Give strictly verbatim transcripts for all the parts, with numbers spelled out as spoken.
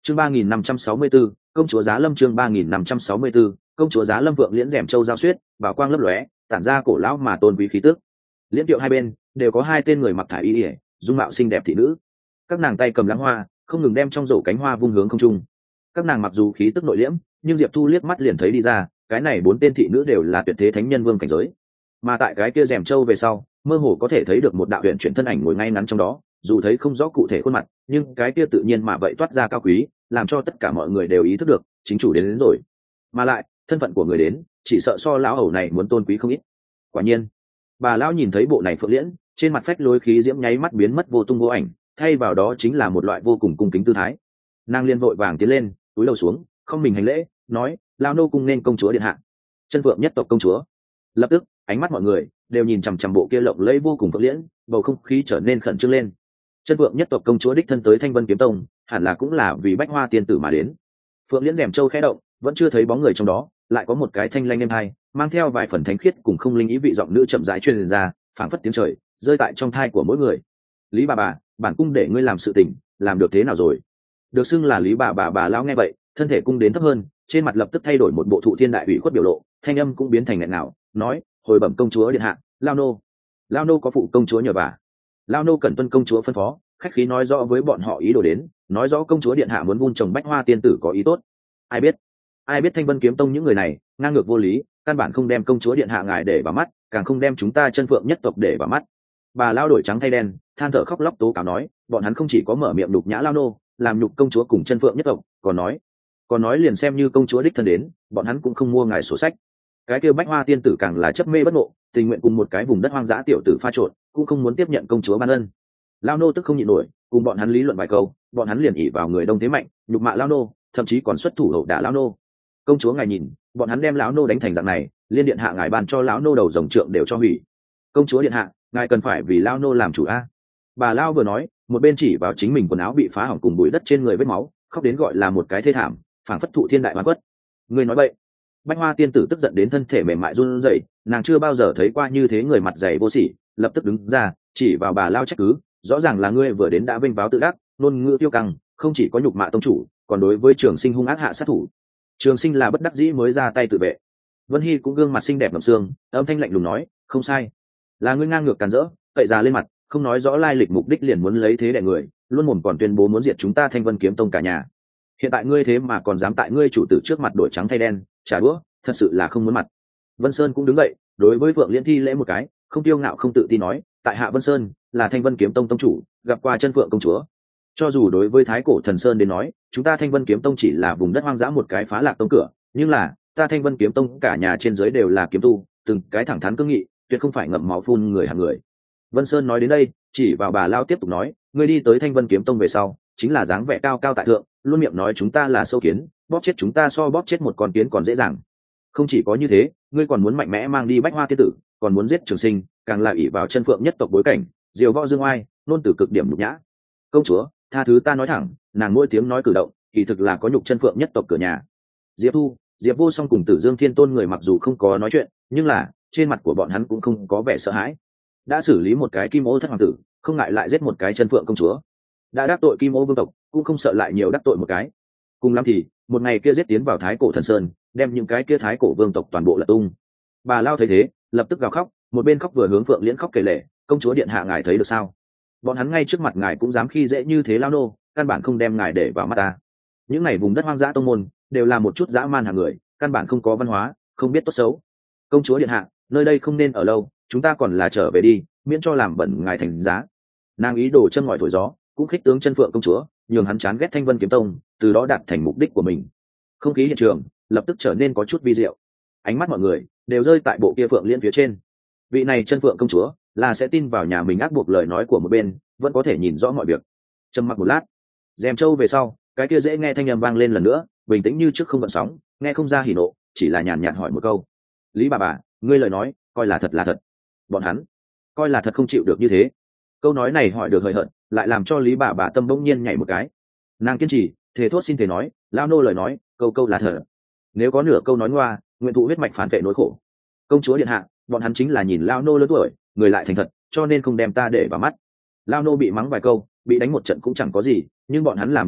chương ba nghìn năm trăm sáu mươi 3564, công chúa Giá Lâm chương ba nghìn năm trăm sáu mươi 3564, công chúa Giá Lâm vượng liễn rèm châu giao xuyết, bảo quang lấp lóe, tản ra cổ lão mà tôn quý khí tức. Liễn tiệu hai bên đều có hai tên người mặc thải y, dung mạo xinh đẹp thị nữ. Các nàng tay cầm lãng hoa, không ngừng đem trong rổ cánh hoa vung hướng không trung. Các nàng mặc dù khí tức nội liễm, nhưng Diệp Thu liếc mắt liền thấy đi ra, cái này bốn tên thị nữ đều là tuyệt thế thánh nhân vương cảnh giới. Mà tại cái kia rèm châu về sau, mơ hồ có thể thấy được một đạo huyền chuyển thân ảnh ngồi ngay ngắn trong đó, dù thấy không rõ cụ thể khuôn mặt, nhưng cái kia tự nhiên mà vậy toát ra cao quý, làm cho tất cả mọi người đều ý thức được chính chủ đến, đến rồi. Mà lại thân phận của người đến chỉ sợ so lão hầu này muốn tôn quý không ít. Quả nhiên bà lão nhìn thấy bộ này phượng liễn, trên mặt phách lối khí diễm nháy mắt biến mất vô tung vô ảnh, thay vào đó chính là một loại vô cùng cung kính tư thái. Nàng liên vội vàng tiến lên, túi đầu xuống, không mình hành lễ, nói: lao nô cung nên công chúa điện hạ. Chân phượng nhất tộc công chúa. Lập tức ánh mắt mọi người đều nhìn chằm chằm bộ kia lộng lẫy vô cùng phượng liễn, bầu không khí trở nên khẩn trương lên. Chân phượng nhất tộc công chúa đích thân tới Thanh Vân Kiếm Tông, hẳn là cũng là vì Bách Hoa tiên tử mà đến. Phượng liễn rèm châu khẽ động, vẫn chưa thấy bóng người trong đó, lại có một cái thanh lanh êm hai, mang theo vài phần thánh khiết cùng không linh ý vị giọng nữ chậm rãi truyền ra, phảng phất tiếng trời rơi tại trong thai của mỗi người. Lý bà bà, bản cung để ngươi làm sự tình, làm được thế nào rồi? Được xưng là Lý bà bà bà lão nghe vậy, thân thể cung đến thấp hơn, trên mặt lập tức thay đổi một bộ thụ thiên đại ủy khuất biểu lộ, thanh âm cũng biến thành nghẹn ngào, nói: hồi bẩm công chúa điện hạ, lao nô lao nô có phụ công chúa nhờ vả, lao nô cần tuân công chúa phân phó, khách khí nói rõ với bọn họ ý đồ đến, nói rõ công chúa điện hạ muốn vun trồng Bách Hoa tiên tử có ý tốt. Ai biết ai biết Thanh Vân Kiếm Tông những người này ngang ngược vô lý, căn bản không đem công chúa điện hạ ngài để vào mắt, càng không đem chúng ta Chân Phượng nhất tộc để vào mắt. Bà lao đổi trắng thay đen, than thở khóc lóc tố cáo nói: bọn hắn không chỉ có mở miệng nhục nhã lao nô, làm nhục công chúa cùng Chân Phượng nhất tộc, còn nói còn nói liền xem như công chúa đích thân đến, bọn hắn cũng không mua ngài sổ sách. Cái kêu Bách Hoa tiên tử càng là chấp mê bất ngộ, tình nguyện cùng một cái vùng đất hoang dã tiểu tử pha trộn, cũng không muốn tiếp nhận công chúa ban ân. Lao nô tức không nhịn nổi, cùng bọn hắn lý luận vài câu, bọn hắn liền ỉ vào người đông thế mạnh, nhục mạ lao nô, thậm chí còn xuất thủ hậu đả lao nô. Công chúa ngài nhìn, bọn hắn đem lão nô đánh thành dạng này, liên điện hạ ngài ban cho lão nô đầu rồng trượng đều cho hủy. Công chúa điện hạ, ngài cần phải vì lao nô làm chủ a. Bà lao vừa nói, một bên chỉ vào chính mình quần áo bị phá hỏng cùng bụi đất trên người vết máu, khóc đến gọi là một cái thê thảm, phảng phất thụ thiên đại oan khuất. Người nói bậy. Bách Hoa tiên tử tức giận đến thân thể mềm mại run rẩy, nàng chưa bao giờ thấy qua như thế người mặt dày vô sỉ, lập tức đứng ra chỉ vào bà lao trách cứ: rõ ràng là ngươi vừa đến đã vênh váo tự đắc, ngôn ngữ tiêu căng, không chỉ có nhục mạ tông chủ, còn đối với Trường Sinh hung ác hạ sát thủ. Trường Sinh là bất đắc dĩ mới ra tay tự vệ. Vân Hy cũng gương mặt xinh đẹp ngập xương, âm thanh lạnh lùng nói: không sai, là ngươi ngang ngược càn rỡ, cậy già lên mặt, không nói rõ lai lịch mục đích liền muốn lấy thế đè người, luôn mồm còn tuyên bố muốn diệt chúng ta Thanh Vân Kiếm Tông cả nhà. Hiện tại ngươi thế mà còn dám tại ngươi chủ tử trước mặt đổi trắng thay đen, trả đũa, thật sự là không muốn mặt. Vân Sơn cũng đứng dậy, đối với Phượng Liễn thi lễ một cái, không tiêu ngạo không tự tin nói: tại hạ Vân Sơn là Thanh Vân Kiếm Tông tông chủ, gặp qua Chân Phượng công chúa. Cho dù đối với Thái Cổ Thần Sơn đến nói, chúng ta Thanh Vân Kiếm Tông chỉ là vùng đất hoang dã một cái phá lạc tông cửa, nhưng là ta Thanh Vân Kiếm Tông cả nhà trên dưới đều là kiếm tu, từng cái thẳng thắn cương nghị, tuyệt không phải ngậm máu phun người hàng người. Vân Sơn nói đến đây, chỉ vào bà lao tiếp tục nói: ngươi đi tới Thanh Vân Kiếm Tông về sau, chính là dáng vẻ cao cao tại thượng, luôn miệng nói chúng ta là sâu kiến, bóp chết chúng ta so bóp chết một con kiến còn dễ dàng. Không chỉ có như thế, ngươi còn muốn mạnh mẽ mang đi Bách Hoa tiên tử, còn muốn giết Trường Sinh, càng là ỷ vào Chân Phượng nhất tộc bối cảnh, diều võ dương oai, nôn từ cực điểm nhục nhã. Công chúa, tha thứ ta nói thẳng, nàng mỗi tiếng nói cử động, kỳ thực là có nhục Chân Phượng nhất tộc cửa nhà. Diệp Thu, Diệp Vô Song cùng Tử Dương Thiên Tôn người mặc dù không có nói chuyện, nhưng là trên mặt của bọn hắn cũng không có vẻ sợ hãi. Đã xử lý một cái Kim Ô thất hoàng tử, không ngại lại giết một cái Chân Phượng công chúa. Đã đắc tội Kim Ô vương tộc, cũng không sợ lại nhiều đắc tội một cái. Cùng lắm thì một ngày kia giết tiến vào Thái Cổ Thần Sơn, đem những cái kia Thái Cổ vương tộc toàn bộ lật tung. Bà lao thấy thế, lập tức gào khóc, một bên khóc vừa hướng Phượng Liễn khóc kể lể: công chúa điện hạ ngài thấy được sao? Bọn hắn ngay trước mặt ngài cũng dám khi dễ như thế lao nô, căn bản không đem ngài để vào mắt ta. Những này vùng đất hoang dã tông môn đều là một chút dã man hàng người, căn bản không có văn hóa, không biết tốt xấu. Công chúa điện hạ, nơi đây không nên ở lâu, chúng ta còn là trở về đi, miễn cho làm bẩn ngài thành giá. Nàng ý đồ châm ngòi thổi gió, cũng khích tướng Chân Phượng công chúa, nhường hắn chán ghét Thanh Vân Kiếm Tông, từ đó đạt thành mục đích của mình. Không khí hiện trường lập tức trở nên có chút vi diệu, ánh mắt mọi người đều rơi tại bộ kia Phượng Liễn phía trên. Vị này Chân Phượng công chúa là sẽ tin vào nhà mình ác buộc lời nói của một bên, vẫn có thể nhìn rõ mọi việc. Trầm mặc một lát, rèm châu về sau, cái kia dễ nghe thanh âm vang lên lần nữa, bình tĩnh như trước không gợn sóng, nghe không ra hỉ nộ, chỉ là nhàn nhạt hỏi một câu: Lý bà bà, ngươi lời nói coi là thật là thật? Bọn hắn coi là thật không chịu được như thế. Câu nói này hỏi được hời hợt, lại làm cho Lý bà bà tâm bỗng nhiên nhảy một cái. Nàng kiên trì thề thốt xin thề nói: lao nô lời nói câu câu là thật, nếu có nửa câu nói ngoa, nguyện thụ huyết mạch phản vệ nỗi khổ. Công chúa điện hạ, bọn hắn chính là nhìn lao nô lớn tuổi, người lại thành thật, cho nên không đem ta để vào mắt. Lao nô bị mắng vài câu, bị đánh một trận cũng chẳng có gì, nhưng bọn hắn làm như vậy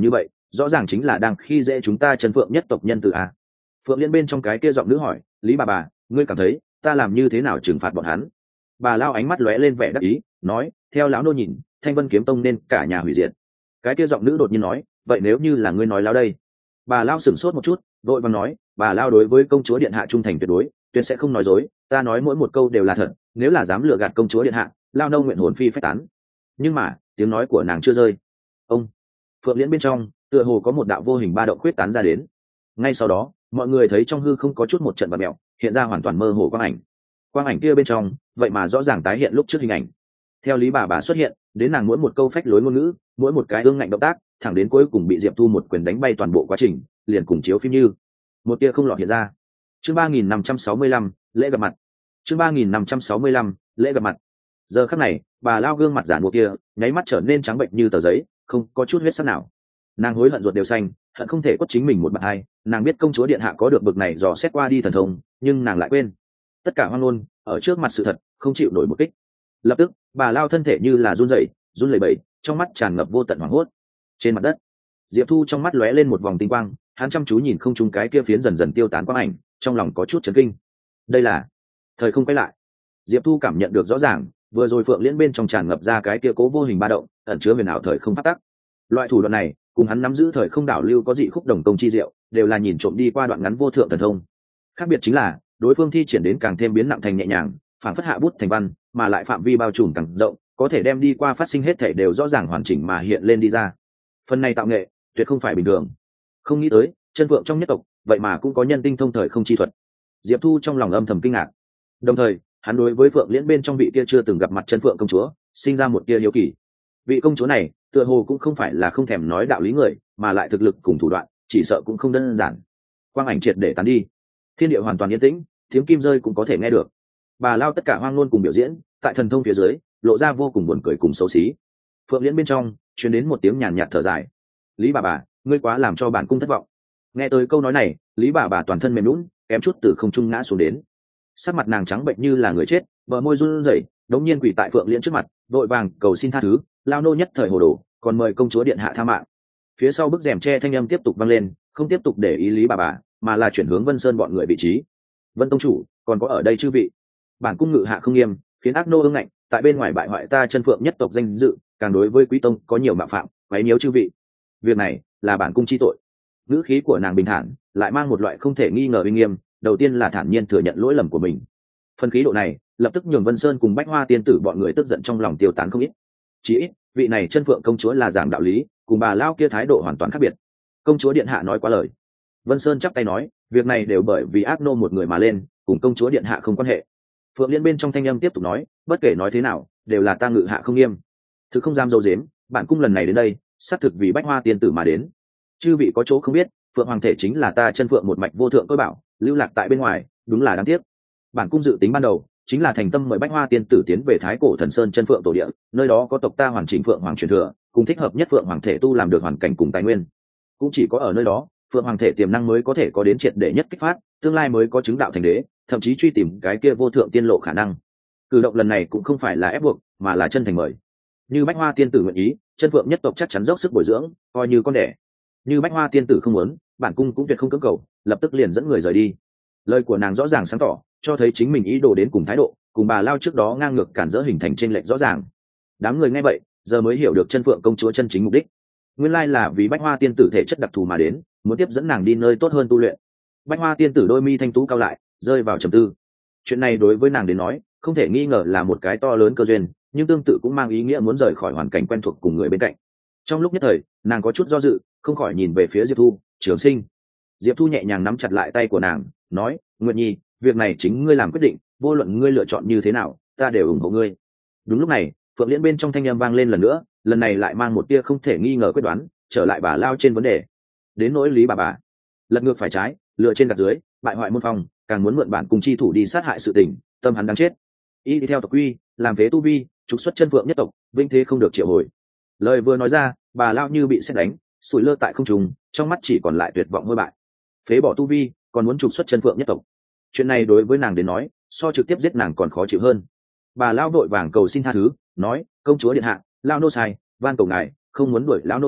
rõ ràng chính là đang khi dễ chúng ta chân phượng nhất tộc nhân từ a. Phượng Liên bên trong cái kia giọng nữ hỏi, lý bà bà, ngươi cảm thấy ta làm như thế nào trừng phạt bọn hắn? Bà Lao ánh mắt lóe lên vẻ đắc ý, nói, theo lão nô nhìn, Thanh Vân kiếm tông nên cả nhà hủy diệt. Cái kia giọng nữ đột nhiên nói, vậy nếu như là ngươi nói láo đây? Bà Lao sửng sốt một chút, vội vàng nói, bà Lao đối với công chúa điện hạ trung thành tuyệt đối, tuyệt sẽ không nói dối, ta nói mỗi một câu đều là thật, nếu là dám lừa gạt công chúa điện hạ, Lao nô nguyện hồn phi phách tán. Nhưng mà tiếng nói của nàng chưa rơi, ông Phượng Liễn bên trong tựa hồ có một đạo vô hình ba động khuyết tán ra đến. Ngay sau đó mọi người thấy trong hư không có chút một trận bạt mẹo, hiện ra hoàn toàn mơ hồ quang ảnh. Quang ảnh kia bên trong vậy mà rõ ràng tái hiện lúc trước hình ảnh. Theo lý bà bà xuất hiện, đến nàng mỗi một câu phách lối ngôn ngữ, mỗi một cái ương ngạnh động tác, thẳng đến cuối cùng bị Diệp Thu một quyền đánh bay toàn bộ quá trình, liền cùng chiếu phim như một tia không lọt hiện ra. Chương ba nghìn năm trăm sáu mươi lăm, lễ gặp mặt. Chương ba nghìn năm trăm sáu mươi lăm, lễ gặp mặt. Giờ khắc này, bà Lao gương mặt giản mua kia, nháy mắt trở nên trắng bệnh như tờ giấy, không có chút huyết sắc nào. Nàng hối hận ruột đều xanh, hận không thể quất chính mình một bạt hai. Nàng biết công chúa điện hạ có được bực này dò xét qua đi thần thông, nhưng nàng lại quên. Tất cả hoang ngôn, ở trước mặt sự thật, không chịu nổi một kích. Lập tức, bà Lao thân thể như là run rẩy, run lẩy bẩy, trong mắt tràn ngập vô tận hoảng hốt. Trên mặt đất, Diệp Thu trong mắt lóe lên một vòng tinh quang, hắn chăm chú nhìn không trung cái kia phiến dần dần tiêu tán quang ảnh, trong lòng có chút chấn kinh. Đây là thời không quay lại. Diệp Thu cảm nhận được rõ ràng, vừa rồi Phượng Liễn bên trong tràn ngập ra cái kia cố vô hình ba động, ẩn chứa huyền ảo thời không phát tắc. Loại thủ đoạn này, cùng hắn nắm giữ thời không đảo lưu có dị khúc đồng công chi diệu, đều là nhìn trộm đi qua đoạn ngắn vô thượng thần thông. Khác biệt chính là, đối phương thi triển đến càng thêm biến nặng thành nhẹ nhàng, phản phất hạ bút thành văn, mà lại phạm vi bao trùm càng rộng, có thể đem đi qua phát sinh hết thể đều rõ ràng hoàn chỉnh mà hiện lên đi ra. Phần này tạo nghệ, tuyệt không phải bình thường. Không nghĩ tới, chân vượng trong nhất tộc, vậy mà cũng có nhân tinh thông thời không chi thuật. Diệp Thu trong lòng âm thầm kinh ngạc. Đồng thời, hắn đối với Phượng Liễn bên trong vị kia chưa từng gặp mặt chân Phượng công chúa, sinh ra một tia hiếu kỳ. Vị công chúa này, tựa hồ cũng không phải là không thèm nói đạo lý người, mà lại thực lực cùng thủ đoạn, chỉ sợ cũng không đơn giản. Quang ảnh triệt để tán đi, thiên địa hoàn toàn yên tĩnh, tiếng kim rơi cũng có thể nghe được. Bà Lao tất cả hoang ngôn cùng biểu diễn, tại thần thông phía dưới, lộ ra vô cùng buồn cười cùng xấu xí. Phượng Liễn bên trong truyền đến một tiếng nhàn nhạt thở dài. Lý bà bà, ngươi quá làm cho bản cung thất vọng. Nghe tới câu nói này, Lý bà bà toàn thân mềm nhũn, kém chút từ không trung ngã xuống đến. Sắc mặt nàng trắng bệnh như là người chết, bờ môi run rẩy, đống nhiên quỳ tại Phượng Liễn trước mặt, vội vàng cầu xin tha thứ. Lao nô nhất thời hồ đồ, còn mời công chúa điện hạ tha mạng. Phía sau bức rèm tre thanh âm tiếp tục vang lên, không tiếp tục để ý Lý bà bà, mà là chuyển hướng Vân Sơn bọn người vị trí. Vân tông chủ, còn có ở đây chư vị. Bản cung ngự hạ không nghiêm, khiến ác nô ương ngạnh, tại bên ngoài bại hoại ta chân Phượng nhất tộc danh dự, càng đối với quý tông có nhiều mạo phạm, quấy nhiễu chư vị. Việc này là bản cung chi tội. Ngữ khí của nàng bình thản, lại mang một loại không thể nghi ngờ uy nghiêm, đầu tiên là thản nhiên thừa nhận lỗi lầm của mình. Phần khí độ này, lập tức nhường Vân Sơn cùng Bách Hoa tiên tử bọn người tức giận trong lòng tiêu tán không ít. Chỉ ít, vị này chân Phượng công chúa là giảng đạo lý, cùng bà Lao kia thái độ hoàn toàn khác biệt. Công chúa điện hạ nói quá lời. Vân Sơn chắp tay nói, việc này đều bởi vì ác nô một người mà lên, cùng công chúa điện hạ không quan hệ. Phượng Liên bên trong thanh âm tiếp tục nói, bất kể nói thế nào, đều là ta ngự hạ không nghiêm. Thứ không dám dâu dếm, bản cung lần này đến đây, xác thực vì Bách Hoa tiên tử mà đến. Chư vị có chỗ không biết, Phượng hoàng thể chính là ta chân Phượng một mạch vô thượng tôi bảo, lưu lạc tại bên ngoài, đúng là đáng tiếc. Bản cung dự tính ban đầu chính là thành tâm mời Bách Hoa tiên tử tiến về Thái Cổ Thần Sơn chân Phượng tổ địa, nơi đó có tộc ta hoàn chỉnh Phượng hoàng truyền thừa, cùng thích hợp nhất Phượng hoàng thể tu làm được hoàn cảnh cùng tài nguyên. Cũng chỉ có ở nơi đó, Phượng hoàng thể tiềm năng mới có thể có đến triệt để nhất kích phát, tương lai mới có chứng đạo thành đế, thậm chí truy tìm cái kia vô thượng tiên lộ khả năng. Cử động lần này cũng không phải là ép buộc, mà là chân thành mời. Như Bách Hoa tiên tử nguyện ý, chân Phượng nhất tộc chắc chắn dốc sức bồi dưỡng, coi như con đẻ. Như Bách Hoa tiên tử không muốn, bản cung cũng tuyệt không cưỡng cầu, lập tức liền dẫn người rời đi. Lời của nàng rõ ràng sáng tỏ, cho thấy chính mình ý đồ đến cùng thái độ, cùng bà Lao trước đó ngang ngược cản rỡ hình thành trên lệch rõ ràng. Đám người nghe vậy, giờ mới hiểu được chân Phượng công chúa chân chính mục đích. Nguyên lai là vì Bách Hoa tiên tử thể chất đặc thù mà đến, muốn tiếp dẫn nàng đi nơi tốt hơn tu luyện. Bách Hoa tiên tử đôi mi thanh tú cao lại, rơi vào trầm tư. Chuyện này đối với nàng đến nói, không thể nghi ngờ là một cái to lớn cơ duyên, nhưng tương tự cũng mang ý nghĩa muốn rời khỏi hoàn cảnh quen thuộc cùng người bên cạnh. Trong lúc nhất thời, nàng có chút do dự, không khỏi nhìn về phía Diệp Thu, Trường Sinh. Diệp Thu nhẹ nhàng nắm chặt lại tay của nàng, nói, Nguyệt Nhi, việc này chính ngươi làm quyết định, vô luận ngươi lựa chọn như thế nào, ta đều ủng hộ ngươi. Đúng lúc này, Phượng Liễn bên trong thanh âm vang lên lần nữa, lần này lại mang một tia không thể nghi ngờ quyết đoán, trở lại bà Lao trên vấn đề. Đến nỗi Lý bà bà, lật ngược phải trái, lựa trên gạt dưới, bại hoại môn phong, càng muốn mượn bản cùng chi thủ đi sát hại sự tình, tâm hắn đang chết. Y đi theo tộc quy, làm phế tu vi, trục xuất chân Phượng nhất tộc, vinh thế không được triệu hồi. Lời vừa nói ra, bà Lao như bị sét đánh, sủi lơ tại không trung, trong mắt chỉ còn lại tuyệt vọng hôi bại. Phế bỏ tu vi, còn muốn trục xuất chân Phượng nhất tộc. Chuyện này đối với nàng đến nói, so trực tiếp giết nàng còn khó chịu hơn. Bà Lao vội vàng cầu xin tha thứ, nói, công chúa điện hạ, Lao nô sai, van cầu ngài, không muốn đuổi Lao nô đi,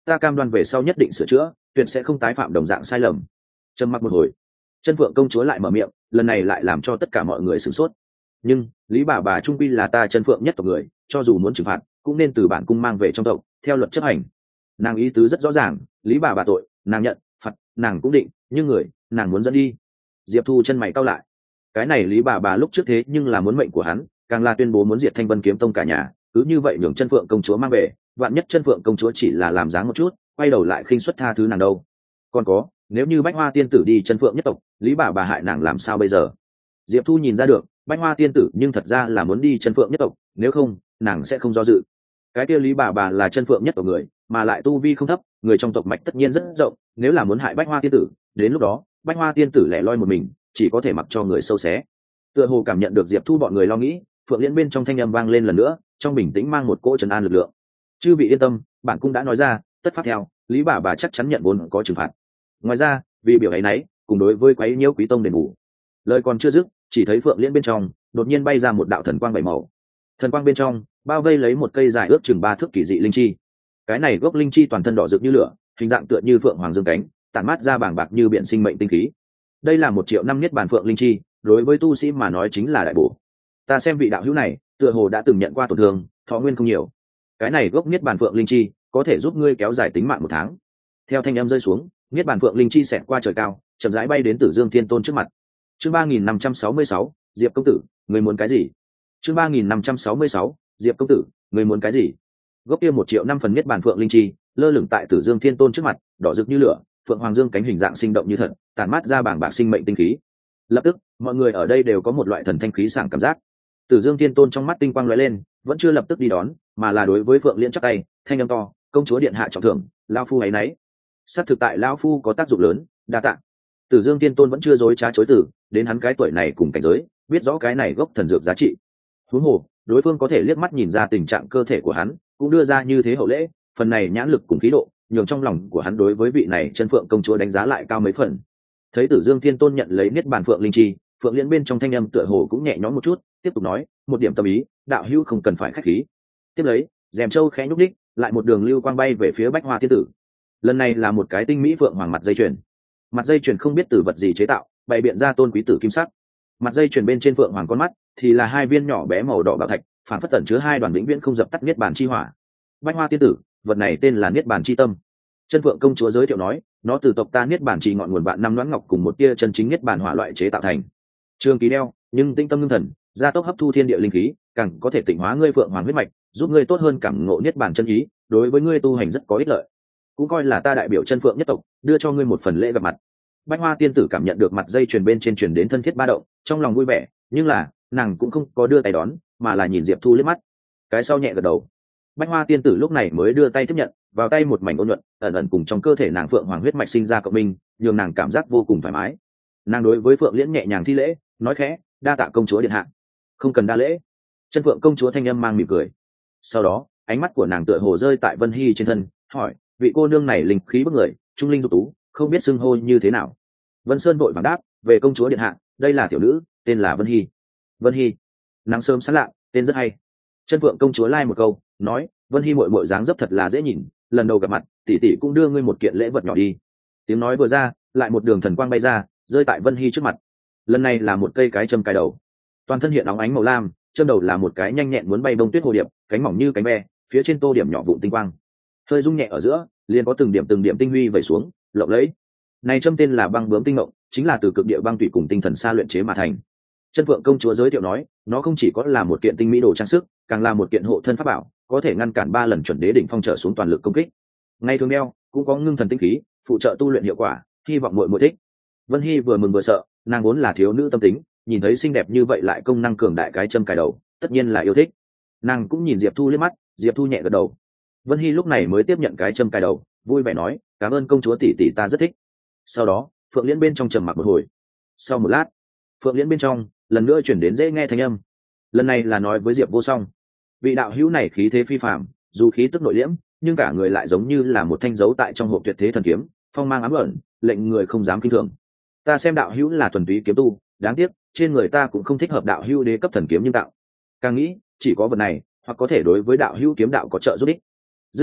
ta cam đoan về sau nhất định sửa chữa, tuyệt sẽ không tái phạm đồng dạng sai lầm. Trầm mặc một hồi, chân phượng công chúa lại mở miệng, lần này lại làm cho tất cả mọi người sửng sốt. Nhưng lý bà bà trung quy là ta chân phượng nhất tộc người, cho dù muốn trừng phạt cũng nên từ bản cung mang về trong tộc theo luật chấp hành. Nàng ý tứ rất rõ ràng, lý bà bà tội nàng nhận, phạt nàng cũng định, nhưng người nàng muốn dẫn đi. Diệp Thu chân mày cau lại, cái này lý bà bà lúc trước thế nhưng là muốn mệnh của hắn, càng là tuyên bố muốn diệt Thanh Vân kiếm tông cả nhà, cứ như vậy nhường chân phượng công chúa mang về, vạn nhất chân phượng công chúa chỉ là làm dáng một chút, quay đầu lại khinh suất tha thứ nàng đâu. Còn có, nếu như Bách Hoa tiên tử đi chân phượng nhất tộc, lý bà bà hại nàng làm sao bây giờ? Diệp Thu nhìn ra được Bách Hoa tiên tử nhưng thật ra là muốn đi chân phượng nhất tộc, nếu không nàng sẽ không do dự. Cái kia lý bà bà là chân phượng nhất tộc người, mà lại tu vi không thấp, người trong tộc mạch tất nhiên rất rộng, nếu là muốn hại Bách Hoa tiên tử, đến lúc đó Bách Hoa tiên tử lẻ loi một mình, chỉ có thể mặc cho người sâu xé. Tựa hồ cảm nhận được Diệp Thu bọn người lo nghĩ, Phượng Liễn bên trong thanh âm vang lên lần nữa, trong bình tĩnh mang một cỗ trấn an lực lượng. Chư vị yên tâm, bản cung đã nói ra, tất pháp theo, lý bà bà chắc chắn nhận vốn có trừng phạt. Ngoài ra, vì biểu ấy nấy, cùng đối với quấy nhiễu quý tông đền bù. Lời còn chưa dứt, chỉ thấy Phượng Liễn bên trong đột nhiên bay ra một đạo thần quang bảy màu. Thần quang bên trong bao vây lấy một cây dài ước chừng ba thước kỳ dị linh chi. Cái này gốc linh chi toàn thân đỏ rực như lửa, hình dạng tựa như phượng hoàng dương cánh, tản mát ra bàng bạc như biển sinh mệnh tinh khí. Đây là một triệu năm niết bàn phượng linh chi, đối với tu sĩ mà nói chính là đại bổ. Ta xem vị đạo hữu này, tựa hồ đã từng nhận qua tổn thương, thọ nguyên không nhiều. Cái này gốc niết bàn phượng linh chi có thể giúp ngươi kéo dài tính mạng một tháng. Theo thanh âm rơi xuống, niết bàn phượng linh chi xẹt qua trời cao, chậm rãi bay đến Tử Dương Thiên Tôn trước mặt. Chương ba nghìn năm trăm sáu mươi sáu, Diệp công tử, ngươi muốn cái gì? Chương ba nghìn năm trăm sáu mươi sáu, Diệp công tử, ngươi muốn cái gì? Gốc kia một triệu năm phần niết bàn phượng linh chi, lơ lửng tại Tử Dương Thiên Tôn trước mặt, đỏ rực như lửa, phượng hoàng dương cánh hình dạng sinh động như thật, tản mát ra bảng bạc sinh mệnh tinh khí. Lập tức, mọi người ở đây đều có một loại thần thanh khí sảng cảm giác. Tử Dương Thiên Tôn trong mắt tinh quang lóe lên, vẫn chưa lập tức đi đón, mà là đối với Phượng Liễn chắp tay, thanh âm to, công chúa điện hạ trọng thưởng, lão phu ấy nấy. Sát thực tại lão phu có tác dụng lớn, đa tạ. Tử Dương Thiên Tôn vẫn chưa dối trá chối từ, đến hắn cái tuổi này cùng cảnh giới, biết rõ cái này gốc thần dược giá trị. Huống hồ, đối phương có thể liếc mắt nhìn ra tình trạng cơ thể của hắn, cũng đưa ra như thế hậu lễ, phần này nhãn lực cùng khí độ, nhường trong lòng của hắn đối với vị này chân phượng công chúa đánh giá lại cao mấy phần. Thấy Tử Dương Thiên Tôn nhận lấy niết bàn phượng linh chi, Phượng Liễn bên trong thanh âm tựa hồ cũng nhẹ nhõm một chút, tiếp tục nói, một điểm tâm ý, đạo hữu không cần phải khách khí. Tiếp lấy, rèm châu khẽ nhúc đích, lại một đường lưu quang bay về phía Bách Hoa tiên tử. Lần này là một cái tinh mỹ phượng hoàng mặt dây chuyền. Mặt dây chuyền không biết từ vật gì chế tạo, bày biện ra tôn quý tử kim sắc. Mặt dây chuyền bên trên phượng hoàng con mắt thì là hai viên nhỏ bé màu đỏ bảo thạch, phản phất tẩn chứa hai đoàn vĩnh viễn không dập tắt niết bàn chi hỏa. Bách Hoa tiên tử, vật này tên là niết bàn chi tâm. Chân Phượng công chúa giới thiệu nói, nó từ tộc ta niết bàn chi ngọn nguồn vạn năm loãng ngọc cùng một tia chân chính niết bàn hỏa loại chế tạo thành. Trường ký đeo, nhưng tinh tâm ngưng thần, gia tốc hấp thu thiên địa linh khí, càng có thể tịnh hóa ngươi phượng hoàng huyết mạch, giúp ngươi tốt hơn cảm ngộ niết bàn chân ý, đối với ngươi tu hành rất có ích lợi. Cũng coi là ta đại biểu chân phượng nhất tộc, đưa cho ngươi một phần lễ gặp mặt. Bách Hoa tiên tử cảm nhận được mặt dây chuyền bên trên truyền đến thân thiết ba động, trong lòng vui vẻ, nhưng là nàng cũng không có đưa tay đón, mà là nhìn Diệp Thu liếc mắt. Cái sau nhẹ gật đầu. Bách Hoa tiên tử lúc này mới đưa tay tiếp nhận, vào tay một mảnh ôn nhuận, ẩn ẩn cùng trong cơ thể nàng phượng hoàng huyết mạch sinh ra cộng minh, nhường nàng cảm giác vô cùng thoải mái. Nàng đối với Phượng Liễn nhẹ nhàng thi lễ, nói khẽ, đa tạ công chúa điện hạ. Không cần đa lễ. Chân Phượng công chúa thanh âm mang mỉm cười. Sau đó, ánh mắt của nàng tựa hồ rơi tại Vân Hy trên thân, hỏi, vị cô nương này linh khí bức người, trung linh dục tú, không biết xưng hô như thế nào. Vân Sơn vội vàng đáp, về công chúa điện hạ, đây là tiểu nữ, tên là Vân Hy. Vân Hy, nắng sớm sáng lạ, tên rất hay. Chân Phượng công chúa lai một câu, nói, Vân Hy muội muội dáng dấp thật là dễ nhìn, lần đầu gặp mặt, tỷ tỷ cũng đưa ngươi một kiện lễ vật nhỏ đi. Tiếng nói vừa ra, lại một đường thần quang bay ra, rơi tại Vân Hy trước mặt. Lần này là một cây cái châm cài đầu, toàn thân hiện óng ánh màu lam, châm đầu là một cái nhanh nhẹn muốn bay bông tuyết hồ điệp, cánh mỏng như cánh ve, phía trên tô điểm nhỏ vụn tinh quang, hơi rung nhẹ ở giữa, liền có từng điểm từng điểm tinh huy vẩy xuống, lộng lẫy. Này châm tên là băng bướm tinh ngộng, chính là từ cực địa băng tụy cùng tinh thần sa luyện chế mà thành. Chân Phượng công chúa giới thiệu nói, nó không chỉ có là một kiện tinh mỹ đồ trang sức, càng là một kiện hộ thân pháp bảo, có thể ngăn cản ba lần chuẩn đế đỉnh phong trở xuống toàn lực công kích. Ngay thường đeo, cũng có ngưng thần tinh khí, phụ trợ tu luyện hiệu quả, hy vọng muội muội thích. Vân Hy vừa mừng vừa sợ, nàng vốn là thiếu nữ tâm tính, nhìn thấy xinh đẹp như vậy lại công năng cường đại cái châm cài đầu, tất nhiên là yêu thích. Nàng cũng nhìn Diệp Thu liếc mắt, Diệp Thu nhẹ gật đầu. Vân Hy lúc này mới tiếp nhận cái châm cài đầu, vui vẻ nói, cảm ơn công chúa tỷ tỷ, ta rất thích. Sau đó, Phượng Liễn bên trong trầm mặc một hồi. Sau một lát, Phượng Liễn bên trong lần nữa chuyển đến dễ nghe thanh âm. Lần này là nói với Diệp Vô Song. Vị đạo hữu này khí thế phi phàm, dù khí tức nội liễm, nhưng cả người lại giống như là một thanh dấu tại trong hộp tuyệt thế thần kiếm, phong mang ám ẩn, lệnh người không dám kinh thường. Ta xem đạo hữu là thuần túy kiếm tu, đáng tiếc trên người ta cũng không thích hợp đạo hữu đế cấp thần kiếm nhưng tạo. Càng nghĩ, chỉ có vật này, hoặc có thể đối với đạo hữu kiếm đạo có trợ giúp ích. Dứt lời,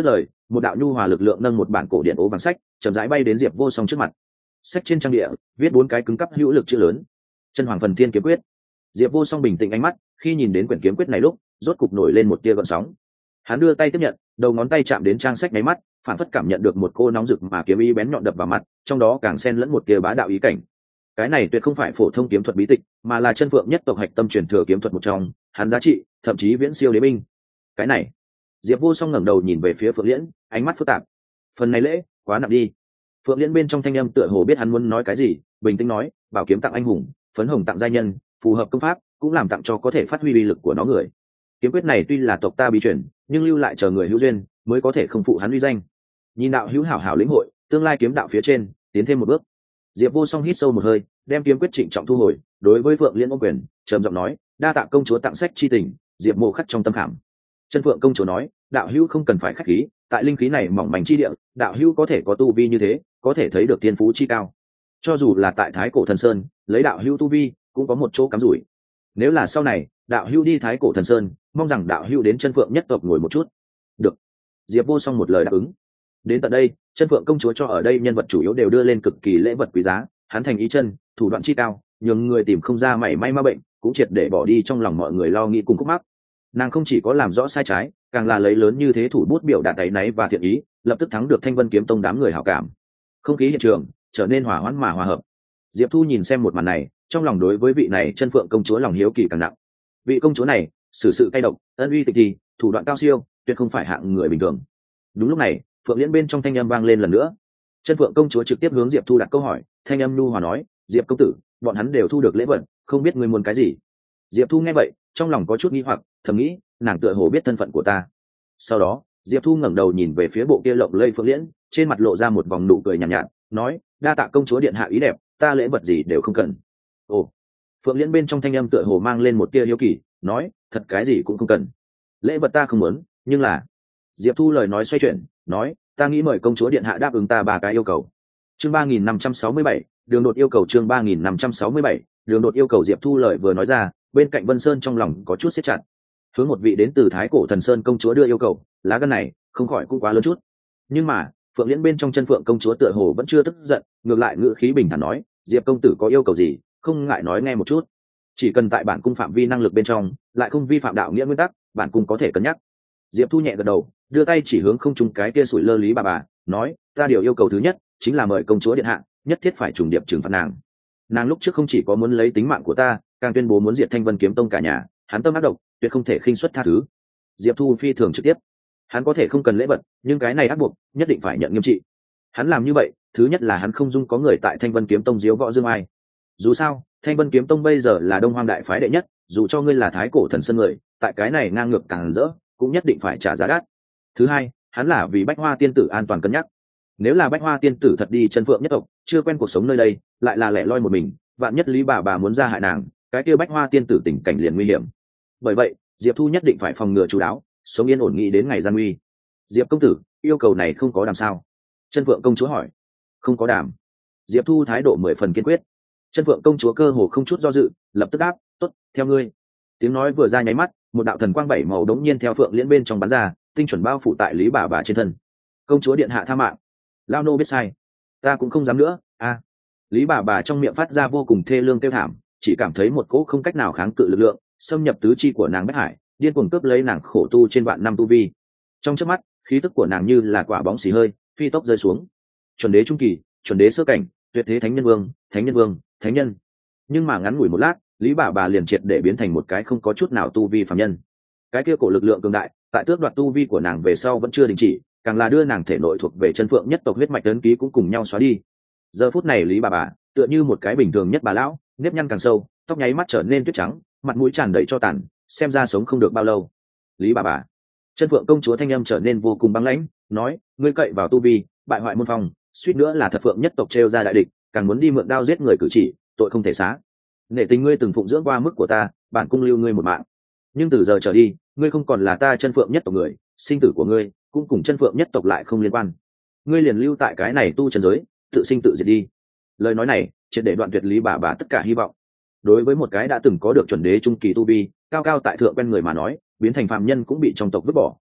một đạo nhu hòa lực lượng nâng một bản cổ điện ố vàng sách chậm rãi bay đến Diệp Vô Song trước mặt. Sách trên trang địa viết bốn cái cứng cắp hữu lực chữ lớn: Chân Hoàng Phần Thiên Kiếm Quyết. Diệp Vô Song bình tĩnh ánh mắt, khi nhìn đến quyển kiếm quyết này lúc rốt cục nổi lên một tia gợn sóng. Hắn đưa tay tiếp nhận, đầu ngón tay chạm đến trang sách nháy mắt, phản phất cảm nhận được một cô nóng rực mà kiếm ý bén nhọn đập vào mặt, trong đó càng xen lẫn một tia bá đạo ý cảnh. Cái này tuyệt không phải phổ thông kiếm thuật bí tịch, mà là chân phượng nhất tộc hạch tâm truyền thừa kiếm thuật một trong, hắn giá trị thậm chí viễn siêu đế binh. Cái này, Diệp Vô Song ngẩng đầu nhìn về phía Phượng Liễn, ánh mắt phức tạp. Phần này lễ quá nặng đi. Phượng Liễn bên trong thanh âm tựa hồ biết hắn muốn nói cái gì, bình tĩnh nói: bảo kiếm tặng anh hùng, phấn hồng tặng giai nhân, phù hợp công pháp, cũng làm tặng cho có thể phát huy uy lực của nó người. Kiếm quyết này tuy là tộc ta bí truyền, nhưng lưu lại chờ người hữu duyên mới có thể không phụ hắn uy danh. Nhìn đạo hữu hảo hảo lĩnh hội, tương lai kiếm đạo phía trên tiến thêm một bước. Diệp Vô Song hít sâu một hơi, đem kiếm quyết trịnh trọng thu hồi, đối với Phượng Liễn ôm quyền, trầm giọng nói: đa tạ công chúa tặng sách chi tình, Diệp mộ khắc trong tâm khảm. Chân Phượng công chúa nói: đạo hữu không cần phải khách khí, tại linh khí này mỏng manh chi địa, đạo hữu có thể có tu vi như thế, có thể thấy được thiên phú chi cao. Cho dù là tại Thái Cổ Thần Sơn, lấy đạo hữu tu vi cũng có một chỗ cắm rủi. Nếu là sau này đạo hữu đi Thái Cổ Thần Sơn, mong rằng đạo hữu đến Chân Phượng nhất tộc ngồi một chút. Được. Diệp Vô Song một lời đáp ứng. Đến tận đây, Chân Phượng công chúa cho ở đây nhân vật chủ yếu đều đưa lên cực kỳ lễ vật quý giá, hắn thành ý chân, thủ đoạn chi cao, nhường người tìm không ra mảy may ma bệnh, cũng triệt để bỏ đi trong lòng mọi người lo nghĩ cùng khúc mắc. Nàng không chỉ có làm rõ sai trái, càng là lấy lớn như thế thủ bút biểu đạt áy náy và thiện ý, lập tức thắng được Thanh Vân Kiếm Tông đám người hảo cảm. Không khí hiện trường trở nên hòa hoãn mà hòa hợp. Diệp Thu nhìn xem một màn này, trong lòng đối với vị này Chân Phượng công chúa lòng hiếu kỳ càng nặng. Vị công chúa này xử sự cay độc, ân uy tịch thì, thủ đoạn cao siêu, tuyệt không phải hạng người bình thường. Đúng lúc này, Phượng Liễn bên trong thanh âm vang lên lần nữa. Chân Phượng công chúa trực tiếp hướng Diệp Thu đặt câu hỏi, thanh âm nhu hòa nói: Diệp công tử, bọn hắn đều thu được lễ vật, không biết ngươi muốn cái gì? Diệp Thu nghe vậy, trong lòng có chút nghi hoặc, thầm nghĩ, nàng tựa hồ biết thân phận của ta. Sau đó, Diệp Thu ngẩng đầu nhìn về phía bộ kia lộng lẫy Phượng Liễn, trên mặt lộ ra một vòng nụ cười nhàn nhạt, nhạt, nói: đa tạ công chúa điện hạ ý đẹp, ta lễ vật gì đều không cần. Ồ. Phượng Liễn bên trong thanh âm tựa hồ mang lên một tia hiếu kỳ, nói: thật cái gì cũng không cần. Lễ vật ta không muốn, nhưng là... Diệp Thu lời nói xoay chuyển, nói: ta nghĩ mời công chúa điện hạ đáp ứng ta ba cái yêu cầu. Chương ba nghìn năm trăm sáu mươi bảy, đường đột yêu cầu. Chương ba nghìn năm trăm sáu mươi bảy, đường đột yêu cầu. Diệp Thu lời vừa nói ra, bên cạnh Vân Sơn trong lòng có chút siết chặt. Hướng một vị đến từ Thái Cổ Thần Sơn công chúa đưa yêu cầu, lá gan này không khỏi cũng quá lớn chút. Nhưng mà Phượng Liễn bên trong Chân Phượng công chúa tựa hồ vẫn chưa tức giận, ngược lại ngữ khí bình thản nói: Diệp công tử có yêu cầu gì, không ngại nói nghe một chút. Chỉ cần tại bản cung phạm vi năng lực bên trong, lại không vi phạm đạo nghĩa nguyên tắc, bản cung có thể cân nhắc. Diệp Thu nhẹ gật đầu, đưa tay chỉ hướng không trung cái kia sủi lơ Lý bà bà, nói: ta điều yêu cầu thứ nhất chính là mời công chúa điện hạ nhất thiết phải trùng điệp trừng phạt nàng. Nàng lúc trước không chỉ có muốn lấy tính mạng của ta, càng tuyên bố muốn diệt Thanh Vân Kiếm Tông cả nhà, hắn tâm ác độc, tuyệt không thể khinh suất tha thứ. Diệp Thu phi thường trực tiếp. Hắn có thể không cần lễ vật, nhưng cái này ác buộc nhất định phải nhận nghiêm trị. Hắn làm như vậy, thứ nhất là hắn không dung có người tại Thanh Vân Kiếm Tông diếu võ dương ai. Dù sao, Thanh Vân Kiếm Tông bây giờ là Đông Hoang đại phái đệ nhất, dù cho ngươi là Thái Cổ Thần Sơn người, tại cái này ngang ngược càng rỡ, cũng nhất định phải trả giá đắt. Thứ hai, hắn là vì Bách Hoa tiên tử an toàn cân nhắc. Nếu là Bách Hoa tiên tử thật đi Chân Phượng nhất tộc, chưa quen cuộc sống nơi đây, lại là lẻ loi một mình, vạn nhất Lý bà bà muốn ra hại nàng, cái kia Bách Hoa tiên tử tình cảnh liền nguy hiểm. Bởi vậy, Diệp Thu nhất định phải phòng ngừa chú đáo, sống yên ổn nghĩ đến ngày gian nguy. Diệp công tử, yêu cầu này không có đàm sao? Chân Phượng công chúa hỏi. Không có đàm. Diệp Thu thái độ mười phần kiên quyết. Chân Phượng công chúa cơ hồ không chút do dự, lập tức đáp: tốt, theo ngươi. Tiếng nói vừa ra nháy mắt, một đạo thần quang bảy màu đống nhiên theo Phượng Liễn bên trong bắn ra, tinh chuẩn bao phủ tại Lý bà bà trên thân. Công chúa điện hạ tha mạng. Lao nô biết sai, ta cũng không dám nữa. A. Lý bà bà trong miệng phát ra vô cùng thê lương kêu thảm, chỉ cảm thấy một cỗ không cách nào kháng cự lực lượng xâm nhập tứ chi của nàng Bách Hải, điên cuồng cướp lấy nàng khổ tu trên vạn năm tu vi. Trong chớp mắt, khí tức của nàng như là quả bóng xì hơi, phi tốc rơi xuống. Chuẩn đế trung kỳ, chuẩn đế sơ cảnh, tuyệt thế thánh nhân vương, thánh nhân vương, thánh nhân. Nhưng mà ngắn ngủi một lát, Lý bà bà liền triệt để biến thành một cái không có chút nào tu vi phàm nhân. Cái kia cổ lực lượng cường đại, tại tước đoạt tu vi của nàng về sau vẫn chưa đình chỉ, càng là đưa nàng thể nội thuộc về Chân Phượng nhất tộc huyết mạch ấn ký cũng cùng nhau xóa đi. Giờ phút này Lý bà bà tựa như một cái bình thường nhất bà lão, nếp nhăn càng sâu, tóc nháy mắt trở nên tuyết trắng, mặt mũi tràn đầy cho tàn, xem ra sống không được bao lâu. Lý bà bà. Chân Phượng công chúa thanh âm trở nên vô cùng băng lãnh, nói: ngươi cậy vào tu vi, bại hoại môn phong, suýt nữa là thật Phượng nhất tộc trêu ra đại địch, càng muốn đi mượn đao giết người cử chỉ, tội không thể xá. Nể tình ngươi từng phụng dưỡng qua mức của ta, bản cung lưu ngươi một mạng. Nhưng từ giờ trở đi, ngươi không còn là ta Chân Phượng nhất tộc người, sinh tử của ngươi cũng cùng Chân Phượng nhất tộc lại không liên quan. Ngươi liền lưu tại cái này tu trần giới, tự sinh tự diệt đi. Lời nói này triệt để đoạn tuyệt Lý bà bà tất cả hy vọng. Đối với một cái đã từng có được chuẩn đế trung kỳ tu vi, cao cao tại thượng quen người mà nói, biến thành phàm nhân cũng bị trong tộc vứt bỏ,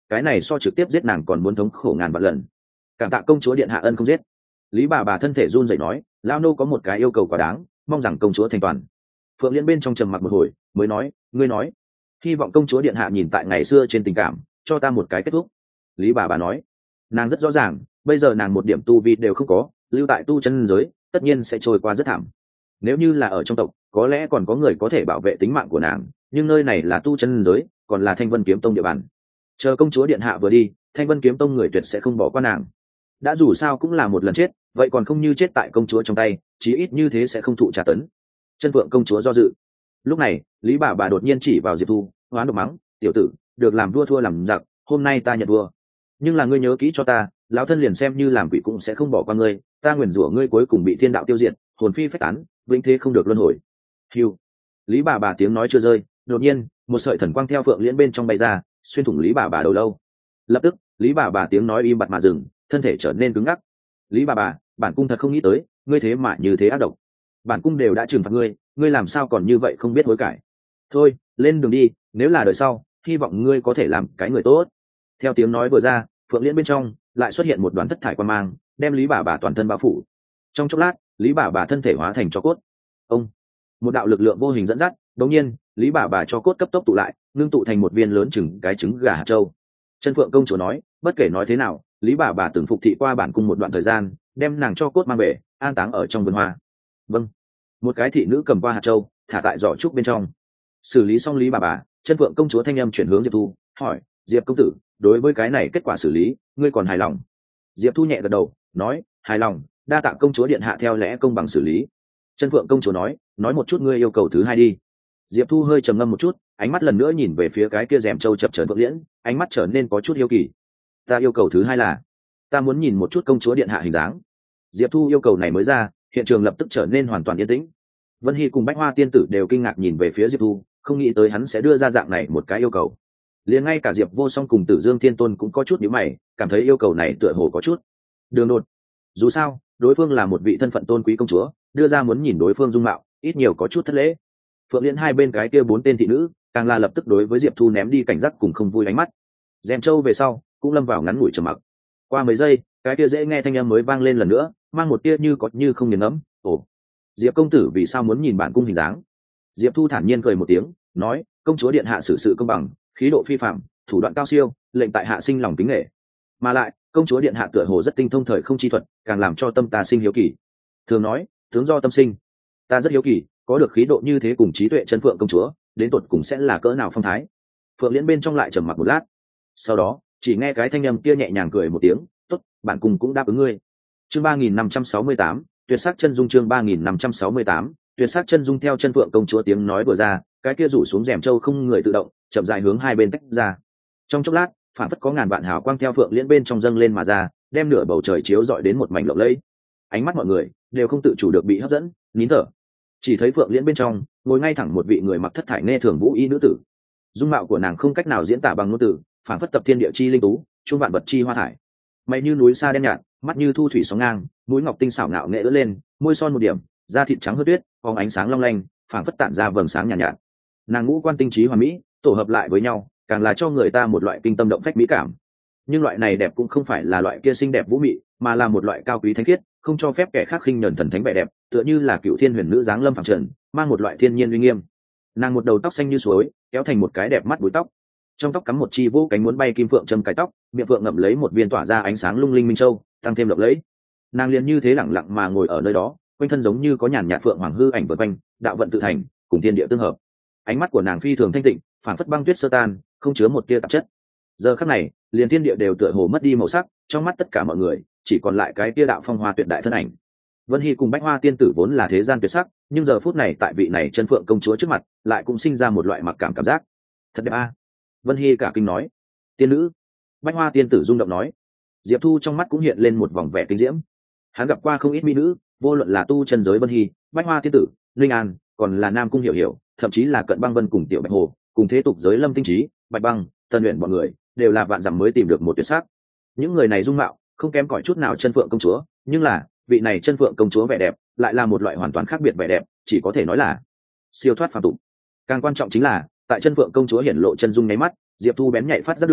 cái này so trực tiếp giết nàng còn muốn thống khổ ngàn vạn lần. Cảm tạ công chúa điện hạ ân không giết. Lý bà bà thân thể run rẩy nói, lao nô có một cái yêu cầu quá đáng, mong rằng công chúa thành toàn. Phượng Liên bên trong trầm mặc một hồi mới nói, ngươi nói. Hy vọng công chúa điện hạ nhìn tại ngày xưa trên tình cảm, cho ta một cái kết thúc. Lý bà bà nói, nàng rất rõ ràng, bây giờ nàng một điểm tu vi đều không có, lưu tại tu chân giới tất nhiên sẽ trôi qua rất thảm. Nếu như là ở trong tộc, có lẽ còn có người có thể bảo vệ tính mạng của nàng, nhưng nơi này là tu chân giới, còn là Thanh Vân Kiếm Tông địa bàn. Chờ công chúa điện hạ vừa đi, Thanh Vân Kiếm Tông người tuyệt sẽ không bỏ qua nàng. Đã dù sao cũng là một lần chết, vậy còn không như chết tại công chúa trong tay, chí ít như thế sẽ không thụ trả tấn. Chân Phượng công chúa do dự. Lúc này, Lý bà bà đột nhiên chỉ vào Diệp Thu, hoán độc mắng, tiểu tử, được làm vua thua làm giặc, hôm nay ta nhận vua. Nhưng là ngươi nhớ kỹ cho ta, lão thân liền xem như làm quỷ cũng sẽ không bỏ qua ngươi, ta nguyền rủa ngươi cuối cùng bị thiên đạo tiêu diệt, hồn phi phách tán, vĩnh thế không được luân hồi. Hiu. Lý bà bà tiếng nói chưa rơi, đột nhiên, một sợi thần quang theo Phượng Liễn bên trong bay ra, xuyên thủng Lý bà bà đầu lâu. Lập tức, Lý bà bà tiếng nói im bặt mà dừng, thân thể trở nên cứng ngắc. Lý bà bà, bản cung thật không nghĩ tới, ngươi thế mà như thế ác độc. Bản cung đều đã trừng phạt ngươi, ngươi làm sao còn như vậy không biết hối cải. Thôi, lên đường đi, nếu là đời sau, hy vọng ngươi có thể làm cái người tốt. Theo tiếng nói vừa ra, Phượng Liễn bên trong lại xuất hiện một đoàn thất thải quan mang, đem Lý bà bà toàn thân bao phủ. Trong chốc lát, Lý bà bà thân thể hóa thành tro cốt. Ông, một đạo lực lượng vô hình dẫn dắt, đột nhiên, Lý bà bà cho cốt cấp tốc tụ lại, ngưng tụ thành một viên lớn chừng cái trứng gà hạt châu. Chân Phượng công chúa nói, bất kể nói thế nào, Lý bà bà từng phục thị qua bản cung một đoạn thời gian, đem nàng cho cốt mang về, an táng ở trong vườn hoa. Vâng. Một cái thị nữ cầm qua hạt châu, thả tại giỏ trúc bên trong. Xử lý xong Lý bà bà, Chân Phượng công chúa thanh âm chuyển hướng Diệp Thu, hỏi, Diệp công tử, đối với cái này kết quả xử lý, ngươi còn hài lòng? Diệp Thu nhẹ gật đầu, nói, hài lòng, đa tạ công chúa điện hạ theo lẽ công bằng xử lý. Chân Phượng công chúa nói, nói một chút ngươi yêu cầu thứ hai đi. Diệp Thu hơi trầm ngâm một chút, ánh mắt lần nữa nhìn về phía cái kia rèm châu chập chờn Phượng Liễn, ánh mắt trở nên có chút hiếu kỳ. Ta yêu cầu thứ hai là, ta muốn nhìn một chút công chúa điện hạ hình dáng. Diệp Thu yêu cầu này mới ra, hiện trường lập tức trở nên hoàn toàn yên tĩnh. Vân Hy cùng Bách Hoa tiên tử đều kinh ngạc nhìn về phía Diệp Thu, không nghĩ tới hắn sẽ đưa ra dạng này một cái yêu cầu. Liền ngay cả Diệp Vô Song cùng Tử Dương Thiên Tôn cũng có chút nhíu mày, cảm thấy yêu cầu này tựa hồ có chút đường đột. Dù sao, đối phương là một vị thân phận tôn quý công chúa, đưa ra muốn nhìn đối phương dung mạo, ít nhiều có chút thất lễ. Phượng Liễn hai bên cái kia bốn tên thị nữ, càng là lập tức đối với Diệp Thu ném đi cảnh giác cùng không vui ánh mắt. Dèm Châu về sau, cũng lâm vào ngắn ngủi trầm mặc. Qua mấy giây, cái kia dễ nghe thanh âm mới vang lên lần nữa, mang một tia như có như không nghiền ngẫm. Ồ, Diệp công tử vì sao muốn nhìn bản cung hình dáng? Diệp Thu thản nhiên cười một tiếng, nói, công chúa điện hạ xử sự công bằng, khí độ phi phạm, thủ đoạn cao siêu, lệnh tại hạ sinh lòng kính nể. Mà lại, công chúa điện hạ tựa hồ rất tinh thông thời không chi thuật, càng làm cho tâm ta sinh hiếu kỳ. Thường nói, tướng do tâm sinh. Ta rất hiếu kỳ, có được khí độ như thế cùng trí tuệ chân Phượng công chúa, đến tột cùng sẽ là cỡ nào phong thái. Phượng Liễn bên trong lại trầm mặc một lát, sau đó chỉ nghe cái thanh âm kia nhẹ nhàng cười một tiếng, tốt, bản cung cũng đáp ứng ngươi. Chương ba nghìn năm trăm sáu mươi tám, tuyệt sắc chân dung. Chương ba nghìn năm trăm sáu mươi tám, tuyệt sắc chân dung. Theo chân Phượng công chúa tiếng nói vừa ra, cái kia rủ xuống rèm châu không người tự động chậm rãi hướng hai bên tách ra. Trong chốc lát, phản phất có ngàn vạn hào quang theo Phượng Liễn bên trong dâng lên mà ra, đem nửa bầu trời chiếu rọi đến một mảnh lộng lẫy. Ánh mắt mọi người đều không tự chủ được bị hấp dẫn, nín thở. Chỉ thấy Phượng Liễn bên trong ngồi ngay thẳng một vị người mặc thất thải nghe thường vũ y nữ tử. Dung mạo của nàng không cách nào diễn tả bằng ngôn từ, phản phất tập thiên địa chi linh tú, trung vạn vật chi hoa thải. Mày như núi xa đen nhạt, mắt như thu thủy sóng ngang, mũi ngọc tinh xảo ngạo nghệ ưỡn lên, môi son một điểm, da thịt trắng hơn tuyết, phóng ánh sáng long lanh, phản phất tản ra vầng sáng nhàn nhạt, nhạt. Nàng ngũ quan tinh trí hoàn mỹ, tổ hợp lại với nhau, càng là cho người ta một loại kinh tâm động phách mỹ cảm. Nhưng loại này đẹp cũng không phải là loại kia xinh đẹp vũ mị, mà là một loại cao quý thánh khiết, không cho phép kẻ khác khinh nhẫn thần thánh vẻ đẹp, tựa như là cựu thiên huyền nữ giáng lâm phàm trần, mang một loại thiên nhiên uy nghiêm. Nàng một đầu tóc xanh như suối, kéo thành một cái đẹp mắt búi tóc, trong tóc cắm một chi vô cánh muốn bay kim phượng châm cái tóc, miệng phượng ngậm lấy một viên tỏa ra ánh sáng lung linh minh châu, tăng thêm lộng lẫy. Nàng liền như thế lẳng lặng mà ngồi ở nơi đó, quanh thân giống như có nhàn nhạt phượng hoàng hư ảnh vần quanh, đạo vận tự thành, cùng thiên địa tương hợp. Ánh mắt của nàng phi thường thanh tịnh, phản phất băng tuyết sơ tan, không chứa một tia tạp chất. Giờ khắc này, liền thiên địa đều tựa hồ mất đi màu sắc, trong mắt tất cả mọi người chỉ còn lại cái tia đạo phong hoa tuyệt đại thân ảnh. Vân Hy cùng Bách Hoa tiên tử vốn là thế gian tuyệt sắc, nhưng giờ phút này tại vị này chân phượng công chúa trước mặt, lại cũng sinh ra một loại mặc cảm cảm giác. Thật đẹp a. Vân Hy cả kinh nói. Tiên nữ. Bách Hoa tiên tử rung động nói. Diệp Thu trong mắt cũng hiện lên một vòng vẻ kinh diễm. Hắn gặp qua không ít mỹ nữ, vô luận là tu chân giới Vân Hy, Bách Hoa tiên tử, Linh An, còn là Nam Cung Hiểu Hiểu, thậm chí là Cận Băng Vân cùng Tiểu Bạch Hồ, cùng thế tục giới Lâm Tinh Trí, Bạch Băng, Tân Uyển bọn người, đều là vạn dặm mới tìm được một tuyệt sắc. Những người này dung mạo không kém cỏi chút nào chân phượng công chúa, nhưng là vị này chân phượng công chúa vẻ đẹp lại là một loại hoàn toàn khác biệt vẻ đẹp, chỉ có thể nói là siêu thoát phàm tục. Càng quan trọng chính là tại chân phượng công chúa hiển lộ chân dung nháy mắt, Diệp Thu bén nhạy phát giác được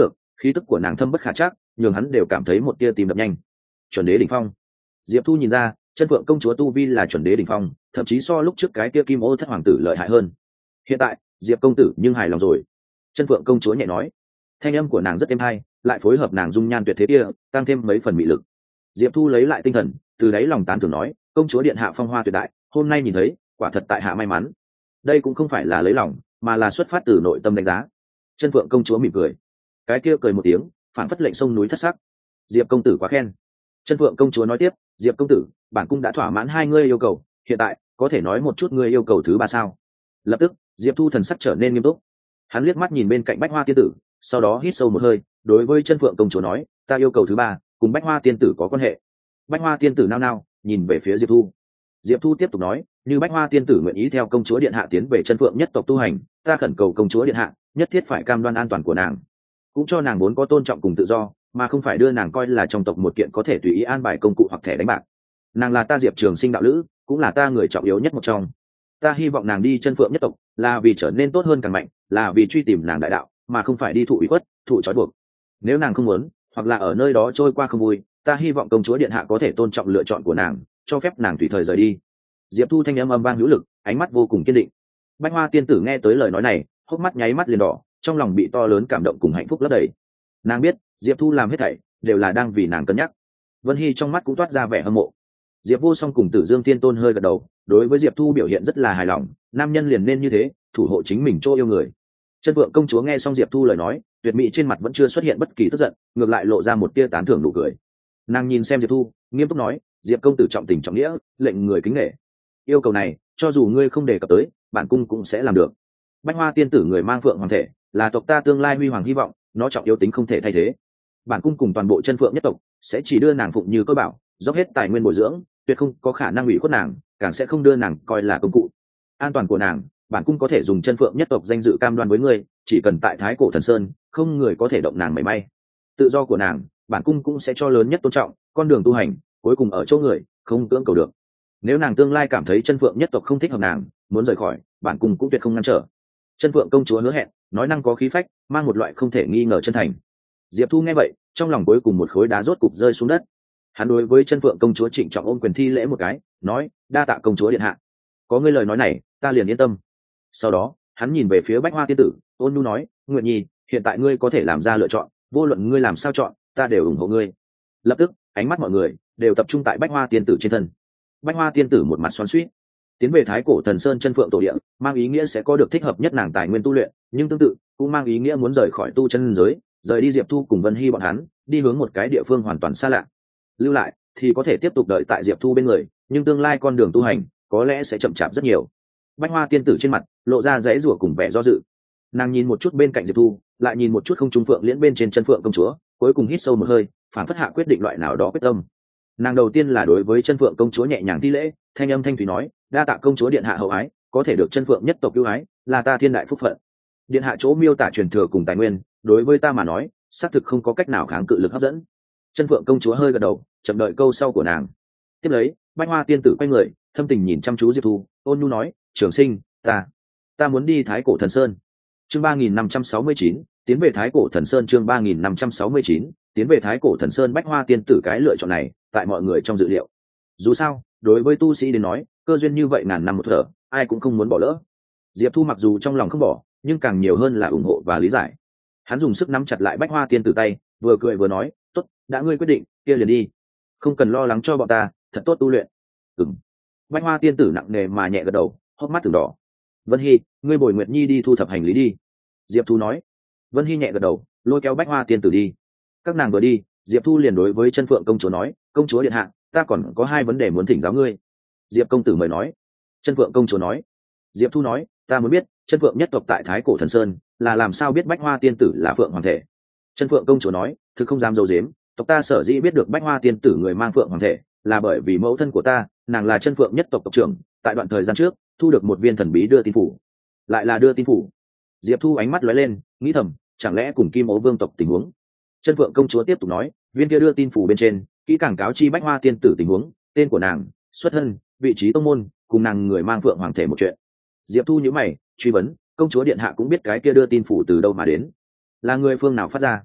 khí tức của nàng thâm bất khả trắc, nhường hắn đều cảm thấy một tia tim đập nhanh. Chuẩn đế đỉnh phong. Diệp Thu nhìn ra, chân phượng công chúa tu vi là chuẩn đế đỉnh phong, thậm chí so lúc trước cái kia kim ô thất hoàng tử lợi hại hơn. Hiện tại, Diệp công tử nhưng hài lòng rồi. Chân phượng công chúa nhẹ nói, thanh âm của nàng rất êm hay, lại phối hợp nàng dung nhan tuyệt thế kia, tăng thêm mấy phần mị lực. Diệp Thu lấy lại tinh thần, từ đáy lòng tán thưởng nói, công chúa điện hạ phong hoa tuyệt đại, hôm nay nhìn thấy, quả thật tại hạ may mắn. Đây cũng không phải là lấy lòng, mà là xuất phát từ nội tâm đánh giá. Chân phượng công chúa mỉm cười, cái kia cười một tiếng, phản phất lệnh sông núi thất sắc. Diệp công tử quá khen. Chân phượng công chúa nói tiếp, Diệp công tử, bản cung đã thỏa mãn hai ngươi yêu cầu, hiện tại có thể nói một chút ngươi yêu cầu thứ ba sao? Lập tức, Diệp Thu thần sắc trở nên nghiêm túc. Hắn liếc mắt nhìn bên cạnh Bách Hoa tiên tử, sau đó hít sâu một hơi, đối với chân phượng công chúa nói, ta yêu cầu thứ ba cùng Bách Hoa tiên tử có quan hệ. Bách Hoa tiên tử nao nao nhìn về phía Diệp Thu. Diệp Thu tiếp tục nói, như Bách Hoa tiên tử nguyện ý theo công chúa điện hạ tiến về chân phượng nhất tộc tu hành, ta khẩn cầu công chúa điện hạ nhất thiết phải cam đoan an toàn của nàng, cũng cho nàng vốn có tôn trọng cùng tự do, mà không phải đưa nàng coi là trong tộc một kiện có thể tùy ý an bài công cụ hoặc thẻ đánh bạc. Nàng là ta Diệp Trường Sinh đạo lữ, cũng là ta người trọng yếu nhất một trong. Ta hy vọng nàng đi chân phượng nhất tộc là vì trở nên tốt hơn càng mạnh, là vì truy tìm nàng đại đạo, mà không phải đi thụ ủy khuất, thụ trói buộc. Nếu nàng không muốn, hoặc là ở nơi đó trôi qua không vui, ta hy vọng công chúa điện hạ có thể tôn trọng lựa chọn của nàng, cho phép nàng tùy thời rời đi. Diệp Thu thanh âm âm vang hữu lực, ánh mắt vô cùng kiên định. Bách Hoa tiên tử nghe tới lời nói này, hốc mắt nháy mắt liền đỏ, trong lòng bị to lớn cảm động cùng hạnh phúc lấp đầy. Nàng biết, Diệp Thu làm hết thảy đều là đang vì nàng cân nhắc. Vân Hy trong mắt cũng toát ra vẻ hâm mộ. Diệp Vô Song cùng Tử Dương Tiên Tôn hơi gật đầu, đối với Diệp Thu biểu hiện rất là hài lòng, nam nhân liền nên như thế, thủ hộ chính mình chỗ yêu người. Chân Vượng công chúa nghe xong Diệp Thu lời nói, tuyệt mỹ trên mặt vẫn chưa xuất hiện bất kỳ tức giận, ngược lại lộ ra một tia tán thưởng nụ cười. Nàng nhìn xem Diệp Thu, nghiêm túc nói, Diệp công tử trọng tình trọng nghĩa, lệnh người kính nể. Yêu cầu này, cho dù ngươi không đề cập tới, bản cung cũng sẽ làm được. Bách Hoa tiên tử người mang phượng hoàng thể, là tộc ta tương lai huy hoàng hy vọng, nó trọng yếu tính không thể thay thế. Bản cung cùng toàn bộ chân phượng nhất tộc sẽ chỉ đưa nàng phụng như cơ bảo, dốc hết tài nguyên bồi dưỡng, tuyệt không có khả năng ủy khuất nàng, càng sẽ không đưa nàng coi là công cụ. An toàn của nàng, bản cung có thể dùng chân phượng nhất tộc danh dự cam đoan với ngươi, chỉ cần tại Thái Cổ Thần Sơn, không người có thể động nàng mảy may. Tự do của nàng, bản cung cũng sẽ cho lớn nhất tôn trọng, con đường tu hành, cuối cùng ở chỗ người, không cưỡng cầu được. Nếu nàng tương lai cảm thấy chân phượng nhất tộc không thích hợp nàng, muốn rời khỏi, bản cung cũng tuyệt không ngăn trở. Chân phượng công chúa hứa hẹn, nói năng có khí phách, mang một loại không thể nghi ngờ chân thành. Diệp Thu nghe vậy, trong lòng cuối cùng một khối đá rốt cục rơi xuống đất. Hắn đối với chân phượng công chúa trịnh trọng ôm quyền thi lễ một cái, nói, đa tạ công chúa điện hạ, có ngươi lời nói này, ta liền yên tâm. Sau đó, hắn nhìn về phía Bách Hoa tiên tử, ôn nhu nói, Nguyệt Nhi, hiện tại ngươi có thể làm ra lựa chọn, vô luận ngươi làm sao chọn, ta đều ủng hộ ngươi. Lập tức, ánh mắt mọi người đều tập trung tại Bách Hoa tiên tử trên thân. Bách Hoa tiên tử một mặt xoắn xuýt, tiến về Thái Cổ Thần Sơn chân phượng tổ địa, mang ý nghĩa sẽ có được thích hợp nhất nàng tài nguyên tu luyện, nhưng tương tự cũng mang ý nghĩa muốn rời khỏi tu chân giới, rời đi Diệp Thu cùng Vân Hy bọn hắn, đi hướng một cái địa phương hoàn toàn xa lạ. Lưu lại thì có thể tiếp tục đợi tại Diệp Thu bên người, nhưng tương lai con đường tu hành có lẽ sẽ chậm chạp rất nhiều. Bách Hoa tiên tử trên mặt lộ ra dãy rủa cùng vẻ do dự. Nàng nhìn một chút bên cạnh Diệp Thu, lại nhìn một chút không trung phượng liễn bên trên chân phượng công chúa, cuối cùng hít sâu một hơi, phản phất hạ quyết định loại nào đó quyết tâm. Nàng đầu tiên là đối với chân phượng công chúa nhẹ nhàng thi lễ, thanh âm thanh thủy nói, đa tạ công chúa điện hạ hậu ái, có thể được chân phượng nhất tộc ưu ái, là ta thiên đại phúc phận. Điện hạ chỗ miêu tả truyền thừa cùng tài nguyên, đối với ta mà nói, xác thực không có cách nào kháng cự lực hấp dẫn. Chân phượng công chúa hơi gật đầu, chậm đợi câu sau của nàng. Tiếp lấy, Bách Hoa tiên tử quay người, thâm tình nhìn chăm chú Diệp Thu, ôn nhu nói, Trường Sinh, ta, ta muốn đi Thái Cổ Thần Sơn. Chương ba nghìn năm trăm sáu mươi chín, tiến về Thái Cổ Thần Sơn. Chương ba nghìn năm trăm sáu mươi chín, tiến về Thái Cổ Thần Sơn. Bách Hoa tiên tử cái lựa chọn này, tại mọi người trong dự liệu. Dù sao, đối với tu sĩ đến nói, cơ duyên như vậy ngàn năm một thở, ai cũng không muốn bỏ lỡ. Diệp Thu mặc dù trong lòng không bỏ, nhưng càng nhiều hơn là ủng hộ và lý giải. Hắn dùng sức nắm chặt lại Bách Hoa tiên tử tay, vừa cười vừa nói, tốt, đã ngươi quyết định, kia liền đi, không cần lo lắng cho bọn ta, thật tốt tu luyện. Ừm. Bách Hoa tiên tử nặng nề mà nhẹ gật đầu, hốc mắt từng đỏ. Vân Hy, ngươi bồi Nguyệt Nhi đi thu thập hành lý đi. Diệp Thu nói. Vân Hy nhẹ gật đầu, lôi kéo Bách Hoa tiên tử đi. Các nàng vừa đi, Diệp Thu liền đối với chân phượng công chúa nói, công chúa điện hạ, ta còn có hai vấn đề muốn thỉnh giáo ngươi. Diệp công tử mời nói. Chân phượng công chúa nói. Diệp Thu nói, ta muốn biết, chân phượng nhất tộc tại Thái Cổ Thần Sơn là làm sao biết Bách Hoa tiên tử là phượng hoàng thể. Chân phượng công chúa nói, thực không dám dâu dếm, tộc ta sở dĩ biết được Bách Hoa tiên tử người mang phượng hoàng thể, là bởi vì mẫu thân của ta, nàng là chân phượng nhất tộc tộc trưởng, tại đoạn thời gian trước thu được một viên thần bí đưa tin phủ. Lại là đưa tin phủ. Diệp Thu ánh mắt lóe lên, nghĩ thầm, chẳng lẽ cùng Kim Ố vương tộc tình huống. Chân phượng công chúa tiếp tục nói, viên kia đưa tin phủ bên trên kỹ càng cáo chi Bách Hoa tiên tử tình huống, tên của nàng, xuất thân, vị trí tông môn, cùng nàng người mang phượng hoàng thể một chuyện. Diệp Thu nhíu mày, truy vấn, công chúa điện hạ cũng biết cái kia đưa tin phủ từ đâu mà đến, là người phương nào phát ra.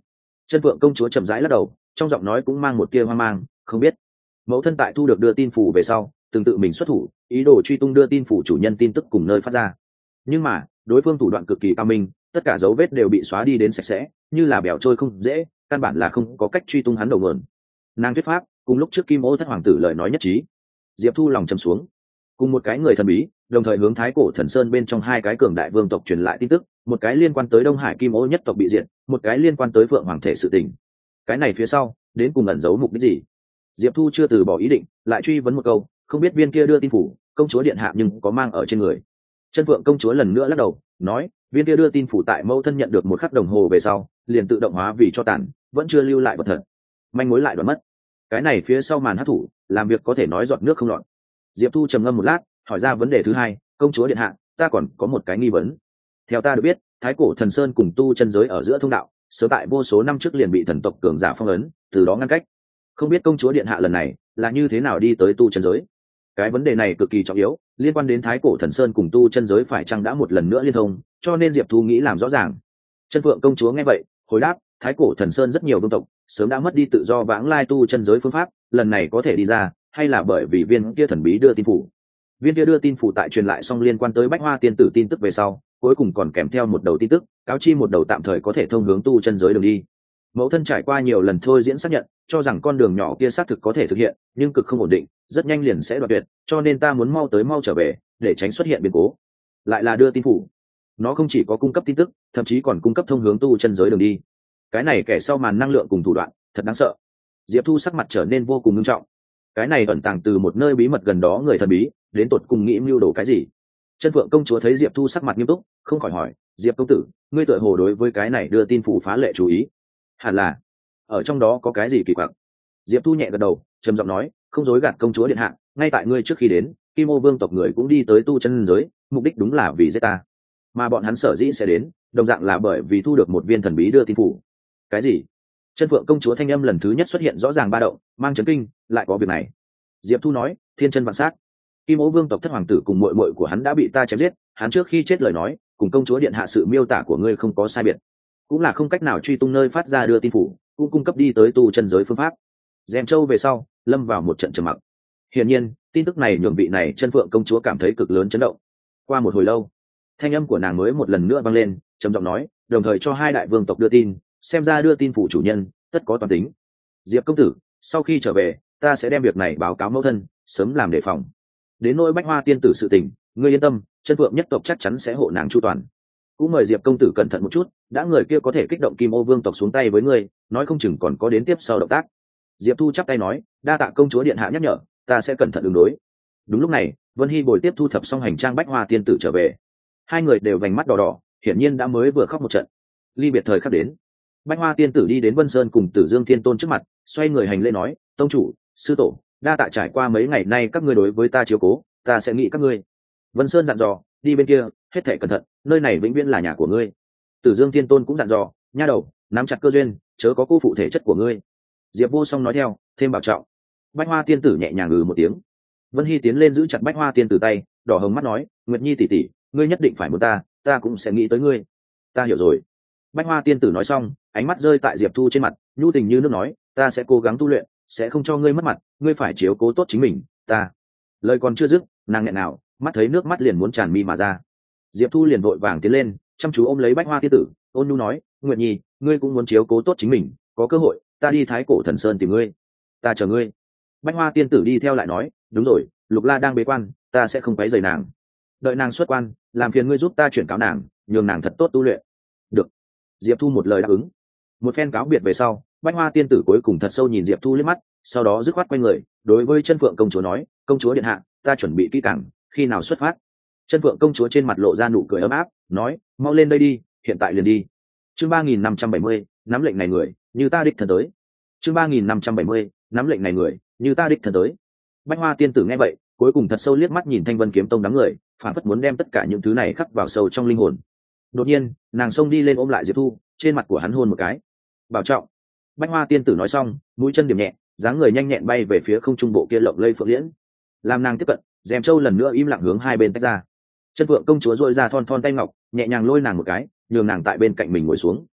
Chân Phượng công chúa chậm rãi lắc đầu, trong giọng nói cũng mang một tia hoang mang, không biết. Mẫu thân tại thu được đưa tin phủ về sau, từng tự mình xuất thủ, ý đồ truy tung đưa tin phủ chủ nhân tin tức cùng nơi phát ra. Nhưng mà, đối phương thủ đoạn cực kỳ cao minh, tất cả dấu vết đều bị xóa đi đến sạch sẽ, như là bèo trôi không dễ, căn bản là không có cách truy tung hắn đầu nguồn. Nàng thuyết pháp, cùng lúc trước Kim Ô thất hoàng tử lời nói nhất trí. Diệp Thu lòng trầm xuống, cùng một cái người thần bí, đồng thời hướng Thái Cổ Thần Sơn bên trong hai cái cường đại vương tộc truyền lại tin tức, một cái liên quan tới Đông Hải Kim Ô nhất tộc bị diệt, một cái liên quan tới Vượng Hoàng thể sự tình. Cái này phía sau, đến cùng ẩn giấu mục đích gì? Diệp Thu chưa từ bỏ ý định, lại truy vấn một câu, không biết viên kia đưa tin phủ, công chúa điện hạ nhưng có mang ở trên người. Chân Phượng công chúa lần nữa lắc đầu, nói, viên kia đưa tin phủ tại mẫu thân nhận được một khắc đồng hồ về sau, liền tự động hóa vì cho tàn, vẫn chưa lưu lại vật thật. Manh mối lại đoán mất. Cái này phía sau màn hắc thủ, làm việc có thể nói giọt nước không lọt. Diệp Thu trầm ngâm một lát, hỏi ra vấn đề thứ hai, công chúa điện hạ, ta còn có một cái nghi vấn. Theo ta được biết, Thái Cổ Thần Sơn cùng tu chân giới ở giữa thông đạo, sớm tại vô số năm trước liền bị thần tộc cường giả phong ấn, từ đó ngăn cách. Không biết công chúa điện hạ lần này là như thế nào đi tới tu chân giới? Cái vấn đề này cực kỳ trọng yếu, liên quan đến Thái Cổ Thần Sơn cùng tu chân giới phải chăng đã một lần nữa liên thông, cho nên Diệp Thu nghĩ làm rõ ràng. Chân Phượng công chúa nghe vậy, hồi đáp, Thái Cổ Thần Sơn rất nhiều vương tộc, sớm đã mất đi tự do vãng lai tu chân giới phương pháp, lần này có thể đi ra, hay là bởi vì viên kia thần bí đưa tin phủ. Viên kia đưa tin phủ tại truyền lại xong liên quan tới Bách Hoa tiên tử tin tức về sau, cuối cùng còn kèm theo một đầu tin tức, cáo chi một đầu tạm thời có thể thông hướng tu chân giới đường đi. Mẫu thân trải qua nhiều lần thôi diễn xác nhận, cho rằng con đường nhỏ kia xác thực có thể thực hiện, nhưng cực không ổn định, rất nhanh liền sẽ đoạt tuyệt, cho nên ta muốn mau tới mau trở về, để tránh xuất hiện biến cố. Lại là đưa tin phủ. Nó không chỉ có cung cấp tin tức, thậm chí còn cung cấp thông hướng tu chân giới đường đi. Cái này kẻ sau màn năng lượng cùng thủ đoạn, thật đáng sợ. Diệp Thu sắc mặt trở nên vô cùng nghiêm trọng. Cái này ẩn tàng từ một nơi bí mật gần đó người thần bí, đến tột cùng nghĩ mưu đồ cái gì? Chân Phượng công chúa thấy Diệp Thu sắc mặt nghiêm túc, không khỏi hỏi, Diệp công tử, ngươi tựa hồ đối với cái này đưa tin phủ phá lệ chú ý. Hẳn là, ở trong đó có cái gì kỳ quặc? Diệp Thu nhẹ gật đầu, trầm giọng nói, không dối gạt công chúa điện hạ, ngay tại ngươi trước khi đến, Kim Ô vương tộc người cũng đi tới tu chân giới, mục đích đúng là vì giết ta. Mà bọn hắn sở dĩ sẽ đến, đồng dạng là bởi vì thu được một viên thần bí đưa tin phủ. Cái gì? Chân Phượng công chúa thanh âm lần thứ nhất xuất hiện rõ ràng ba động, mang chấn kinh, lại có việc này. Diệp Thu nói, thiên chân vạn sát. Kim Ô vương tộc thất hoàng tử cùng muội muội của hắn đã bị ta chém giết, hắn trước khi chết lời nói, cùng công chúa điện hạ sự miêu tả của ngươi không có sai biệt, cũng là không cách nào truy tung nơi phát ra đưa tin phủ, cũng cung cấp đi tới tu chân giới phương pháp. Dèm Châu về sau, lâm vào một trận trầm mặc. Hiển nhiên, tin tức này nhường vị này Chân Phượng công chúa cảm thấy cực lớn chấn động. Qua một hồi lâu, thanh âm của nàng mới một lần nữa vang lên, trầm giọng nói, đồng thời cho hai đại vương tộc đưa tin, xem ra đưa tin phủ chủ nhân tất có toàn tính. Diệp công tử, sau khi trở về, ta sẽ đem việc này báo cáo mẫu thân, sớm làm đề phòng. Đến nỗi Bách Hoa tiên tử sự tình, ngươi yên tâm, Chân Phượng nhất tộc chắc chắn sẽ hộ nàng chu toàn. Cũng mời Diệp công tử cẩn thận một chút, đã người kia có thể kích động Kim Ô vương tộc xuống tay với ngươi, nói không chừng còn có đến tiếp sau động tác. Diệp Thu chắp tay nói, đa tạ công chúa điện hạ nhắc nhở, ta sẽ cẩn thận ứng đối. Đúng lúc này, Vân Hy bồi tiếp thu thập xong hành trang Bách Hoa tiên tử trở về. Hai người đều vành mắt đỏ đỏ, hiển nhiên đã mới vừa khóc một trận. Ly biệt thời khắc đến, Bách Hoa tiên tử đi đến Vân Sơn cùng Tử Dương Thiên Tôn trước mặt, xoay người hành lễ nói, tông chủ, sư tổ, đa tạ trải qua mấy ngày nay các ngươi đối với ta chiếu cố, ta sẽ nghĩ các ngươi. Vân Sơn dặn dò, đi bên kia, hết thảy cẩn thận, nơi này vĩnh viễn là nhà của ngươi. Tử Dương Thiên Tôn cũng dặn dò, nha đầu, nắm chặt cơ duyên, chớ có cô phụ thể chất của ngươi. Diệp Vô Song nói theo, thêm bảo trọng. Bách Hoa tiên tử nhẹ nhàng ngừ một tiếng. Vân Hy tiến lên giữ chặt Bách Hoa tiên tử tay, đỏ hồng mắt nói, Nguyệt Nhi tỷ tỷ, ngươi nhất định phải muốn ta, ta cũng sẽ nghĩ tới ngươi. Ta hiểu rồi. Bách Hoa tiên tử nói xong, ánh mắt rơi tại Diệp Thu trên mặt, nhu tình như nước nói, ta sẽ cố gắng tu luyện, sẽ không cho ngươi mất mặt, ngươi phải chiếu cố tốt chính mình, ta. Lời còn chưa dứt, nàng nghẹn nào, mắt thấy nước mắt liền muốn tràn mi mà ra. Diệp Thu liền vội vàng tiến lên, chăm chú ôm lấy Bách Hoa tiên tử, ôn nhu nói, Nguyệt Nhi, ngươi cũng muốn chiếu cố tốt chính mình, có cơ hội, ta đi Thái Cổ Thần Sơn tìm ngươi, ta chờ ngươi. Bách Hoa tiên tử đi theo lại nói, đúng rồi, Lục La đang bế quan, ta sẽ không quấy rầy nàng, đợi nàng xuất quan, làm phiền ngươi giúp ta chuyển cáo nàng, nhường nàng thật tốt tu luyện. Được. Diệp Thu một lời đáp ứng. Một phen cáo biệt về sau, Bách Hoa tiên tử cuối cùng thật sâu nhìn Diệp Thu liếc mắt, sau đó dứt khoát quay người, đối với Chân Phượng công chúa nói, công chúa điện hạ, ta chuẩn bị kỹ càng, khi nào xuất phát? Chân Phượng công chúa trên mặt lộ ra nụ cười ấm áp, nói, mau lên đây đi, hiện tại liền đi. Chương ba nghìn năm trăm bảy mươi, nắm lệnh này người, như ta đích thân tới. Chương ba nghìn năm trăm bảy mươi, nắm lệnh này người, như ta đích thân tới. Bách Hoa tiên tử nghe vậy, cuối cùng thật sâu liếc mắt nhìn Thanh Vân kiếm tông đám người, phản phất muốn đem tất cả những thứ này khắc vào sâu trong linh hồn. Đột nhiên, nàng xông đi lên ôm lại Diệp Thu, trên mặt của hắn hôn một cái. Bảo trọng. Bách Hoa tiên tử nói xong, mũi chân điểm nhẹ, dáng người nhanh nhẹn bay về phía không trung bộ kia lộng lây phượng liễn. Làm nàng tiếp cận, Dèm Châu lần nữa im lặng hướng hai bên tách ra. Chân Phượng công chúa duỗi ra thon thon tay ngọc, nhẹ nhàng lôi nàng một cái, nhường nàng tại bên cạnh mình ngồi xuống.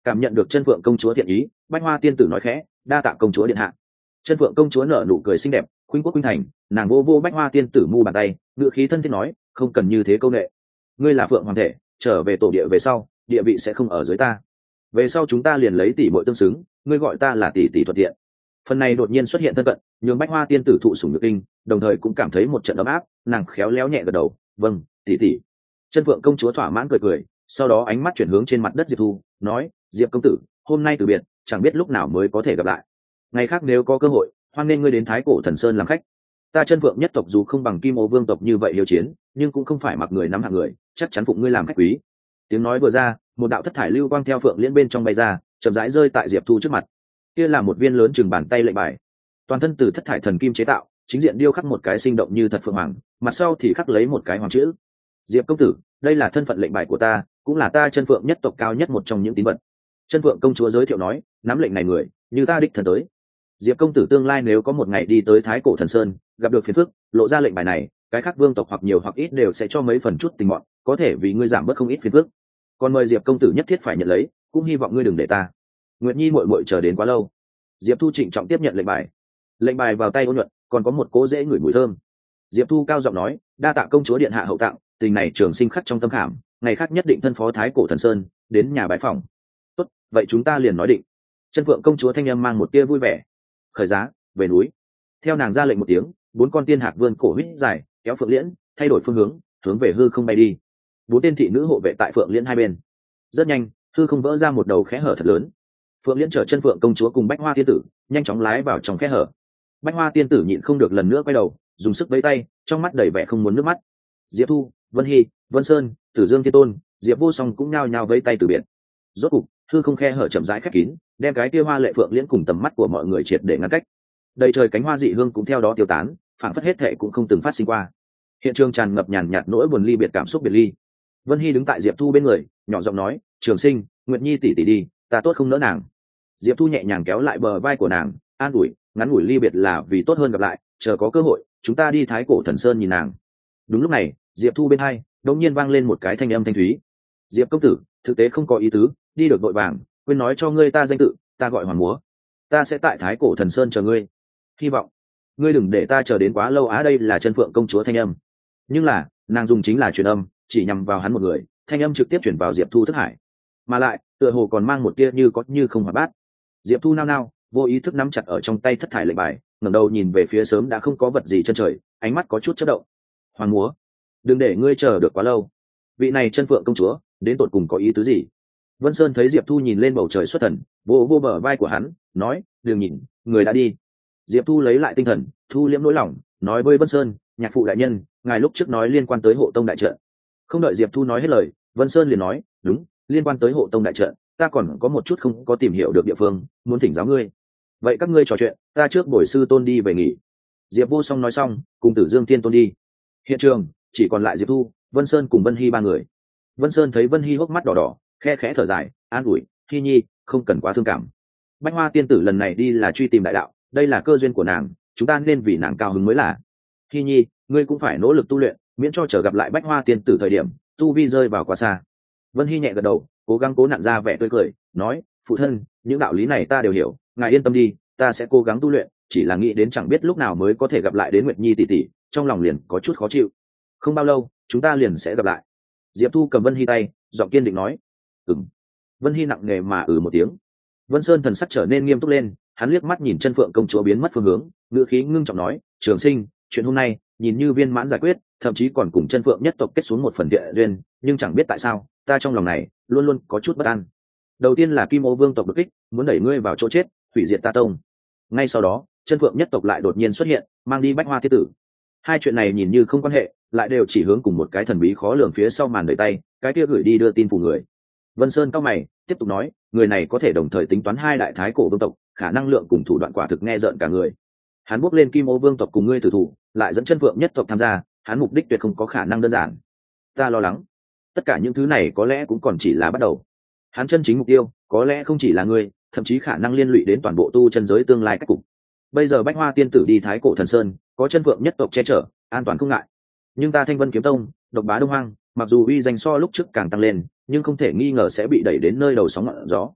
Cảm nhận được chân phượng công chúa thiện ý, bách hoa tiên tử nói khẽ, đa tạ công chúa điện hạ. Chân phượng công chúa nở nụ cười xinh đẹp, khuynh quốc khuynh thành, nàng vô vô bách hoa tiên tử mu bàn tay, ngựa khí thân thiết nói, không cần như thế câu nệ. Ngươi là phượng hoàng thể, trở về tổ địa về sau, địa vị sẽ không ở dưới ta. Về sau chúng ta liền lấy tỷ muội tương xứng, ngươi gọi ta là tỷ tỷ thuận tiện. Phần này đột nhiên xuất hiện thân cận, nhường bách hoa tiên tử thụ sủng nhược kinh, đồng thời cũng cảm thấy một trận ấm áp, nàng khéo léo nhẹ gật đầu, vâng, tỷ tỷ. Chân phượng công chúa thỏa mãn cười cười, sau đó ánh mắt chuyển hướng trên mặt đất Diệp Thu, nói, Diệp công tử, hôm nay từ biệt, chẳng biết lúc nào mới có thể gặp lại. Ngày khác nếu có cơ hội, hoan nên ngươi đến Thái Cổ Thần Sơn làm khách. Ta chân phượng nhất tộc dù không bằng Kim Ô Vương tộc như vậy hiếu chiến, nhưng cũng không phải mặc người nắm hạng người, chắc chắn phụng ngươi làm khách quý. Tiếng nói vừa ra, một đạo thất thải lưu quang theo phượng liễn bên trong bay ra, chậm rãi rơi tại Diệp Thu trước mặt. Kia là một viên lớn chừng bàn tay lệnh bài, toàn thân từ thất thải thần kim chế tạo, chính diện điêu khắc một cái sinh động như thật phượng hoàng, mặt sau thì khắc lấy một cái hoàng chữ. Diệp công tử, đây là thân phận lệnh bài của ta, cũng là ta chân phượng nhất tộc cao nhất một trong những tín vật. Chân phượng công chúa giới thiệu nói, nắm lệnh này người, như ta đích thân tới. Diệp công tử tương lai nếu có một ngày đi tới Thái Cổ Thần Sơn, gặp được phiền phức, lộ ra lệnh bài này, cái khác vương tộc hoặc nhiều hoặc ít đều sẽ cho mấy phần chút tình mọn, có thể vì ngươi giảm bớt không ít phiền phức. Còn mời Diệp công tử nhất thiết phải nhận lấy, cũng hy vọng ngươi đừng để ta Nguyệt Nhi muội muội chờ đến quá lâu. Diệp Thu trịnh trọng tiếp nhận lệnh bài. Lệnh bài vào tay ôn nhuận, còn có một cỗ dễ ngửi mùi thơm. Diệp Thu cao giọng nói, đa tạ công chúa điện hạ hậu tặng, tình này trường sinh khắc trong tâm khảm, ngày khác nhất định thân phó Thái Cổ Thần Sơn, đến nhà bái phòng. Tốt, vậy chúng ta liền nói định. Chân phượng công chúa thanh âm mang một tia vui vẻ. Khởi giá, về núi. Theo nàng ra lệnh một tiếng, bốn con tiên hạc vươn cổ huyết dài, kéo phượng liễn, thay đổi phương hướng, hướng về hư không bay đi. Bốn tên thị nữ hộ vệ tại phượng liễn hai bên. Rất nhanh, hư không vỡ ra một đầu kẽ hở thật lớn. Phượng liễn chở chân phượng công chúa cùng bách hoa tiên tử nhanh chóng lái vào trong kẽ hở. Bách hoa tiên tử nhịn không được lần nữa quay đầu, dùng sức vẫy tay, trong mắt đầy vẻ không muốn nước mắt. Diệp Thu, Vân Hy, Vân Sơn, Tử Dương Thiên Tôn, Diệp Vô Song cũng nhao nhao vẫy tay từ biệt. Rốt cục, hư không khe hở chậm rãi khép kín, đem cái tia hoa lệ phượng liễn cùng tầm mắt của mọi người triệt để ngăn cách. Đầy trời cánh hoa dị hương cũng theo đó tiêu tán, phản phất hết thệ cũng không từng phát sinh qua. Hiện trường tràn ngập nhàn nhạt nỗi buồn ly biệt, cảm xúc biệt ly. Vân Hy đứng tại Diệp Thu bên người, nhỏ giọng nói, Trường Sinh, Nguyệt Nhi tỷ tỷ đi, ta tốt không nỡ nàng. Diệp Thu nhẹ nhàng kéo lại bờ vai của nàng, an ủi, ngắn ngủi ly biệt là vì tốt hơn gặp lại, chờ có cơ hội chúng ta đi Thái Cổ Thần Sơn nhìn nàng. Đúng lúc này, Diệp Thu bên hai đột nhiên vang lên một cái thanh âm thanh thúy. Diệp công tử, thực tế không có ý tứ, đi được vội vàng, quên nói cho ngươi ta danh tự, ta gọi Hoàn Múa, ta sẽ tại Thái Cổ Thần Sơn chờ ngươi. Hy vọng ngươi đừng để ta chờ đến quá lâu á. Đây là chân phượng công chúa thanh âm, nhưng là nàng dùng chính là truyền âm, chỉ nhằm vào hắn một người, thanh âm trực tiếp chuyển vào Diệp Thu thức hải, mà lại tựa hồ còn mang một tia như có như không hoạt bát. Diệp Thu nao nao, vô ý thức nắm chặt ở trong tay thất thải lệnh bài, ngẩng đầu nhìn về phía sớm đã không có vật gì chân trời, ánh mắt có chút chớp động. Hoàn Múa, đừng để ngươi chờ được quá lâu. Vị này chân phượng công chúa đến tột cùng có ý tứ gì? Vân Sơn thấy Diệp Thu nhìn lên bầu trời xuất thần, vô vô bờ vai của hắn, nói, đừng nhìn, người đã đi. Diệp Thu lấy lại tinh thần, thu liễm nỗi lòng, nói với Vân Sơn, nhạc phụ đại nhân, ngài lúc trước nói liên quan tới hộ tông đại trận. Không đợi Diệp Thu nói hết lời, Vân Sơn liền nói, đúng, liên quan tới hộ tông đại trận, ta còn có một chút không có tìm hiểu được địa phương, muốn thỉnh giáo ngươi. Vậy các ngươi trò chuyện, ta trước bồi sư tôn đi về nghỉ. Diệp Vô Song nói xong, cùng Tử Dương Thiên Tôn đi. Hiện trường chỉ còn lại Diệp Thu, Vân Sơn cùng Vân Hy ba người. Vân Sơn thấy Vân Hy hốc mắt đỏ đỏ, khe khẽ thở dài, an ủi, Hy Nhi, không cần quá thương cảm. Bách Hoa tiên tử lần này đi là truy tìm đại đạo, đây là cơ duyên của nàng, chúng ta nên vì nàng cao hứng mới là. Hy Nhi, ngươi cũng phải nỗ lực tu luyện, miễn cho trở gặp lại Bách Hoa tiên tử thời điểm tu vi rơi vào quá xa. Vân Hy nhẹ gật đầu, cố gắng cố nặn ra vẻ tươi cười, nói, phụ thân, những đạo lý này ta đều hiểu, ngài yên tâm đi, ta sẽ cố gắng tu luyện, chỉ là nghĩ đến chẳng biết lúc nào mới có thể gặp lại đến Nguyệt Nhi tỷ tỷ, trong lòng liền có chút khó chịu. Không bao lâu, chúng ta liền sẽ gặp lại. Diệp Thu cầm Vân Hy tay, giọng kiên định nói. Ừm. Vân Hy nặng nề mà ừ một tiếng. Vân Sơn thần sắc trở nên nghiêm túc lên, hắn liếc mắt nhìn chân phượng công chúa biến mất phương hướng, ngữ khí ngưng trọng nói, Trường Sinh, chuyện hôm nay nhìn như viên mãn giải quyết, thậm chí còn cùng chân phượng nhất tộc kết xuống một phần địa duyên, nhưng chẳng biết tại sao ta trong lòng này luôn luôn có chút bất an. Đầu tiên là Kim Ô Vương tộc đột kích, muốn đẩy ngươi vào chỗ chết, hủy diệt ta tông. Ngay sau đó, chân phượng nhất tộc lại đột nhiên xuất hiện, mang đi Bách Hoa Thiên tử. Hai chuyện này nhìn như không quan hệ, lại đều chỉ hướng cùng một cái thần bí khó lường phía sau màn đợi tay, cái kia gửi đi đưa tin phủ người. Vân Sơn cao mày, tiếp tục nói, người này có thể đồng thời tính toán hai đại thái cổ vương tộc, khả năng lượng cùng thủ đoạn quả thực nghe rợn cả người. Hắn bước lên Kim Ô Vương tộc cùng ngươi tử thủ, lại dẫn chân phượng nhất tộc tham gia, hắn mục đích tuyệt không có khả năng đơn giản. Ta lo lắng, tất cả những thứ này có lẽ cũng còn chỉ là bắt đầu. Hắn chân chính mục tiêu, có lẽ không chỉ là ngươi, thậm chí khả năng liên lụy đến toàn bộ tu chân giới tương lai cách cục. Bây giờ Bách Hoa tiên tử đi Thái Cổ Thần Sơn, có chân phượng nhất tộc che chở, an toàn không ngại. Nhưng ta Thanh Vân Kiếm Tông, độc bá Đông Hoang, mặc dù uy danh so lúc trước càng tăng lên, nhưng không thể nghi ngờ sẽ bị đẩy đến nơi đầu sóng ngọn gió.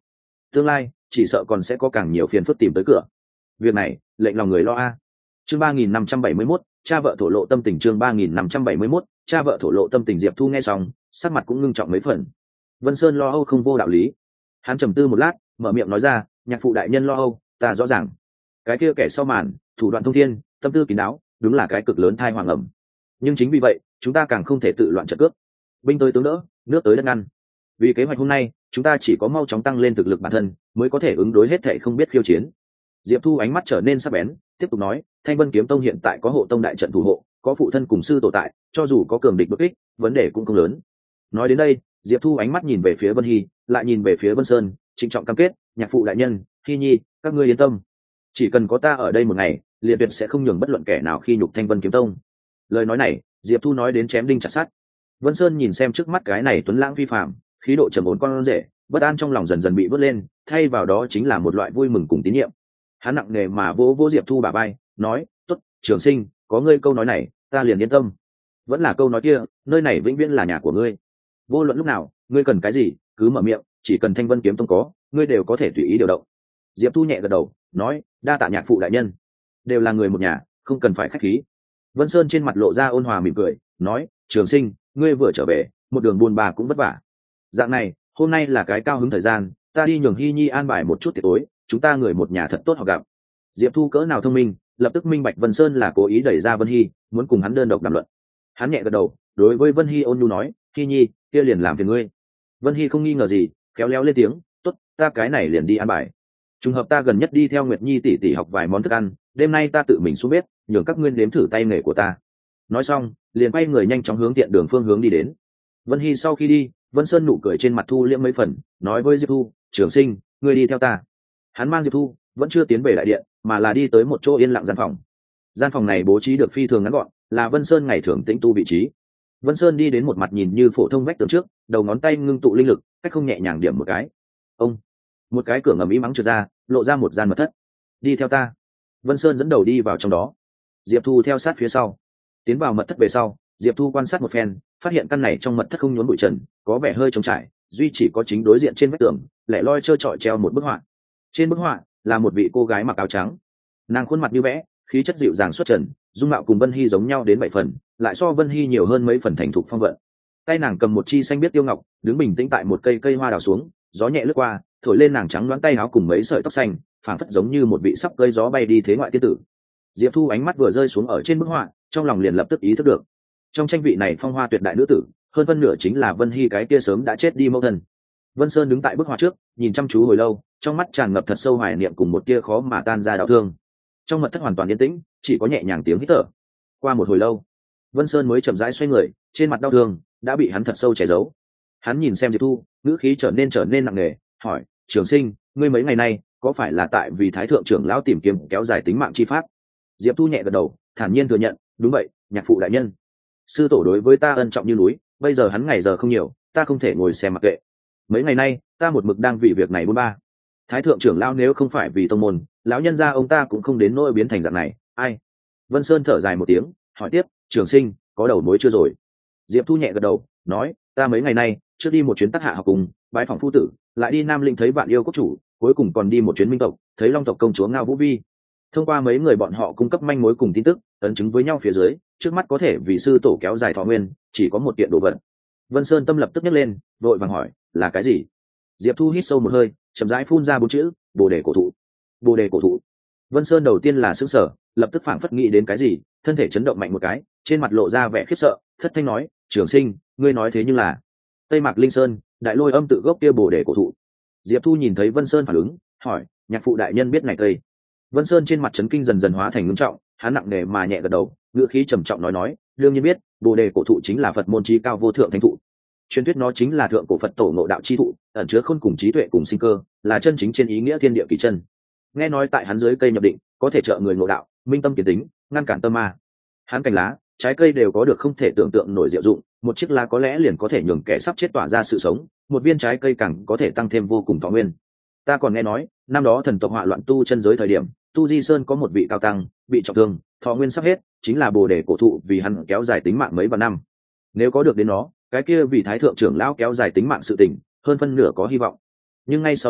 tương lai chỉ sợ còn sẽ có càng nhiều phiền phức tìm tới cửa. Việc này lệnh lòng người lo a. Chương ba nghìn năm trăm bảy mươi mốt, cha vợ thổ lộ tâm tình. Chương ba nghìn năm trăm bảy mươi mốt, cha vợ thổ lộ tâm tình. Diệp Thu nghe xong, sắc mặt cũng ngưng trọng mấy phần. Vân Sơn lo âu không vô đạo lý. Hắn trầm tư một lát, mở miệng nói ra, nhạc phụ đại nhân lo âu, ta rõ ràng. Cái kia kẻ sau màn, thủ đoạn thông thiên, tâm tư kín đáo, đúng là cái cực lớn thai hoàng ẩm. Nhưng chính vì vậy, chúng ta càng không thể tự loạn trận cướp. Binh tới tướng đỡ, nước tới đất ngăn. Vì kế hoạch hôm nay, chúng ta chỉ có mau chóng tăng lên thực lực bản thân, mới có thể ứng đối hết thảy không biết khiêu chiến. Diệp Thu ánh mắt trở nên sắc bén, tiếp tục nói, Thanh Vân Kiếm Tông hiện tại có hộ tông đại trận thủ hộ, có phụ thân cùng sư tổ tại, cho dù có cường địch bất kích, vấn đề cũng không lớn. Nói đến đây, Diệp Thu ánh mắt nhìn về phía Vân Hy, lại nhìn về phía Vân Sơn, trịnh trọng cam kết, nhạc phụ đại nhân, Hy nhi, các ngươi yên tâm, chỉ cần có ta ở đây một ngày, liền tuyệt sẽ không nhường bất luận kẻ nào khi nhục Thanh Vân Kiếm Tông. Lời nói này, Diệp Thu nói đến chém đinh chặt sắt. Vân Sơn nhìn xem trước mắt cái này tuấn lãng vi phạm, khí độ trầm ổn con rể, bất an trong lòng dần dần bị vớt lên, thay vào đó chính là một loại vui mừng cùng tín nhiệm. Hắn nặng nề mà vỗ vỗ Diệp Thu bả vai, nói, tốt, Trường Sinh, có ngươi câu nói này, ta liền yên tâm. Vẫn là câu nói kia, nơi này vĩnh viễn là nhà của ngươi. Vô luận lúc nào, ngươi cần cái gì, cứ mở miệng, chỉ cần Thanh Vân Kiếm Tông có, ngươi đều có thể tùy ý điều động. Diệp Thu nhẹ gật đầu, nói, đa tạ nhạc phụ đại nhân, đều là người một nhà, không cần phải khách khí. Vân Sơn trên mặt lộ ra ôn hòa mỉm cười, nói, Trường Sinh, ngươi vừa trở về, một đường buôn bà cũng vất vả. Dạng này, hôm nay là cái cao hứng thời gian, ta đi nhường Hy nhi an bài một chút tiệc tối, chúng ta người một nhà thật tốt họ gặp. Diệp Thu cỡ nào thông minh, lập tức minh bạch Vân Sơn là cố ý đẩy ra Vân Hy, muốn cùng hắn đơn độc đàm luận. Hắn nhẹ gật đầu, đối với Vân Hy ôn nhu nói, Hy nhi, kia liền làm phiền ngươi. Vân Hy không nghi ngờ gì, khéo léo lên tiếng, tốt, ta cái này liền đi an bài. Trùng hợp ta gần nhất đi theo Nguyệt Nhi tỷ tỷ học vài món thức ăn, đêm nay ta tự mình xuống bếp, nhường các ngươi nếm thử tay nghề của ta. Nói xong, liền quay người nhanh chóng hướng tiện đường phương hướng đi đến. Vân Hy sau khi đi, Vân Sơn nụ cười trên mặt thu liễm mấy phần, nói với Diệp Thu, Trường Sinh, ngươi đi theo ta. Hắn mang Diệp Thu, vẫn chưa tiến về đại điện, mà là đi tới một chỗ yên lặng gian phòng. Gian phòng này bố trí được phi thường ngắn gọn, là Vân Sơn ngày thường tĩnh tu vị trí. Vân Sơn đi đến một mặt nhìn như phổ thông vách tường trước, đầu ngón tay ngưng tụ linh lực, cách không nhẹ nhàng điểm một cái. Ông, một cái cửa ngầm ý mắng trượt ra, lộ ra một gian mật thất. Đi theo ta. Vân Sơn dẫn đầu đi vào trong đó. Diệp Thu theo sát phía sau. Tiến vào mật thất về sau, Diệp Thu quan sát một phen, phát hiện căn này trong mật thất không nhốn bụi trần, có vẻ hơi trống trải, duy chỉ có chính đối diện trên vách tường, lẻ loi trơ trọi treo một bức họa. Trên bức họa là một vị cô gái mặc áo trắng, nàng khuôn mặt như vẽ, khí chất dịu dàng xuất trần, dung mạo cùng Vân Hy giống nhau đến bảy phần, lại so Vân Hy nhiều hơn mấy phần thành thục phong vận. Tay nàng cầm một chi xanh biếc tiêu ngọc, đứng bình tĩnh tại một cây cây hoa đào xuống, gió nhẹ lướt qua, thổi lên nàng trắng loáng tay áo cùng mấy sợi tóc xanh, phảng phất giống như một vị sắp cơi gió bay đi thế ngoại tiên tử. Diệp Thu ánh mắt vừa rơi xuống ở trên bức họa, trong lòng liền lập tức ý thức được, trong tranh vị này phong hoa tuyệt đại nữ tử, hơn phân nửa chính là Vân Hy cái kia sớm đã chết đi mẫu thân. Vân Sơn đứng tại bức họa trước, nhìn chăm chú hồi lâu, trong mắt tràn ngập thật sâu hoài niệm cùng một tia khó mà tan ra đau thương. Trong mật thất hoàn toàn yên tĩnh, chỉ có nhẹ nhàng tiếng hít thở. Qua một hồi lâu, Vân Sơn mới chậm rãi xoay người, trên mặt đau thương đã bị hắn thật sâu che giấu. Hắn nhìn xem Diệp Thu, ngữ khí trở nên trở nên nặng nề, hỏi, Trường Sinh, ngươi mấy ngày nay có phải là tại vì Thái thượng trưởng lão tìm kiếm kéo dài tính mạng chi pháp? Diệp Thu nhẹ gật đầu, thản nhiên thừa nhận, đúng vậy, nhạc phụ đại nhân. Sư tổ đối với ta ân trọng như núi, bây giờ hắn ngày giờ không nhiều, ta không thể ngồi xem mặc kệ. Mấy ngày nay, ta một mực đang vì việc này buôn ba. Thái thượng trưởng lão nếu không phải vì tông môn, lão nhân gia ông ta cũng không đến nỗi biến thành dạng này. Ai? Vân Sơn thở dài một tiếng, hỏi tiếp, Trường Sinh, có đầu mối chưa rồi? Diệp Thu nhẹ gật đầu, nói, ta mấy ngày nay trước đi một chuyến Tắc Hạ học cùng, bái phỏng phu tử, lại đi Nam Linh thấy Vạn Yêu Quốc chủ, cuối cùng còn đi một chuyến Minh tộc, thấy Long tộc công chúa Ngao Vũ Vi. Thông qua mấy người bọn họ cung cấp manh mối cùng tin tức, ấn chứng với nhau phía dưới, trước mắt có thể vì sư tổ kéo dài thọ nguyên, chỉ có một kiện đồ vật. Vân Sơn tâm lập tức nhấc lên, vội vàng hỏi, là cái gì? Diệp Thu hít sâu một hơi, chậm rãi phun ra bốn chữ, Bồ đề cổ thụ. Bồ đề cổ thụ. Vân Sơn đầu tiên là sững sờ, lập tức phảng phất nghĩ đến cái gì, thân thể chấn động mạnh một cái, trên mặt lộ ra vẻ khiếp sợ, thất thanh nói, Trường Sinh, ngươi nói thế nhưng là Tây Mạc Linh Sơn, đại lôi âm tự gốc kia Bồ đề cổ thụ. Diệp Thu nhìn thấy Vân Sơn phản ứng, hỏi, nhạc phụ đại nhân biết này cây? Vân Sơn trên mặt chấn kinh dần dần hóa thành ngưng trọng, hắn nặng nề mà nhẹ gật đầu, ngữ khí trầm trọng nói nói, đương nhiên biết, Bồ đề cổ thụ chính là Phật môn chí cao vô thượng thánh thụ. Truyền thuyết nó chính là thượng cổ Phật tổ ngộ đạo chi thụ, ẩn chứa khôn cùng trí tuệ cùng sinh cơ, là chân chính trên ý nghĩa thiên địa kỳ chân. Nghe nói tại hắn dưới cây nhập định, có thể trợ người ngộ đạo, minh tâm kiến tính, ngăn cản tâm ma. Hắn cành lá, trái cây đều có được không thể tưởng tượng nổi diệu dụng, một chiếc lá có lẽ liền có thể nhường kẻ sắp chết tỏa ra sự sống, một viên trái cây càng có thể tăng thêm vô cùng thọ nguyên. Ta còn nghe nói, năm đó thần tộc họa loạn tu chân giới thời điểm, Tu Di Sơn có một vị cao tăng bị trọng thương, thọ nguyên sắp hết, chính là Bồ đề cổ thụ vì hắn kéo dài tính mạng mấy vạn năm. Nếu có được đến nó, cái kia vì Thái thượng trưởng lão kéo dài tính mạng sự tình, hơn phân nửa có hy vọng. Nhưng ngay sau đó,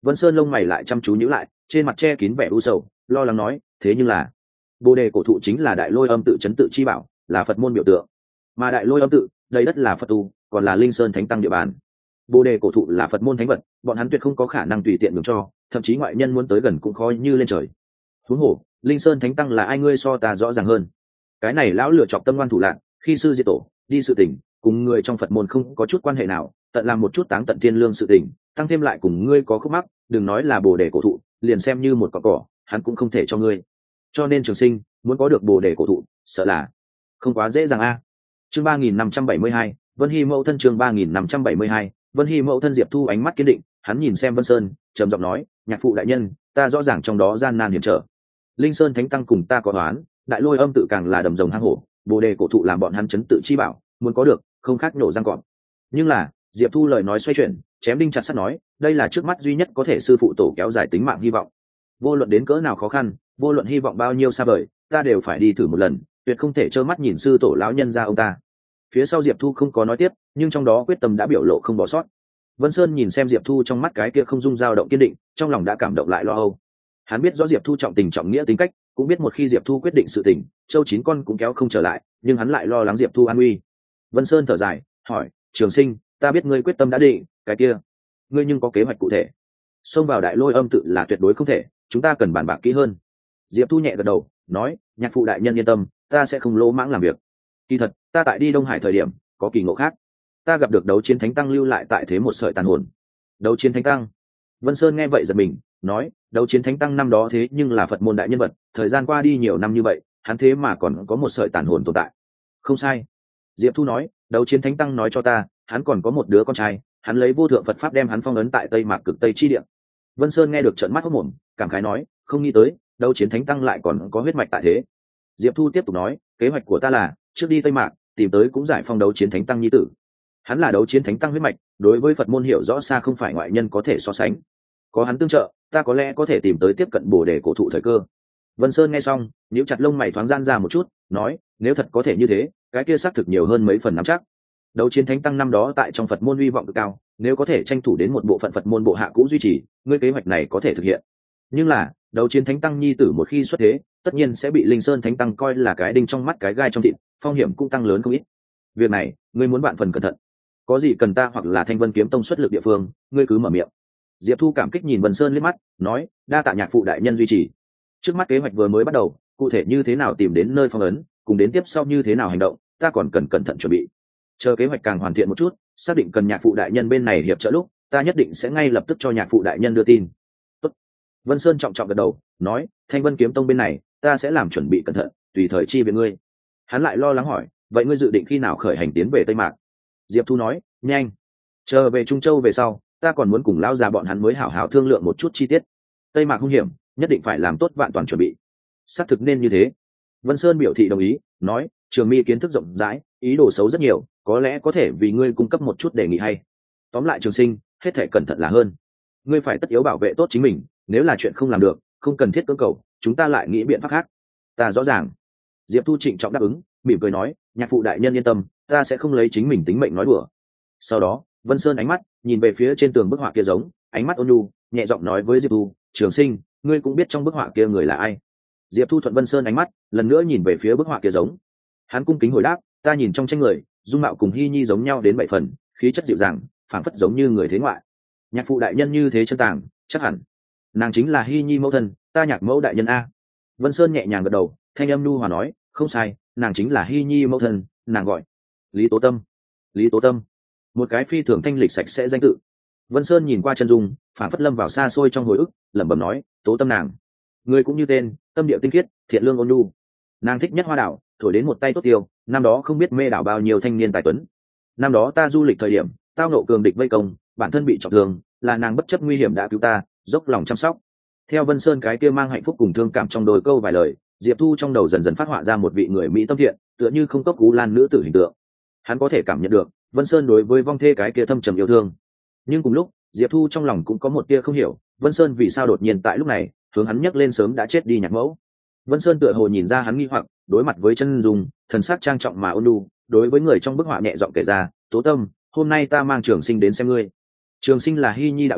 Vân Sơn lông mày lại chăm chú nhíu lại, trên mặt che kín vẻ u sầu, lo lắng nói, thế nhưng là bồ đề cổ thụ chính là đại lôi âm tự trấn tự chi bảo, là Phật môn biểu tượng, mà đại lôi âm tự đầy đất là Phật tu, còn là linh sơn thánh tăng địa bàn. Bồ đề cổ thụ là Phật môn thánh vật, bọn hắn tuyệt không có khả năng tùy tiện nhường cho, thậm chí ngoại nhân muốn tới gần cũng khó như lên trời. Huống hồ linh sơn thánh tăng là ai ngươi so ta rõ ràng hơn. Cái này lão lựa chọc tâm ngoan thủ lạn, khi sư diệt tổ đi sự tình cùng người trong Phật môn không có chút quan hệ nào, tận làm một chút táng tận thiên lương sự tình, tăng thêm lại cùng ngươi có khúc mắc, đừng nói là bồ đề cổ thụ, liền xem như một cỏ cỏ hắn cũng không thể cho ngươi. Cho nên Trường Sinh muốn có được bồ đề cổ thụ, sợ là không quá dễ dàng a. Chương ba nghìn năm trăm bảy mươi hai, Vân Hy mẫu thân. Chương ba nghìn năm trăm bảy mươi hai, Vân Hy mẫu thân. Diệp Thu ánh mắt kiên định, hắn nhìn xem Vân Sơn, trầm giọng nói, nhạc phụ đại nhân, ta rõ ràng trong đó gian nan hiểm trở. Linh Sơn thánh tăng cùng ta có đoán, đại lôi âm tự càng là đầm rồng hang hổ, bồ đề cổ thụ làm bọn hắn chấn tự chi bảo, muốn có được không khác nổ răng cọp. Nhưng là Diệp Thu lời nói xoay chuyển, chém đinh chặt sắt nói, đây là trước mắt duy nhất có thể sư phụ tổ kéo dài tính mạng hy vọng. Vô luận đến cỡ nào khó khăn, vô luận hy vọng bao nhiêu xa vời, ta đều phải đi thử một lần, tuyệt không thể trơ mắt nhìn sư tổ lão nhân ra ông ta. Phía sau Diệp Thu không có nói tiếp, nhưng trong đó quyết tâm đã biểu lộ không bỏ sót. Vân Sơn nhìn xem Diệp Thu trong mắt cái kia không dung dao động kiên định, trong lòng đã cảm động lại lo âu. Hắn biết rõ Diệp Thu trọng tình trọng nghĩa tính cách, cũng biết một khi Diệp Thu quyết định sự tình, châu chín con cũng kéo không trở lại, nhưng hắn lại lo lắng Diệp Thu an nguy. Vân Sơn thở dài, hỏi, Trường Sinh, ta biết ngươi quyết tâm đã định, cái kia, ngươi nhưng có kế hoạch cụ thể? Xông vào đại lôi âm tự là tuyệt đối không thể, chúng ta cần bàn bạc kỹ hơn. Diệp Thu nhẹ gật đầu, nói, nhạc phụ đại nhân yên tâm, ta sẽ không lỗ mãng làm việc. Kỳ thật, ta tại đi Đông Hải thời điểm, có kỳ ngộ khác. Ta gặp được đấu chiến thánh tăng lưu lại tại thế một sợi tàn hồn. Đấu chiến thánh tăng? Vân Sơn nghe vậy giật mình, nói, đấu chiến thánh tăng năm đó thế nhưng là Phật môn đại nhân vật, thời gian qua đi nhiều năm như vậy, hắn thế mà còn có một sợi tàn hồn tồn tại. Không sai. Diệp Thu nói, đấu chiến thánh tăng nói cho ta, hắn còn có một đứa con trai, hắn lấy vô thượng Phật pháp đem hắn phong ấn tại Tây Mạc Cực Tây chi địa. Vân Sơn nghe được trợn mắt hốt mồm, cảm khái nói, không nghĩ tới, đấu chiến thánh tăng lại còn có huyết mạch tại thế. Diệp Thu tiếp tục nói, kế hoạch của ta là trước đi Tây Mạc, tìm tới cũng giải phong đấu chiến thánh tăng nhi tử. Hắn là đấu chiến thánh tăng huyết mạch, đối với Phật môn hiểu rõ xa không phải ngoại nhân có thể so sánh. Có hắn tương trợ, ta có lẽ có thể tìm tới tiếp cận bồ đề cổ thụ thời cơ. Vân Sơn nghe xong, nhíu chặt lông mày thoáng gian ra một chút, nói, nếu thật có thể như thế, cái kia xác thực nhiều hơn mấy phần nắm chắc. Đấu chiến thánh tăng năm đó tại trong Phật môn uy vọng cực cao, nếu có thể tranh thủ đến một bộ phận Phật môn bộ hạ cũ duy trì, ngươi kế hoạch này có thể thực hiện. Nhưng là, đấu chiến thánh tăng nhi tử một khi xuất thế, tất nhiên sẽ bị Linh Sơn thánh tăng coi là cái đinh trong mắt cái gai trong thịt, phong hiểm cũng tăng lớn không ít. Việc này, ngươi muốn vạn phần cẩn thận. Có gì cần ta hoặc là Thanh Vân kiếm tông xuất lực địa phương, ngươi cứ mở miệng. Diệp Thu cảm kích nhìn Vân Sơn liếc mắt, nói, đa tạ nhạc phụ đại nhân duy trì. Trước mắt kế hoạch vừa mới bắt đầu, cụ thể như thế nào tìm đến nơi phong ấn, cùng đến tiếp sau như thế nào hành động, ta còn cần cẩn thận chuẩn bị. Chờ kế hoạch càng hoàn thiện một chút, xác định cần nhạc phụ đại nhân bên này hiệp trợ lúc, ta nhất định sẽ ngay lập tức cho nhạc phụ đại nhân đưa tin. Tốt. Vân Sơn trọng trọng gật đầu, nói, Thanh Vân kiếm tông bên này, ta sẽ làm chuẩn bị cẩn thận, tùy thời chi về ngươi. Hắn lại lo lắng hỏi, vậy ngươi dự định khi nào khởi hành tiến về Tây Mạc? Diệp Thu nói, nhanh. Chờ về Trung Châu về sau, ta còn muốn cùng lão già bọn hắn mới hảo hảo thương lượng một chút chi tiết. Tây Mạc hung hiểm, nhất định phải làm tốt vạn toàn chuẩn bị. Xác thực nên như thế. Vân Sơn biểu thị đồng ý, nói, Trường Mi kiến thức rộng rãi, ý đồ xấu rất nhiều, có lẽ có thể vì ngươi cung cấp một chút đề nghị hay. Tóm lại Trường Sinh, hết thể cẩn thận là hơn. Ngươi phải tất yếu bảo vệ tốt chính mình, nếu là chuyện không làm được, không cần thiết cưỡng cầu, chúng ta lại nghĩ biện pháp khác. Ta rõ ràng. Diệp Thu trịnh trọng đáp ứng, mỉm cười nói, nhạc phụ đại nhân yên tâm, ta sẽ không lấy chính mình tính mệnh nói đùa. Sau đó, Vân Sơn ánh mắt nhìn về phía trên tường bức họa kia giống, ánh mắt ôn nhu, nhẹ giọng nói với Diệp Thu, Trường Sinh, ngươi cũng biết trong bức họa kia người là ai. Diệp Thu thuận Vân Sơn ánh mắt, lần nữa nhìn về phía bức họa kia giống. Hắn cung kính hồi đáp, ta nhìn trong tranh người, dung mạo cùng Hy Nhi giống nhau đến bảy phần, khí chất dịu dàng, phảng phất giống như người thế ngoại. Nhạc phụ đại nhân như thế chân tàng, chắc hẳn nàng chính là Hy Nhi mẫu thân, ta nhạc mẫu đại nhân a. Vân Sơn nhẹ nhàng gật đầu, thanh âm nhu hòa nói, không sai, nàng chính là Hy Nhi mẫu thân, nàng gọi Lý Tố Tâm. Lý Tố Tâm, một cái phi thường thanh lịch sạch sẽ danh tự. Vân Sơn nhìn qua chân dung, phảng phất lâm vào xa xôi trong hồi ức, lẩm bẩm nói, Tố Tâm nàng, người cũng như tên, tâm địa tinh khiết, thiện lương ôn nhu. Nàng thích nhất hoa đảo, thổi đến một tay tốt tiêu, năm đó không biết mê đảo bao nhiêu thanh niên tài tuấn. Năm đó ta du lịch thời điểm, tao nộ cường địch vây công, bản thân bị trọng thương, là nàng bất chấp nguy hiểm đã cứu ta, dốc lòng chăm sóc. Theo Vân Sơn cái kia mang hạnh phúc cùng thương cảm trong đôi câu vài lời, Diệp Thu trong đầu dần dần phát họa ra một vị người mỹ tâm thiện, tựa như không cốc cú lan nữ tử hình tượng. Hắn có thể cảm nhận được Vân Sơn đối với vong thê cái kia thâm trầm yêu thương. Nhưng cùng lúc, Diệp Thu trong lòng cũng có một tia không hiểu, Vân Sơn vì sao đột nhiên tại lúc này hướng hắn nhắc lên sớm đã chết đi nhạc mẫu. Vân Sơn tựa hồ nhìn ra hắn nghi hoặc, đối mặt với chân dung, thần sắc trang trọng mà ôn nhu, đối với người trong bức họa nhẹ giọng kể ra, Tố Tâm, hôm nay ta mang Trường Sinh đến xem ngươi. Trường Sinh là Hy Nhi đạo lữ,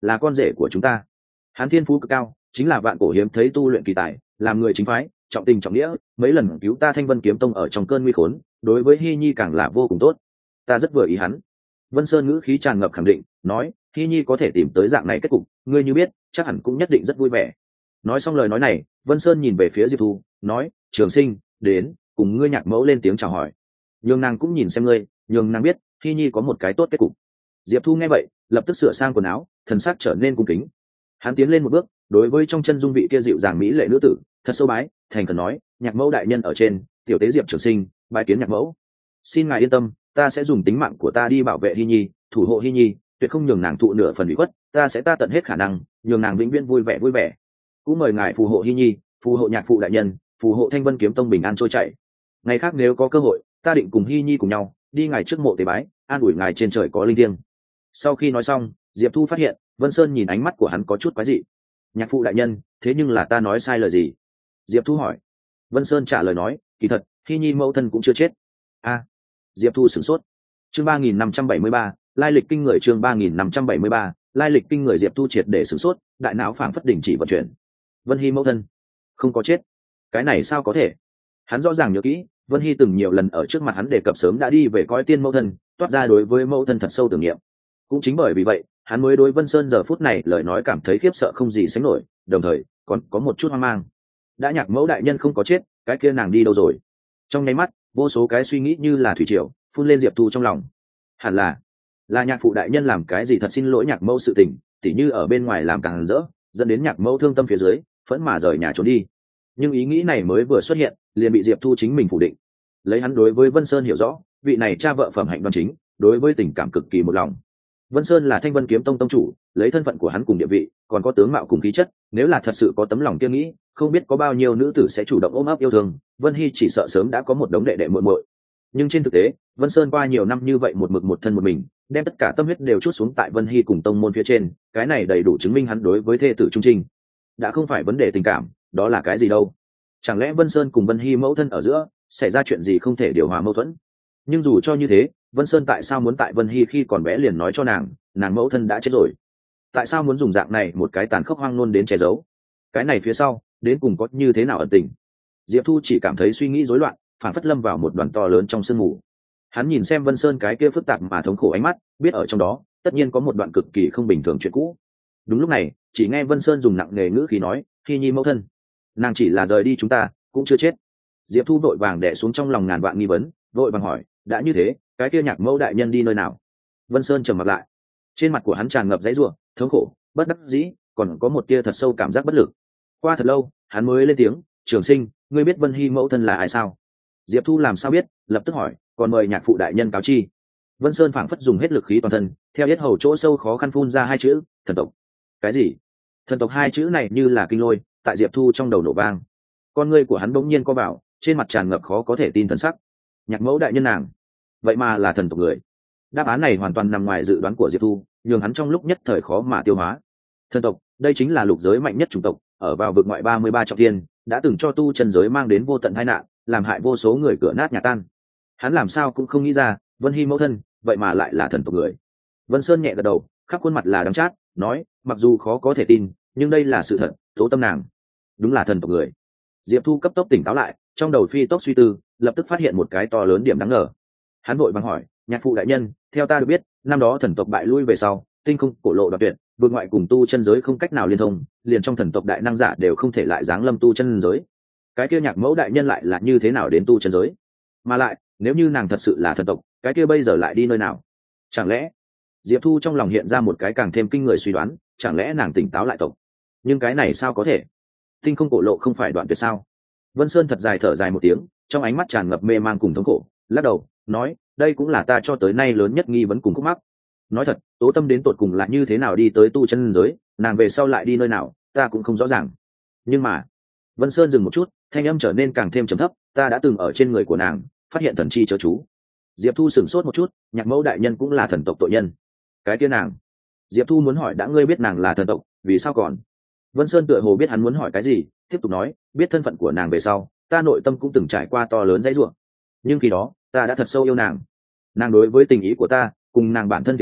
là con rể của chúng ta. Hắn thiên phú cực cao, chính là vạn cổ hiếm thấy tu luyện kỳ tài, làm người chính phái, trọng tình trọng nghĩa, mấy lần cứu ta Thanh Vân kiếm tông ở trong cơn nguy khốn, đối với Hy Nhi càng là vô cùng tốt. Ta rất vừa ý hắn. Vân Sơn ngữ khí tràn ngập khẳng định, nói, Hy Nhi có thể tìm tới dạng này kết cục, ngươi như biết, chắc hẳn cũng nhất định rất vui vẻ. Nói xong lời nói này, Vân Sơn nhìn về phía Diệp Thu, nói, Trường Sinh, đến, cùng ngươi nhạc mẫu lên tiếng chào hỏi. Nhường nàng cũng nhìn xem ngươi, nhường nàng biết, Hy Nhi có một cái tốt kết cục. Diệp Thu nghe vậy, lập tức sửa sang quần áo, thần sắc trở nên cung kính. Hắn tiến lên một bước, đối với trong chân dung vị kia dịu dàng mỹ lệ nữ tử, thật sâu bái, thành khẩn nói, nhạc mẫu đại nhân ở trên, tiểu tế Diệp Trường Sinh, bái kiến nhạc mẫu. Xin ngài yên tâm, ta sẽ dùng tính mạng của ta đi bảo vệ Hy Nhi, thủ hộ Hy Nhi, tuyệt không nhường nàng thụ nửa phần ủy khuất, ta sẽ ta tận hết khả năng, nhường nàng vĩnh viễn vui vẻ vui vẻ. Cũng mời ngài phù hộ Hy Nhi, phù hộ nhạc phụ đại nhân, phù hộ Thanh Vân kiếm tông bình an trôi chảy. Ngày khác nếu có cơ hội, ta định cùng Hy Nhi cùng nhau đi ngài trước mộ tế bái, an ủi ngài trên trời có linh thiêng. Sau khi nói xong, Diệp Thu phát hiện Vân Sơn nhìn ánh mắt của hắn có chút quái dị. Nhạc phụ đại nhân, thế nhưng là ta nói sai lời gì? Diệp Thu hỏi. Vân Sơn trả lời nói, kỳ thật Hy Nhi mẫu thân cũng chưa chết. A. Diệp Thu sửng sốt. Chương ba nghìn năm trăm bảy mươi ba, lai lịch kinh người. Chương ba nghìn năm trăm bảy mươi ba, lai lịch kinh người. Diệp Thu triệt để sửng sốt, đại não phảng phất đình chỉ vận chuyển. Vân Hy mẫu thân không có chết, cái này sao có thể? Hắn rõ ràng nhớ kỹ, Vân Hy từng nhiều lần ở trước mặt hắn đề cập sớm đã đi về coi tiên mẫu thân, toát ra đối với mẫu thân thật sâu tưởng niệm. Cũng chính bởi vì vậy, hắn mới đối Vân Sơn giờ phút này lời nói cảm thấy khiếp sợ không gì sánh nổi, đồng thời còn có một chút hoang mang. Đã nhạc mẫu đại nhân không có chết, cái kia nàng đi đâu rồi? Trong nháy mắt, vô số cái suy nghĩ như là thủy triều phun lên Diệp Thu trong lòng. Hẳn là là nhạc phụ đại nhân làm cái gì thật xin lỗi nhạc mẫu sự tình, tỉ như ở bên ngoài làm càng rỡ, dẫn đến nhạc mẫu thương tâm phía dưới phẫn mà rời nhà trốn đi. Nhưng ý nghĩ này mới vừa xuất hiện, liền bị Diệp Thu chính mình phủ định. Lấy hắn đối với Vân Sơn hiểu rõ, vị này cha vợ phẩm hạnh đoan chính, đối với tình cảm cực kỳ một lòng. Vân Sơn là Thanh Vân kiếm tông tông chủ, lấy thân phận của hắn cùng địa vị, còn có tướng mạo cùng khí chất, nếu là thật sự có tấm lòng kia nghĩ, không biết có bao nhiêu nữ tử sẽ chủ động ôm ấp yêu thương, Vân Hy chỉ sợ sớm đã có một đống đệ đệ muội muội. Nhưng trên thực tế, Vân Sơn qua nhiều năm như vậy một mực một thân một mình, đem tất cả tâm huyết đều chút xuống tại Vân Hy cùng tông môn phía trên, cái này đầy đủ chứng minh hắn đối với thê tử trung trinh. Đã không phải vấn đề tình cảm, đó là cái gì đâu? Chẳng lẽ Vân Sơn cùng Vân Hy mẫu thân ở giữa xảy ra chuyện gì không thể điều hòa mâu thuẫn? Nhưng dù cho như thế, Vân Sơn tại sao muốn tại Vân Hy khi còn bé liền nói cho nàng, nàng mẫu thân đã chết rồi? Tại sao muốn dùng dạng này một cái tàn khốc hoang ngôn đến che giấu? Cái này phía sau, đến cùng có như thế nào ẩn tình? Diệp Thu chỉ cảm thấy suy nghĩ rối loạn, phản phất lâm vào một đoàn to lớn trong sương mù. Hắn nhìn xem Vân Sơn cái kia phức tạp mà thống khổ ánh mắt, biết ở trong đó tất nhiên có một đoạn cực kỳ không bình thường chuyện cũ. Đúng lúc này, chỉ nghe Vân Sơn dùng nặng nề ngữ khí nói, Hy Nhi mẫu thân, nàng chỉ là rời đi chúng ta, cũng chưa chết. Diệp Thu vội vàng đè xuống trong lòng ngàn vạn nghi vấn, vội vàng hỏi, đã như thế, cái kia nhạc mẫu đại nhân đi nơi nào? Vân Sơn trầm mặt lại, trên mặt của hắn tràn ngập dãy rủa, thống khổ, bất đắc dĩ, còn có một tia thật sâu cảm giác bất lực. Qua thật lâu, hắn mới lên tiếng, Trường Sinh, ngươi biết Vân Hy mẫu thân là ai sao? Diệp Thu làm sao biết, lập tức hỏi, còn mời nhạc phụ đại nhân cáo chi. Vân Sơn phảng phất dùng hết lực khí toàn thân, theo yết hầu chỗ sâu khó khăn phun ra hai chữ, thần tộc. Cái gì? Thần tộc hai chữ này như là kinh lôi, tại Diệp Thu trong đầu nổ vang. Con ngươi của hắn bỗng nhiên co vào, trên mặt tràn ngập khó có thể tin thần sắc. Nhạc mẫu đại nhân nàng, vậy mà là thần tộc người. Đáp án này hoàn toàn nằm ngoài dự đoán của Diệp Thu, nhường hắn trong lúc nhất thời khó mà tiêu hóa. Thần tộc, đây chính là lục giới mạnh nhất chủng tộc, ở vào vực ngoại ba mươi ba trọng thiên, đã từng cho tu chân giới mang đến vô tận tai nạn, làm hại vô số người cửa nát nhà tan. Hắn làm sao cũng không nghĩ ra, Vân Hy mẫu thân, vậy mà lại là thần tộc người. Vân Sơn nhẹ gật đầu, khắp khuôn mặt là đắng chát, nói, mặc dù khó có thể tin, nhưng đây là sự thật, tố tâm nàng, đúng là thần tộc người. Diệp Thu cấp tốc tỉnh táo lại, trong đầu phi tốc suy tư, lập tức phát hiện một cái to lớn điểm đáng ngờ. Hắn vội vàng hỏi, nhạc phụ đại nhân, theo ta được biết, năm đó thần tộc bại lui về sau, tinh không cổ lộ đoạn tuyệt, vượt ngoại cùng tu chân giới không cách nào liên thông, liền trong thần tộc đại năng giả đều không thể lại giáng lâm tu chân giới. Cái kia nhạc mẫu đại nhân lại là như thế nào đến tu chân giới? Mà lại, nếu như nàng thật sự là thần tộc, cái kia bây giờ lại đi nơi nào? Chẳng lẽ? Diệp Thu trong lòng hiện ra một cái càng thêm kinh người suy đoán, chẳng lẽ nàng tỉnh táo lại tộc? Nhưng cái này sao có thể? Tinh không cổ lộ không phải đoạn tuyệt sao? Vân Sơn thật dài thở dài một tiếng, trong ánh mắt tràn ngập mê man cùng thống khổ, lắc đầu, nói, đây cũng là ta cho tới nay lớn nhất nghi vấn cùng khúc mắc. Nói thật, tố tâm đến tột cùng là như thế nào đi tới tu chân giới, nàng về sau lại đi nơi nào, ta cũng không rõ ràng. Nhưng mà, Vân Sơn dừng một chút, thanh âm trở nên càng thêm trầm thấp, ta đã từng ở trên người của nàng phát hiện thần chi chớ chú. Diệp Thu sửng sốt một chút, nhạc mẫu đại nhân cũng là thần tộc tội nhân. Cái kia nàng? Diệp Thu muốn hỏi, đã ngươi biết nàng là thần tộc, vì sao còn? Vân Sơn tựa hồ biết hắn muốn hỏi cái gì, tiếp tục nói, biết thân phận của nàng về sau, ta nội tâm cũng từng trải qua to lớn dãy rủa. Nhưng khi đó, ta đã thật sâu yêu nàng. Nàng đối với tình ý của ta, cùng nàng bản thân thiện lương,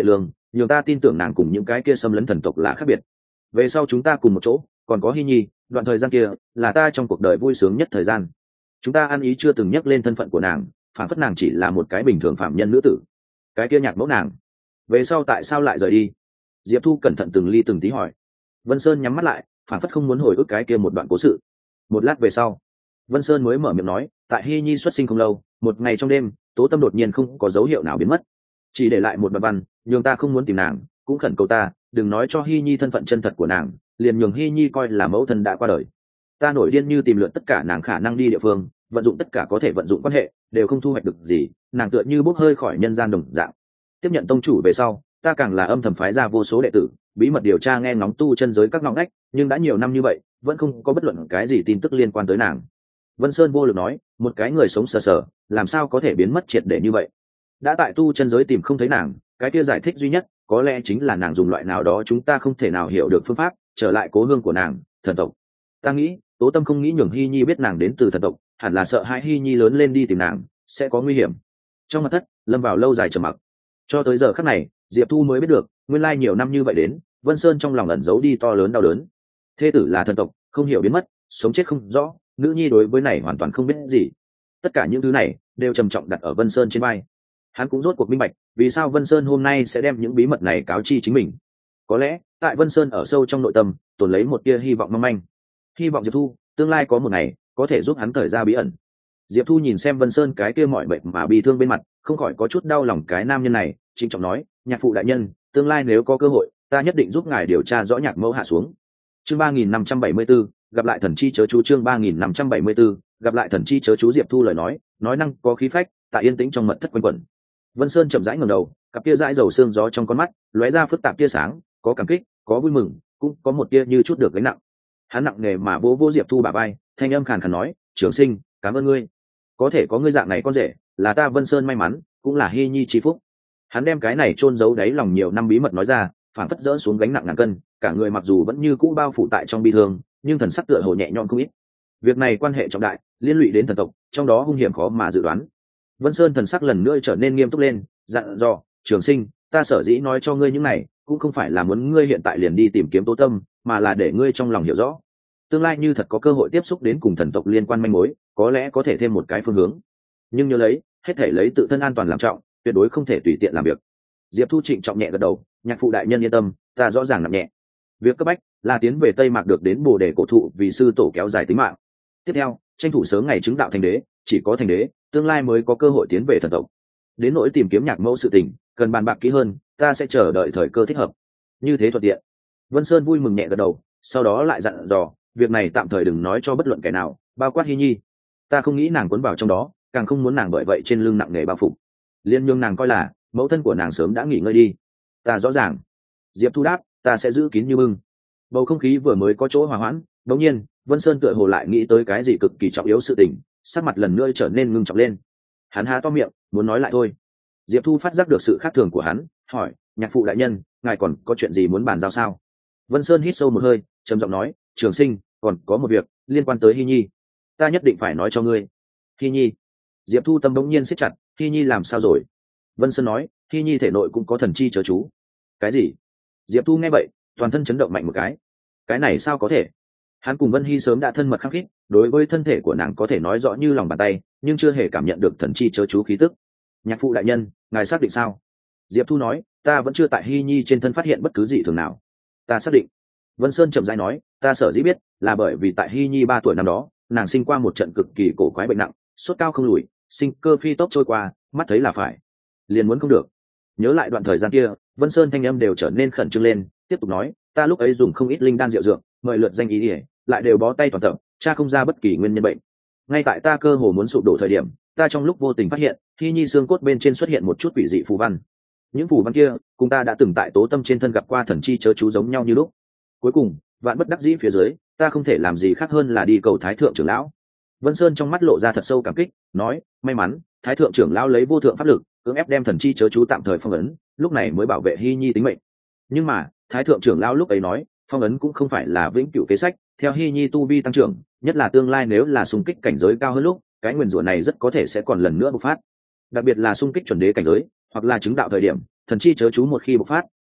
nhường ta tin tưởng nàng cùng những cái kia xâm lấn thần tộc là khác biệt. Về sau chúng ta cùng một chỗ, còn có Hy nhi, đoạn thời gian kia là ta trong cuộc đời vui sướng nhất thời gian. Chúng ta ăn ý chưa từng nhắc lên thân phận của nàng, phản phất nàng chỉ là một cái bình thường phạm nhân nữ tử. Cái kia nhạc mẫu nàng về sau tại sao lại rời đi? Diệp Thu cẩn thận từng ly từng tí hỏi. Vân Sơn nhắm mắt lại, phản phất không muốn hồi ức cái kia một đoạn cố sự. Một lát về sau, Vân Sơn mới mở miệng nói, tại Hy nhi xuất sinh không lâu, một ngày trong đêm, Tố Tâm đột nhiên không có dấu hiệu nào biến mất, chỉ để lại một đoạn văn, nhường ta không muốn tìm nàng, cũng khẩn cầu ta đừng nói cho Hy nhi thân phận chân thật của nàng, liền nhường Hy nhi coi là mẫu thân đã qua đời. Ta nổi điên như tìm lượn tất cả nàng khả năng đi địa phương, vận dụng tất cả có thể vận dụng quan hệ, đều không thu hoạch được gì, nàng tựa như bốc hơi khỏi nhân gian đồng dạng. Tiếp nhận tông chủ về sau, ta càng là âm thầm phái ra vô số đệ tử, bí mật điều tra nghe ngóng tu chân giới các ngõ ngách, nhưng đã nhiều năm như vậy, vẫn không có bất luận cái gì tin tức liên quan tới nàng. Vân Sơn vô lực nói, một cái người sống sờ sờ, làm sao có thể biến mất triệt để như vậy? Đã tại tu chân giới tìm không thấy nàng, cái kia giải thích duy nhất có lẽ chính là nàng dùng loại nào đó chúng ta không thể nào hiểu được phương pháp trở lại cố hương của nàng, thần tộc. Ta nghĩ Tố Tâm không nghĩ nhường Hy nhi biết nàng đến từ thần tộc, hẳn là sợ hãi Hy nhi lớn lên đi tìm nàng sẽ có nguy hiểm. Trong mật thất lâm vào lâu dài trầm mặc. Cho tới giờ khắc này, Diệp Thu mới biết được, nguyên lai nhiều năm như vậy đến, Vân Sơn trong lòng ẩn giấu đi to lớn đau đớn. Thê tử là thần tộc, không hiểu biến mất, sống chết không rõ, nữ nhi đối với này hoàn toàn không biết gì. Tất cả những thứ này đều trầm trọng đặt ở Vân Sơn trên vai. Hắn cũng rốt cuộc minh bạch, vì sao Vân Sơn hôm nay sẽ đem những bí mật này cáo chi chính mình. Có lẽ, tại Vân Sơn ở sâu trong nội tâm, tồn lấy một tia hy vọng mong manh. Hy vọng Diệp Thu, tương lai có một ngày, có thể giúp hắn cởi ra bí ẩn. Diệp Thu nhìn xem Vân Sơn cái kia mỏi mệt mà bi thương bên mặt, không khỏi có chút đau lòng cái nam nhân này, trịnh trọng nói, nhạc phụ đại nhân, tương lai nếu có cơ hội, ta nhất định giúp ngài điều tra rõ nhạc mẫu hạ xuống. Chương ba nghìn năm trăm bảy mươi 34, gặp lại thần chi chớ chú. Chương ba nghìn năm trăm bảy mươi 34, gặp lại thần chi chớ chú. Diệp Thu lời nói, nói năng có khí phách, tại yên tĩnh trong mật thất quanh quẩn. Vân Sơn chậm rãi ngẩng đầu, cặp tia dãi dầu xương gió trong con mắt lóe ra phức tạp tia sáng, có cảm kích, có vui mừng, cũng có một tia như chút được gánh nặng. Hắn nặng nề mà vỗ vỗ Diệp Thu bả vai, thanh âm khàn khàn nói, "Trường sinh, cảm ơn ngươi. Có thể có ngươi dạng này con rể, là ta Vân Sơn may mắn, cũng là Hy nhi chi phúc." Hắn đem cái này chôn giấu đáy lòng nhiều năm bí mật nói ra, phản phất dỡ xuống gánh nặng ngàn cân, cả người mặc dù vẫn như cũ bao phủ tại trong bi thương, nhưng thần sắc tựa hồ nhẹ nhõm không ít. Việc này quan hệ trọng đại, liên lụy đến thần tộc, trong đó hung hiểm khó mà dự đoán. Vân Sơn thần sắc lần nữa trở nên nghiêm túc lên, dặn dò, "Trường sinh, ta sở dĩ nói cho ngươi những này, cũng không phải là muốn ngươi hiện tại liền đi tìm kiếm Tố Tâm, mà là để ngươi trong lòng hiểu rõ, tương lai như thật có cơ hội tiếp xúc đến cùng thần tộc liên quan manh mối, có lẽ có thể thêm một cái phương hướng. Nhưng nhớ lấy, hết thể lấy tự thân an toàn làm trọng, tuyệt đối không thể tùy tiện làm việc." Diệp Thu trịnh trọng nhẹ gật đầu, "Nhạc phụ đại nhân yên tâm, ta rõ ràng nặng nhẹ. Việc cấp bách là tiến về Tây Mạc được đến Bồ Đề cổ thụ vì sư tổ kéo dài tính mạng. Tiếp theo, tranh thủ sớm ngày chứng đạo thành đế, chỉ có thành đế, tương lai mới có cơ hội tiến về thần tộc. Đến nỗi tìm kiếm nhạc mẫu sự tình, cần bàn bạc kỹ hơn, ta sẽ chờ đợi thời cơ thích hợp." Như thế thuận tiện. Vân Sơn vui mừng nhẹ gật đầu, sau đó lại dặn dò, "Việc này tạm thời đừng nói cho bất luận kẻ nào, bao quát Hy nhi. Ta không nghĩ nàng cuốn vào trong đó, càng không muốn nàng bởi vậy trên lưng nặng nề bao phục. Liên nhương nàng coi là mẫu thân của nàng sớm đã nghỉ ngơi đi." "Ta rõ ràng." Diệp Thu đáp, "Ta sẽ giữ kín như bưng." Bầu không khí vừa mới có chỗ hòa hoãn, đột nhiên Vân Sơn tựa hồ lại nghĩ tới cái gì cực kỳ trọng yếu sự tình, sắc mặt lần nữa trở nên ngưng trọng lên. Hắn há to miệng muốn nói lại thôi. Diệp Thu phát giác được sự khác thường của hắn, hỏi, "Nhạc phụ đại nhân, ngài còn có chuyện gì muốn bàn giao sao?" Vân Sơn hít sâu một hơi, trầm giọng nói, "Trường sinh, còn có một việc liên quan tới Hy nhi, ta nhất định phải nói cho ngươi." "Hy nhi?" Diệp Thu tâm bỗng nhiên siết chặt, "Hy nhi làm sao rồi?" Vân Sơn nói, "Hy nhi thể nội cũng có thần chi chớ chú." "Cái gì?" Diệp Thu nghe vậy, toàn thân chấn động mạnh một cái. Cái này sao có thể? Hắn cùng Vân Hy sớm đã thân mật khăng khít, đối với thân thể của nàng có thể nói rõ như lòng bàn tay, nhưng chưa hề cảm nhận được thần chi chớ chú khí tức. "Nhạc phụ đại nhân, ngài xác định sao?" Diệp Thu nói, "Ta vẫn chưa tại Hy nhi trên thân phát hiện bất cứ gì thường nào." "Ta xác định." Vân Sơn chậm rãi nói, "Ta sở dĩ biết là bởi vì tại Hy nhi ba tuổi năm đó, nàng sinh qua một trận cực kỳ cổ quái bệnh nặng, sốt cao không lùi, sinh cơ phi tốc trôi qua, mắt thấy là phải liền muốn không được." Nhớ lại đoạn thời gian kia, Vân Sơn thanh âm đều trở nên khẩn trương lên, tiếp tục nói, "Ta lúc ấy dùng không ít linh đan diệu dược, mời lượt danh ý ỉa, lại đều bó tay toàn tập, cha không ra bất kỳ nguyên nhân bệnh. Ngay tại ta cơ hồ muốn sụp đổ thời điểm, ta trong lúc vô tình phát hiện Hy nhi xương cốt bên trên xuất hiện một chút quỷ dị phù văn. Những phù văn kia cùng ta đã từng tại Tố Tâm trên thân gặp qua thần chi chớ chú giống nhau như lúc. Cuối cùng, vạn bất đắc dĩ phía dưới, ta không thể làm gì khác hơn là đi cầu Thái thượng trưởng lão." Vân Sơn trong mắt lộ ra thật sâu cảm kích, nói, "May mắn Thái thượng trưởng lão lấy vô thượng pháp lực cưỡng ép đem thần chi chớ chú tạm thời phong ấn, lúc này mới bảo vệ Hy nhi tính mệnh. Nhưng mà Thái thượng trưởng lão lúc ấy nói, phong ấn cũng không phải là vĩnh cửu kế sách, theo Hy nhi tu vi tăng trưởng, nhất là tương lai nếu là xung kích cảnh giới cao hơn lúc, cái nguyền rủa này rất có thể sẽ còn lần nữa bộc phát. Đặc biệt là xung kích chuẩn đế cảnh giới, hoặc là chứng đạo thời điểm, thần chi chớ chú một khi bộc phát,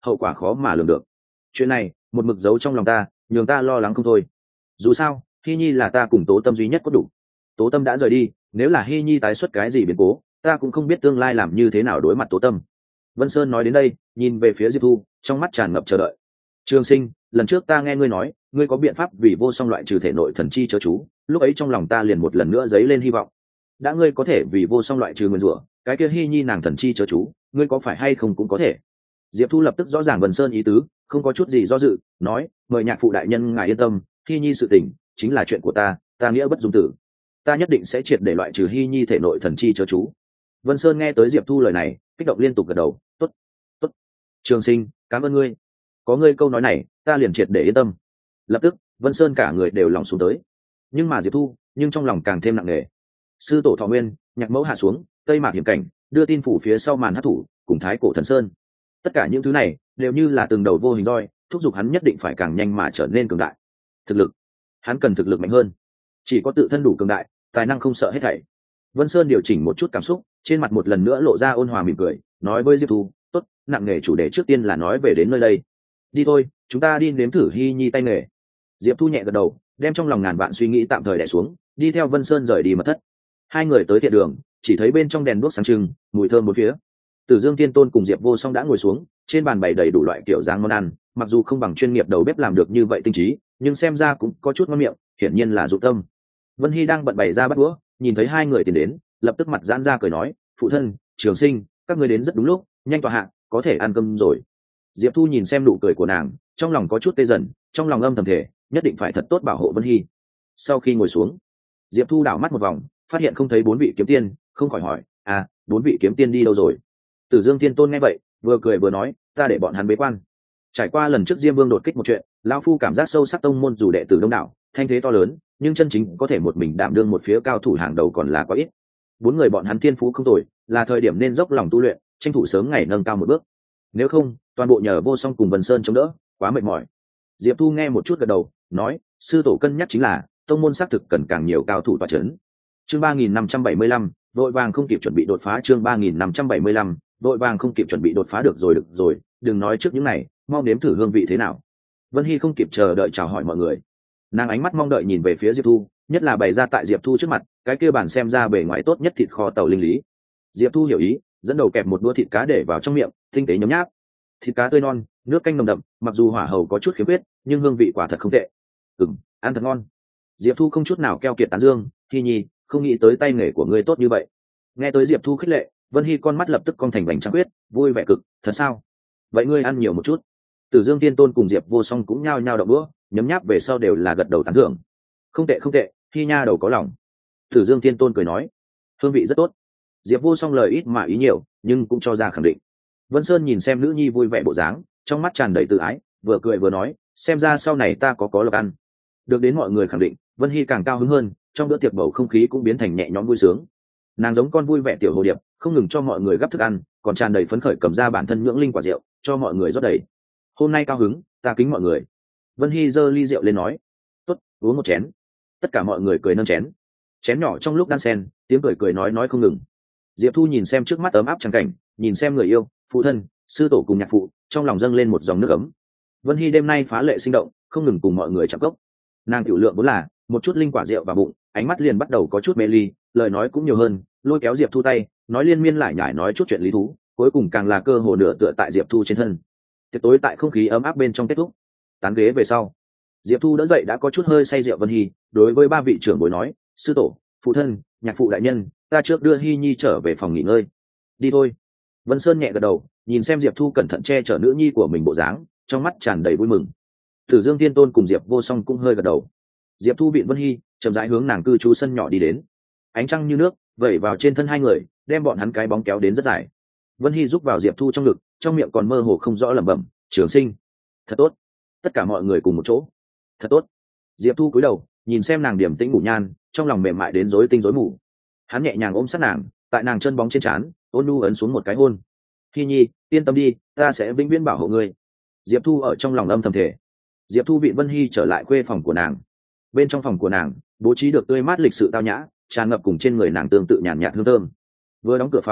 hậu quả khó mà lường được. Chuyện này một mực giấu trong lòng ta, nhường ta lo lắng không thôi. Dù sao Hy Nhi là ta cùng Tố Tâm duy nhất có đủ. Tố Tâm đã rời đi, nếu là Hy Nhi tái xuất cái gì biến cố, ta cũng không biết tương lai làm như thế nào đối mặt Tố Tâm. Vân Sơn nói đến đây, nhìn về phía Diệp Thu, trong mắt tràn ngập chờ đợi. Trường Sinh, lần trước ta nghe ngươi nói, ngươi có biện pháp vì vô song loại trừ thể nội thần chi chớ chú, lúc ấy trong lòng ta liền một lần nữa dấy lên hy vọng. Đã ngươi có thể vì vô song loại trừ nguyên rủa, cái kia Hy Nhi nàng thần chi chớ chú, ngươi có phải hay không cũng có thể. Diệp Thu lập tức rõ ràng Vân Sơn ý tứ, không có chút gì do dự, nói: mời nhạc phụ đại nhân ngài yên tâm, Hy Nhi sự tình chính là chuyện của ta, ta nghĩa bất dung tử, ta nhất định sẽ triệt để loại trừ Hy Nhi thể nội thần chi chớ chú. Vân Sơn nghe tới Diệp Thu lời này, kích động liên tục gật đầu: tốt, tốt, Trường Sinh, cảm ơn ngươi, có ngươi câu nói này, ta liền triệt để yên tâm. Lập tức Vân Sơn cả người đều lòng xuống tới. Nhưng mà Diệp Thu nhưng trong lòng càng thêm nặng nề. Sư tổ Thọ Nguyên, nhạc mẫu hạ xuống, tây mạc hiểm cảnh, đưa tin phủ phía sau màn hát thủ, cùng thái cổ thần sơn, tất cả những thứ này đều như là từng đầu vô hình roi, thúc giục hắn nhất định phải càng nhanh mà trở nên cường đại. Thực lực, hắn cần thực lực mạnh hơn, chỉ có tự thân đủ cường đại, tài năng không sợ hết thảy. Vân Sơn điều chỉnh một chút cảm xúc, trên mặt một lần nữa lộ ra ôn hòa mỉm cười, nói với Diệp Thu: tốt, nặng nghề chủ đề trước tiên là nói về đến nơi đây, đi thôi, chúng ta đi nếm thử Hy Nhi tay nghề. Diệp Thu nhẹ gật đầu, đem trong lòng ngàn vạn suy nghĩ tạm thời đè xuống, đi theo Vân Sơn rời đi mật thất. Hai người tới thiện đường, chỉ thấy bên trong đèn đuốc sáng trưng, mùi thơm bốn phía. Tử Dương Tiên Tôn cùng Diệp Vô Song đã ngồi xuống, trên bàn bày đầy đủ loại kiểu dáng món ăn, mặc dù không bằng chuyên nghiệp đầu bếp làm được như vậy tinh trí, nhưng xem ra cũng có chút ngon miệng, hiển nhiên là dụng tâm. Vân Hy đang bận bày ra bát đũa, nhìn thấy hai người tiến đến, lập tức mặt giãn ra cười nói: phụ thân, Trường Sinh, các ngươi đến rất đúng lúc, nhanh tọa hạ, có thể ăn cơm rồi. Diệp Thu nhìn xem nụ cười của nàng, trong lòng có chút tê dần, trong lòng âm thầm thể nhất định phải thật tốt bảo hộ Vân Hy. Sau khi ngồi xuống, Diệp Thu đảo mắt một vòng, phát hiện không thấy bốn vị kiếm tiên, không khỏi hỏi: à, bốn vị kiếm tiên đi đâu rồi? Tử Dương Tiên Tôn nghe vậy, vừa cười vừa nói: ta để bọn hắn bế quan. Trải qua lần trước Diêm Vương đột kích một chuyện, lão phu cảm giác sâu sắc tông môn dù đệ tử đông đảo, thanh thế to lớn, nhưng chân chính có thể một mình đảm đương một phía cao thủ hàng đầu còn là quá ít. Bốn người bọn hắn thiên phú không tồi, là thời điểm nên dốc lòng tu luyện, tranh thủ sớm ngày nâng cao một bước. Nếu không, toàn bộ nhờ Vô Song cùng Vân Sơn chống đỡ, quá mệt mỏi. Diệp Thu nghe một chút gật đầu, nói: sư tổ cân nhắc chính là tông môn xác thực cần càng nhiều cao thủ tọa chấn. Chương ba nghìn năm trăm bảy mươi lăm, vội vàng không kịp chuẩn bị đột phá. Chương ba nghìn năm trăm bảy mươi lăm, vội vàng không kịp chuẩn bị đột phá. Được rồi được rồi, đừng nói trước những này, mau nếm thử hương vị thế nào. Vân Hy không kịp chờ đợi chào hỏi mọi người, nàng ánh mắt mong đợi nhìn về phía Diệp Thu, nhất là bày ra tại Diệp Thu trước mặt cái kia bản xem ra bề ngoài tốt nhất thịt kho tàu linh lý. Diệp Thu hiểu ý, dẫn đầu kẹp một đũa thịt cá để vào trong miệng, tinh tế nhấm nháp. Thịt cá tươi non, nước canh nồng đậm, mặc dù hỏa hầu có chút khiếm khuyết, nhưng hương vị quả thật không tệ. Ừm, ăn thật ngon. Diệp Thu không chút nào keo kiệt tán dương: Hy Nhi, không nghĩ tới tay nghề của ngươi tốt như vậy. Nghe tới Diệp Thu khích lệ, Vân Hy con mắt lập tức cong thành vành trăng khuyết, vui vẻ cực: thật sao? Vậy ngươi ăn nhiều một chút. Tử Dương Tiên Tôn cùng Diệp Vô Song cũng nhao nhao đậu đũa, nhấm nháp về sau đều là gật đầu tán thưởng. Không tệ không tệ, Hy nha đầu có lòng. Tử Dương Tiên Tôn cười nói: hương vị rất tốt. Diệp Vô Song lời ít mà ý nhiều, nhưng cũng cho ra khẳng định. Vân Sơn nhìn xem nữ nhi vui vẻ bộ dáng, trong mắt tràn đầy tự ái, vừa cười vừa nói: xem ra sau này ta có có lộc ăn. Được đến mọi người khẳng định, Vân Hy càng cao hứng hơn, trong bữa tiệc bầu không khí cũng biến thành nhẹ nhõm vui sướng. Nàng giống con vui vẻ tiểu hồ điệp, không ngừng cho mọi người gắp thức ăn, còn tràn đầy phấn khởi cầm ra bản thân nhưỡng linh quả rượu cho mọi người rót đầy. Hôm nay cao hứng, ta kính mọi người. Vân Hy giơ ly rượu lên nói: tốt, uống một chén. Tất cả mọi người cười nâng chén, chén nhỏ trong lúc đan sen, tiếng cười cười nói nói không ngừng. Diệp Thu nhìn xem trước mắt ấm áp trắng cảnh, nhìn xem người yêu, phụ thân, sư tổ cùng nhạc phụ, trong lòng dâng lên một dòng nước ấm. Vân Hy đêm nay phá lệ sinh động, không ngừng cùng mọi người chạm cốc. Nàng tiểu lượng vốn là một chút linh quả rượu vào bụng, ánh mắt liền bắt đầu có chút mê ly, lời nói cũng nhiều hơn, lôi kéo Diệp Thu tay, nói liên miên lại nhải nói chút chuyện lý thú, cuối cùng càng là cơ hồ nửa tựa tại Diệp Thu trên thân. Tiệc tối tại không khí ấm áp bên trong kết thúc. Tán ghế về sau, Diệp Thu đỡ dậy đã có chút hơi say rượu Vân Hy, đối với ba vị trưởng bối nói: sư tổ, phụ thân, nhạc phụ đại nhân, ta trước đưa Hy Nhi trở về phòng nghỉ ngơi. Đi thôi. Vân Sơn nhẹ gật đầu, nhìn xem Diệp Thu cẩn thận che chở nữ nhi của mình bộ dáng, trong mắt tràn đầy vui mừng. Tử Dương Tiên Tôn cùng Diệp Vô Song cũng hơi gật đầu. Diệp Thu vịn Vân Hy, chậm rãi hướng nàng cư trú sân nhỏ đi đến. Ánh trăng như nước vẩy vào trên thân hai người, đem bọn hắn cái bóng kéo đến rất dài. Vân Hy giúp vào Diệp Thu trong ngực, trong miệng còn mơ hồ không rõ lẩm bẩm: Trường Sinh, thật tốt. Tất cả mọi người cùng một chỗ, thật tốt. Diệp Thu cúi đầu nhìn xem nàng điểm tĩnh ngủ nhan, trong lòng mềm mại đến rối tinh rối mù. Hắn nhẹ nhàng ôm sát nàng, tại nàng chân bóng trên trán ôn nhu ấn xuống một cái hôn. Hy Nhi, yên tâm đi, ta sẽ vĩnh viễn bảo hộ ngươi. Diệp Thu ở trong lòng âm thầm thể. Diệp Thu vịn Vân Hy trở lại khuê phòng của nàng. Bên trong phòng của nàng bố trí được tươi mát lịch sự tao nhã, tràn ngập cùng trên người nàng tương tự nhàn nhạt hương thơm. Vừa đóng cửa phòng,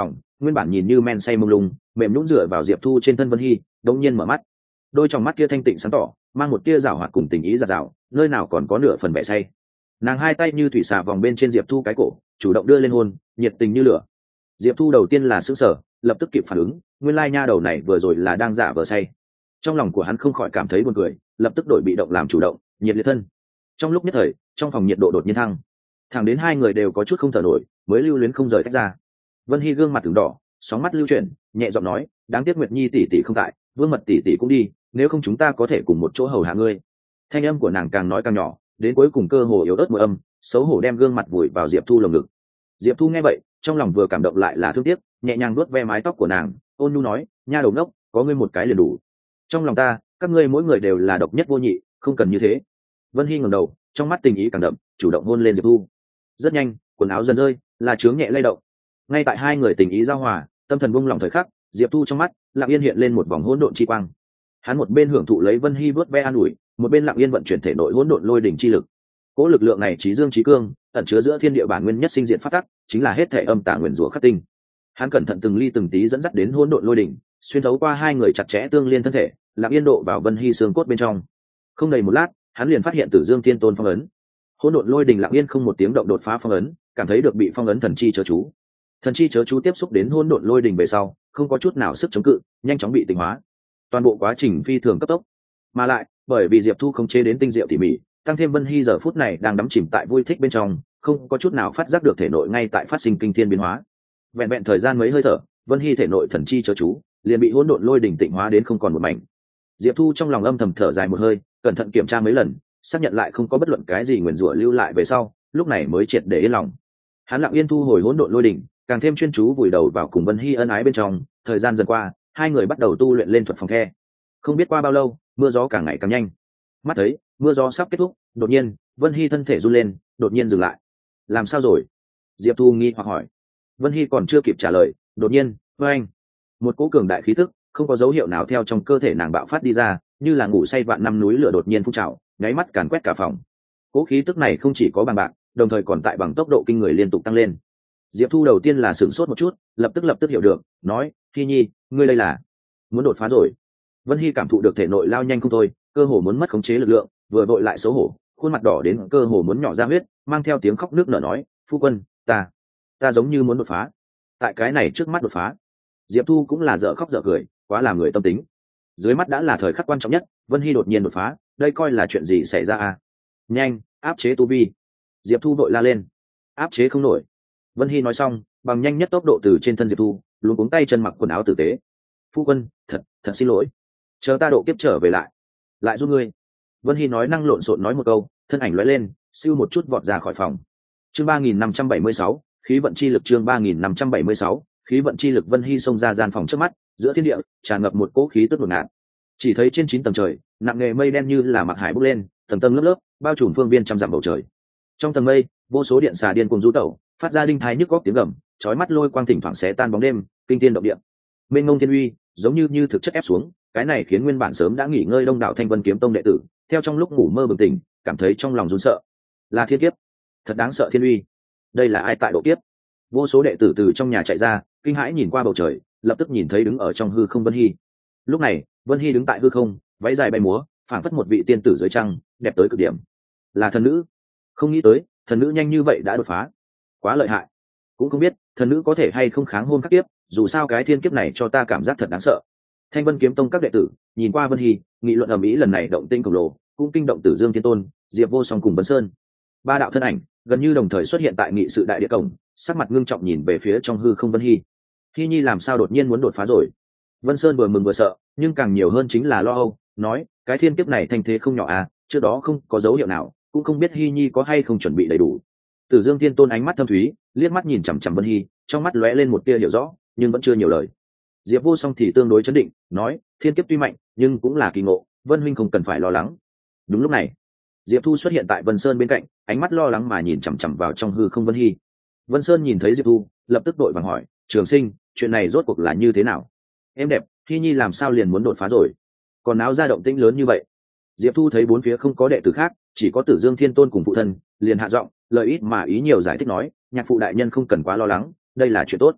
nguyên bản nhìn như men say mông lung mềm nhũn dựa vào diệp thu trên thân Vân Hy đột nhiên mở mắt, đôi trong mắt kia thanh tịnh sáng tỏ, mang một tia rảo hoạt cùng tình ý giạt rào, nơi nào còn có nửa phần vẻ say. Nàng hai tay như thủy xà vòng bên trên diệp thu cái cổ, chủ động đưa lên hôn, nhiệt tình như lửa. Diệp thu đầu tiên là sững sờ, lập tức kịp phản ứng, nguyên lai nha đầu này vừa rồi là đang giả vờ say. Trong lòng của hắn không khỏi cảm thấy buồn cười, lập tức đổi bị động làm chủ động, nhiệt liệt thân. Trong lúc nhất thời, trong phòng nhiệt độ đột nhiên thăng, thẳng đến hai người đều có chút không thở nổi, mới lưu luyến không rời tách ra. Vân Hy gương mặt ửng đỏ, sóng mắt lưu chuyển, nhẹ giọng nói, đáng tiếc Nguyệt Nhi tỷ tỷ không tại, Vương Mật tỷ tỷ cũng đi, nếu không chúng ta có thể cùng một chỗ hầu hạ ngươi. Thanh âm của nàng càng nói càng nhỏ, đến cuối cùng cơ hồ yếu ớt mùi âm, xấu hổ đem gương mặt vùi vào Diệp Thu lồng ngực. Diệp Thu nghe vậy, trong lòng vừa cảm động lại là thương tiếc, nhẹ nhàng vuốt ve mái tóc của nàng, ôn nhu nói, nha đầu ngốc, có ngươi một cái liền đủ. Trong lòng ta, các ngươi mỗi người đều là độc nhất vô nhị, không cần như thế. Vân Hy ngẩng đầu, trong mắt tình ý càng đậm, chủ động hôn lên Diệp Thu. Rất nhanh, quần áo dần rơi, là chướng nhẹ lay động. Ngay tại hai người tình ý giao hòa, tâm thần buông lỏng thời khắc, Diệp Thu trong mắt lặng yên hiện lên một vòng hỗn độn chi quang. Hắn một bên hưởng thụ lấy Vân Hy vuốt ve an ủi, một bên lặng yên vận chuyển thể nội hỗn độn lôi đỉnh chi lực. Cỗ lực lượng này trí dương trí cương, ẩn chứa giữa thiên địa bản nguyên nhất sinh diện phát tắc, chính là hết thể âm tà nguyên rủa khắc tinh. Hắn cẩn thận từng ly từng tí dẫn dắt đến hỗn độn lôi đỉnh, xuyên thấu qua hai người chặt chẽ tương liên thân thể, lặng yên độ vào Vân Hy xương cốt bên trong. Không đầy một lát, hắn liền phát hiện Tử Dương Thiên Tôn phong ấn. Hỗn độn lôi đỉnh lặng yên không một tiếng động đột phá phong ấn, cảm thấy được bị phong ấn thần chi chớ chú. Thần chi chớ chú tiếp xúc đến hỗn độn lôi đỉnh về sau, không có chút nào sức chống cự, nhanh chóng bị tịnh hóa. Toàn bộ quá trình phi thường cấp tốc, mà lại bởi vì Diệp Thu không chế đến tinh diệu tỉ mỉ, tăng thêm Vân Hy giờ phút này đang đắm chìm tại vui thích bên trong, không có chút nào phát giác được thể nội ngay tại phát sinh kinh thiên biến hóa. Vẹn vẹn thời gian mấy hơi thở, Vân Hy thể nội thần chi chớ chú liền bị hỗn độn lôi đỉnh tịnh hóa đến không còn một mảnh. Diệp Thu trong lòng âm thầm thở dài một hơi, cẩn thận kiểm tra mấy lần, xác nhận lại không có bất luận cái gì nguyền rủa lưu lại về sau, lúc này mới triệt để yên lòng. Hắn lặng yên thu hồi hỗn độn lôi đỉnh, càng thêm chuyên chú vùi đầu vào cùng Vân Hy ân ái bên trong. Thời gian dần qua, hai người bắt đầu tu luyện lên thuật phòng the. Không biết qua bao lâu, mưa gió càng ngày càng nhanh. Mắt thấy mưa gió sắp kết thúc, đột nhiên Vân Hy thân thể run lên, đột nhiên dừng lại. Làm sao rồi? Diệp Thu nghi hoặc hỏi. Vân Hy còn chưa kịp trả lời, đột nhiên, với anh, một cỗ cường đại khí tức không có dấu hiệu nào theo trong cơ thể nàng bạo phát đi ra, như là ngủ say vạn năm núi lửa đột nhiên phun trào, nháy mắt càn quét cả phòng. Cỗ khí tức này không chỉ có bằng bạc, đồng thời còn tại bằng tốc độ kinh người liên tục tăng lên. Diệp Thu đầu tiên là sửng sốt một chút, lập tức lập tức hiểu được, nói, Hy Nhi, ngươi đây là muốn đột phá rồi. Vân Hy cảm thụ được thể nội lao nhanh không thôi, cơ hồ muốn mất khống chế lực lượng, vừa vội lại xấu hổ, khuôn mặt đỏ đến cơ hồ muốn nhỏ ra huyết, mang theo tiếng khóc nước nở nói, phu quân, ta, ta giống như muốn đột phá. Tại cái này trước mắt đột phá. Diệp Thu cũng là dở khóc dở cười, quá làm người tâm tính. Dưới mắt đã là thời khắc quan trọng nhất, Vân Hy đột nhiên đột phá, đây coi là chuyện gì xảy ra à? Nhanh, áp chế tu vi. Diệp Thu vội la lên. Áp chế không nổi. Vân Hy nói xong, bằng nhanh nhất tốc độ từ trên thân Diệp Thu, luống cuống tay chân mặc quần áo tử tế. Phu quân, thật, thật xin lỗi. Chờ ta độ kiếp trở về lại, lại giúp ngươi. Vân Hy nói năng lộn xộn nói một câu, thân ảnh lóe lên, siêu một chút vọt ra khỏi phòng. Chương ba nghìn năm trăm bảy mươi sáu, khí vận chi lực. Chương ba nghìn năm trăm bảy mươi sáu, khí vận chi lực. Vân Hy xông ra gian phòng trước mắt, giữa thiên địa tràn ngập một cỗ khí tức đột ngột. Chỉ thấy trên chín tầng trời, nặng nề mây đen như là mặc hải bốc lên, tầng tầng lớp lớp, bao trùm phương viên trăm dặm bầu trời. Trong tầng mây, vô số điện xà điên cuồng du tẩu, phát ra đinh thái nhức góc tiếng gầm, chói mắt lôi quang thỉnh thoảng xé tan bóng đêm, kinh thiên động địa. Mênh mông thiên uy, giống như như thực chất ép xuống, cái này khiến nguyên bản sớm đã nghỉ ngơi đông đảo Thanh Vân Kiếm Tông đệ tử, theo trong lúc ngủ mơ bừng tỉnh, cảm thấy trong lòng run sợ. Là thiên kiếp, thật đáng sợ thiên uy. Đây là ai tại độ kiếp? Vô số đệ tử từ trong nhà chạy ra, kinh hãi nhìn qua bầu trời, lập tức nhìn thấy đứng ở trong hư không Vân Hy. Lúc này, Vân Hy đứng tại hư không, váy dài bay múa, phảng phất một vị tiên tử dưới trăng, đẹp tới cực điểm. Là thần nữ. Không nghĩ tới, thần nữ nhanh như vậy đã đột phá, quá lợi hại. Cũng không biết thần nữ có thể hay không kháng hôn khắc kiếp, dù sao cái thiên kiếp này cho ta cảm giác thật đáng sợ. Thanh Vân Kiếm Tông các đệ tử nhìn qua Vân Hy, nghị luận ầm ĩ lần này động tinh khổng lồ, cũng kinh động Tử Dương Thiên Tôn, Diệp Vô Song cùng Vân Sơn. Ba đạo thân ảnh gần như đồng thời xuất hiện tại nghị sự đại địa cổng, sắc mặt ngưng trọng nhìn về phía trong hư không Vân Hy. Hy Nhi làm sao đột nhiên muốn đột phá rồi? Vân Sơn vừa mừng vừa sợ, nhưng càng nhiều hơn chính là lo âu, nói, cái thiên kiếp này thanh thế không nhỏ à, trước đó không có dấu hiệu nào, cũng không biết Hy Nhi có hay không chuẩn bị đầy đủ. Tử Dương Thiên Tôn ánh mắt thâm thúy, liếc mắt nhìn chằm chằm Vân Hy, trong mắt lóe lên một tia hiểu rõ, nhưng vẫn chưa nhiều lời. Diệp Vô Song thì tương đối chấn định, nói, thiên kiếp tuy mạnh, nhưng cũng là kỳ ngộ, Vân huynh không cần phải lo lắng. Đúng lúc này, Diệp Thu xuất hiện tại Vân Sơn bên cạnh, ánh mắt lo lắng mà nhìn chằm chằm vào trong hư không Vân Hy. Vân Sơn nhìn thấy Diệp Thu, lập tức đội vàng hỏi, Trường Sinh, chuyện này rốt cuộc là như thế nào? Em đẹp, Hy Nhi làm sao liền muốn đột phá rồi? Còn náo ra động tĩnh lớn như vậy? Diệp Thu thấy bốn phía không có đệ tử khác, chỉ có Tử Dương Thiên Tôn cùng phụ thân, liền hạ giọng, lời ít mà ý nhiều giải thích nói, nhạc phụ đại nhân không cần quá lo lắng, đây là chuyện tốt.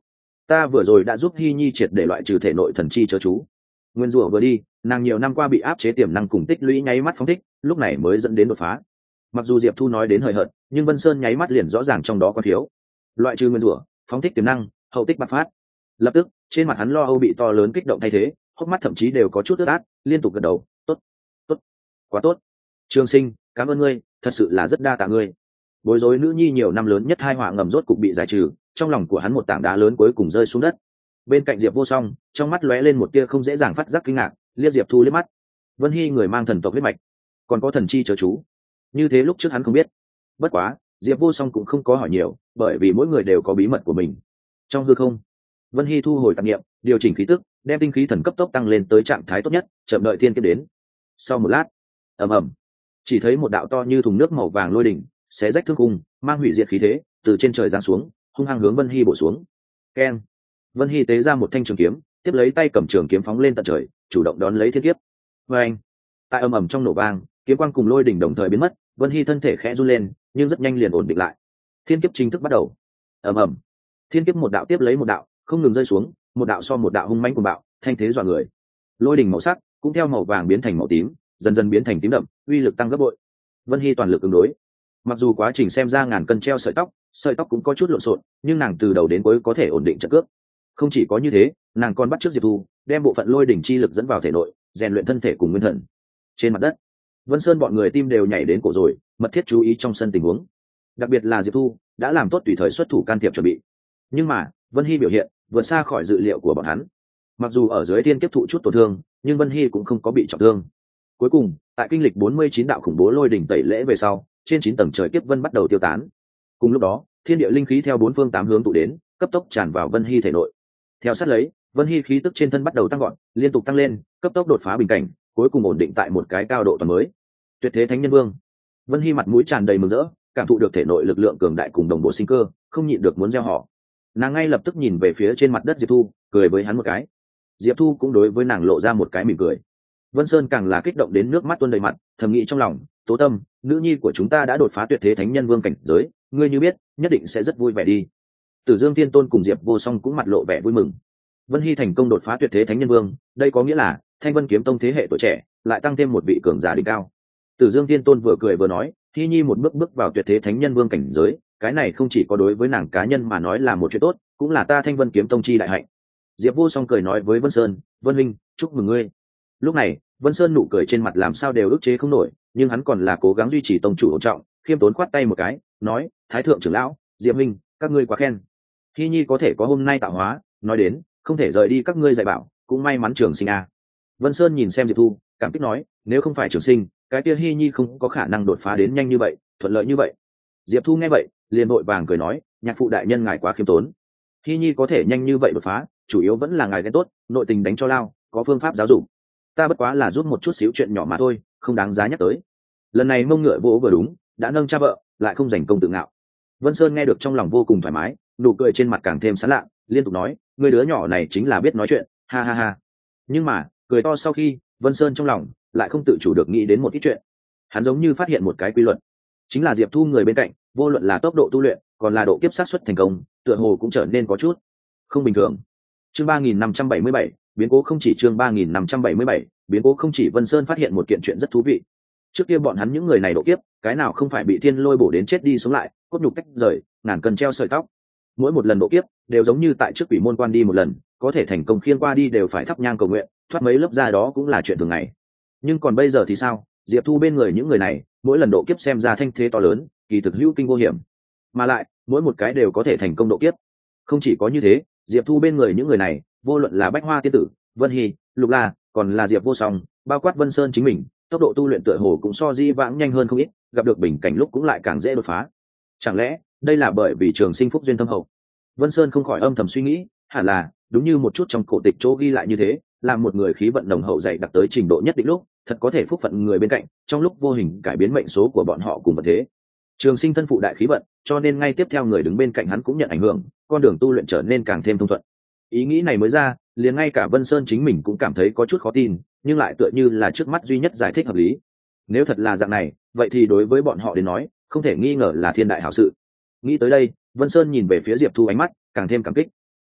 ta vừa rồi đã giúp hy nhi triệt để loại trừ thể nội thần chi chớ chú. Nguyên rủa vừa đi, nàng nhiều năm qua bị áp chế tiềm năng cùng tích lũy nháy mắt phóng thích, lúc này mới dẫn đến đột phá. Mặc dù Diệp Thu nói đến hời hợt, nhưng Vân Sơn nháy mắt liền rõ ràng trong đó có thiếu. Loại trừ nguyên rủa, phóng thích tiềm năng, hậu tích bạc phát. Lập tức, trên mặt hắn lo âu bị to lớn kích động thay thế, hốc mắt thậm chí đều có chút ướt át, liên tục gật đầu, tốt, tốt, quá tốt. Trường Sinh, cảm ơn ngươi, thật sự là rất đa tạ ngươi. Bối rối nữ nhi nhiều năm lớn nhất hai họa ngầm rốt cục bị giải trừ, trong lòng của hắn một tảng đá lớn cuối cùng rơi xuống đất. Bên cạnh Diệp Vô Song, trong mắt lóe lên một tia không dễ dàng phát giác kinh ngạc, liếc Diệp Thu liếc mắt. Vân Hy người mang thần tộc huyết mạch, còn có thần chi chớ chú, như thế lúc trước hắn không biết. Bất quá, Diệp Vô Song cũng không có hỏi nhiều, bởi vì mỗi người đều có bí mật của mình. Trong hư không, Vân Hy thu hồi tạp niệm, điều chỉnh khí tức, đem tinh khí thần cấp tốc tăng lên tới trạng thái tốt nhất, chậm đợi thiên kiếp đến. Sau một lát, ầm ầm, chỉ thấy một đạo to như thùng nước màu vàng lôi đỉnh, xé rách thương cung, mang hủy diệt khí thế, từ trên trời giáng xuống, hung hăng hướng Vân Hy bổ xuống. Keng! Vân Hy tế ra một thanh trường kiếm, tiếp lấy tay cầm trường kiếm phóng lên tận trời, chủ động đón lấy thiên kiếp. Và anh, tại ầm ầm trong nổ vang, kiếm quang cùng lôi đỉnh đồng thời biến mất, Vân Hy thân thể khẽ run lên, nhưng rất nhanh liền ổn định lại. Thiên kiếp chính thức bắt đầu. Ầm ầm, thiên kiếp một đạo tiếp lấy một đạo, không ngừng rơi xuống, một đạo so một đạo hung mãnh cuồng bạo, thanh thế dọa người. Lôi đỉnh màu sắc cũng theo màu vàng biến thành màu tím, dần dần biến thành tím đậm, uy lực tăng gấp bội. Vân Hy toàn lực ứng đối. Mặc dù quá trình xem ra ngàn cân treo sợi tóc, sợi tóc cũng có chút lộn xộn, nhưng nàng từ đầu đến cuối có thể ổn định trận cước. Không chỉ có như thế, nàng còn bắt chước Diệp Thu, đem bộ phận lôi đỉnh chi lực dẫn vào thể nội, rèn luyện thân thể cùng nguyên thần. Trên mặt đất, Vân Sơn bọn người tim đều nhảy đến cổ rồi, mật thiết chú ý trong sân tình huống. Đặc biệt là Diệp Thu đã làm tốt tùy thời xuất thủ can thiệp chuẩn bị. Nhưng mà, Vân Hy biểu hiện vượt xa khỏi dự liệu của bọn hắn. Mặc dù ở dưới thiên kiếp thụ chút tổn thương, nhưng Vân Hy cũng không có bị trọng thương. Cuối cùng, tại kinh lịch bốn mươi chín đạo khủng bố lôi đỉnh tẩy lễ về sau, trên chín tầng trời kiếp vân bắt đầu tiêu tán. Cùng lúc đó, thiên địa linh khí theo bốn phương tám hướng tụ đến, cấp tốc tràn vào Vân Hy thể nội. Theo sát lấy, Vân Hy khí tức trên thân bắt đầu tăng gọn, liên tục tăng lên, cấp tốc đột phá bình cảnh, cuối cùng ổn định tại một cái cao độ toàn mới. Tuyệt thế thánh nhân vương. Vân Hy mặt mũi tràn đầy mừng rỡ, cảm thụ được thể nội lực lượng cường đại cùng đồng bộ sinh cơ, không nhịn được muốn gieo họ. Nàng ngay lập tức nhìn về phía trên mặt đất Diệp Thu, cười với hắn một cái. Diệp Thu cũng đối với nàng lộ ra một cái mỉm cười. Vân Sơn càng là kích động đến nước mắt tuôn đầy mặt, thầm nghĩ trong lòng, Tố Tâm, nữ nhi của chúng ta đã đột phá tuyệt thế thánh nhân vương cảnh giới, ngươi như biết, nhất định sẽ rất vui vẻ đi. Tử Dương Thiên Tôn cùng Diệp Vô Song cũng mặt lộ vẻ vui mừng. Vân Hy thành công đột phá tuyệt thế thánh nhân vương, đây có nghĩa là Thanh Vân Kiếm Tông thế hệ tuổi trẻ lại tăng thêm một vị cường giả đỉnh cao. Tử Dương Thiên Tôn vừa cười vừa nói, Hy nhi một bước bước vào tuyệt thế thánh nhân vương cảnh giới, cái này không chỉ có đối với nàng cá nhân mà nói là một chuyện tốt, cũng là ta Thanh Vân Kiếm Tông chi đại hạnh. Diệp Vô Song cười nói với Vân Sơn, Vân Minh, chúc mừng ngươi. Lúc này, Vân Sơn nụ cười trên mặt làm sao đều ức chế không nổi, nhưng hắn còn là cố gắng duy trì tông chủ ổn trọng, khiêm tốn khoát tay một cái, nói, Thái thượng trưởng lão, Diệp Minh, các ngươi quá khen. Hy nhi có thể có hôm nay tạo hóa, nói đến, không thể rời đi các ngươi dạy bảo, cũng may mắn Trường Sinh a. Vân Sơn nhìn xem Diệp Thu, cảm kích nói, nếu không phải Trường Sinh, cái kia Hy nhi không có khả năng đột phá đến nhanh như vậy, thuận lợi như vậy. Diệp Thu nghe vậy, liền vội vàng cười nói, nhạc phụ đại nhân ngài quá khiêm tốn. Hy nhi có thể nhanh như vậy đột phá, chủ yếu vẫn là ngài ghen tốt, nội tình đánh cho lao, có phương pháp giáo dục. Ta bất quá là giúp một chút xíu chuyện nhỏ mà thôi, không đáng giá nhắc tới. Lần này mông ngựa vỗ vừa đúng, đã nâng cha vợ, lại không giành công tự ngạo. Vân Sơn nghe được trong lòng vô cùng thoải mái, nụ cười trên mặt càng thêm sán lạ, liên tục nói, người đứa nhỏ này chính là biết nói chuyện, ha ha ha. Nhưng mà, cười to sau khi, Vân Sơn trong lòng lại không tự chủ được nghĩ đến một ít chuyện. Hắn giống như phát hiện một cái quy luật, chính là Diệp Thu người bên cạnh, vô luận là tốc độ tu luyện, còn là độ kiếp sát xuất thành công, tựa hồ cũng trở nên có chút không bình thường. Chương ba nghìn năm trăm bảy mươi bảy, biến cố không chỉ chương ba nghìn năm trăm bảy mươi bảy, biến cố không chỉ. Vân Sơn phát hiện một kiện chuyện rất thú vị. Trước kia bọn hắn những người này độ kiếp, cái nào không phải bị thiên lôi bổ đến chết đi sống lại, cốt nhục tách rời, ngàn cân treo sợi tóc. Mỗi một lần độ kiếp, đều giống như tại trước quỷ môn quan đi một lần, có thể thành công khiêng qua đi đều phải thắp nhang cầu nguyện, thoát mấy lớp da đó cũng là chuyện thường ngày. Nhưng còn bây giờ thì sao? Diệp Thu bên người những người này, mỗi lần độ kiếp xem ra thanh thế to lớn, kỳ thực hữu kinh vô hiểm, mà lại mỗi một cái đều có thể thành công độ kiếp. Không chỉ có như thế, Diệp Thu bên người những người này, vô luận là Bách Hoa Tiên Tử, Vân Hy, Lục La, còn là Diệp Vô Song, bao quát Vân Sơn chính mình, tốc độ tu luyện tựa hồ cũng so di vãng nhanh hơn không ít, gặp được bình cảnh lúc cũng lại càng dễ đột phá. Chẳng lẽ đây là bởi vì Trường Sinh phúc duyên thâm hậu? Vân Sơn không khỏi âm thầm suy nghĩ, hẳn là đúng như một chút trong cổ tịch chỗ ghi lại như thế, là một người khí vận đồng hậu dày đặc tới trình độ nhất định lúc, thật có thể phúc phận người bên cạnh, trong lúc vô hình cải biến mệnh số của bọn họ cùng một thế. Trường Sinh thân phụ đại khí vận, cho nên ngay tiếp theo người đứng bên cạnh hắn cũng nhận ảnh hưởng, con đường tu luyện trở nên càng thêm thông thuận. Ý nghĩ này mới ra, liền ngay cả Vân Sơn chính mình cũng cảm thấy có chút khó tin, nhưng lại tựa như là trước mắt duy nhất giải thích hợp lý. Nếu thật là dạng này, vậy thì đối với bọn họ đến nói, không thể nghi ngờ là thiên đại hảo sự. Nghĩ tới đây, Vân Sơn nhìn về phía Diệp Thu ánh mắt càng thêm cảm kích.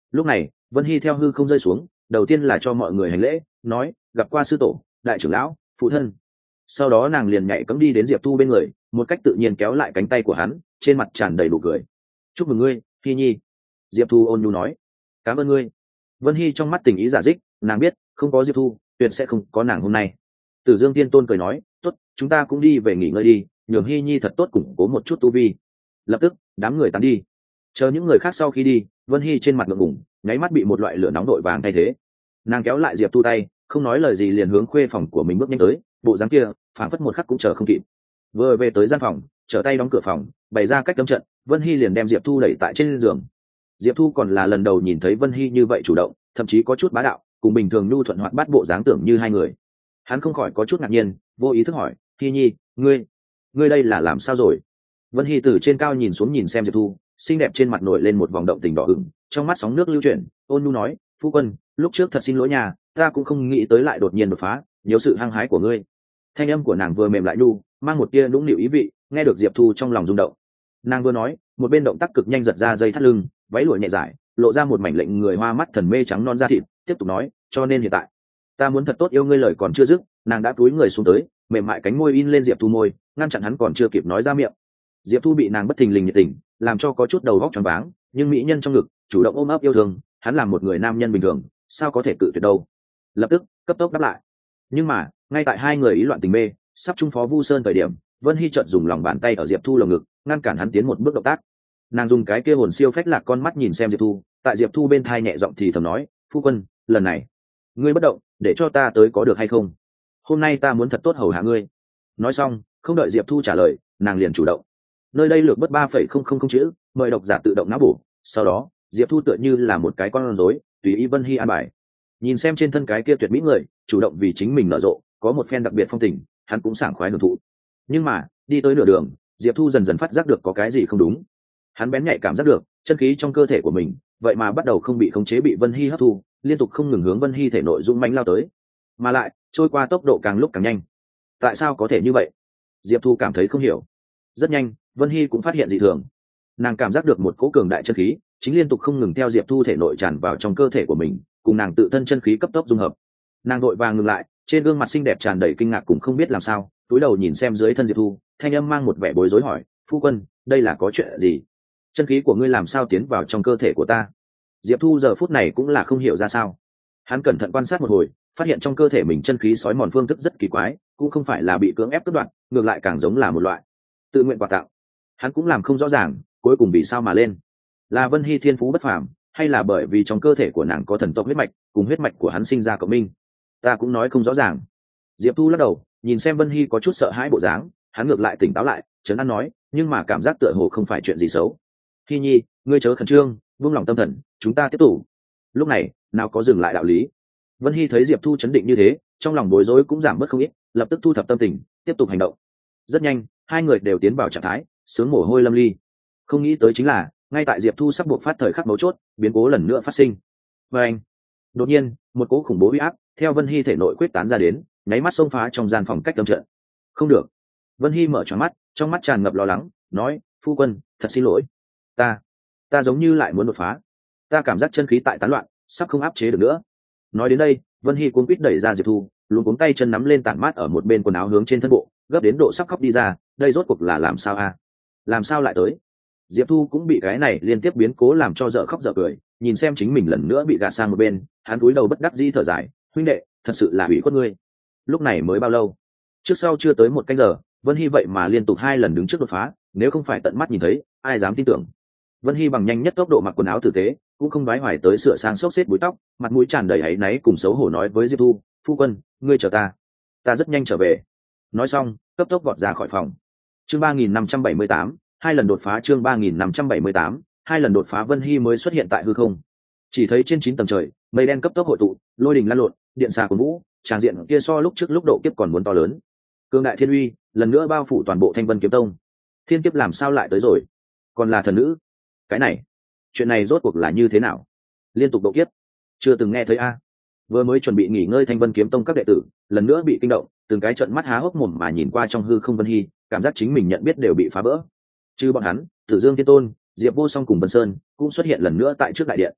Lúc này Vân Hy theo hư không rơi xuống, đầu tiên là cho mọi người hành lễ, nói gặp qua sư tổ, đại trưởng lão, phụ thân. Sau đó nàng liền nhảy cẫng đi đến Diệp Thu bên người, một cách tự nhiên kéo lại cánh tay của hắn, trên mặt tràn đầy nụ cười. Chúc mừng ngươi, Hy nhi. Diệp Thu ôn nhu nói. Cảm ơn ngươi. Vân Hy trong mắt tình ý giả dích, nàng biết không có Diệp Thu tuyệt sẽ không có nàng hôm nay. Tử Dương Tiên Tôn cười nói, tốt, chúng ta cũng đi về nghỉ ngơi đi, nhường Hy nhi thật tốt củng cố một chút tu vi. Lập tức đám người tán đi. Chờ những người khác sau khi đi, Vân Hy trên mặt ngượng ngùng, nháy mắt bị một loại lửa nóng đội vàng thay thế. Nàng kéo lại Diệp Thu tay, không nói lời gì liền hướng khuê phòng của mình bước nhanh tới, bộ dáng kia phảng phất một khắc cũng chờ không kịp. Vừa về tới gian phòng, trở tay đóng cửa phòng, bày ra cách đấm trận, Vân Hy liền đem Diệp Thu đẩy tại trên giường. Diệp Thu còn là lần đầu nhìn thấy Vân Hy như vậy chủ động, thậm chí có chút bá đạo, cùng bình thường nhu thuận hoạt bát bộ dáng tưởng như hai người. Hắn không khỏi có chút ngạc nhiên, vô ý thức hỏi, Hy nhi, ngươi ngươi đây là làm sao rồi? Vân Hy từ trên cao nhìn xuống nhìn xem Diệp Thu, xinh đẹp trên mặt nổi lên một vòng động tình đỏ ửng, trong mắt sóng nước lưu chuyển, ôn nhu nói, phu quân, lúc trước thật xin lỗi nhà, ta cũng không nghĩ tới lại đột nhiên đột phá, nhiều sự hăng hái của ngươi. Thanh âm của nàng vừa mềm lại nhu, mang một tia nũng nịu ý vị, nghe được Diệp Thu trong lòng rung động. Nàng vừa nói, một bên động tác cực nhanh giật ra dây thắt lưng, váy lụa nhẹ giải, lộ ra một mảnh lệnh người hoa mắt thần mê trắng non da thịt, tiếp tục nói, cho nên hiện tại ta muốn thật tốt yêu ngươi lời còn chưa dứt, nàng đã cúi người xuống tới, mềm mại cánh môi in lên Diệp Thu môi, ngăn chặn hắn còn chưa kịp nói ra miệng. Diệp Thu bị nàng bất thình lình nhiệt tình làm cho có chút đầu óc choáng váng, nhưng mỹ nhân trong ngực chủ động ôm ấp yêu thương, hắn là một người nam nhân bình thường, sao có thể cự tuyệt đâu. Lập tức cấp tốc đáp lại. Nhưng mà ngay tại hai người ý loạn tình mê sắp trung phó Vu Sơn thời điểm, Vân Hy chợt dùng lòng bàn tay ở Diệp Thu lồng ngực ngăn cản hắn tiến một bước động tác. Nàng dùng cái kia hồn siêu phách lạc con mắt nhìn xem Diệp Thu, tại Diệp Thu bên thai nhẹ giọng thì thầm nói, phu quân, lần này ngươi bất động, để cho ta tới có được hay không? Hôm nay ta muốn thật tốt hầu hạ ngươi. Nói xong, không đợi Diệp Thu trả lời, nàng liền chủ động. Nơi đây lược bất ba phẩy không không không chữ, mời độc giả tự động não bổ. Sau đó Diệp Thu tựa như là một cái con rối, tùy ý Vân Hy an bài. Nhìn xem trên thân cái kia tuyệt mỹ người chủ động vì chính mình nở rộ, có một phen đặc biệt phong tình, hắn cũng sảng khoái hưởng thụ. Nhưng mà đi tới nửa đường, Diệp Thu dần dần phát giác được có cái gì không đúng. Hắn bén nhạy cảm giác được chân khí trong cơ thể của mình vậy mà bắt đầu không bị khống chế, bị Vân Hy hấp thu, liên tục không ngừng hướng Vân Hy thể nội dũng mãnh lao tới, mà lại trôi qua tốc độ càng lúc càng nhanh. Tại sao có thể như vậy? Diệp Thu cảm thấy không hiểu. Rất nhanh Vân Hy cũng phát hiện dị thường. Nàng cảm giác được một cỗ cường đại chân khí chính liên tục không ngừng theo Diệp Thu thể nội tràn vào trong cơ thể của mình, cùng nàng tự thân chân khí cấp tốc dung hợp. Nàng vội vàng ngừng lại, trên gương mặt xinh đẹp tràn đầy kinh ngạc cùng không biết làm sao, túi đầu nhìn xem dưới thân Diệp Thu, thanh âm mang một vẻ bối rối hỏi, phu quân, đây là có chuyện gì? Chân khí của ngươi làm sao tiến vào trong cơ thể của ta? Diệp Thu giờ phút này cũng là không hiểu ra sao. Hắn cẩn thận quan sát một hồi, phát hiện trong cơ thể mình chân khí sói mòn phương thức rất kỳ quái, cũng không phải là bị cưỡng ép cắt đoạn, ngược lại càng giống là một loại tự nguyện quà tặng. Hắn cũng làm không rõ ràng cuối cùng vì sao mà lên, là Vân Hy thiên phú bất phàm, hay là bởi vì trong cơ thể của nàng có thần tộc huyết mạch, cùng huyết mạch của hắn sinh ra cộng minh, ta cũng nói không rõ ràng. Diệp Thu lắc đầu, nhìn xem Vân Hy có chút sợ hãi bộ dáng, hắn ngược lại tỉnh táo lại, trấn an nói, nhưng mà cảm giác tựa hồ không phải chuyện gì xấu. Hy nhi, ngươi chớ khẩn trương, buông lòng tâm thần, chúng ta tiếp tục. Lúc này nào có dừng lại đạo lý. Vân Hy thấy Diệp Thu chấn định như thế, trong lòng bối rối cũng giảm bớt không ít, lập tức thu thập tâm tình, tiếp tục hành động. Rất nhanh hai người đều tiến vào trạng thái sướng mồ hôi lâm ly. Không nghĩ tới chính là ngay tại Diệp Thu sắp buộc phát thời khắc mấu chốt, biến cố lần nữa phát sinh. Và anh đột nhiên một cỗ khủng bố uy áp theo Vân Hy thể nội quyết tán ra đến, nháy mắt xông phá trong gian phòng cách đâm trận. Không được. Vân Hy mở tròn mắt, trong mắt tràn ngập lo lắng, nói, phu quân, thật xin lỗi, ta ta giống như lại muốn đột phá, ta cảm giác chân khí tại tán loạn, sắp không áp chế được nữa. Nói đến đây Vân Hy cuống quýt đẩy ra Diệp Thu, luôn cuống tay chân nắm lên tản mát ở một bên quần áo hướng trên thân bộ, gấp đến độ sắp khóc đi ra. Đây rốt cuộc là làm sao a? Làm sao lại tới? Diệp Thu cũng bị cái này liên tiếp biến cố làm cho dở khóc dở cười, nhìn xem chính mình lần nữa bị gạt sang một bên, hắn cúi đầu bất đắc dĩ thở dài, huynh đệ, thật sự là hủy khuất ngươi. Lúc này mới bao lâu? Trước sau chưa tới một canh giờ, Vân Hy vậy mà liên tục hai lần đứng trước đột phá, nếu không phải tận mắt nhìn thấy, ai dám tin tưởng. Vân Hy bằng nhanh nhất tốc độ mặc quần áo tử tế, cũng không đoái hoài tới sửa sang xốc xếp búi tóc, mặt mũi tràn đầy áy náy cùng xấu hổ nói với Diệp Thu, phu quân, ngươi chờ ta, ta rất nhanh trở về. Nói xong cấp tốc vọt ra khỏi phòng. Chương ba nghìn năm trăm bảy mươi tám, hai lần đột phá. Chương ba nghìn năm trăm bảy mươi tám, hai lần đột phá. Vân Hy mới xuất hiện tại hư không, chỉ thấy trên chín tầng trời mây đen cấp tốc hội tụ, lôi đình lăn lộn, điện xà cuồn vũ, tràng diện kia so lúc trước lúc độ kiếp còn muốn to lớn. Cương đại thiên uy lần nữa bao phủ toàn bộ Thanh Vân Kiếm Tông. Thiên kiếp làm sao lại tới rồi? Còn là thần nữ? Cái này, chuyện này rốt cuộc là như thế nào? Liên tục độ kiếp, chưa từng nghe thấy a. Vừa mới chuẩn bị nghỉ ngơi Thanh Vân Kiếm Tông các đệ tử lần nữa bị kinh động, từng cái trợn mắt há hốc mồm mà nhìn qua trong hư không Vân Hy, cảm giác chính mình nhận biết đều bị phá vỡ. Chứ bọn hắn, Tử Dương Thiên Tôn, Diệp Vô Song cùng Vân Sơn cũng xuất hiện lần nữa tại trước đại điện.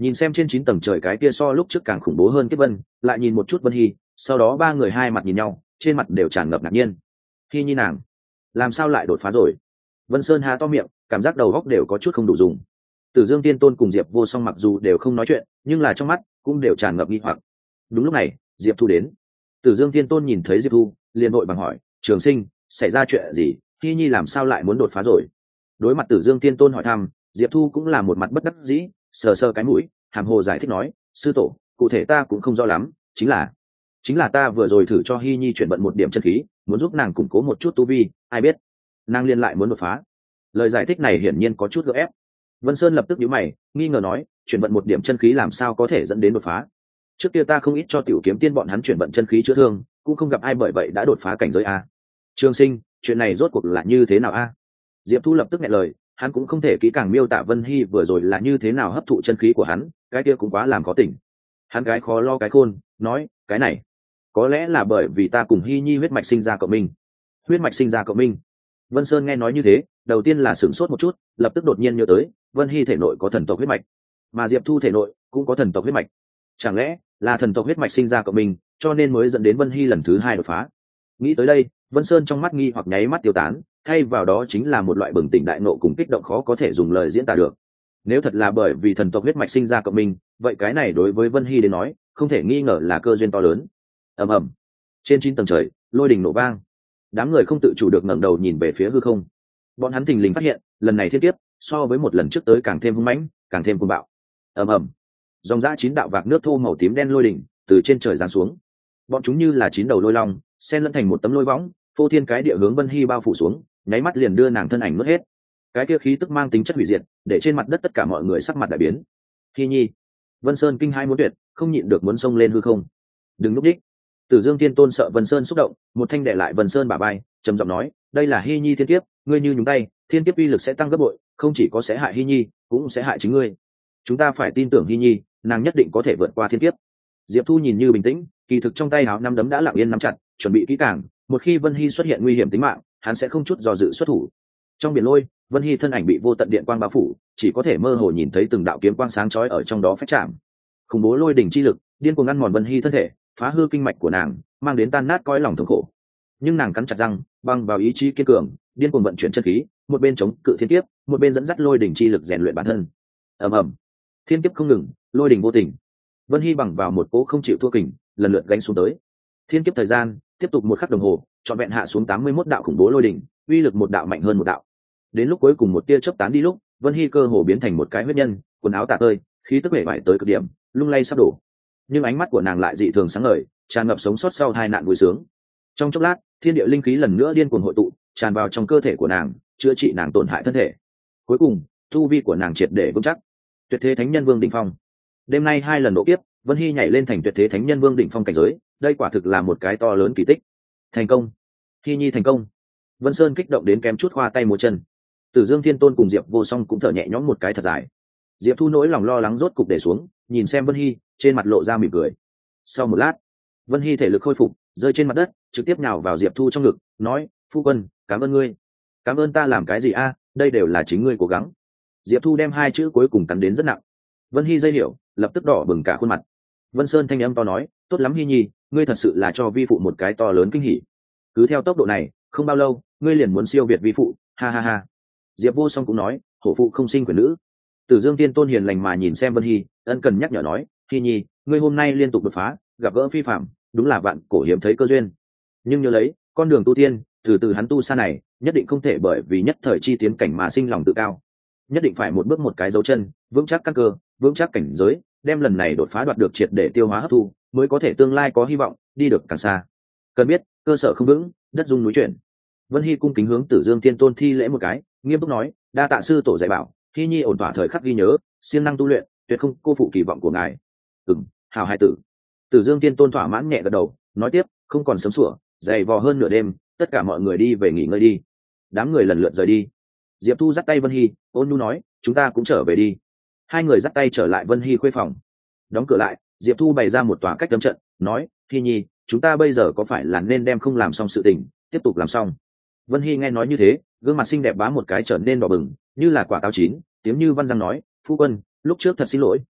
Nhìn xem trên chín tầng trời cái kia so lúc trước càng khủng bố hơn kiếp vân, lại nhìn một chút Vân Hy, sau đó ba người hai mặt nhìn nhau, trên mặt đều tràn ngập ngạc nhiên. Hy Nhi nàng làm sao lại đột phá rồi? Vân Sơn há to miệng, cảm giác đầu óc đều có chút không đủ dùng. Tử Dương Tiên Tôn cùng Diệp Vô Song mặc dù đều không nói chuyện, nhưng là trong mắt cũng đều tràn ngập nghi hoặc. Đúng lúc này, Diệp Thu đến. Tử Dương Tiên Tôn nhìn thấy Diệp Thu, liền vội vàng hỏi: "Trường Sinh, xảy ra chuyện gì? Hy Nhi làm sao lại muốn đột phá rồi?" Đối mặt Tử Dương Tiên Tôn hỏi thăm, Diệp Thu cũng là một mặt bất đắc dĩ, sờ sờ cái mũi, hàm hồ giải thích nói: "Sư tổ, cụ thể ta cũng không rõ lắm, chính là chính là ta vừa rồi thử cho Hy Nhi chuyển vận một điểm chân khí, muốn giúp nàng củng cố một chút tu vi, ai biết nàng liên lại muốn đột phá." Lời giải thích này hiển nhiên có chút gượng ép. Vân Sơn lập tức nhíu mày, nghi ngờ nói: "Chuyển vận một điểm chân khí làm sao có thể dẫn đến đột phá? Trước kia ta không ít cho Tiểu Kiếm Tiên bọn hắn chuyển vận chân khí chữa thương, cũng không gặp ai bởi vậy đã đột phá cảnh giới a." Trường Sinh, chuyện này rốt cuộc là như thế nào a? Diệp Thu lập tức nghe lời, hắn cũng không thể kỹ càng miêu tả Vân Hy vừa rồi là như thế nào hấp thụ chân khí của hắn, cái kia cũng quá làm khó tỉnh. Hắn cái khó lo cái khôn, nói: "Cái này, có lẽ là bởi vì ta cùng Hy Nhi huyết mạch sinh ra cộng minh." Huyết mạch sinh ra cộng minh? Vân Sơn nghe nói như thế, đầu tiên là sửng sốt một chút, lập tức đột nhiên nhớ tới, Vân Hy thể nội có thần tộc huyết mạch, mà Diệp Thu thể nội cũng có thần tộc huyết mạch. Chẳng lẽ là thần tộc huyết mạch sinh ra cộng minh, cho nên mới dẫn đến Vân Hy lần thứ hai đột phá? Nghĩ tới đây, Vân Sơn trong mắt nghi hoặc nháy mắt tiêu tán, thay vào đó chính là một loại bừng tỉnh đại ngộ cùng kích động khó có thể dùng lời diễn tả được. Nếu thật là bởi vì thần tộc huyết mạch sinh ra cộng minh, vậy cái này đối với Vân Hy đến nói, không thể nghi ngờ là cơ duyên to lớn. Ầm ầm. Trên chín tầng trời, lôi đình nổ vang. Đám người không tự chủ được ngẩng đầu nhìn về phía hư không. Bọn hắn thình lình phát hiện, lần này thiên kiếp so với một lần trước tới càng thêm hung mãnh, càng thêm cuồng bạo. Ầm ầm. Dòng dã chín đạo vạc nước thô màu tím đen lôi đỉnh từ trên trời giáng xuống. Bọn chúng như là chín đầu lôi long, xen lẫn thành một tấm lôi võng, phô thiên cái địa hướng Vân Hy bao phủ xuống, nháy mắt liền đưa nàng thân ảnh nuốt hết. Cái kia khí tức mang tính chất hủy diệt, để trên mặt đất tất cả mọi người sắc mặt đại biến. Hy Nhi. Vân Sơn kinh hai muốn tuyệt, không nhịn được muốn xông lên hư không. Đừng núp đích. Tử Dương Tiên Tôn sợ Vân Sơn xúc động, một thanh đệ lại Vân Sơn bả vai, trầm giọng nói: "Đây là Hy Nhi thiên kiếp, ngươi như nhúng tay, thiên kiếp uy lực sẽ tăng gấp bội, không chỉ có sẽ hại Hy Nhi, cũng sẽ hại chính ngươi. Chúng ta phải tin tưởng Hy Nhi, nàng nhất định có thể vượt qua thiên kiếp." Diệp Thu nhìn như bình tĩnh, kỳ thực trong tay áo năm đấm đã lặng yên nắm chặt, chuẩn bị kỹ càng, một khi Vân Hy xuất hiện nguy hiểm tính mạng, hắn sẽ không chút do dự xuất thủ. Trong biển lôi, Vân Hy thân ảnh bị vô tận điện quang bao phủ, chỉ có thể mơ hồ nhìn thấy từng đạo kiếm quang sáng chói ở trong đó phách chạm. Khủng bố lôi đỉnh chi lực, điên cuồng ngăn mòn Vân Hy thân thể, phá hư kinh mạch của nàng, mang đến tan nát cõi lòng thống khổ. Nhưng nàng cắn chặt răng, băng vào ý chí kiên cường, điên cuồng vận chuyển chân khí, một bên chống cự thiên kiếp, một bên dẫn dắt lôi đỉnh chi lực rèn luyện bản thân. Ầm ầm, thiên kiếp không ngừng, lôi đỉnh vô tình. Vân Hy bằng vào một cỗ không chịu thua kình, lần lượt gánh xuống tới. Thiên kiếp thời gian tiếp tục một khắc đồng hồ, trọn vẹn hạ xuống tám mươi mốt đạo khủng bố lôi đỉnh, uy lực một đạo mạnh hơn một đạo. Đến lúc cuối cùng một tia chớp tán đi lúc, Vân Hy cơ hồ biến thành một cái huyết nhân, quần áo tả tơi, khí tức bể bại tới cực điểm, lung lay sắp đổ. Nhưng ánh mắt của nàng lại dị thường sáng ngời, tràn ngập sống sót sau hai nạn vui sướng. Trong chốc lát, thiên địa linh khí lần nữa điên cuồng hội tụ, tràn vào trong cơ thể của nàng, chữa trị nàng tổn hại thân thể. Cuối cùng, tu vi của nàng triệt để vững chắc. Tuyệt thế thánh nhân vương đỉnh phong. Đêm nay hai lần độ kiếp, Vân Hy nhảy lên thành tuyệt thế thánh nhân vương đỉnh phong cảnh giới, đây quả thực là một cái to lớn kỳ tích. Thành công. Hy Nhi thành công. Vân Sơn kích động đến kém chút khoa tay múa chân. Tử Dương Thiên Tôn cùng Diệp Vô Song cũng thở nhẹ nhõm một cái thật dài. Diệp Thu nỗi lòng lo lắng rốt cục để xuống, nhìn xem Vân Hy, trên mặt lộ ra mỉm cười. Sau một lát, Vân Hy thể lực khôi phục, rơi trên mặt đất, trực tiếp nhào vào Diệp Thu trong ngực, nói: "Phu quân, cảm ơn ngươi." "Cảm ơn ta làm cái gì a? Đây đều là chính ngươi cố gắng." Diệp Thu đem hai chữ cuối cùng cắn đến rất nặng. Vân Hy dây hiểu, lập tức đỏ bừng cả khuôn mặt. Vân Sơn thanh âm to nói: "Tốt lắm Hy Nhi, ngươi thật sự là cho vi phụ một cái to lớn kinh hỉ. Cứ theo tốc độ này, không bao lâu, ngươi liền muốn siêu việt vi phụ, ha ha ha." Diệp Vô Song cũng nói: "Hổ phụ không sinh quyền nữ." Tử Dương Tiên Tôn hiền lành mà nhìn xem Vân Hy, ân cần nhắc nhở nói: "Hy Nhi, ngươi hôm nay liên tục đột phá, gặp gỡ phi phạm, đúng là vạn cổ hiếm thấy cơ duyên. Nhưng nhớ lấy, con đường tu tiên, từ từ hắn tu xa này, nhất định không thể bởi vì nhất thời chi tiến cảnh mà sinh lòng tự cao. Nhất định phải một bước một cái dấu chân, vững chắc căn cơ, vững chắc cảnh giới, đem lần này đột phá đoạt được triệt để tiêu hóa hấp thu, mới có thể tương lai có hy vọng, đi được càng xa. Cần biết, cơ sở không vững, đất rung núi chuyển." Vân Hy cung kính hướng Tử Dương Tiên Tôn thi lễ một cái, nghiêm túc nói: "Đa tạ sư tổ dạy bảo, Hy Nhi ổn thỏa thời khắc ghi nhớ, siêng năng tu luyện, tuyệt không cô phụ kỳ vọng của ngài." "Ừm, hào hai tử." Tử Dương Tiên Tôn thỏa mãn nhẹ gật đầu, nói tiếp: "Không còn sớm sủa, dày vò hơn nửa đêm, tất cả mọi người đi về nghỉ ngơi đi." Đám người lần lượt rời đi. Diệp Thu dắt tay Vân Hy, ôn nhu nói: "Chúng ta cũng trở về đi." Hai người dắt tay trở lại Vân Hy khuê phòng. Đóng cửa lại, Diệp Thu bày ra một tòa cách cấm trận, nói: "Hy Nhi, chúng ta bây giờ có phải là nên đem không làm xong sự tình, tiếp tục làm xong?" Vân Hy nghe nói như thế, gương mặt xinh đẹp bá một cái trở nên đỏ bừng, như là quả táo chín, tiếng như văn răng nói: "Phu quân, lúc trước thật xin lỗi,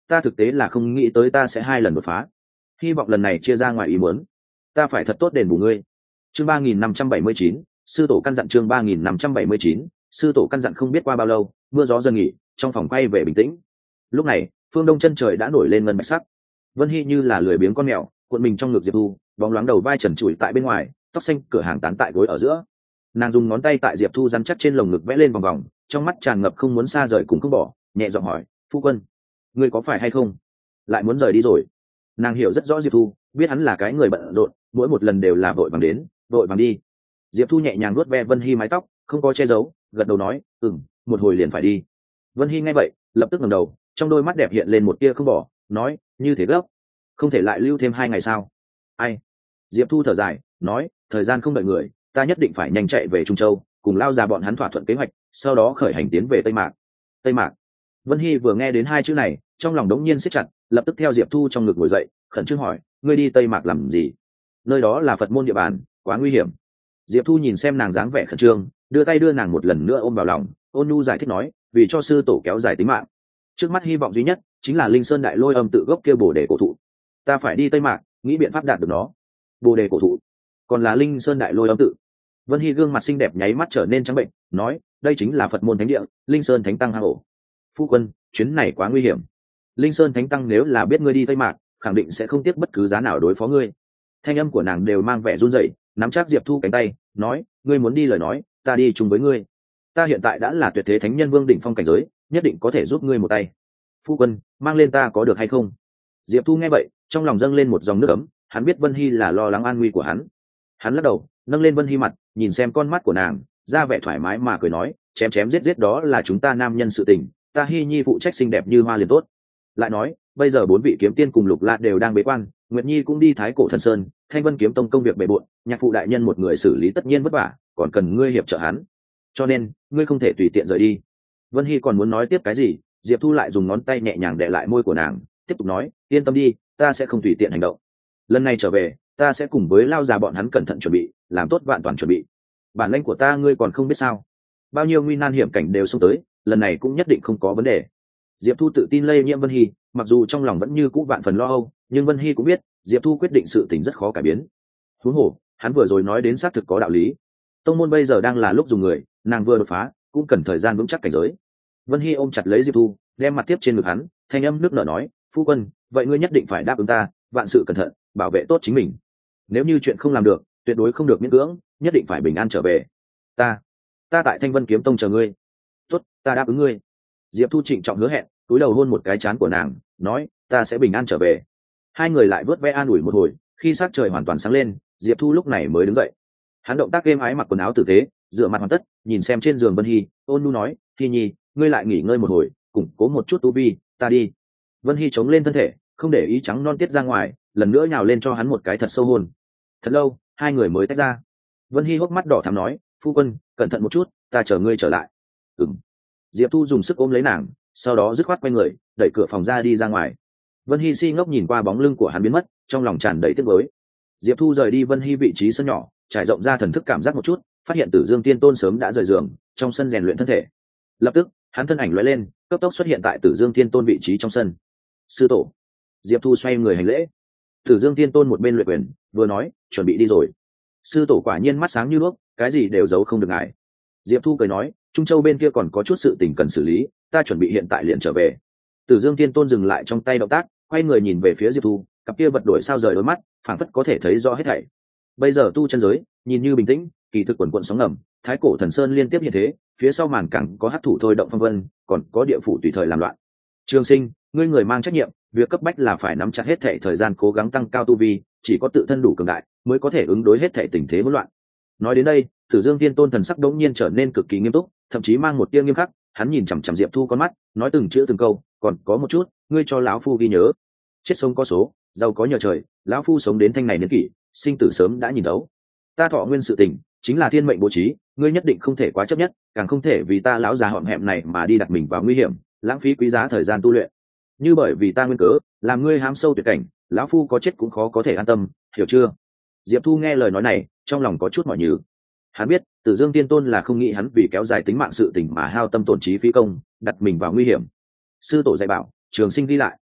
ta thực tế là không nghĩ tới ta sẽ hai lần đột phá, hy vọng lần này chia ra ngoài ý muốn, ta phải thật tốt đền bù ngươi. Chương ba nghìn năm trăm bảy mươi chín, sư tổ căn dặn. Chương ba nghìn năm trăm bảy mươi chín, sư tổ căn dặn. Không biết qua bao lâu, mưa gió dần nghỉ, trong phòng quay về bình tĩnh. Lúc này phương đông chân trời đã nổi lên ngân bạch sắc. Vân Hy như là lười biếng con mèo cuộn mình trong ngực Diệp Thu, bóng loáng đầu vai trần trụi tại bên ngoài, tóc xanh cửa hàng tán tại gối ở giữa. Nàng dùng ngón tay tại Diệp Thu rắn chắc trên lồng ngực vẽ lên vòng vòng, trong mắt tràn ngập không muốn xa rời cùng không bỏ, nhẹ giọng hỏi: phu quân, ngươi có phải hay không lại muốn rời đi rồi? Nàng hiểu rất rõ Diệp Thu, biết hắn là cái người bận rộn, mỗi một lần đều là vội vàng đến vội vàng đi. Diệp Thu nhẹ nhàng nuốt ve Vân Hy mái tóc, không có che giấu, gật đầu nói: ừm, một hồi liền phải đi. Vân Hy nghe vậy lập tức ngẩng đầu, trong đôi mắt đẹp hiện lên một tia không bỏ, nói: như thế gấp, không thể lại lưu thêm hai ngày sao? Ai? Diệp Thu thở dài, nói: thời gian không đợi người, ta nhất định phải nhanh chạy về Trung Châu, cùng lao già bọn hắn thỏa thuận kế hoạch, sau đó khởi hành tiến về Tây Mạc. Tây Mạc. Vân Hy vừa nghe đến hai chữ này, trong lòng đống nhiên siết chặt, lập tức theo Diệp Thu trong ngực ngồi dậy, khẩn trương hỏi: ngươi đi Tây Mạc làm gì? Nơi đó là Phật môn địa bàn, quá nguy hiểm. Diệp Thu nhìn xem nàng dáng vẻ khẩn trương, đưa tay đưa nàng một lần nữa ôm vào lòng, ôn nhu giải thích nói: vì cho sư tổ kéo dài tính mạng, trước mắt hy vọng duy nhất chính là Linh Sơn Đại Lôi Âm tự gốc kia bồ đề cổ thụ. Ta phải đi Tây Mạc, nghĩ biện pháp đạt được nó. Bồ đề cổ thụ, còn là Linh Sơn Đại Lôi Âm tự. Vân Hy gương mặt xinh đẹp nháy mắt trở nên trắng bệnh, nói: đây chính là Phật môn thánh địa, Linh Sơn Thánh Tăng hang ổ. Phu quân, chuyến này quá nguy hiểm. Linh Sơn Thánh Tăng nếu là biết ngươi đi Tây Mạc, khẳng định sẽ không tiếc bất cứ giá nào đối phó ngươi. Thanh âm của nàng đều mang vẻ run rẩy, nắm chắc Diệp Thu cánh tay, nói: ngươi muốn đi lời nói, ta đi chung với ngươi. Ta hiện tại đã là tuyệt thế thánh nhân vương đỉnh phong cảnh giới, nhất định có thể giúp ngươi một tay. Phu quân, mang lên ta có được hay không? Diệp Thu nghe vậy, trong lòng dâng lên một dòng nước ấm, hắn biết Vân Hy là lo lắng an nguy của hắn. Hắn lắc đầu, nâng lên Vân Hy mặt, nhìn xem con mắt của nàng, ra vẻ thoải mái mà cười nói: chém chém giết giết đó là chúng ta nam nhân sự tình, ta Hy nhi phụ trách xinh đẹp như hoa liền tốt. Lại nói, bây giờ bốn vị kiếm tiên cùng Lục Lạ đều đang bế quan, Nguyệt Nhi cũng đi Thái Cổ Thần Sơn, Thanh Vân kiếm tông công việc bề bộn, nhạc phụ đại nhân một người xử lý tất nhiên vất vả, còn cần ngươi hiệp trợ hắn, cho nên ngươi không thể tùy tiện rời đi. Vân Hy còn muốn nói tiếp cái gì, Diệp Thu lại dùng ngón tay nhẹ nhàng đè lại môi của nàng, tiếp tục nói: yên tâm đi, ta sẽ không tùy tiện hành động. Lần này trở về, ta sẽ cùng với lao già bọn hắn cẩn thận chuẩn bị, làm tốt vạn toàn chuẩn bị. Bản lĩnh của ta ngươi còn không biết sao? Bao nhiêu nguy nan hiểm cảnh đều xông tới, lần này cũng nhất định không có vấn đề. Diệp Thu tự tin lây nhiễm Vân Hy, mặc dù trong lòng vẫn như cũ vạn phần lo âu, nhưng Vân Hy cũng biết Diệp Thu quyết định sự tình rất khó cải biến. Huống hồ, hắn vừa rồi nói đến xác thực có đạo lý. Tông môn bây giờ đang là lúc dùng người, nàng vừa đột phá, cũng cần thời gian vững chắc cảnh giới. Vân Hy ôm chặt lấy Diệp Thu, đem mặt tiếp trên ngực hắn, thanh âm nước nở nói: phu quân, vậy ngươi nhất định phải đáp ứng ta, vạn sự cẩn thận, bảo vệ tốt chính mình. Nếu như chuyện không làm được, tuyệt đối không được miễn cưỡng, nhất định phải bình an trở về. Ta, ta tại Thanh Vân kiếm tông chờ ngươi. Tốt, ta đáp ứng ngươi. Diệp Thu trịnh trọng hứa hẹn, cúi đầu hôn một cái trán của nàng, nói: ta sẽ bình an trở về. Hai người lại vớt ve an ủi một hồi, khi sắc trời hoàn toàn sáng lên, Diệp Thu lúc này mới đứng dậy. Hắn động tác êm ái mặc quần áo tử tế, rửa mặt hoàn tất, nhìn xem trên giường Vân Hy, ôn nhu nói: Hy nhi, ngươi lại nghỉ ngơi một hồi, củng cố một chút tu vi, ta đi. Vân Hy chống lên thân thể, không để ý trắng non tiết ra ngoài, lần nữa nhào lên cho hắn một cái thật sâu hôn. Thật lâu, hai người mới tách ra. Vân Hy hốc mắt đỏ thắm nói: phu quân, cẩn thận một chút, ta chờ ngươi trở lại. Ừm. Diệp Thu dùng sức ôm lấy nàng, sau đó dứt khoát quay người, đẩy cửa phòng ra đi ra ngoài. Vân Hy si ngốc nhìn qua bóng lưng của hắn biến mất, trong lòng tràn đầy tiếc nuối. Diệp Thu rời đi Vân Hy vị trí sân nhỏ, trải rộng ra thần thức cảm giác một chút, phát hiện Tử Dương Tiên Tôn sớm đã rời giường, trong sân rèn luyện thân thể. Lập tức, hắn thân ảnh lóe lên, cấp tốc xuất hiện tại Tử Dương Tiên Tôn vị trí trong sân. Sư tổ. Diệp Thu xoay người hành lễ. Tử Dương Tiên Tôn một bên luyện quyền, vừa nói: chuẩn bị đi rồi. Sư tổ quả nhiên mắt sáng như đuốc, cái gì đều giấu không được ngài. Diệp Thu cười nói: Trung Châu bên kia còn có chút sự tình cần xử lý, ta chuẩn bị hiện tại liền trở về. Tử Dương Tiên Tôn dừng lại trong tay động tác, quay người nhìn về phía Diệp Thu, cặp kia vật đổi sao rời đôi mắt, phảng phất có thể thấy rõ hết thảy. Bây giờ tu chân giới nhìn như bình tĩnh, kỳ thực quần quần sóng ngầm, Thái Cổ Thần Sơn liên tiếp như thế, phía sau màn cẳng có hắc thủ thôi động phong vân, còn có địa phủ tùy thời làm loạn. Trường Sinh, ngươi người mang trách nhiệm, việc cấp bách là phải nắm chặt hết thảy thời gian cố gắng tăng cao tu vi, chỉ có tự thân đủ cường đại mới có thể ứng đối hết thảy tình thế hỗn loạn. Nói đến đây, Tử Dương Tiên Tôn thần sắc đống nhiên trở nên cực kỳ nghiêm túc, thậm chí mang một tia nghiêm khắc, hắn nhìn chằm chằm Diệp Thu con mắt, nói từng chữ từng câu: còn có một chút, ngươi cho lão phu ghi nhớ. Chết sống có số, giàu có nhờ trời, lão phu sống đến thanh này niên kỷ, sinh tử sớm đã nhìn đấu. Ta thọ nguyên sự tình, chính là thiên mệnh bố trí, ngươi nhất định không thể quá chấp nhất, càng không thể vì ta lão già hõm hẹm này mà đi đặt mình vào nguy hiểm, lãng phí quý giá thời gian tu luyện. Như bởi vì ta nguyên cớ, làm ngươi hám sâu tuyệt cảnh, lão phu có chết cũng khó có thể an tâm, hiểu chưa? Diệp Thu nghe lời nói này, trong lòng có chút mỏi nhừ. Hắn biết, Tử Dương Tiên Tôn là không nghĩ hắn vì kéo dài tính mạng sự tình mà hao tâm tổn trí phí công, đặt mình vào nguy hiểm. Sư tổ dạy bảo, Trường Sinh đi lại.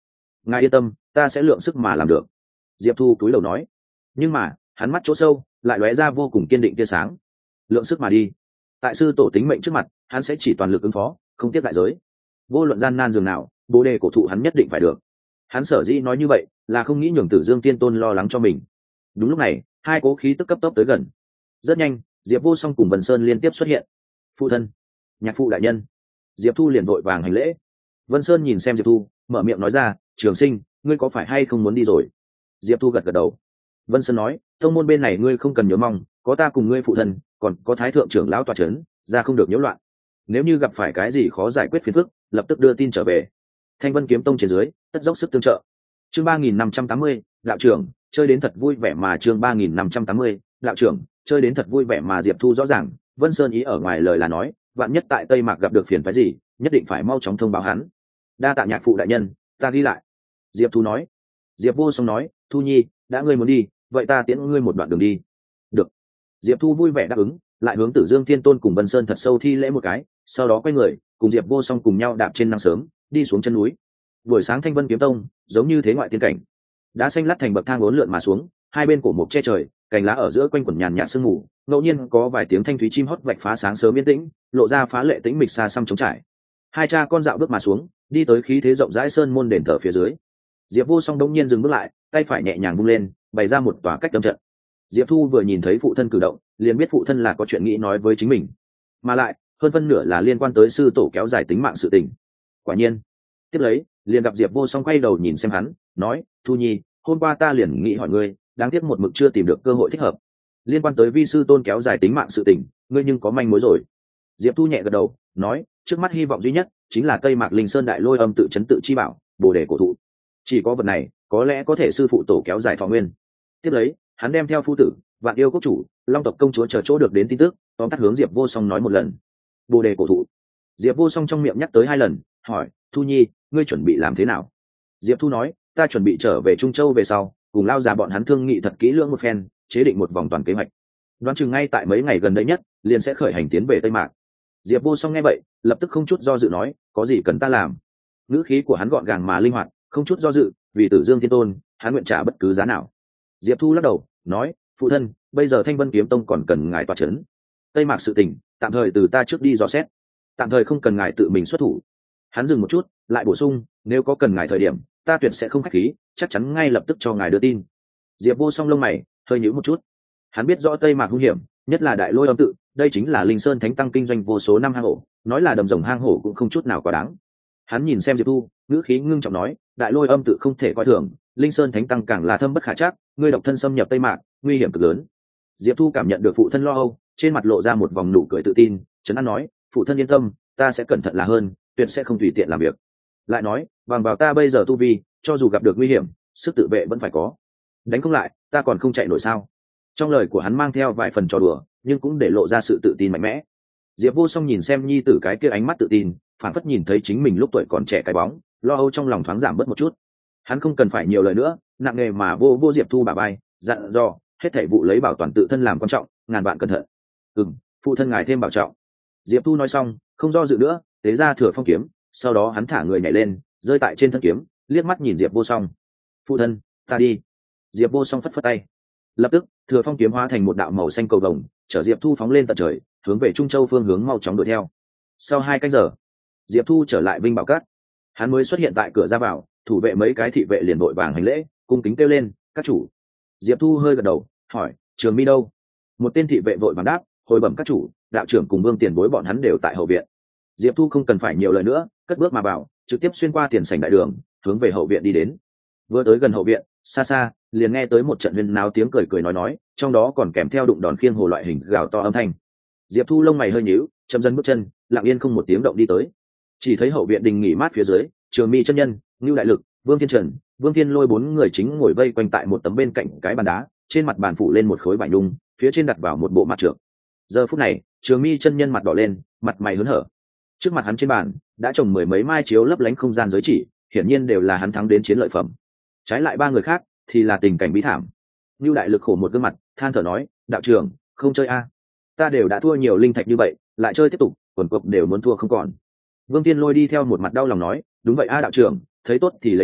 ngài yên tâm, ta sẽ lượng sức mà làm được. Diệp Thu cúi đầu nói. Nhưng mà hắn mắt chỗ sâu lại lóe ra vô cùng kiên định tia sáng. Lượng sức mà đi. Tại sư tổ tính mệnh trước mặt, hắn sẽ chỉ toàn lực ứng phó, không tiếc đại giới. Vô luận gian nan dường nào, bồ đề cổ thụ hắn nhất định phải được. Hắn sở dĩ nói như vậy là không nghĩ nhường Tử Dương Tiên Tôn lo lắng cho mình. Đúng lúc này, hai cố khí tức cấp tốc tới gần. Rất nhanh, Diệp Vô Song cùng Vân Sơn liên tiếp xuất hiện. Phụ thân, nhạc phụ đại nhân. Diệp Thu liền vội vàng hành lễ. Vân Sơn nhìn xem Diệp Thu, mở miệng nói ra, Trường Sinh, ngươi có phải hay không muốn đi rồi? Diệp Thu gật gật đầu. Vân Sơn nói, tông môn bên này ngươi không cần nhớ mong, có ta cùng ngươi phụ thân, còn có Thái thượng trưởng lão tọa chấn, ra không được nhiễu loạn. Nếu như gặp phải cái gì khó giải quyết phiền phức, lập tức đưa tin trở về. Thanh Vân kiếm tông trên dưới, tất dốc sức tương trợ. Chương ba nghìn năm trăm tám mươi, đạo trưởng, chơi đến thật vui vẻ mà chương ba nghìn năm trăm tám mươi, đạo trưởng, chơi đến thật vui vẻ mà Diệp Thu rõ ràng, Vân Sơn ý ở ngoài lời là nói, vạn nhất tại Tây Mạc gặp được phiền phức gì, nhất định phải mau chóng thông báo hắn. Đa tạ nhạc phụ đại nhân, ta ghi lại. Diệp Thu nói. Diệp Vô Song nói, Thu Nhi, đã ngươi muốn đi, vậy ta tiễn ngươi một đoạn đường đi. Được. Diệp Thu vui vẻ đáp ứng, lại hướng Tử Dương Thiên Tôn cùng Vân Sơn thật sâu thi lễ một cái, sau đó quay người, cùng Diệp Vô Song cùng nhau đạp trên nắng sớm, đi xuống chân núi. Buổi sáng Thanh Vân kiếm tông, giống như thế ngoại tiên cảnh. Đá xanh lát thành bậc thang uốn lượn mà xuống, hai bên cổ mục che trời, cành lá ở giữa quanh quẩn nhàn nhạt sương mù, ngẫu nhiên có vài tiếng thanh thúy chim hót vạch phá sáng sớm yên tĩnh, lộ ra phá lệ tĩnh mịch xa xăm trống trải. Hai cha con dạo bước mà xuống, đi tới khí thế rộng rãi sơn môn đền thờ phía dưới. Diệp Vô Song đống nhiên dừng bước lại, tay phải nhẹ nhàng vung lên, bày ra một tòa cách đâm trận. Diệp Thu vừa nhìn thấy phụ thân cử động, liền biết phụ thân là có chuyện nghĩ nói với chính mình, mà lại hơn phân nửa là liên quan tới sư tổ kéo dài tính mạng sự tình. Quả nhiên, tiếp lấy liền gặp Diệp Vô Song quay đầu nhìn xem hắn, nói, Thu Nhi, hôm qua ta liền nghĩ hỏi ngươi, đáng tiếc một mực chưa tìm được cơ hội thích hợp. Liên quan tới vi sư tôn kéo dài tính mạng sự tình, ngươi nhưng có manh mối rồi? Diệp Thu nhẹ gật đầu, nói, trước mắt hy vọng duy nhất chính là Tây Mạc Linh Sơn đại lôi âm tự chấn tự chi bảo, bồ đề cổ thụ. Chỉ có vật này, có lẽ có thể sư phụ tổ kéo dài thọ nguyên. Tiếp lấy, hắn đem theo phu tử, Vạn Yêu quốc chủ, Long tộc công chúa chờ chỗ được đến tin tức, tóm tắt hướng Diệp Vô Song nói một lần. Bồ đề cổ thụ. Diệp Vô Song trong miệng nhắc tới hai lần, hỏi, Thu Nhi, ngươi chuẩn bị làm thế nào? Diệp Thu nói, ta chuẩn bị trở về Trung Châu về sau, cùng lao già bọn hắn thương nghị thật kỹ lưỡng một phen, chế định một vòng toàn kế hoạch. Đoán chừng ngay tại mấy ngày gần đây nhất, liền sẽ khởi hành tiến về Tây Mạc. Diệp Vô Song nghe vậy, lập tức không chút do dự nói, có gì cần ta làm? Ngữ khí của hắn gọn gàng mà linh hoạt, không chút do dự, vì Tử Dương Thiên Tôn, hắn nguyện trả bất cứ giá nào. Diệp Thu lắc đầu, nói, phụ thân, bây giờ Thanh Vân kiếm tông còn cần ngài tọa chấn. Tây Mạc sự tình, tạm thời từ ta trước đi dò xét, tạm thời không cần ngài tự mình xuất thủ. Hắn dừng một chút, lại bổ sung, nếu có cần ngài thời điểm, ta tuyệt sẽ không khách khí, chắc chắn ngay lập tức cho ngài đưa tin. Diệp Vô Song lông mày hơi nhíu một chút. Hắn biết rõ Tây Mạc hung hiểm, nhất là đại lôi âm tự, đây chính là Linh Sơn Thánh Tăng kinh doanh vô số năm hang hổ, nói là đầm rồng hang hổ cũng không chút nào quá đáng. Hắn nhìn xem Diệp Thu, ngữ khí ngưng trọng nói, đại lôi âm tự không thể coi thường, Linh Sơn Thánh Tăng càng là thâm bất khả trắc, ngươi độc thân xâm nhập Tây Mạc, nguy hiểm cực lớn. Diệp Thu cảm nhận được phụ thân lo âu, trên mặt lộ ra một vòng nụ cười tự tin, trấn an nói, phụ thân yên tâm, ta sẽ cẩn thận là hơn, tuyệt sẽ không tùy tiện làm việc. Lại nói, bằng vào ta bây giờ tu vi, cho dù gặp được nguy hiểm, sức tự vệ vẫn phải có. Đánh không lại, ta còn không chạy nổi sao? Trong lời của hắn mang theo vài phần trò đùa, nhưng cũng để lộ ra sự tự tin mạnh mẽ. Diệp Vô Song nhìn xem nhi tử cái kia ánh mắt tự tin, phản phất nhìn thấy chính mình lúc tuổi còn trẻ cái bóng, lo âu trong lòng thoáng giảm bớt một chút. Hắn không cần phải nhiều lời nữa, nặng nề mà vô vô Diệp Thu bà bay, dặn dò, hết thảy vụ lấy bảo toàn tự thân làm quan trọng, ngàn vạn cẩn thận. Ừm, phụ thân ngài thêm bảo trọng. Diệp Thu nói xong, không do dự nữa, tế ra Thừa Phong kiếm, sau đó hắn thả người nhảy lên, rơi tại trên thân kiếm, liếc mắt nhìn Diệp Vô Song. Phụ thân, ta đi. Diệp Vô Song phất phất tay. Lập tức, Thừa Phong kiếm hóa thành một đạo màu xanh cầu vồng, chở Diệp Thu phóng lên tận trời, hướng về Trung Châu phương hướng mau chóng đuổi theo. Sau hai canh giờ, Diệp Thu trở lại Vinh Bảo Cát. Hắn mới xuất hiện tại cửa ra vào, thủ vệ mấy cái thị vệ liền vội vàng hành lễ, cung kính kêu lên, các chủ. Diệp Thu hơi gật đầu, hỏi, Trường Mi đâu? Một tên thị vệ vội vàng đáp, hồi bẩm các chủ, đạo trưởng cùng Vương Tiền Bối bọn hắn đều tại hậu viện. Diệp Thu không cần phải nhiều lời nữa, cất bước mà vào, trực tiếp xuyên qua tiền sảnh đại đường, hướng về hậu viện đi đến. Vừa tới gần hậu viện, xa xa liền nghe tới một trận huyên náo tiếng cười cười nói nói, trong đó còn kèm theo đụng đòn khiêng hồ loại hình gào to âm thanh. Diệp Thu lông mày hơi nhíu, chậm dần bước chân, lặng yên không một tiếng động đi tới. Chỉ thấy hậu viện đình nghỉ mát phía dưới, Trường Mi chân nhân, Nưu Đại Lực, Vương Thiên Trần, Vương Thiên Lôi bốn người chính ngồi vây quanh tại một tấm bên cạnh cái bàn đá, trên mặt bàn phủ lên một khối vải nhung, phía trên đặt vào một bộ mặt trượng. Giờ phút này, Trường Mi chân nhân mặt đỏ lên, mặt mày hớn hở. Trước mặt hắn trên bàn đã trồng mười mấy mai chiếu lấp lánh không gian giới chỉ, hiển nhiên đều là hắn thắng đến chiến lợi phẩm. Trái lại ba người khác thì là tình cảnh bí thảm. Nưu Đại Lực khổ một gương mặt, than thở nói, đạo trưởng, không chơi a, ta đều đã thua nhiều linh thạch như vậy, lại chơi tiếp tục, quần cục đều muốn thua không còn. Vương Tiên Lôi đi theo một mặt đau lòng nói, đúng vậy a đạo trưởng, thấy tốt thì lấy đi,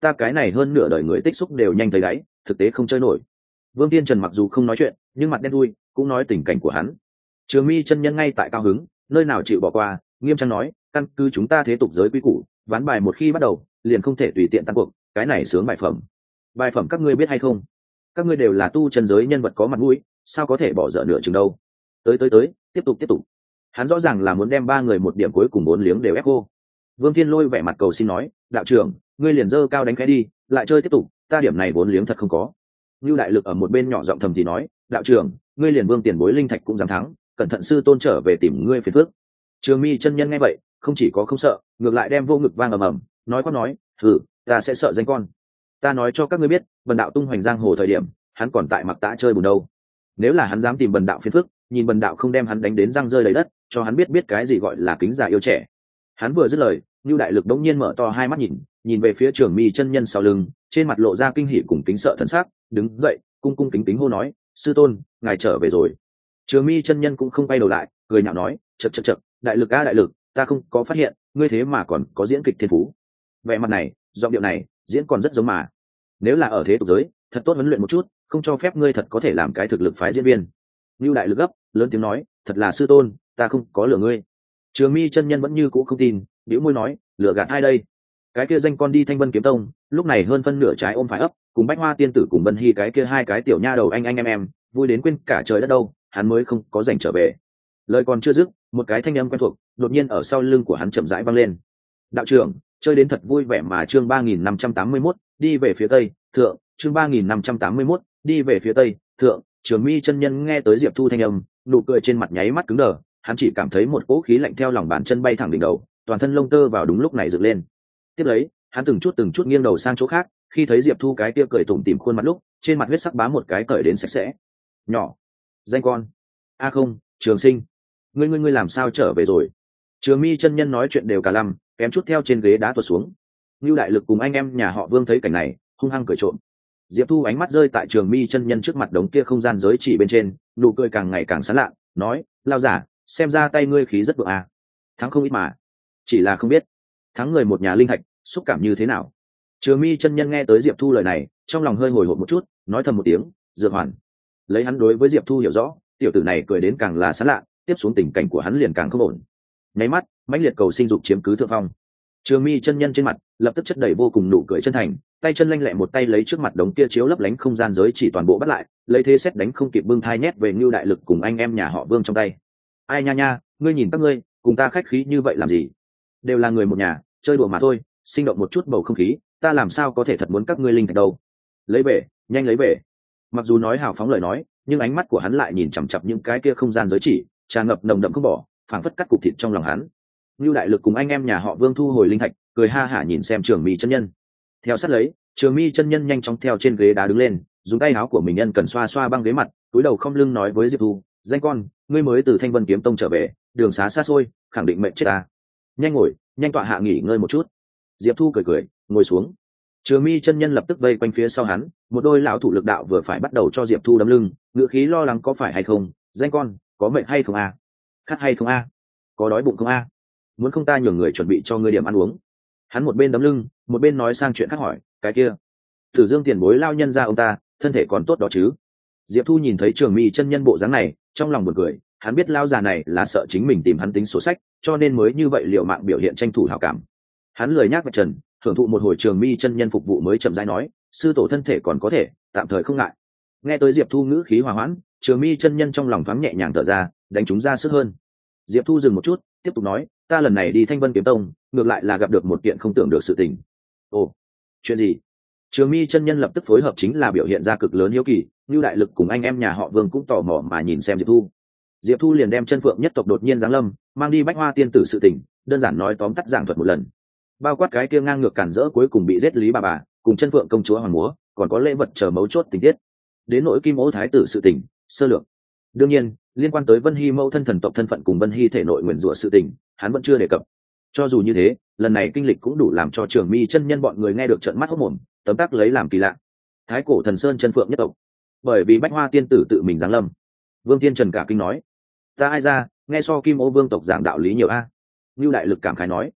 ta cái này hơn nửa đời người tích xúc đều nhanh thấy đáy, thực tế không chơi nổi. Vương Tiên Trần mặc dù không nói chuyện, nhưng mặt đen thui cũng nói tình cảnh của hắn. Trường Mi chân nhân ngay tại cao hứng, nơi nào chịu bỏ qua, nghiêm trang nói, căn cứ chúng ta thế tục giới quy củ, ván bài một khi bắt đầu, liền không thể tùy tiện tăng cuộc, cái này sướng bài phẩm. Bài phẩm các ngươi biết hay không? Các ngươi đều là tu chân giới nhân vật có mặt mũi, sao có thể bỏ dở nửa chừng đâu? Tới tới tới, tiếp tục tiếp tục. Hắn rõ ràng là muốn đem ba người một điểm cuối cùng bốn liếng đều ép cô. Vương Thiên Lôi vẻ mặt cầu xin nói, đạo trưởng, ngươi liền dơ cao đánh cái đi, lại chơi tiếp tục, ta điểm này bốn liếng thật không có. Lưu Đại Lực ở một bên nhỏ giọng thầm thì nói, đạo trưởng, ngươi liền vương tiền bối linh thạch cũng dám thắng, cẩn thận sư tôn trở về tìm ngươi phiền phước. Trường Mi chân nhân nghe vậy, không chỉ có không sợ, ngược lại đem vô ngực vang ầm ầm, nói quát nói, thử, ta sẽ sợ danh con. Ta nói cho các ngươi biết, bần đạo tung hoành giang hồ thời điểm, hắn còn tại mặc tã chơi bùn đâu. Nếu là hắn dám tìm bần đạo phiền phước, nhìn bần đạo không đem hắn đánh đến răng rơi đầy đất, cho hắn biết biết cái gì gọi là kính già yêu trẻ. Hắn vừa dứt lời, Lưu Đại Lực đống nhiên mở to hai mắt nhìn, nhìn về phía Trường Mi chân nhân sau lưng, trên mặt lộ ra kinh hỉ cùng kính sợ thần sắc, đứng dậy, cung cung kính kính hô nói, sư tôn, ngài trở về rồi. Trường Mi chân nhân cũng không quay đầu lại, cười nhạo nói, chậc chậc chậc, đại lực a đại lực, ta không có phát hiện, ngươi thế mà còn có diễn kịch thiên phú. Vẻ mặt này, giọng điệu này, diễn còn rất giống mà. Nếu là ở thế tục giới, thật tốt huấn luyện một chút, không cho phép ngươi thật có thể làm cái thực lực phái diễn viên. Lưu Đại Lực gấp, lớn tiếng nói, thật là sư tôn, ta không có lừa ngươi. Trường Mi chân nhân vẫn như cũ không tin, bĩu môi nói, lừa gạt ai đây? Cái kia danh con đi Thanh Vân kiếm tông, lúc này hơn phân nửa trái ôm phải ấp, cùng Bách Hoa tiên tử cùng Vân Hi cái kia hai cái tiểu nha đầu anh anh em em, vui đến quên cả trời đất đâu, hắn mới không có rảnh trở về. Lời còn chưa dứt, một cái thanh âm quen thuộc đột nhiên ở sau lưng của hắn chậm rãi vang lên. Đạo trưởng, chơi đến thật vui vẻ mà. Chương ba nghìn năm trăm tám mươi mốt, đi về phía tây, thượng. Chương ba nghìn năm trăm tám mươi mốt, đi về phía tây, thượng. Trường Mi chân nhân nghe tới Diệp Thu thanh âm, nụ cười trên mặt nháy mắt cứng đờ, hắn chỉ cảm thấy một cỗ khí lạnh theo lòng bàn chân bay thẳng đỉnh đầu, toàn thân lông tơ vào đúng lúc này dựng lên. Tiếp lấy, hắn từng chút từng chút nghiêng đầu sang chỗ khác, khi thấy Diệp Thu cái kia cười tủm tỉm khuôn mặt lúc, trên mặt huyết sắc bám một cái cởi đến sạch sẽ. Nhỏ, danh con. A không, Trường Sinh, ngươi ngươi ngươi làm sao trở về rồi? Trường Mi chân nhân nói chuyện đều cả lăm, kém chút theo trên ghế đá tuột xuống. Lưu Đại Lực cùng anh em nhà họ Vương thấy cảnh này, hung hăng cười trộm. Diệp Thu ánh mắt rơi tại Trường Mi chân nhân trước mặt đống kia không gian giới chỉ bên trên, nụ cười càng ngày càng sán lạ, nói, lao giả, xem ra tay ngươi khí rất vượng à. Thắng không ít mà, chỉ là không biết thắng người một nhà linh hạch xúc cảm như thế nào. Trường Mi chân nhân nghe tới Diệp Thu lời này, trong lòng hơi hồi hộp một chút, nói thầm một tiếng, dược hoàn. Lấy hắn đối với Diệp Thu hiểu rõ, tiểu tử này cười đến càng là sán lạ, tiếp xuống tình cảnh của hắn liền càng không ổn. Nháy mắt, mãnh liệt cầu sinh dục chiếm cứ thượng phong. Trường Mi chân nhân trên mặt lập tức chất đầy vô cùng nụ cười chân thành, tay chân lanh lẹ một tay lấy trước mặt đống kia chiếu lấp lánh không gian giới chỉ toàn bộ bắt lại, lấy thế xét đánh không kịp bưng thai nhét về Ngưu Đại Lực cùng anh em nhà họ Vương trong tay. Ai nha nha, ngươi nhìn các ngươi, cùng ta khách khí như vậy làm gì? Đều là người một nhà, chơi đùa mà thôi, sinh động một chút bầu không khí, ta làm sao có thể thật muốn các ngươi linh thạch đâu? Lấy về, nhanh lấy về. Mặc dù nói hào phóng lời nói, nhưng ánh mắt của hắn lại nhìn chằm chằm những cái kia không gian giới chỉ, tràn ngập nồng đậm không bỏ, phảng phất cắt cục thịt trong lòng hắn. Ngưu Đại Lực cùng anh em nhà họ Vương thu hồi linh thạch, cười ha hả nhìn xem Trường Mi chân nhân. Theo sát lấy, Trường Mi chân nhân nhanh chóng theo trên ghế đá đứng lên, dùng tay áo của mình nhân cần xoa xoa băng ghế mặt, cúi đầu không lưng nói với Diệp Thu, danh con, ngươi mới từ Thanh Vân kiếm tông trở về, đường xá xa xôi, khẳng định mệt chết ta. Nhanh ngồi, nhanh tọa hạ nghỉ ngơi một chút. Diệp Thu cười cười, ngồi xuống. Trường Mi chân nhân lập tức vây quanh phía sau hắn, một đôi lão thủ lực đạo vừa phải bắt đầu cho Diệp Thu đấm lưng, ngựa khí lo lắng có phải hay không, danh con, có mệt hay không a? Khát hay không a? Có đói bụng không a? Muốn không ta nhường người chuẩn bị cho ngươi điểm ăn uống. Hắn một bên đấm lưng, một bên nói sang chuyện khác hỏi, cái kia, Tử Dương tiền bối lao nhân ra ông ta, thân thể còn tốt đó chứ? Diệp Thu nhìn thấy Trường Mi chân nhân bộ dáng này, trong lòng buồn cười, hắn biết lao già này là sợ chính mình tìm hắn tính sổ sách, cho nên mới như vậy liều mạng biểu hiện tranh thủ hảo cảm. Hắn lười nhác vạch trần, thưởng thụ một hồi Trường Mi chân nhân phục vụ mới chậm rãi nói, sư tổ thân thể còn có thể, tạm thời không ngại. Nghe tới Diệp Thu ngữ khí hòa hoãn, Trường Mi chân nhân trong lòng thoáng nhẹ nhàng thở ra, đánh chúng ra sức hơn. Diệp Thu dừng một chút, tiếp tục nói, ta lần này đi Thanh Vân kiếm tông, ngược lại là gặp được một kiện không tưởng được sự tình. Ồ, chuyện gì? Trường Mi chân nhân lập tức phối hợp chính là biểu hiện ra cực lớn hiếu kỳ, Lưu Đại Lực cùng anh em nhà họ Vương cũng tò mò mà nhìn xem Diệp Thu. Diệp Thu liền đem chân phượng nhất tộc đột nhiên giáng lâm, mang đi Bách Hoa tiên tử sự tình, đơn giản nói tóm tắt giảng thuật một lần. Bao quát cái kia ngang ngược cản rỡ cuối cùng bị giết Lý bà bà, cùng chân phượng công chúa hoàng múa, còn có lễ vật chờ mấu chốt tình tiết. Đến nỗi Kim Ô thái tử sự tình, sơ lược. Đương nhiên, liên quan tới Vân Hi mẫu thân thần tộc thân phận cùng Vân Hi thể nội nguyền rủa sự tình, hắn vẫn chưa đề cập. Cho dù như thế, lần này kinh lịch cũng đủ làm cho Trường Mi chân nhân bọn người nghe được trợn mắt hốt mồm, tấm tắc lấy làm kỳ lạ. Thái cổ thần sơn chân phượng nhất tộc, bởi vì Bách Hoa tiên tử tự mình giáng lâm. Vương Tiên Trần cả kinh nói, ta ai ra, nghe so Kim Ô vương tộc giảng đạo lý nhiều a. Lưu Đại Lực cảm khái nói,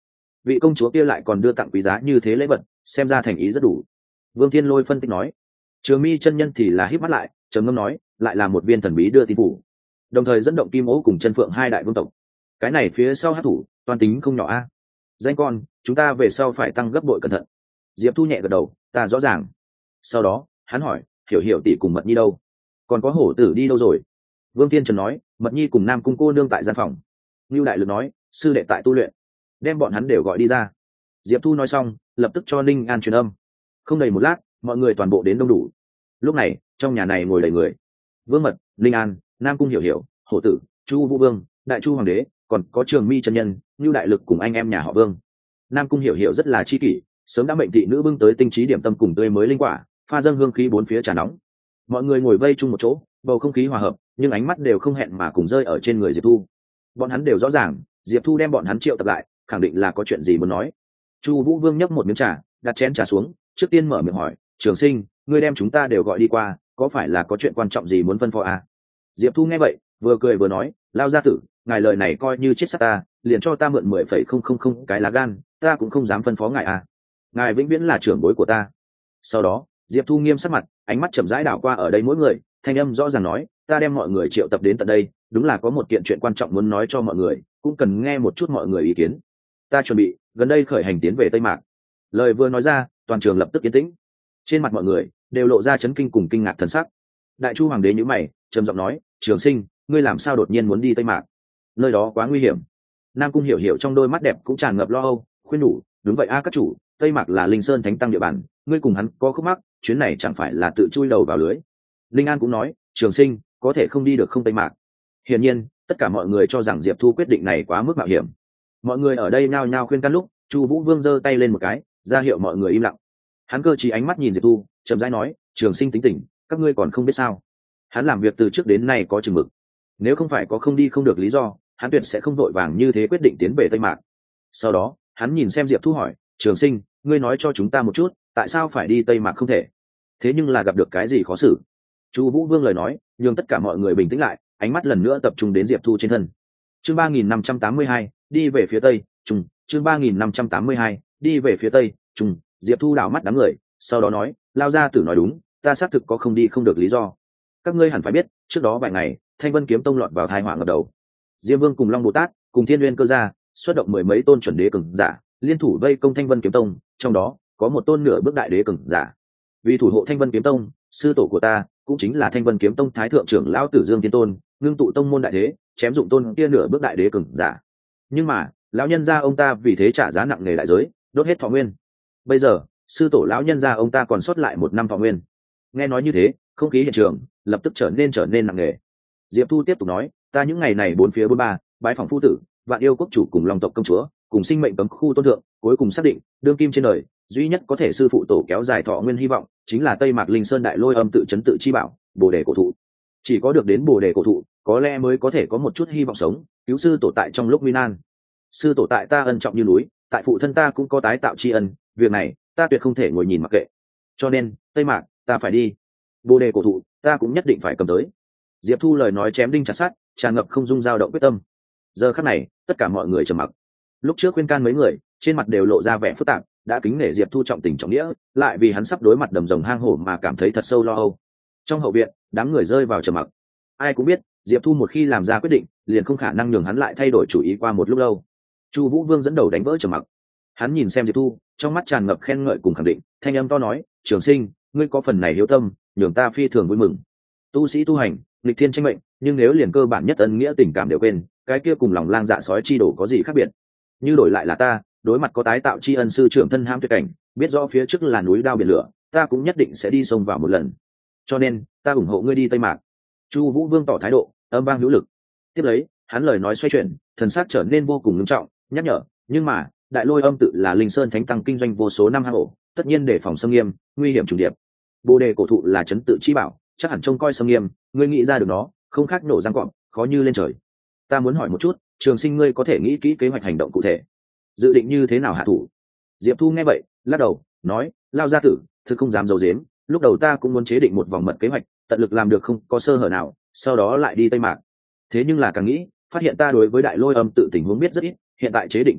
vị công chúa kia lại còn đưa tặng quý giá như thế lễ vật, xem ra thành ý rất đủ. Vương Thiên Lôi phân tích nói. Trường Mi chân nhân thì là híp mắt lại, trầm ngâm nói, lại là một viên thần bí đưa tin phủ, đồng thời dẫn động Kim Ố cùng Chân Phượng hai đại vương tộc. Cái này phía sau hát thủ toàn tính không nhỏ a. Danh con, chúng ta về sau phải tăng gấp bội cẩn thận. Diệp Thu nhẹ gật đầu, ta rõ ràng. Sau đó hắn hỏi, hiểu hiểu tỷ cùng Mật Nhi đâu, còn có hổ tử đi đâu rồi? Vương Thiên Trần nói, Mật Nhi cùng Nam Cung cô nương tại gian phòng. Ngưu Đại Lực nói, sư đệ tại tu luyện, đem bọn hắn đều gọi đi ra. Diệp Thu nói xong, lập tức cho Ninh An truyền âm. Không đầy một lát, mọi người toàn bộ đến đông đủ. Lúc này trong nhà này ngồi đầy người: Vương Mật, Ninh An, Nam Cung hiểu hiểu, hổ tử, Chu Vũ Vương, Đại Chu Hoàng đế, còn có Trường Mi chân nhân, Ngưu Đại Lực cùng anh em nhà họ Vương. Nam Cung hiểu hiểu rất là chi kỷ, sớm đã mệnh thị nữ bưng tới tinh trí điểm tâm cùng tươi mới linh quả, pha dâng hương khí bốn phía trà nóng. Mọi người ngồi vây chung một chỗ, bầu không khí hòa hợp, nhưng ánh mắt đều không hẹn mà cùng rơi ở trên người Diệp Thu. Bọn hắn đều rõ ràng, Diệp Thu đem bọn hắn triệu tập lại, khẳng định là có chuyện gì muốn nói. Chu Vũ Vương nhấp một miếng trà, đặt chén trà xuống, trước tiên mở miệng hỏi, Trường Sinh, ngươi đem chúng ta đều gọi đi qua, có phải là có chuyện quan trọng gì muốn phân phó à? Diệp Thu nghe vậy, vừa cười vừa nói, lao gia tử, ngài lời này coi như chết sát ta, liền cho ta mượn mười phẩy không không không cái lá gan, ta cũng không dám phân phó ngài à. Ngài vĩnh viễn là trưởng bối của ta. Sau đó Diệp Thu nghiêm sắc mặt, ánh mắt chậm rãi đảo qua ở đây mỗi người, thanh âm rõ ràng nói, ta đem mọi người triệu tập đến tận đây, đúng là có một kiện chuyện quan trọng muốn nói cho mọi người, cũng cần nghe một chút mọi người ý kiến. Ta chuẩn bị gần đây khởi hành tiến về Tây Mạc. Lời vừa nói ra, toàn trường lập tức yên tĩnh, trên mặt mọi người đều lộ ra chấn kinh cùng kinh ngạc thần sắc. Đại Chu Hoàng đế nhíu mày, trầm giọng nói, Trường Sinh, ngươi làm sao đột nhiên muốn đi Tây Mạc? Nơi đó quá nguy hiểm. Nam Cung hiểu hiểu trong đôi mắt đẹp cũng tràn ngập lo âu, khuyên nhủ, đúng vậy a các chủ, Tây Mạc là Linh Sơn Thánh Tăng địa bàn, ngươi cùng hắn có khúc mắc, chuyến này chẳng phải là tự chui đầu vào lưới. Linh An cũng nói, Trường Sinh, có thể không đi được không Tây Mạc? Hiển nhiên tất cả mọi người cho rằng Diệp Thu quyết định này quá mức mạo hiểm. Mọi người ở đây nhao nhao khuyên can lúc, Chu Vũ Vương giơ tay lên một cái, ra hiệu mọi người im lặng. Hắn cơ trí ánh mắt nhìn Diệp Thu, chậm rãi nói, Trường Sinh tính tình, các ngươi còn không biết sao? Hắn làm việc từ trước đến nay có chừng mực, nếu không phải có không đi không được lý do, hắn tuyệt sẽ không vội vàng như thế quyết định tiến về Tây Mạc. Sau đó hắn nhìn xem Diệp Thu hỏi, Trường Sinh, ngươi nói cho chúng ta một chút, tại sao phải đi Tây Mạc không thể? Thế nhưng là gặp được cái gì khó xử? Chu Vũ Vương lời nói nhường tất cả mọi người bình tĩnh lại, ánh mắt lần nữa tập trung đến Diệp Thu trên thân. Chương ba nghìn năm trăm tám mươi hai, đi về phía tây, trung. Chương ba nghìn năm trăm tám mươi hai, đi về phía tây, trung. Diệp Thu đảo mắt đám người, sau đó nói, lao gia tử nói đúng, ta xác thực có không đi không được lý do. Các ngươi hẳn phải biết, trước đó vài ngày, Thanh Vân kiếm tông lọt vào tai họa ngập đầu. Diêm Vương cùng Long Bồ Tát, cùng Thiên Nguyên Cơ gia, xuất động mười mấy tôn chuẩn đế cường giả, liên thủ vây công Thanh Vân kiếm tông, trong đó có một tôn nửa bước đại đế cường giả. Vì thủ hộ Thanh Vân kiếm tông, sư tổ của ta cũng chính là Thanh Vân kiếm tông thái thượng trưởng lão Tử Dương Tiên Tôn, ngưng tụ tông môn đại đế, chém dụng tôn kia nửa bước đại đế cường giả. Nhưng mà, lão nhân gia ông ta vì thế trả giá nặng nề đại giới, đốt hết thọ nguyên. Bây giờ, sư tổ lão nhân gia ông ta còn sót lại một năm thọ nguyên. Nghe nói như thế, không khí hiện trường lập tức trở nên trở nên nặng nề. Diệp Thu tiếp tục nói, ta những ngày này bốn phía bốn ba, bái phỏng phu tử, vạn yêu quốc chủ cùng Long tộc công chúa, cùng sinh mệnh cấm khu tôn thượng, cuối cùng xác định, đương kim trên đời, duy nhất có thể sư phụ tổ kéo dài thọ nguyên hy vọng, chính là Tây Mạc Linh Sơn Đại Lôi Âm tự chấn tự chi bảo, Bồ đề cổ thụ. Chỉ có được đến Bồ đề cổ thụ, có lẽ mới có thể có một chút hy vọng sống, cứu sư tổ tại trong lúc nguy nan. Sư tổ tại ta ân trọng như núi, tại phụ thân ta cũng có tái tạo tri ân, việc này ta tuyệt không thể ngồi nhìn mặc kệ. Cho nên, Tây Mạc, ta phải đi. Bồ đề cổ thụ, ta cũng nhất định phải cầm tới. Diệp Thu lời nói chém đinh chặt sắt, tràn ngập không dung dao động quyết tâm. Giờ khắc này, tất cả mọi người trầm mặc. Lúc trước khuyên can mấy người, trên mặt đều lộ ra vẻ phức tạp, đã kính nể Diệp Thu trọng tình trọng nghĩa, lại vì hắn sắp đối mặt đầm rồng hang hổ mà cảm thấy thật sâu lo âu. Trong hậu viện, đám người rơi vào trầm mặc. Ai cũng biết, Diệp Thu một khi làm ra quyết định, liền không khả năng nhường hắn lại thay đổi chủ ý qua một lúc lâu. Chu Vũ Vương dẫn đầu đánh vỡ trầm mặc. Hắn nhìn xem Diệp Thu, trong mắt tràn ngập khen ngợi cùng khẳng định, thanh âm to nói, Trường Sinh, ngươi có phần này hiếu tâm, nhường ta phi thường vui mừng. Tu sĩ tu hành, nghịch thiên tranh mệnh, nhưng nếu liền cơ bản nhất ân nghĩa tình cảm đều quên, cái kia cùng lòng lang dạ sói chi đổ có gì khác biệt? Như đổi lại là ta, đối mặt có tái tạo tri ân sư trưởng thân ham tuyệt cảnh, biết rõ phía trước là núi đao biển lửa, ta cũng nhất định sẽ đi sông vào một lần. Cho nên, ta ủng hộ ngươi đi Tây Mạc. Chu Vũ Vương tỏ thái độ, âm vang hữu lực. Tiếp lấy, hắn lời nói xoay chuyển, thần sắc trở nên vô cùng nghiêm trọng, nhắc nhở, nhưng mà, Đại Lôi Âm tự là Linh Sơn Thánh Tăng kinh doanh vô số năm hang ổ, tất nhiên để phòng xâm nghiêm, nguy hiểm trùng điệp. Bồ đề cổ thụ là trấn tự chi bảo, chắc hẳn trông coi xâm nghiêm, ngươi nghĩ ra được nó, không khác nổ răng quặng, khó như lên trời. Ta muốn hỏi một chút, Trường Sinh ngươi có thể nghĩ kỹ kế hoạch hành động cụ thể, dự định như thế nào hạ thủ? Diệp Thu nghe vậy, lắc đầu, nói, lao gia tử, thực không dám giấu giếm, lúc đầu ta cũng muốn chế định một vòng mật kế hoạch, tận lực làm được không có sơ hở nào, sau đó lại đi Tây Mạc. Thế nhưng là càng nghĩ, phát hiện ta đối với Đại Lôi Âm tự tình huống biết rất ít, hiện tại chế định kế hoạch,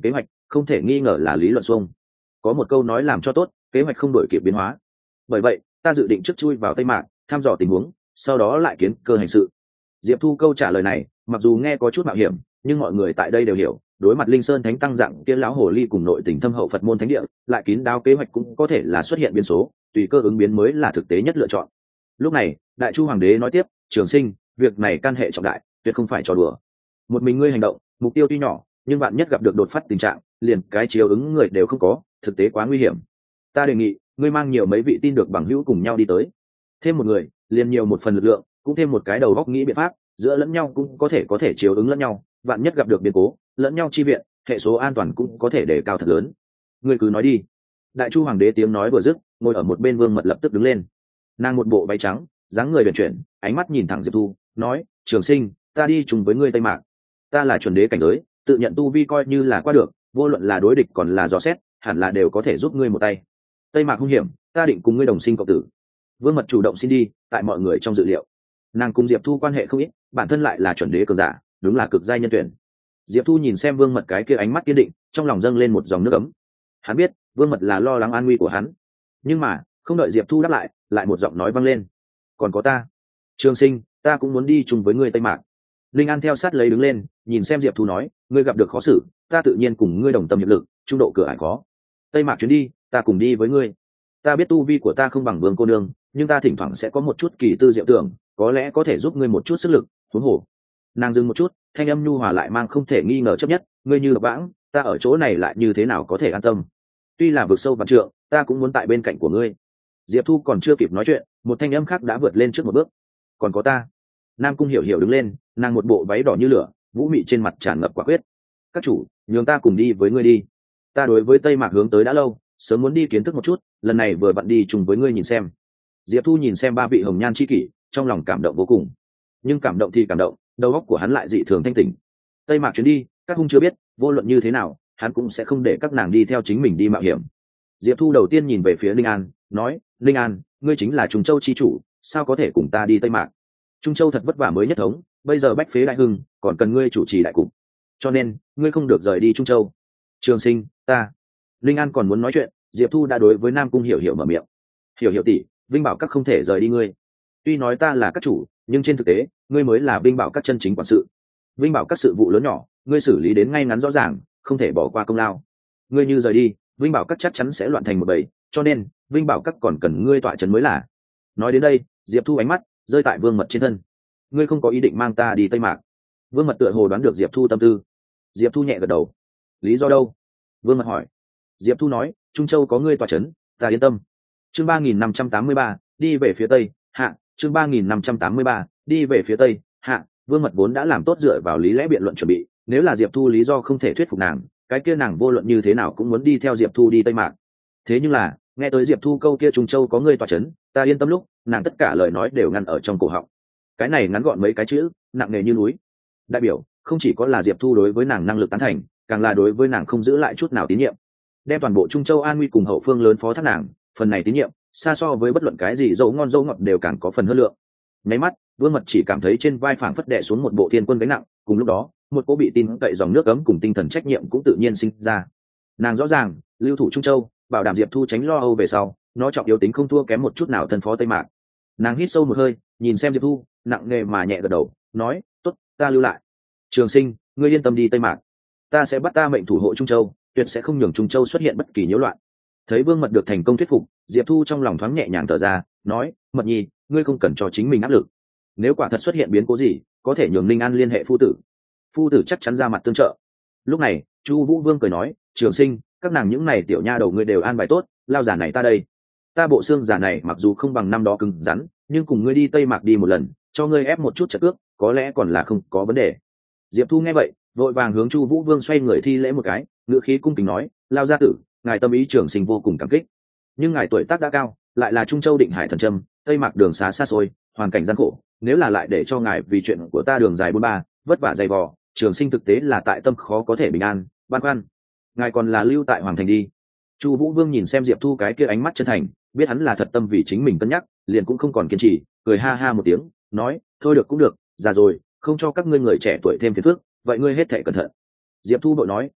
không thể nghi ngờ là lý luận xuông. Có một câu nói làm cho tốt, kế hoạch không đổi kịp biến hóa. Bởi vậy ta dự định trước chui vào Tây Mạc thăm dò tình huống, sau đó lại kiến cơ hành sự. Diệp Thu câu trả lời này mặc dù nghe có chút mạo hiểm, nhưng mọi người tại đây đều hiểu, đối mặt Linh Sơn Thánh tăng dạng kia lão hồ ly cùng nội tình thâm hậu Phật môn thánh địa, lại kín đáo kế hoạch cũng có thể là xuất hiện biến số, tùy cơ ứng biến mới là thực tế nhất lựa chọn. Lúc này Đại Chu Hoàng đế nói tiếp, Trường Sinh, việc này can hệ trọng đại, tuyệt không phải trò đùa. Một mình ngươi hành động, mục tiêu tuy nhỏ, nhưng bạn nhất gặp được đột phát tình trạng, liền cái chiếu ứng người đều không có, thực tế quá nguy hiểm. Ta đề nghị ngươi mang nhiều mấy vị tin được bằng hữu cùng nhau đi tới, thêm một người liền nhiều một phần lực lượng, cũng thêm một cái đầu góc nghĩ biện pháp, giữa lẫn nhau cũng có thể có thể chiếu ứng lẫn nhau, bạn nhất gặp được biến cố, lẫn nhau chi viện, hệ số an toàn cũng có thể đề cao thật lớn. Ngươi cứ nói đi. Đại Chu Hoàng đế tiếng nói vừa dứt, ngồi ở một bên Vương Mật lập tức đứng lên. Nàng một bộ váy trắng, dáng người uyển chuyển, ánh mắt nhìn thẳng Diệp Thu, nói: Trường Sinh, ta đi chung với ngươi Tây Mạc. Ta là chuẩn đế cảnh giới, tự nhận tu vi coi như là qua được, vô luận là đối địch còn là dò xét, hẳn là đều có thể giúp ngươi một tay. Tây Mạc hung hiểm, ta định cùng ngươi đồng sinh cộng tử. Vương Mật chủ động xin đi, tại mọi người trong dự liệu. Nàng cùng Diệp Thu quan hệ không ít, bản thân lại là chuẩn đế cường giả, đúng là cực giai nhân tuyển. Diệp Thu nhìn xem Vương Mật cái kia ánh mắt kiên định, trong lòng dâng lên một dòng nước ấm. Hắn biết Vương Mật là lo lắng an nguy của hắn, nhưng mà không đợi Diệp Thu đáp lại, lại một giọng nói vang lên: còn có ta, Trường Sinh, ta cũng muốn đi chung với ngươi Tây Mạc. Linh An theo sát lấy đứng lên, nhìn xem Diệp Thu nói: ngươi gặp được khó xử, ta tự nhiên cùng ngươi đồng tâm hiệp lực, trung độ cửa ải khó. Tây Mạc chuyến đi, ta cùng đi với ngươi. Ta biết tu vi của ta không bằng Vương cô nương, nhưng ta thỉnh thoảng sẽ có một chút kỳ tư diệu tưởng, có lẽ có thể giúp ngươi một chút sức lực. Huống hồ. Nàng dừng một chút, thanh âm nhu hòa lại mang không thể nghi ngờ chấp nhất: ngươi như độc vãng, ta ở chỗ này lại như thế nào có thể an tâm. Tuy là vực sâu vạn trượng, ta cũng muốn tại bên cạnh của ngươi. Diệp Thu còn chưa kịp nói chuyện, một thanh âm khác đã vượt lên trước một bước: còn có ta. Nam Cung Hiểu Hiểu đứng lên, nàng một bộ váy đỏ như lửa, vũ mị trên mặt tràn ngập quả quyết. Các chủ, nhường ta cùng đi với ngươi đi. Ta đối với Tây Mạc hướng tới đã lâu, sớm muốn đi kiến thức một chút, lần này vừa vặn đi chung với ngươi nhìn xem. Diệp Thu nhìn xem ba vị hồng nhan chi kỷ, trong lòng cảm động vô cùng. Nhưng cảm động thì cảm động, đầu óc của hắn lại dị thường thanh tỉnh. Tây Mạc chuyến đi, các hung chưa biết, vô luận như thế nào, hắn cũng sẽ không để các nàng đi theo chính mình đi mạo hiểm. Diệp Thu đầu tiên nhìn về phía Linh An, nói: Linh An, ngươi chính là Trung Châu chi chủ, sao có thể cùng ta đi Tây Mạc? Trung Châu thật vất vả mới nhất thống, bây giờ bách phế đại hưng, còn cần ngươi chủ trì đại cục, cho nên ngươi không được rời đi Trung Châu. Trường Sinh, ta. Linh An còn muốn nói chuyện, Diệp Thu đã đối với Nam Cung Hiểu Hiểu mở miệng: Hiểu Hiểu tỷ, Vinh Bảo các không thể rời đi ngươi. Tuy nói ta là các chủ, nhưng trên thực tế, ngươi mới là Vinh Bảo các chân chính quản sự. Vinh Bảo các sự vụ lớn nhỏ, ngươi xử lý đến ngay ngắn rõ ràng, không thể bỏ qua công lao. Ngươi như rời đi, Vinh Bảo các chắc chắn sẽ loạn thành một bầy, cho nên Vinh Bảo các còn cần ngươi tọa trấn mới là. Nói đến đây, Diệp Thu ánh mắt rơi tại Vương Mật trên thân. Ngươi không có ý định mang ta đi Tây Mạc? Vương Mật tựa hồ đoán được Diệp Thu tâm tư. Diệp Thu nhẹ gật đầu. Lý do đâu? Vương Mật hỏi. Diệp Thu nói: Trung Châu có ngươi tọa trấn, ta yên tâm. Chương ba nghìn năm trăm tám mươi ba, đi về phía tây hạ. Chương ba nghìn năm trăm tám mươi ba, đi về phía tây hạ. Vương Mật vốn đã làm tốt dựa vào lý lẽ biện luận chuẩn bị, nếu là Diệp Thu lý do không thể thuyết phục nàng, cái kia nàng vô luận như thế nào cũng muốn đi theo Diệp Thu đi Tây Mạc. Thế nhưng là nghe tới Diệp Thu câu kia Trung Châu có ngươi tọa trấn, ta yên tâm lúc, nàng tất cả lời nói đều ngăn ở trong cổ họng. Cái này ngắn gọn mấy cái chữ, nặng nề như núi. Đại biểu không chỉ có là Diệp Thu đối với nàng năng lực tán thành, càng là đối với nàng không giữ lại chút nào tín nhiệm. Đem toàn bộ Trung Châu an nguy cùng hậu phương lớn phó thác nàng, phần này tín nhiệm xa so với bất luận cái gì dấu ngon dấu ngọt đều càng có phần hơn lượng. Nháy mắt, Vương Mật chỉ cảm thấy trên vai phảng phất đè xuống một bộ thiên quân gánh nặng, cùng lúc đó, một cô bị tin cậy dòng nước ấm cùng tinh thần trách nhiệm cũng tự nhiên sinh ra. Nàng rõ ràng, lưu thủ Trung Châu, bảo đảm Diệp Thu tránh lo âu về sau, nó trọng yếu tính không thua kém một chút nào thân phó Tây Mạc. Nàng hít sâu một hơi, nhìn xem Diệp Thu, nặng nề mà nhẹ gật đầu, nói: tốt, ta lưu lại. Trường Sinh, ngươi yên tâm đi Tây Mạc, ta sẽ bắt ta mệnh thủ hộ Trung Châu, tuyệt sẽ không nhường Trung Châu xuất hiện bất kỳ nhiễu loạn. Thấy Vương Mật được thành công thuyết phục, Diệp Thu trong lòng thoáng nhẹ nhàng thở ra, nói: Mật nhi, ngươi không cần cho chính mình áp lực. Nếu quả thật xuất hiện biến cố gì, có thể nhường Ninh An liên hệ phu tử, phu tử chắc chắn ra mặt tương trợ. Lúc này, Chu Vũ Vương cười nói: Trường Sinh, các nàng những này tiểu nha đầu ngươi đều an bài tốt, lao giả này ta đây. Ta bộ xương giả này mặc dù không bằng năm đó cứng rắn, nhưng cùng ngươi đi Tây Mạc đi một lần, cho ngươi ép một chút trận cước, có lẽ còn là không có vấn đề. Diệp Thu nghe vậy, vội vàng hướng Chu Vũ Vương xoay người thi lễ một cái, ngữ khí cung kính nói: lao gia tử, ngài tâm ý Trường Sinh vô cùng cảm kích, nhưng ngài tuổi tác đã cao, lại là Trung Châu định hải thần trâm, Tây Mạc đường xá xa xôi, hoàn cảnh gian khổ, nếu là lại để cho ngài vì chuyện của ta đường dài bốn ba, vất vả dày vò, Trường Sinh thực tế là tại tâm khó có thể bình an, băn khoăn. Ngài còn là lưu tại hoàng thành đi. Chu Vũ Vương nhìn xem Diệp Thu cái kia ánh mắt chân thành, biết hắn là thật tâm vì chính mình cân nhắc, liền cũng không còn kiên trì, cười ha ha một tiếng, nói: thôi được cũng được, già rồi, không cho các ngươi người trẻ tuổi thêm phiền phức, vậy ngươi hết thảy cẩn thận. Diệp Thu vội nói: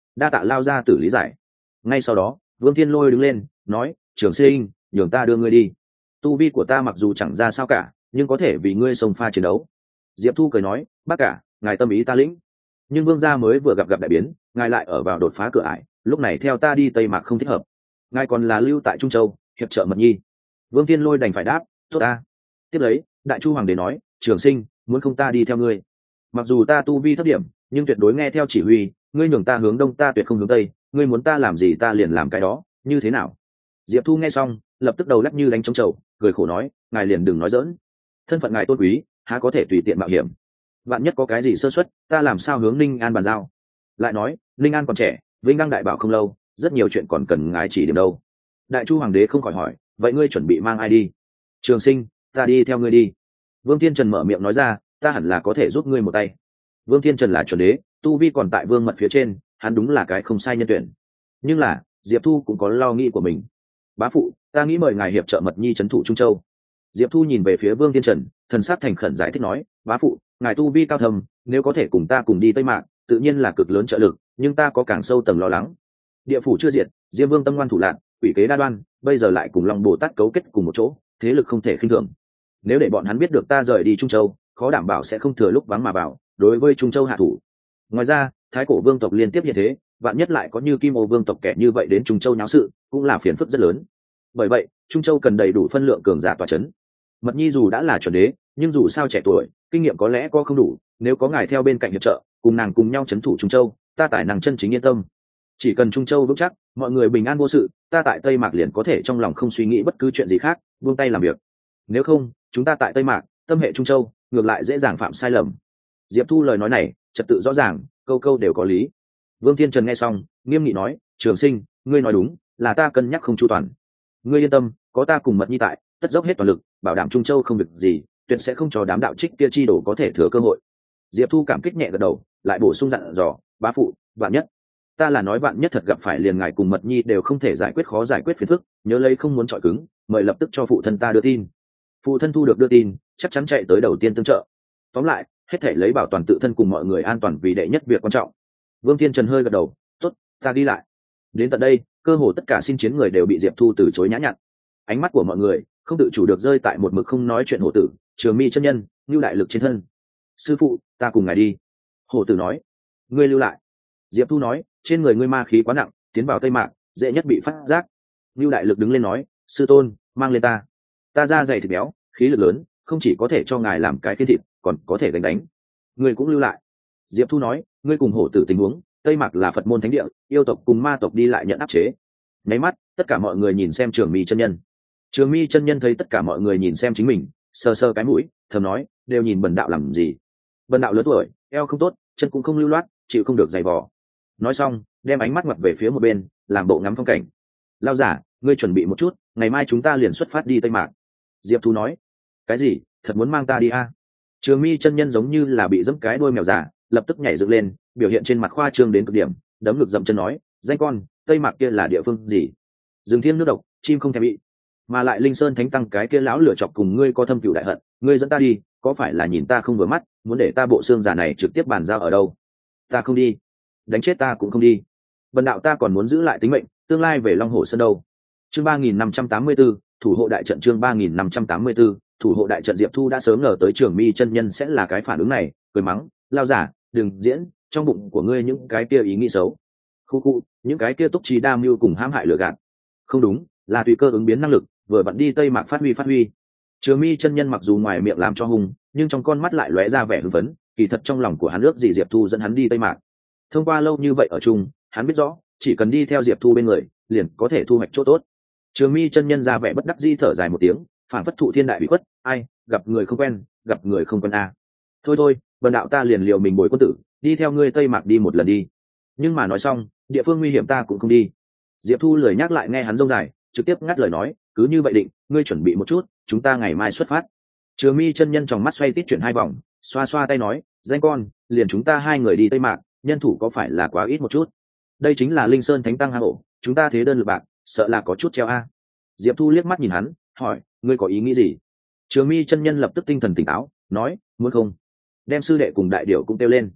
đa tạ lao ra tử lý giải. Ngay sau đó Vương Thiên Lôi đứng lên nói, Trường Sinh, nhường ta đưa ngươi đi. Tu vi của ta mặc dù chẳng ra sao cả, nhưng có thể vì ngươi xông pha chiến đấu. Diệp Thu cười nói, bác cả, ngài tâm ý ta lĩnh, nhưng Vương gia mới vừa gặp gặp đại biến, ngài lại ở vào đột phá cửa ải, lúc này theo ta đi Tây Mạc không thích hợp, ngài còn là lưu tại Trung Châu hiệp trợ Mật Nhi. Vương Thiên Lôi đành phải đáp, tốt ta. Tiếp lấy Đại Chu Hoàng đế nói, Trường Sinh, muốn không ta đi theo ngươi, mặc dù ta tu vi thấp điểm nhưng tuyệt đối nghe theo chỉ huy, ngươi nhường ta hướng đông ta tuyệt không hướng tây, ngươi muốn ta làm gì ta liền làm cái đó, như thế nào? Diệp Thu nghe xong lập tức đầu lắc như đánh trống trầu, cười khổ nói, ngài liền đừng nói dỡn, thân phận ngài tôn quý há có thể tùy tiện mạo hiểm, vạn nhất có cái gì sơ suất ta làm sao hướng Ninh An bàn giao. Lại nói Ninh An còn trẻ, vinh đăng đại bảo không lâu, rất nhiều chuyện còn cần ngài chỉ điểm đâu. Đại Chu Hoàng đế không khỏi hỏi, vậy ngươi chuẩn bị mang ai đi? Trường Sinh, ta đi theo ngươi đi. Vương Thiên Trần mở miệng nói ra, ta hẳn là có thể giúp ngươi một tay. Vương Thiên Trần là chuẩn đế, tu vi còn tại vương mật phía trên, hắn đúng là cái không sai nhân tuyển. Nhưng là Diệp Thu cũng có lo nghĩ của mình. Bá phụ, ta nghĩ mời ngài hiệp trợ Mật Nhi trấn thủ Trung Châu. Diệp Thu nhìn về phía Vương Thiên Trần, thần sắc thành khẩn giải thích nói, bá phụ, ngài tu vi cao thầm, nếu có thể cùng ta cùng đi Tây Mạc tự nhiên là cực lớn trợ lực, nhưng ta có càng sâu tầng lo lắng. Địa phủ chưa diệt, Diêm Vương tâm ngoan thủ lạn, quỷ kế đa đoan, bây giờ lại cùng Long Bồ Tát cấu kết cùng một chỗ, thế lực không thể khinh thường. Nếu để bọn hắn biết được ta rời đi Trung Châu, khó đảm bảo sẽ không thừa lúc vắng mà vào, đối với Trung Châu hạ thủ. Ngoài ra Thái Cổ vương tộc liên tiếp hiện thế, vạn nhất lại có như Kim Ô vương tộc kẻ như vậy đến Trung Châu nháo sự, cũng là phiền phức rất lớn. Bởi vậy Trung Châu cần đầy đủ phân lượng cường giả tọa chấn. Mật Nhi dù đã là chuẩn đế, nhưng dù sao trẻ tuổi, kinh nghiệm có lẽ có không đủ, nếu có ngài theo bên cạnh hiệp trợ, cùng nàng cùng nhau trấn thủ Trung Châu, ta tài năng chân chính yên tâm. Chỉ cần Trung Châu vững chắc, mọi người bình an vô sự, ta tại Tây Mạc liền có thể trong lòng không suy nghĩ bất cứ chuyện gì khác, buông tay làm việc. Nếu không, chúng ta tại Tây Mạc, tâm hệ Trung Châu, ngược lại dễ dàng phạm sai lầm. Diệp Thu lời nói này trật tự rõ ràng, câu câu đều có lý. Vương Thiên Trần nghe xong nghiêm nghị nói, Trường Sinh, ngươi nói đúng, là ta cân nhắc không chu toàn. Ngươi yên tâm, có ta cùng Mật Nhi tại, tất dốc hết toàn lực bảo đảm Trung Châu không việc gì, tuyệt sẽ không cho đám đạo trích kia chi đổ có thể thừa cơ hội. Diệp Thu cảm kích nhẹ gật đầu, lại bổ sung dặn dò, bá phụ, vạn nhất, ta là nói vạn nhất thật gặp phải liền ngài cùng Mật Nhi đều không thể giải quyết khó giải quyết phiền phức, nhớ lấy không muốn chọi cứng, mời lập tức cho phụ thân ta đưa tin. Phụ thân thu được đưa tin chắc chắn chạy tới đầu tiên tương trợ. Tóm lại hết thể lấy bảo toàn tự thân cùng mọi người an toàn vì đệ nhất việc quan trọng. Vương Thiên Trần hơi gật đầu, tốt, ta đi lại. Đến tận đây cơ hồ tất cả xin chiến người đều bị Diệp Thu từ chối nhã nhặn. Ánh mắt của mọi người không tự chủ được rơi tại một mực không nói chuyện hổ tử Trường Mi chân nhân như đại lực trên thân. Sư phụ, ta cùng ngài đi. Hổ tử nói. Ngươi lưu lại. Diệp Thu nói, trên người ngươi ma khí quá nặng, tiến vào Tây Mạc dễ nhất bị phát giác. Như đại lực đứng lên nói, sư tôn, mang lên ta. Ta da dày thịt béo, khí lực lớn, không chỉ có thể cho ngài làm cái khiên thịt, còn có thể đánh đánh. Ngươi cũng lưu lại. Diệp Thu nói, ngươi cùng hổ tử tình huống, Tây Mạc là Phật môn thánh địa, yêu tộc cùng ma tộc đi lại nhận áp chế. Nháy mắt tất cả mọi người nhìn xem Trường Mi chân nhân. Trường Mi chân nhân thấy tất cả mọi người nhìn xem chính mình, sờ sờ cái mũi, thầm nói, đều nhìn bần đạo làm gì? Bần đạo lớn tuổi, eo không tốt, chân cũng không lưu loát, chịu không được giày vò. Nói xong đem ánh mắt ngoặt về phía một bên, làm bộ ngắm phong cảnh. Lao giả, ngươi chuẩn bị một chút, ngày mai chúng ta liền xuất phát đi Tây Mạc. Diệp Thu nói. Cái gì, thật muốn mang ta đi à? Trường Mi chân nhân giống như là bị giẫm cái đuôi mèo già, lập tức nhảy dựng lên, biểu hiện trên mặt khoa trương đến cực điểm, đấm ngực dậm chân nói, danh con, Tây Mạc kia là địa phương gì? Rừng thiêng nước độc, chim không thèm bị, mà lại Linh Sơn Thánh Tăng cái kia lão lửa chọc cùng ngươi có thâm cửu đại hận, ngươi dẫn ta đi, có phải là nhìn ta không vừa mắt, muốn để ta bộ xương già này trực tiếp bàn giao ở đâu? Ta không đi, đánh chết ta cũng không đi. Bần đạo ta còn muốn giữ lại tính mệnh, tương lai về Long Hồ Sơn đâu. Chương ba nghìn năm trăm tám mươi 34, thủ hộ đại trận. Chương ba nghìn năm trăm tám mươi 34, thủ hộ đại trận. Diệp Thu đã sớm ngờ tới Trường Mi chân nhân sẽ là cái phản ứng này, cười mắng, lao giả, đừng diễn, trong bụng của ngươi những cái kia ý nghĩ xấu. Khu khu, những cái kia túc trí đa mưu cùng hãm hại lừa gạt. Không đúng, là tùy cơ ứng biến năng lực, vừa vặn đi Tây Mạc phát huy phát huy. Trường Mi chân nhân mặc dù ngoài miệng làm cho hung, nhưng trong con mắt lại lóe ra vẻ hưng phấn, kỳ thật trong lòng của hắn ước gì Diệp Thu dẫn hắn đi Tây Mạc. Thông qua lâu như vậy ở chung, hắn biết rõ, chỉ cần đi theo Diệp Thu bên người, liền có thể thu hoạch chỗ tốt. Trường Mi chân nhân ra vẻ bất đắc dĩ thở dài một tiếng, phản phất thụ thiên đại bị khuất, ai, gặp người không quen, gặp người không quen a. À. Thôi thôi, bần đạo ta liền liều mình bồi quân tử, đi theo ngươi Tây Mạc đi một lần đi. Nhưng mà nói xong, địa phương nguy hiểm ta cũng không đi. Diệp Thu lười nhắc lại nghe hắn rông dài, trực tiếp ngắt lời nói, cứ như vậy định, ngươi chuẩn bị một chút, chúng ta ngày mai xuất phát. Trường Mi chân nhân trong mắt xoay tít chuyển hai vòng, xoa xoa tay nói, danh con, liền chúng ta hai người đi Tây Mạc, nhân thủ có phải là quá ít một chút? Đây chính là Linh Sơn Thánh Tăng hang ổ, chúng ta thế đơn lực bạc, sợ là có chút treo a. Diệp Thu liếc mắt nhìn hắn, hỏi, ngươi có ý nghĩ gì? Trường Mi chân nhân lập tức tinh thần tỉnh táo, nói, muốn không, đem sư đệ cùng đại điểu cũng kêu lên.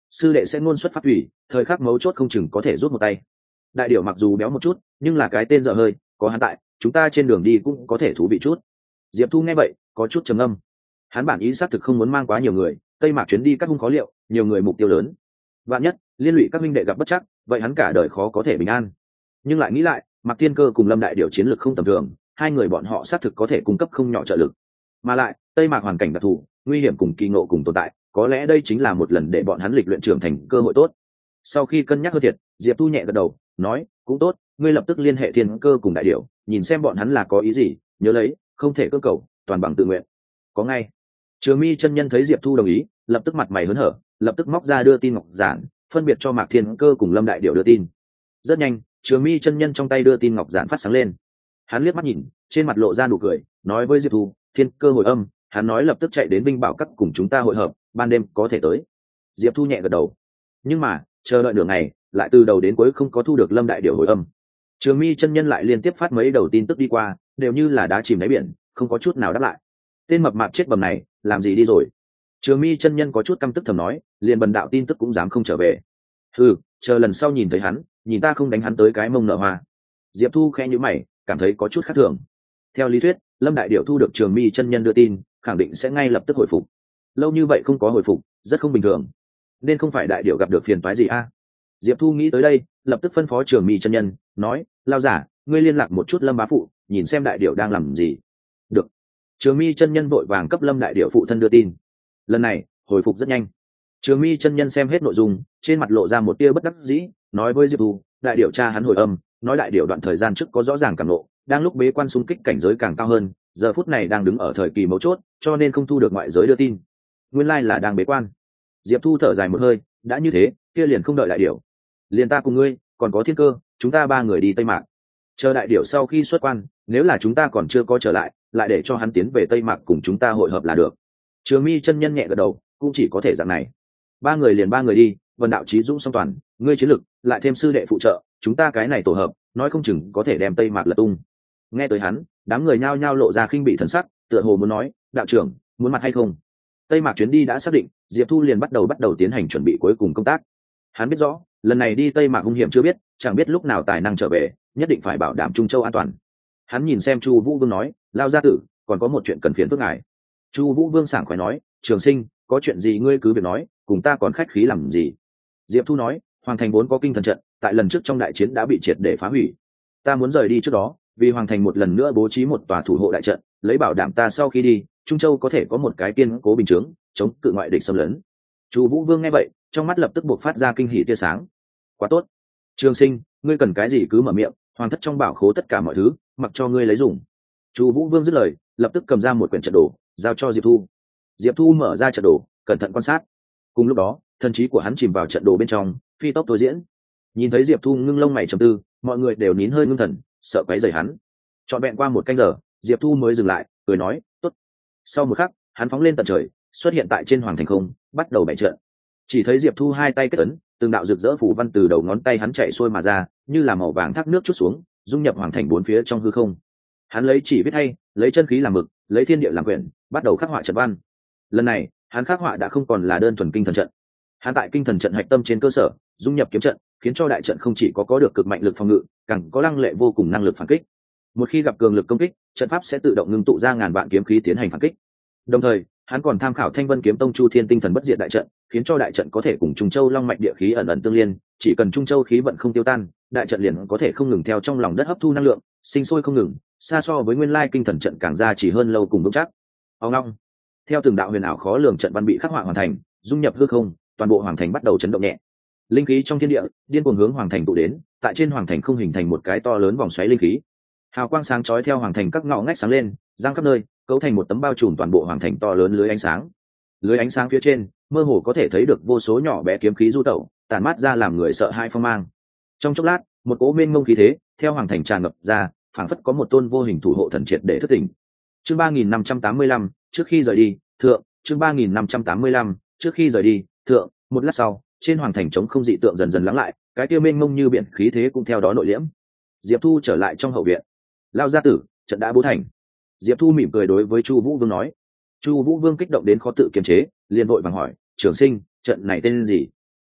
sư đệ sẽ ngôn xuất phát thủy, thời khắc mấu chốt không chừng có thể rút một tay. Đại điểu mặc dù béo một chút nhưng là cái tên dở hơi, có hắn tại chúng ta trên đường đi cũng có thể thú vị chút. Diệp Thu nghe vậy có chút trầm âm. Hắn bản ý xác thực không muốn mang quá nhiều người, tây mạc chuyến đi các hung khó liệu, nhiều người mục tiêu lớn, vạn nhất liên lụy các minh đệ gặp bất chắc, vậy hắn cả đời khó có thể bình an. Nhưng lại nghĩ lại, Mạc Thiên Cơ cùng Lâm Đại Điểu chiến lược không tầm thường, hai người bọn họ xác thực có thể cung cấp không nhỏ trợ lực. Mà lại tây mạc hoàn cảnh đặc thù, nguy hiểm cùng kỳ ngộ cùng tồn tại, có lẽ đây chính là một lần để bọn hắn lịch luyện trưởng thành cơ hội tốt. Sau khi cân nhắc hơn thiệt, Diệp Thu nhẹ gật đầu nói, cũng tốt, ngươi lập tức liên hệ Thiên Cơ cùng Đại Điểu, nhìn xem bọn hắn là có ý gì, nhớ lấy không thể cưỡng cầu, toàn bằng tự nguyện. Có ngay. Trường Mi chân nhân thấy Diệp Thu đồng ý, lập tức mặt mày hớn hở, lập tức móc ra đưa tin ngọc giản, phân biệt cho Mạc Thiên Cơ cùng Lâm Đại Điểu đưa tin. Rất nhanh, Trường Mi chân nhân trong tay đưa tin ngọc giản phát sáng lên. Hắn liếc mắt nhìn, trên mặt lộ ra nụ cười, nói với Diệp Thu, Thiên Cơ hồi âm, hắn nói lập tức chạy đến Vinh Bảo Các cùng chúng ta hội hợp, ban đêm có thể tới. Diệp Thu nhẹ gật đầu. Nhưng mà, chờ đợi nửa ngày, lại từ đầu đến cuối không có thu được Lâm Đại Điểu hồi âm. Trường Mi chân nhân lại liên tiếp phát mấy đầu tin tức đi qua, đều như là đá chìm đáy biển, không có chút nào đáp lại. Tên mập mạp chết bầm này, làm gì đi rồi? Trường Mi chân nhân có chút căm tức thầm nói, liền bần đạo tin tức cũng dám không trở về. Ừ, chờ lần sau nhìn thấy hắn, nhìn ta không đánh hắn tới cái mông nợ hoa. Diệp Thu khẽ nhíu mày, cảm thấy có chút khác thường. Theo lý thuyết, Lâm Đại Điểu thu được Trường Mi chân nhân đưa tin, khẳng định sẽ ngay lập tức hồi phục. Lâu như vậy không có hồi phục, rất không bình thường. Nên không phải Đại Điểu gặp được phiền toái gì a? À? Diệp Thu nghĩ tới đây, lập tức phân phó Trường Mi chân nhân, nói, lao giả, ngươi liên lạc một chút Lâm bá phụ, nhìn xem Đại Điểu đang làm gì. Được. Trường Mi chân nhân vội vàng cấp Lâm Đại Điểu phụ thân đưa tin. Lần này, hồi phục rất nhanh. Trường Mi chân nhân xem hết nội dung, trên mặt lộ ra một tia bất đắc dĩ, nói với Diệp Thu, Đại Điểu cha hắn hồi âm, nói Đại Điểu đoạn thời gian trước có rõ ràng cảm ngộ, đang lúc bế quan xung kích cảnh giới càng cao hơn, giờ phút này đang đứng ở thời kỳ mấu chốt, cho nên không thu được ngoại giới đưa tin. Nguyên lai là đang bế quan. Diệp Thu thở dài một hơi, đã như thế, kia liền không đợi Đại Điểu, liền ta cùng ngươi, còn có Thiên Cơ, chúng ta ba người đi Tây Mạc. Chờ Đại Điểu sau khi xuất quan, nếu là chúng ta còn chưa có trở lại, lại để cho hắn tiến về Tây Mạc cùng chúng ta hội hợp là được. Trường Mi chân nhân nhẹ gật đầu, cũng chỉ có thể dạng này. Ba người liền ba người đi, Vân đạo chí dũng song toàn, ngươi chiến lực, lại thêm sư đệ phụ trợ, chúng ta cái này tổ hợp, nói không chừng có thể đem Tây Mạc lật tung. Nghe tới hắn, đám người nhao nhao lộ ra khinh bị thần sắc, tựa hồ muốn nói, đạo trưởng, muốn mặt hay không? Tây Mạc chuyến đi đã xác định, Diệp Thu liền bắt đầu bắt đầu tiến hành chuẩn bị cuối cùng công tác. Hắn biết rõ, lần này đi Tây Mạc hung hiểm chưa biết, chẳng biết lúc nào tài năng trở về, nhất định phải bảo đảm Trung Châu an toàn. Hắn nhìn xem Chu Vũ Vương nói, lao gia tử, còn có một chuyện cần phiền phức ngài. Chu Vũ Vương sảng khoái nói, trường sinh, có chuyện gì ngươi cứ việc nói, cùng ta còn khách khí làm gì? Diệp Thu nói, Hoàng Thành vốn có kinh thần trận, tại lần trước trong đại chiến đã bị triệt để phá hủy. Ta muốn rời đi trước đó, vì Hoàng Thành một lần nữa bố trí một tòa thủ hộ đại trận, lấy bảo đảm ta sau khi đi, Trung Châu có thể có một cái kiên cố bình chướng, chống cự ngoại địch xâm lấn. Chu Vũ Vương nghe vậy, trong mắt lập tức bộc phát ra kinh hỉ tia sáng. Quá tốt. Trường sinh, ngươi cần cái gì cứ mở miệng, hoàng thất trong bảo khố tất cả mọi thứ, mặc cho ngươi lấy dùng. Chu Vũ Vương dứt lời, lập tức cầm ra một quyển trận đồ, giao cho Diệp Thu. Diệp Thu mở ra trận đồ, cẩn thận quan sát. Cùng lúc đó, thần trí của hắn chìm vào trận đồ bên trong, phi tốc tối diễn. Nhìn thấy Diệp Thu ngưng lông mày trầm tư, mọi người đều nín hơi ngưng thần, sợ quấy rầy hắn. Trọn vẹn qua một canh giờ, Diệp Thu mới dừng lại, cười nói, "Tốt." Sau một khắc, hắn phóng lên tận trời, xuất hiện tại trên hoàng thành không, bắt đầu bày trận. Chỉ thấy Diệp Thu hai tay kết ấn, từng đạo rực rỡ phù văn từ đầu ngón tay hắn chạy xuôi mà ra, như là màu vàng thác nước chút xuống, dung nhập hoàng thành bốn phía trong hư không. Hắn lấy chỉ viết hay, lấy chân khí làm mực, lấy thiên địa làm quyển, bắt đầu khắc họa trận văn. Lần này, hắn khắc họa đã không còn là đơn thuần kinh thần trận. Hắn tại kinh thần trận hạch tâm trên cơ sở, dung nhập kiếm trận, khiến cho đại trận không chỉ có có được cực mạnh lực phòng ngự, càng có lăng lệ vô cùng năng lực phản kích. Một khi gặp cường lực công kích, trận pháp sẽ tự động ngưng tụ ra ngàn vạn kiếm khí tiến hành phản kích. Đồng thời, hắn còn tham khảo Thanh Vân Kiếm Tông Chu Thiên Tinh Thần Bất Diệt đại trận, khiến cho đại trận có thể cùng Trung Châu Long mạch địa khí ẩn ẩn tương liên, chỉ cần Trung Châu khí vận không tiêu tan, đại trận liền có thể không ngừng theo trong lòng đất hấp thu năng lượng, sinh sôi không ngừng, xa so với nguyên lai kinh thần trận càng ra chỉ hơn lâu cùng vững chắc. Ông long, theo từng đạo huyền ảo khó lường trận văn bị khắc họa hoàn thành, dung nhập hư không, toàn bộ hoàng thành bắt đầu chấn động nhẹ. Linh khí trong thiên địa điên cuồng hướng hoàng thành tụ đến, tại trên hoàng thành không hình thành một cái to lớn vòng xoáy linh khí. Hào quang sáng chói theo hoàng thành các ngõ ngách sáng lên, giang khắp nơi, cấu thành một tấm bao trùm toàn bộ hoàng thành to lớn lưới ánh sáng. Lưới ánh sáng phía trên, mơ hồ có thể thấy được vô số nhỏ bé kiếm khí du tẩu, tản mát ra làm người sợ hãi phong mang. Trong chốc lát, một cỗ mênh mông khí thế theo hoàng thành tràn ngập ra, phảng phất có một tôn vô hình thủ hộ thần triệt để thức tỉnh. Chương ba nghìn năm trăm tám mươi lăm, trước khi rời đi, thượng, chương ba nghìn năm trăm tám mươi lăm, trước khi rời đi, thượng, một lát sau, trên hoàng thành trống không dị tượng dần dần lắng lại, cái kia mênh mông như biển khí thế cũng theo đó nội liễm. Diệp Thu trở lại trong hậu viện. Lao gia tử, trận đã bố thành. Diệp Thu mỉm cười đối với Chu Vũ Vương nói. Chu Vũ Vương kích động đến khó tự kiềm chế, liền vội vàng hỏi, "Trường sinh, trận này tên gì?"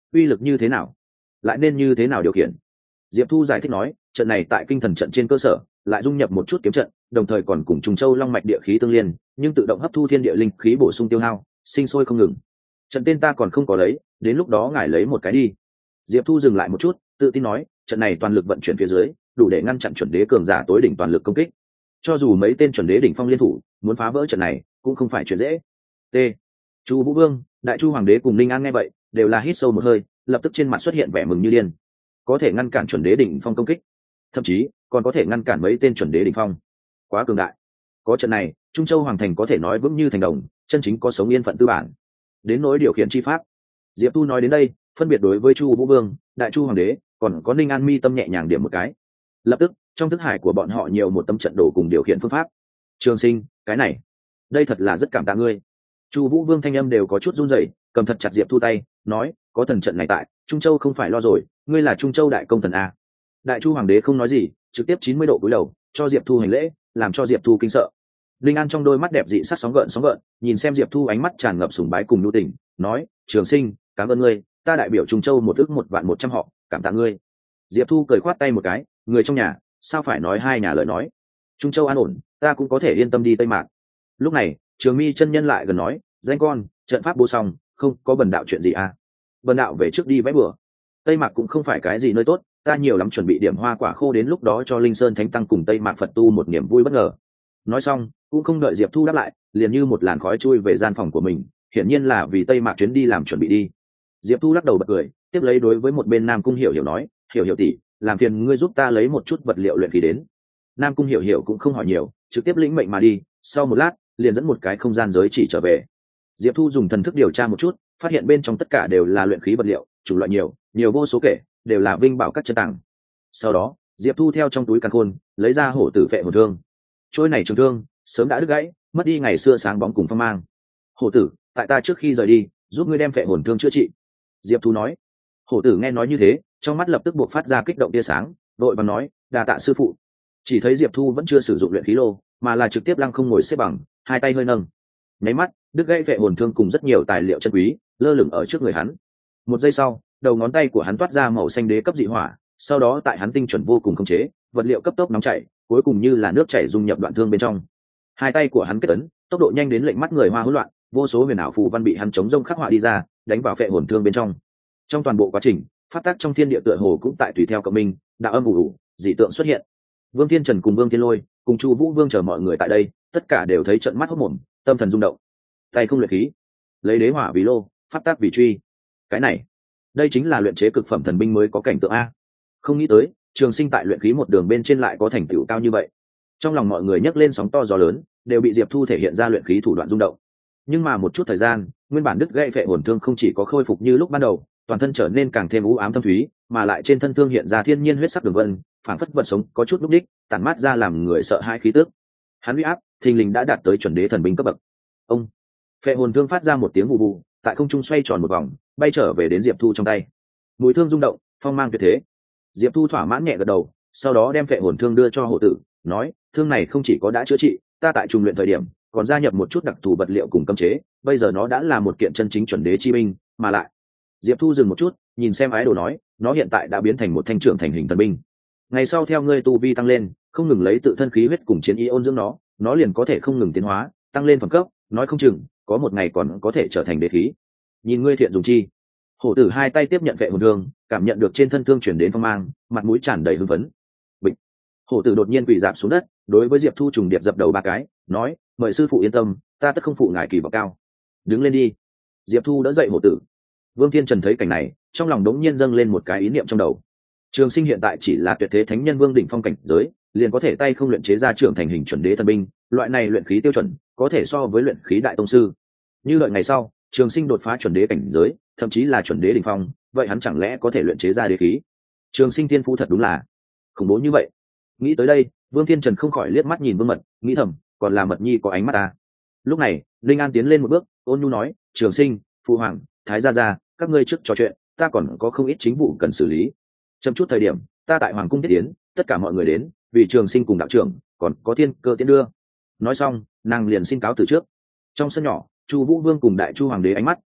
uy lực như thế nào, lại nên như thế nào điều khiển? Diệp Thu giải thích nói, trận này tại kinh thần trận trên cơ sở lại dung nhập một chút kiếm trận, đồng thời còn cùng trùng châu long mạch địa khí tương liên, nhưng tự động hấp thu thiên địa linh khí bổ sung tiêu hao, sinh sôi không ngừng. Trận tên ta còn không có lấy, đến lúc đó ngài lấy một cái đi. Diệp Thu dừng lại một chút, tự tin nói, trận này toàn lực vận chuyển phía dưới, đủ để ngăn chặn chuẩn đế cường giả tối đỉnh toàn lực công kích. Cho dù mấy tên chuẩn đế đỉnh phong liên thủ, muốn phá vỡ trận này cũng không phải chuyện dễ. T. Chu Vũ Vương, Đại Chu Hoàng đế cùng Linh An nghe vậy, đều là hít sâu một hơi, lập tức trên mặt xuất hiện vẻ mừng như điên. Có thể ngăn cản chuẩn đế đỉnh phong công kích, thậm chí còn có thể ngăn cản mấy tên chuẩn đế đỉnh phong, quá cường đại. Có trận này, Trung Châu Hoàng thành có thể nói vững như thành đồng, chân chính có sống yên phận tư bản. Đến nỗi điều khiển chi pháp, Diệp Tu nói đến đây, phân biệt đối với Chu Vũ Vương, Đại Chu Hoàng đế, còn có Ninh An Mi tâm nhẹ nhàng điểm một cái. Lập tức, trong thức hải của bọn họ nhiều một tấm trận đồ cùng điều khiển phương pháp. Trường Sinh, cái này, đây thật là rất cảm tạ ngươi. Chu Vũ Vương thanh âm đều có chút run rẩy, cầm thật chặt Diệp Thu tay, nói, có thần trận này tại, Trung Châu không phải lo rồi, ngươi là Trung Châu đại công thần a. Đại Chu Hoàng đế không nói gì, trực tiếp chín mươi độ cúi đầu, cho Diệp Thu hành lễ, làm cho Diệp Thu kinh sợ. Linh An trong đôi mắt đẹp dị sắc sóng gợn sóng gợn, nhìn xem Diệp Thu ánh mắt tràn ngập sùng bái cùng nhu tình, nói, Trường Sinh, cảm ơn ngươi, ta đại biểu Trung Châu một ức một vạn một trăm họ, cảm tạ ngươi. Diệp Thu cười khoát tay một cái, người trong nhà, sao phải nói hai nhà lời nói. Trung Châu an ổn, ta cũng có thể yên tâm đi Tây Mạc. Lúc này, Trường Mi chân nhân lại gần nói, danh con, trận pháp bố xong, không có bần đạo chuyện gì à? Bần đạo về trước đi vẽ bừa. Tây Mạc cũng không phải cái gì nơi tốt, ta nhiều lắm chuẩn bị điểm hoa quả khô đến lúc đó cho Linh Sơn Thánh Tăng cùng Tây Mạc Phật tu một niềm vui bất ngờ. Nói xong, cũng không đợi Diệp Thu đáp lại, liền như một làn khói chui về gian phòng của mình, hiển nhiên là vì Tây Mạc chuyến đi làm chuẩn bị đi. Diệp Thu lắc đầu bật cười, tiếp lấy đối với một bên Nam Cung Hiểu Hiểu nói, Hiểu Hiểu tỷ, làm phiền ngươi giúp ta lấy một chút vật liệu luyện khí đến. Nam Cung Hiểu Hiểu cũng không hỏi nhiều, trực tiếp lĩnh mệnh mà đi, sau một lát, liền dẫn một cái không gian giới chỉ trở về. Diệp Thu dùng thần thức điều tra một chút, phát hiện bên trong tất cả đều là luyện khí vật liệu, chủng loại nhiều, nhiều vô số kể, đều là vinh bảo các chân tàng. Sau đó, Diệp Thu theo trong túi càn khôn, lấy ra hổ tử phệ hồn thương. Trôi này trường thương, sớm đã đứt gãy, mất đi ngày xưa sáng bóng cùng phong mang. Hổ tử, tại ta trước khi rời đi, giúp ngươi đem phệ hồn thương chữa trị. Diệp Thu nói. Hổ tử nghe nói như thế, trong mắt lập tức buộc phát ra kích động tia sáng, đội và nói, đa tạ sư phụ. Chỉ thấy Diệp Thu vẫn chưa sử dụng luyện khí lô, mà là trực tiếp lăng không ngồi xếp bằng, hai tay hơi nâng. Nháy mắt, đứt gãy phệ hồn thương cùng rất nhiều tài liệu chân quý lơ lửng ở trước người hắn. Một giây sau, đầu ngón tay của hắn toát ra màu xanh đế cấp dị hỏa, sau đó tại hắn tinh chuẩn vô cùng khống chế, vật liệu cấp tốc nóng chảy, cuối cùng như là nước chảy dung nhập đoạn thương bên trong. Hai tay của hắn kết ấn, tốc độ nhanh đến lệnh mắt người hoa hỗn loạn, vô số huyền ảo phù văn bị hắn chống rông khắc họa đi ra, đánh vào phệ hồn thương bên trong. Trong toàn bộ quá trình, pháp tắc trong thiên địa tựa hồ cũng tại tùy theo cộng minh, đạo âm ủ ủ, dị tượng xuất hiện. Vương Thiên Trần cùng Vương Thiên Lôi, cùng Chu Vũ Vương chờ mọi người tại đây, tất cả đều thấy trợn mắt hốt mồm, tâm thần rung động. Tay không luyện khí, lấy đế hỏa vì lô, pháp tắc vì truy. Cái này, đây chính là luyện chế cực phẩm thần binh mới có cảnh tượng a. Không nghĩ tới, Trường Sinh tại luyện khí một đường bên trên lại có thành tựu cao như vậy. Trong lòng mọi người nhấc lên sóng to gió lớn, đều bị Diệp Thu thể hiện ra luyện khí thủ đoạn rung động. Nhưng mà một chút thời gian, nguyên bản đứt gãy phệ hồn thương không chỉ có khôi phục như lúc ban đầu, toàn thân trở nên càng thêm u ám thâm thúy, mà lại trên thân thương hiện ra thiên nhiên huyết sắc đường vân, phảng phất vật sống có chút lúc đích, tản mát ra làm người sợ hãi khí tức. Hắn uy áp, thình lình đã đạt tới chuẩn đế thần binh cấp bậc. Ông, phệ hồn thương phát ra một tiếng vù vù, tại không trung xoay tròn một vòng, bay trở về đến Diệp Thu trong tay. Mũi thương rung động, phong mang tuyệt thế. Diệp Thu thỏa mãn nhẹ gật đầu, sau đó đem phệ hồn thương đưa cho hộ tử, nói, thương này không chỉ có đã chữa trị, ta tại trùng luyện thời điểm, còn gia nhập một chút đặc thù vật liệu cùng cấm chế, bây giờ nó đã là một kiện chân chính chuẩn đế chi binh, mà lại. Diệp Thu dừng một chút, nhìn xem ái đồ nói, nó hiện tại đã biến thành một thanh trưởng thành hình thần binh. Ngày sau theo ngươi tu vi tăng lên, không ngừng lấy tự thân khí huyết cùng chiến ý ôn dưỡng nó, nó liền có thể không ngừng tiến hóa, tăng lên phẩm cấp, nói không chừng có một ngày còn có thể trở thành đế khí. Nhìn ngươi thiện dùng chi. Hổ tử hai tay tiếp nhận phệ hồn thương, cảm nhận được trên thân thương chuyển đến phong mang, mặt mũi tràn đầy hưng phấn. Bịch. Hổ tử đột nhiên quỳ rạp xuống đất, đối với Diệp Thu trùng điệp dập đầu ba cái, nói, mời sư phụ yên tâm, ta tất không phụ ngài kỳ vọng cao. Đứng lên đi. Diệp Thu đỡ dậy hổ tử. Vương Thiên Trần thấy cảnh này, trong lòng đống nhiên dâng lên một cái ý niệm trong đầu. Trường Sinh hiện tại chỉ là tuyệt thế thánh nhân vương đỉnh phong cảnh giới, liền có thể tay không luyện chế ra trưởng thành hình chuẩn đế thần binh, loại này luyện khí tiêu chuẩn, có thể so với luyện khí đại tông sư. Như đợi ngày sau, Trường Sinh đột phá chuẩn đế cảnh giới, thậm chí là chuẩn đế đỉnh phong, vậy hắn chẳng lẽ có thể luyện chế ra đế khí? Trường Sinh thiên phú thật đúng là khủng bố như vậy. Nghĩ tới đây, Vương Thiên Trần không khỏi liếc mắt nhìn Vương Mật, nghĩ thầm, còn là Mật Nhi có ánh mắt ta. Lúc này, Linh An tiến lên một bước, ôn nhu nói, Trường Sinh, Phụ Hoàng, Thái gia gia, các ngươi trước trò chuyện, ta còn có không ít chính vụ cần xử lý. Chậm chút thời điểm, ta tại Hoàng cung thiết tiến, tất cả mọi người đến, vì Trường Sinh cùng đạo trưởng, còn có thiên cơ tiến đưa. Nói xong, nàng liền xin cáo từ trước. Trong sân nhỏ, Chu Vũ Vương cùng Đại Chu Hoàng đế ánh mắt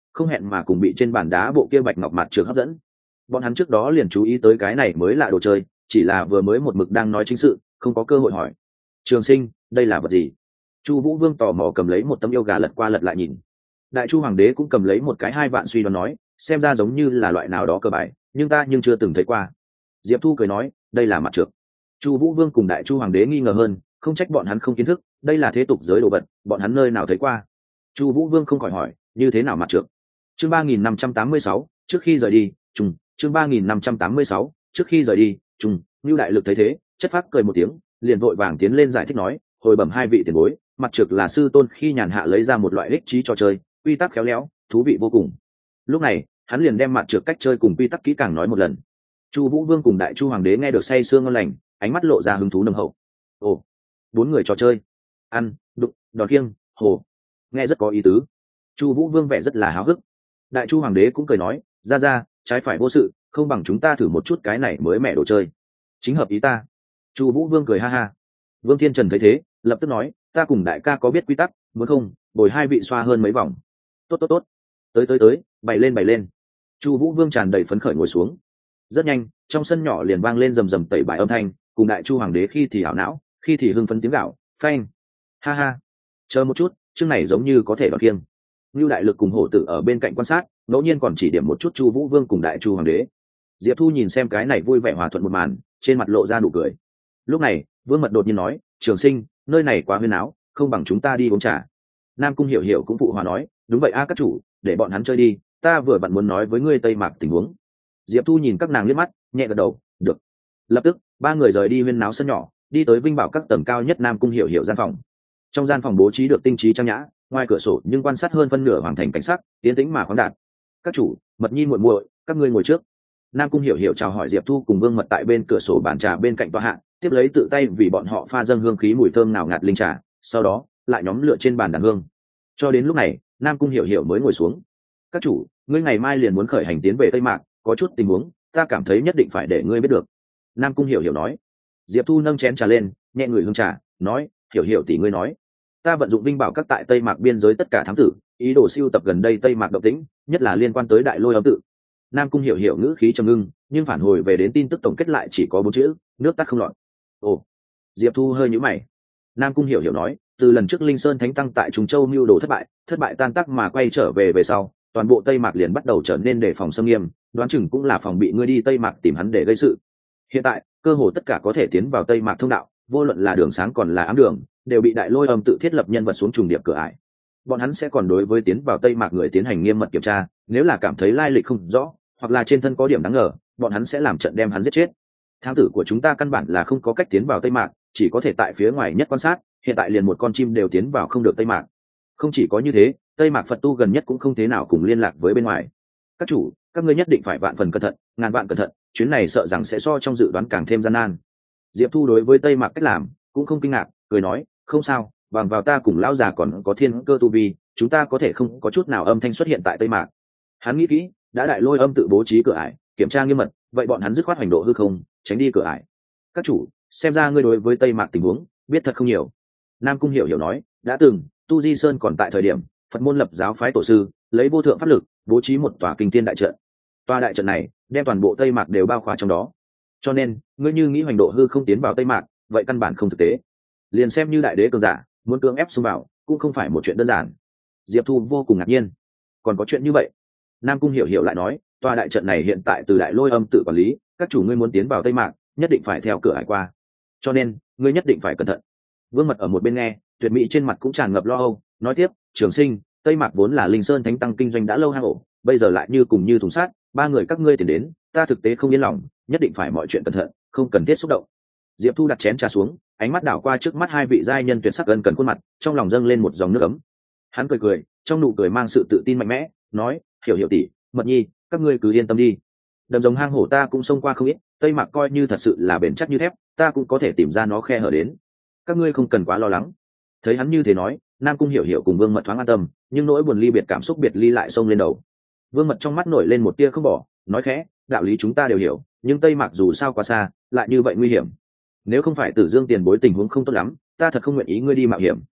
không hẹn mà cùng bị trên bàn đá bộ kia bạch ngọc mặt trược hấp dẫn. Bọn hắn trước đó liền chú ý tới cái này mới là đồ chơi, chỉ là vừa mới một mực đang nói chính sự, không có cơ hội hỏi. Trường sinh, đây là vật gì? Chu Vũ Vương tò mò cầm lấy một tấm yêu gà lật qua lật lại nhìn. Đại Chu Hoàng đế cũng cầm lấy một cái hai vạn suy đoán nói, xem ra giống như là loại nào đó cơ bài, nhưng ta nhưng chưa từng thấy qua. Diệp Thu cười nói, đây là mặt trược. Chu Vũ Vương cùng Đại Chu Hoàng đế nghi ngờ hơn, không trách bọn hắn không kiến thức, đây là thế tục giới đồ vật, bọn hắn nơi nào thấy qua. Chu Vũ Vương không khỏi hỏi, như thế nào mặt trược? Chương ba nghìn năm trăm tám mươi sáu, trước khi rời đi, trùng, chương ba nghìn năm trăm tám mươi sáu, trước khi rời đi, trùng, Nưu Đại Lực thấy thế, chất phác cười một tiếng, liền vội vàng tiến lên giải thích nói, hồi bẩm hai vị tiền bối, mặt trược là sư tôn khi nhàn hạ lấy ra một loại ích trí trò chơi, quy tắc khéo léo, thú vị vô cùng. Lúc này, hắn liền đem mặt trược cách chơi cùng quy tắc kỹ càng nói một lần. Chu Vũ Vương cùng Đại Chu Hoàng đế nghe được say sưa ngon lành, ánh mắt lộ ra hứng thú nồng hậu. Ồ, bốn người trò chơi, ăn, đụng, đòn kiêng, hồ, nghe rất có ý tứ. Chu Vũ Vương vẻ rất là háo hức. Đại Chu Hoàng đế cũng cười nói, ra ra, trái phải vô sự, không bằng chúng ta thử một chút cái này mới mẹ đồ chơi. Chính hợp ý ta. Chu Vũ Vương cười ha ha. Vương Thiên Trần thấy thế, lập tức nói, ta cùng đại ca có biết quy tắc, muốn không, bồi hai vị xoa hơn mấy vòng. Tốt tốt tốt. Tới tới tới, bày lên bày lên. Chu Vũ Vương tràn đầy phấn khởi ngồi xuống. Rất nhanh, trong sân nhỏ liền vang lên rầm rầm tẩy bài âm thanh, cùng Đại Chu Hoàng đế khi thì ảo não, khi thì hưng phấn tiếng gạo, phanh. Ha ha. Chờ một chút, chương này giống như có thể đoạt kiêng. Nưu Đại Lực cùng Hổ Tử ở bên cạnh quan sát, ngẫu nhiên còn chỉ điểm một chút Chu Vũ Vương cùng Đại Chu Hoàng đế. Diệp Thu nhìn xem cái này vui vẻ hòa thuận một màn, trên mặt lộ ra nụ cười. Lúc này, Vương Mật đột nhiên nói, Trường Sinh, nơi này quá huyên áo, không bằng chúng ta đi uống trà. Nam Cung Hiểu Hiểu cũng phụ hòa nói, đúng vậy a các chủ, để bọn hắn chơi đi, ta vừa vặn muốn nói với ngươi Tây Mạc tình huống. Diệp Thu nhìn các nàng liếc mắt, nhẹ gật đầu, được. Lập tức, ba người rời đi huyên náo sân nhỏ, đi tới Vinh Bảo các tầng cao nhất Nam Cung Hiểu Hiểu gian phòng. Trong gian phòng bố trí được tinh trí trang nhã, ngoài cửa sổ nhưng quan sát hơn phân nửa hoàng thành cảnh sắc, tiến tĩnh mà khoáng đạt. Các chủ, Mật Nhi muội muội, các ngươi ngồi trước. Nam Cung Hiểu Hiểu chào hỏi Diệp Thu cùng Vương Mật tại bên cửa sổ bàn trà bên cạnh tòa hạ, tiếp lấy tự tay vì bọn họ pha dâng hương khí mùi thơm nào ngạt linh trà, sau đó lại nhóm lửa trên bàn đàn hương. Cho đến lúc này, Nam Cung Hiểu Hiểu mới ngồi xuống. Các chủ, ngươi ngày mai liền muốn khởi hành tiến về Tây Mạc, có chút tình huống, ta cảm thấy nhất định phải để ngươi biết được. Nam Cung Hiểu Hiểu nói. Diệp Thu nâng chén trà lên, nhẹ ngửi hương trà, nói, Hiểu Hiểu tỷ ngươi nói, ta vận dụng Vinh Bảo các tại Tây Mạc biên giới tất cả thám tử, ý đồ siêu tập gần đây Tây Mạc động tĩnh, nhất là liên quan tới Đại Lôi âm tự. Nam Cung Hiểu Hiểu ngữ khí trầm ngưng, nhưng phản hồi về đến tin tức tổng kết lại chỉ có bốn chữ, nước tắt không lọt. Ồ. Diệp Thu hơi nhíu mày. Nam Cung Hiểu Hiểu nói, từ lần trước Linh Sơn Thánh Tăng tại Trùng Châu mưu đồ thất bại, thất bại tan tác mà quay trở về về sau, toàn bộ Tây Mạc liền bắt đầu trở nên đề phòng xâm nghiêm, đoán chừng cũng là phòng bị ngươi đi Tây Mạc tìm hắn để gây sự. Hiện tại, cơ hồ tất cả có thể tiến vào Tây Mạc thông đạo, vô luận là đường sáng còn là ám đường, đều bị Đại Lôi âm tự thiết lập nhân vật xuống trùng điệp cửa ải. Bọn hắn sẽ còn đối với tiến vào Tây Mạc người tiến hành nghiêm mật kiểm tra, nếu là cảm thấy lai lịch không rõ, hoặc là trên thân có điểm đáng ngờ, bọn hắn sẽ làm trận đem hắn giết chết. Thám tử của chúng ta căn bản là không có cách tiến vào Tây Mạc, chỉ có thể tại phía ngoài nhất quan sát, hiện tại liền một con chim đều tiến vào không được Tây Mạc. Không chỉ có như thế, Tây Mạc Phật tu gần nhất cũng không thế nào cùng liên lạc với bên ngoài. Các chủ, các ngươi nhất định phải vạn phần cẩn thận, ngàn vạn cẩn thận, chuyến này sợ rằng sẽ so trong dự đoán càng thêm gian nan. Diệp Thu đối với Tây Mạc cách làm cũng không kinh ngạc, cười nói, không sao, bằng vào ta cùng lão già còn có thiên cơ tu vi, chúng ta có thể không có chút nào âm thanh xuất hiện tại Tây Mạc. Hắn nghĩ kỹ, đã Đại Lôi âm tự bố trí cửa ải, kiểm tra nghiêm mật, vậy bọn hắn dứt khoát hành độ hư không, tránh đi cửa ải. Các chủ, xem ra ngươi đối với Tây Mạc tình huống biết thật không nhiều. Nam Cung Hiểu Hiểu nói, đã từng Tu Di Sơn còn tại thời điểm Phật môn lập giáo phái tổ sư lấy vô thượng pháp lực bố trí một tòa kinh thiên đại trận. Tòa đại trận này đem toàn bộ Tây Mạc đều bao khóa trong đó, cho nên ngươi như nghĩ hoành độ hư không tiến vào Tây Mạc, vậy căn bản không thực tế. Liền xem như đại đế cường giả muốn cưỡng ép xông vào cũng không phải một chuyện đơn giản. Diệp Thu vô cùng ngạc nhiên, còn có chuyện như vậy? Nam Cung Hiểu Hiểu lại nói, tòa đại trận này hiện tại từ Đại Lôi âm tự quản lý, các chủ ngươi muốn tiến vào Tây Mạc nhất định phải theo cửa ải qua, cho nên ngươi nhất định phải cẩn thận. Vương Mật ở một bên nghe, tuyệt mỹ trên mặt cũng tràn ngập lo âu, nói tiếp, Trường Sinh, Tây Mạc vốn là Linh Sơn Thánh Tăng kinh doanh đã lâu hang ổ, bây giờ lại như cùng như thùng sát, ba người các ngươi tìm đến, ta thực tế không yên lòng, nhất định phải mọi chuyện cẩn thận, không cần thiết xúc động. Diệp Thu đặt chén trà xuống, ánh mắt đảo qua trước mắt hai vị giai nhân tuyệt sắc gần cần khuôn mặt, trong lòng dâng lên một dòng nước ấm. Hắn cười cười, trong nụ cười mang sự tự tin mạnh mẽ, nói, Hiểu Hiểu tỷ, Mật Nhi, các ngươi cứ yên tâm đi. Đầm rồng hang hổ ta cũng xông qua không ít, Tây Mạc coi như thật sự là bền chắc như thép, ta cũng có thể tìm ra nó khe hở đến. Các ngươi không cần quá lo lắng. Thấy hắn như thế nói, Nam Cung Hiểu Hiểu cùng Vương Mật thoáng an tâm, nhưng nỗi buồn ly biệt cảm xúc biệt ly lại xông lên đầu. Vương Mật trong mắt nổi lên một tia không bỏ, nói khẽ, đạo lý chúng ta đều hiểu, nhưng Tây Mạc dù sao quá xa, lại như vậy nguy hiểm. Nếu không phải Tử Dương tiền bối tình huống không tốt lắm, ta thật không nguyện ý ngươi đi mạo hiểm.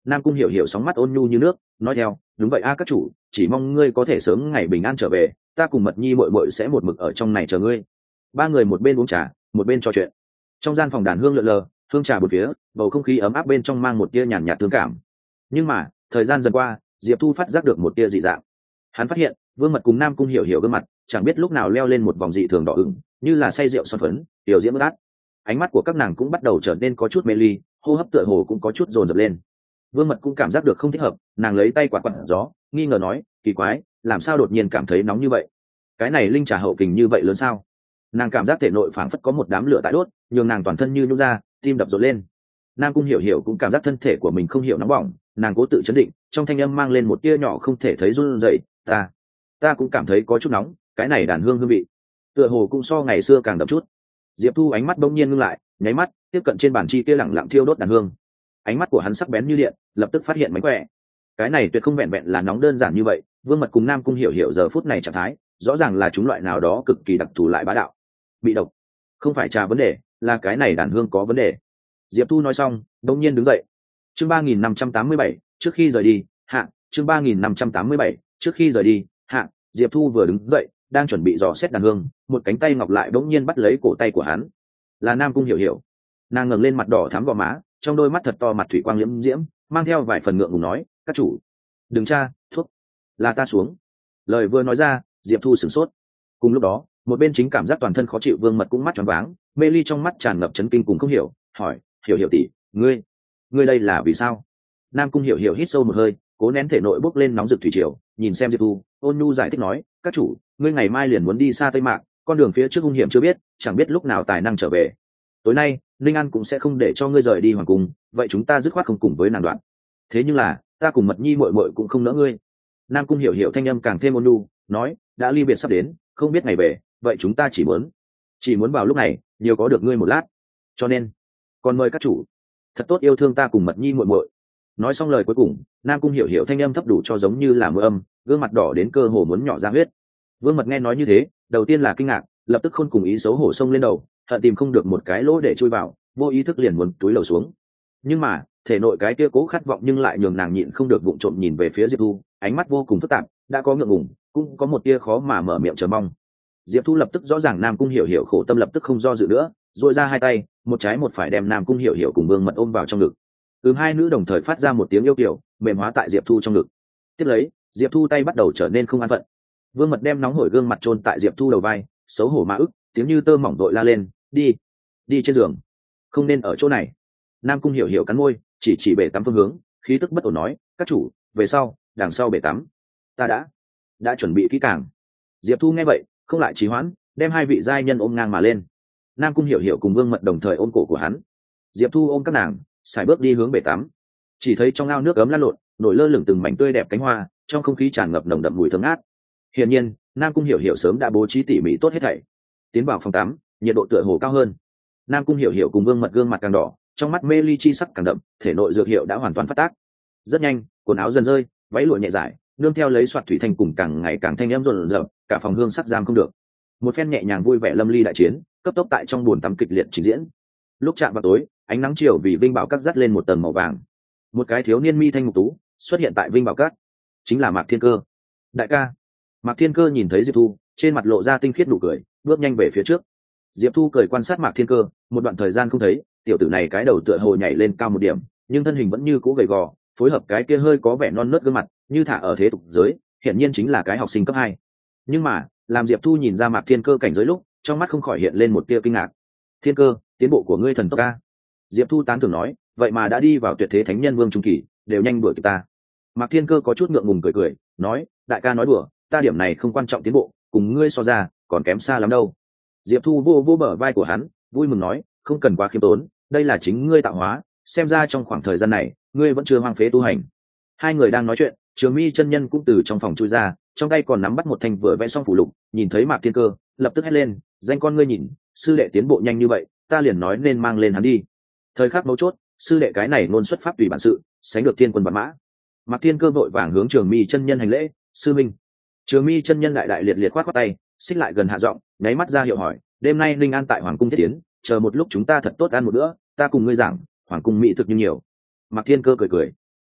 Nam Cung Hiểu Hiểu sóng mắt ôn nhu như nước, nói theo, đúng vậy a các chủ, chỉ mong ngươi có thể sớm ngày bình an trở về, ta cùng Mật Nhi muội muội sẽ một mực ở trong này chờ ngươi. Ba người một bên uống trà, một bên trò chuyện. Trong gian phòng đàn hương lượn lờ, hương trà bốn phía, bầu không khí ấm áp bên trong mang một tia nhàn nhạt thương cảm. Nhưng mà, thời gian dần qua, Diệp Thu phát giác được một tia dị dạng. Hắn phát hiện, Vương Mật cùng Nam Cung Hiểu Hiểu gương mặt, chẳng biết lúc nào leo lên một vòng dị thường đỏ ửng, như là say rượu son phấn, tiểu diễm ướt. Ánh mắt của các nàng cũng bắt đầu trở nên có chút mê ly, hô hấp tựa hồ cũng có chút dồn dập lên. Vương Mật cũng cảm giác được không thích hợp, nàng lấy tay quạt quạt gió, nghi ngờ nói, kỳ quái, làm sao đột nhiên cảm thấy nóng như vậy? Cái này linh trà hậu kình như vậy lớn sao? Nàng cảm giác thể nội phảng phất có một đám lửa tại đốt, nhường nàng toàn thân như nhũ ra, tim đập rộn lên. Nam Cung Hiểu Hiểu cũng cảm giác thân thể của mình không hiểu nóng bỏng, nàng cố tự chấn định, trong thanh âm mang lên một tia nhỏ không thể thấy run rẩy, ta, ta cũng cảm thấy có chút nóng, cái này đàn hương hương vị, tựa hồ cũng so ngày xưa càng đậm chút. Diệp Thu ánh mắt bỗng nhiên ngưng lại, nháy mắt tiếp cận trên bàn chi kia lẳng lặng thiêu đốt đàn hương. Ánh mắt của hắn sắc bén như điện, lập tức phát hiện mánh khỏe. Cái này tuyệt không vẹn vẹn là nóng đơn giản như vậy, Vương Mật cùng Nam Cung Hiểu Hiểu giờ phút này trạng thái, rõ ràng là chúng loại nào đó cực kỳ đặc thù lại bá đạo. Bị độc, không phải trà vấn đề, là cái này đàn hương có vấn đề. Diệp Thu nói xong, đống nhiên đứng dậy. Chương ba nghìn năm trăm tám mươi bảy, trước khi rời đi, hạ, chương ba nghìn năm trăm tám mươi bảy, trước khi rời đi, hạ, Diệp Thu vừa đứng dậy, đang chuẩn bị dò xét đàn hương, một cánh tay ngọc lại bỗng nhiên bắt lấy cổ tay của hắn. Là Nam Cung Hiểu Hiểu. Nàng ngẩng lên mặt đỏ thắm gò má, trong đôi mắt thật to mặt thủy quang liễm diễm, mang theo vài phần ngượng ngùng nói, các chủ, đừng tra, thuốc, là ta xuống. Lời vừa nói ra, Diệp Thu sửng sốt. Cùng lúc đó, một bên chính cảm giác toàn thân khó chịu Vương Mật cũng mắt tròn váng, mê ly trong mắt tràn ngập chấn kinh cùng không hiểu, hỏi, Hiểu Hiểu tỷ, ngươi, ngươi đây là vì sao? Nam Cung Hiểu Hiểu hít sâu một hơi, cố nén thể nội bốc lên nóng rực thủy triều, nhìn xem Diệp Thu, ôn nhu giải thích nói, các chủ, ngươi ngày mai liền muốn đi xa Tây Mạc, con đường phía trước hung hiểm chưa biết, chẳng biết lúc nào tài năng trở về. Tối nay, Linh An cũng sẽ không để cho ngươi rời đi hoàng cung, vậy chúng ta dứt khoát không cùng với nàng đoạn. Thế nhưng là, ta cùng Mật Nhi muội muội cũng không nỡ ngươi. Nam Cung Hiểu Hiểu thanh âm càng thêm ôn nhu, nói, đã ly biệt sắp đến, không biết ngày về, vậy chúng ta chỉ muốn, chỉ muốn vào lúc này, nhiều có được ngươi một lát. Cho nên, còn mời các chủ, thật tốt yêu thương ta cùng Mật Nhi muội muội. Nói xong lời cuối cùng, Nam Cung Hiểu Hiểu thanh âm thấp đủ cho giống như là mưa âm, gương mặt đỏ đến cơ hồ muốn nhỏ ra huyết. Vương Mật nghe nói như thế, đầu tiên là kinh ngạc, lập tức khôn cùng ý xấu hổ xông lên đầu, hận tìm không được một cái lỗ để chui vào, vô ý thức liền muốn túi lầu xuống. Nhưng mà, thể nội cái kia cố khát vọng nhưng lại nhường nàng nhịn không được vụng trộm nhìn về phía Diệp Thu, ánh mắt vô cùng phức tạp, đã có ngượng ngùng, cũng có một tia khó mà mở miệng chờ mong. Diệp Thu lập tức rõ ràng Nam Cung Hiểu Hiểu khổ tâm, lập tức không do dự nữa, duỗi ra hai tay, một trái một phải đem Nam Cung Hiểu Hiểu cùng Vương Mật ôm vào trong ngực. Ừm, hai nữ đồng thời phát ra một tiếng yêu kiều, mềm hóa tại Diệp Thu trong ngực. Tiếp lấy, Diệp Thu tay bắt đầu trở nên không an phận. Vương Mật đem nóng hổi gương mặt chôn tại Diệp Thu đầu vai, xấu hổ mà ức, tiếng như tơ mỏng đội la lên, đi, đi trên giường, không nên ở chỗ này. Nam Cung Hiểu Hiểu cắn môi, chỉ chỉ bể tắm phương hướng, khí tức bất ổn nói, các chủ, về sau, đằng sau bể tắm, ta đã, đã chuẩn bị kỹ càng. Diệp Thu nghe vậy, không lại trì hoãn, đem hai vị giai nhân ôm ngang mà lên. Nam Cung Hiểu Hiểu cùng Vương Mật đồng thời ôm cổ của hắn. Diệp Thu ôm các nàng, xài bước đi hướng bể tắm. Chỉ thấy trong ao nước ấm lăn lộn, nổi lơ lửng từng mảnh tươi đẹp cánh hoa, trong không khí tràn ngập nồng đậm mùi thơm ngát. Hiển nhiên, Nam Cung Hiểu Hiểu sớm đã bố trí tỉ mỉ tốt hết thảy. Tiến vào phòng tắm, nhiệt độ tựa hồ cao hơn. Nam Cung Hiểu Hiểu cùng Vương Mật gương mặt càng đỏ, trong mắt mê ly chi sắc càng đậm, thể nội dược hiệu đã hoàn toàn phát tác. Rất nhanh, quần áo dần rơi, váy lụa nhẹ rải, nương theo lấy soạt thủy thanh cùng càng ngày càng thanh âm rộn rợn, cả phòng hương sắc giam không được. Một phen nhẹ nhàng vui vẻ lâm ly đại chiến, cấp tốc tại trong buồn tắm kịch liệt trình diễn. Lúc chạm vào tối, ánh nắng chiều vì Vinh Bảo Các dắt lên một tầng màu vàng. Một cái thiếu niên mi thanh mục tú xuất hiện tại Vinh Bảo Các, chính là Mạc Thiên Cơ. Đại ca. Mạc Thiên Cơ nhìn thấy Diệp Thu, trên mặt lộ ra tinh khiết nụ cười, bước nhanh về phía trước. Diệp Thu cười quan sát Mạc Thiên Cơ, một đoạn thời gian không thấy, tiểu tử này cái đầu tựa hồ nhảy lên cao một điểm, nhưng thân hình vẫn như cũ gầy gò, phối hợp cái kia hơi có vẻ non nớt gương mặt, như thả ở thế tục giới, hiển nhiên chính là cái học sinh cấp hai. Nhưng mà, làm Diệp Thu nhìn ra Mạc Thiên Cơ cảnh giới lúc, trong mắt không khỏi hiện lên một tia kinh ngạc. Thiên Cơ, tiến bộ của ngươi thần tốc ca. Diệp Thu tán thưởng nói, vậy mà đã đi vào tuyệt thế thánh nhân vương trung kỳ, đều nhanh đuổi kịp ta. Mạc Thiên Cơ có chút ngượng ngùng cười cười, nói, đại ca nói đùa, ta điểm này không quan trọng tiến bộ, cùng ngươi so ra, còn kém xa lắm đâu. Diệp Thu vô vô bờ vai của hắn, vui mừng nói, không cần quá khiêm tốn, đây là chính ngươi tạo hóa, xem ra trong khoảng thời gian này, ngươi vẫn chưa hoang phế tu hành. Hai người đang nói chuyện, Trường Mi chân nhân cũng từ trong phòng chui ra, trong tay còn nắm bắt một thanh vừa vẽ xong phù lục, nhìn thấy Mạc Thiên Cơ, lập tức hét lên, danh con ngươi nhìn, sư đệ tiến bộ nhanh như vậy, ta liền nói nên mang lên hắn đi. Thời khắc mấu chốt, sư đệ cái này luôn xuất pháp tùy bản sự, sánh được thiên quân vạn mã. Mạc Thiên Cơ vội vàng hướng Trường Mi chân nhân hành lễ, sư minh. Trường Mi chân nhân đại đại liệt liệt khoát khoát tay, xích lại gần hạ giọng, nháy mắt ra hiệu hỏi, đêm nay Linh An tại hoàng cung thiết tiến, chờ một lúc chúng ta thật tốt ăn một bữa, ta cùng ngươi giảng, hoàng cung mỹ thực như nhiều. Mạc Thiên Cơ cười cười,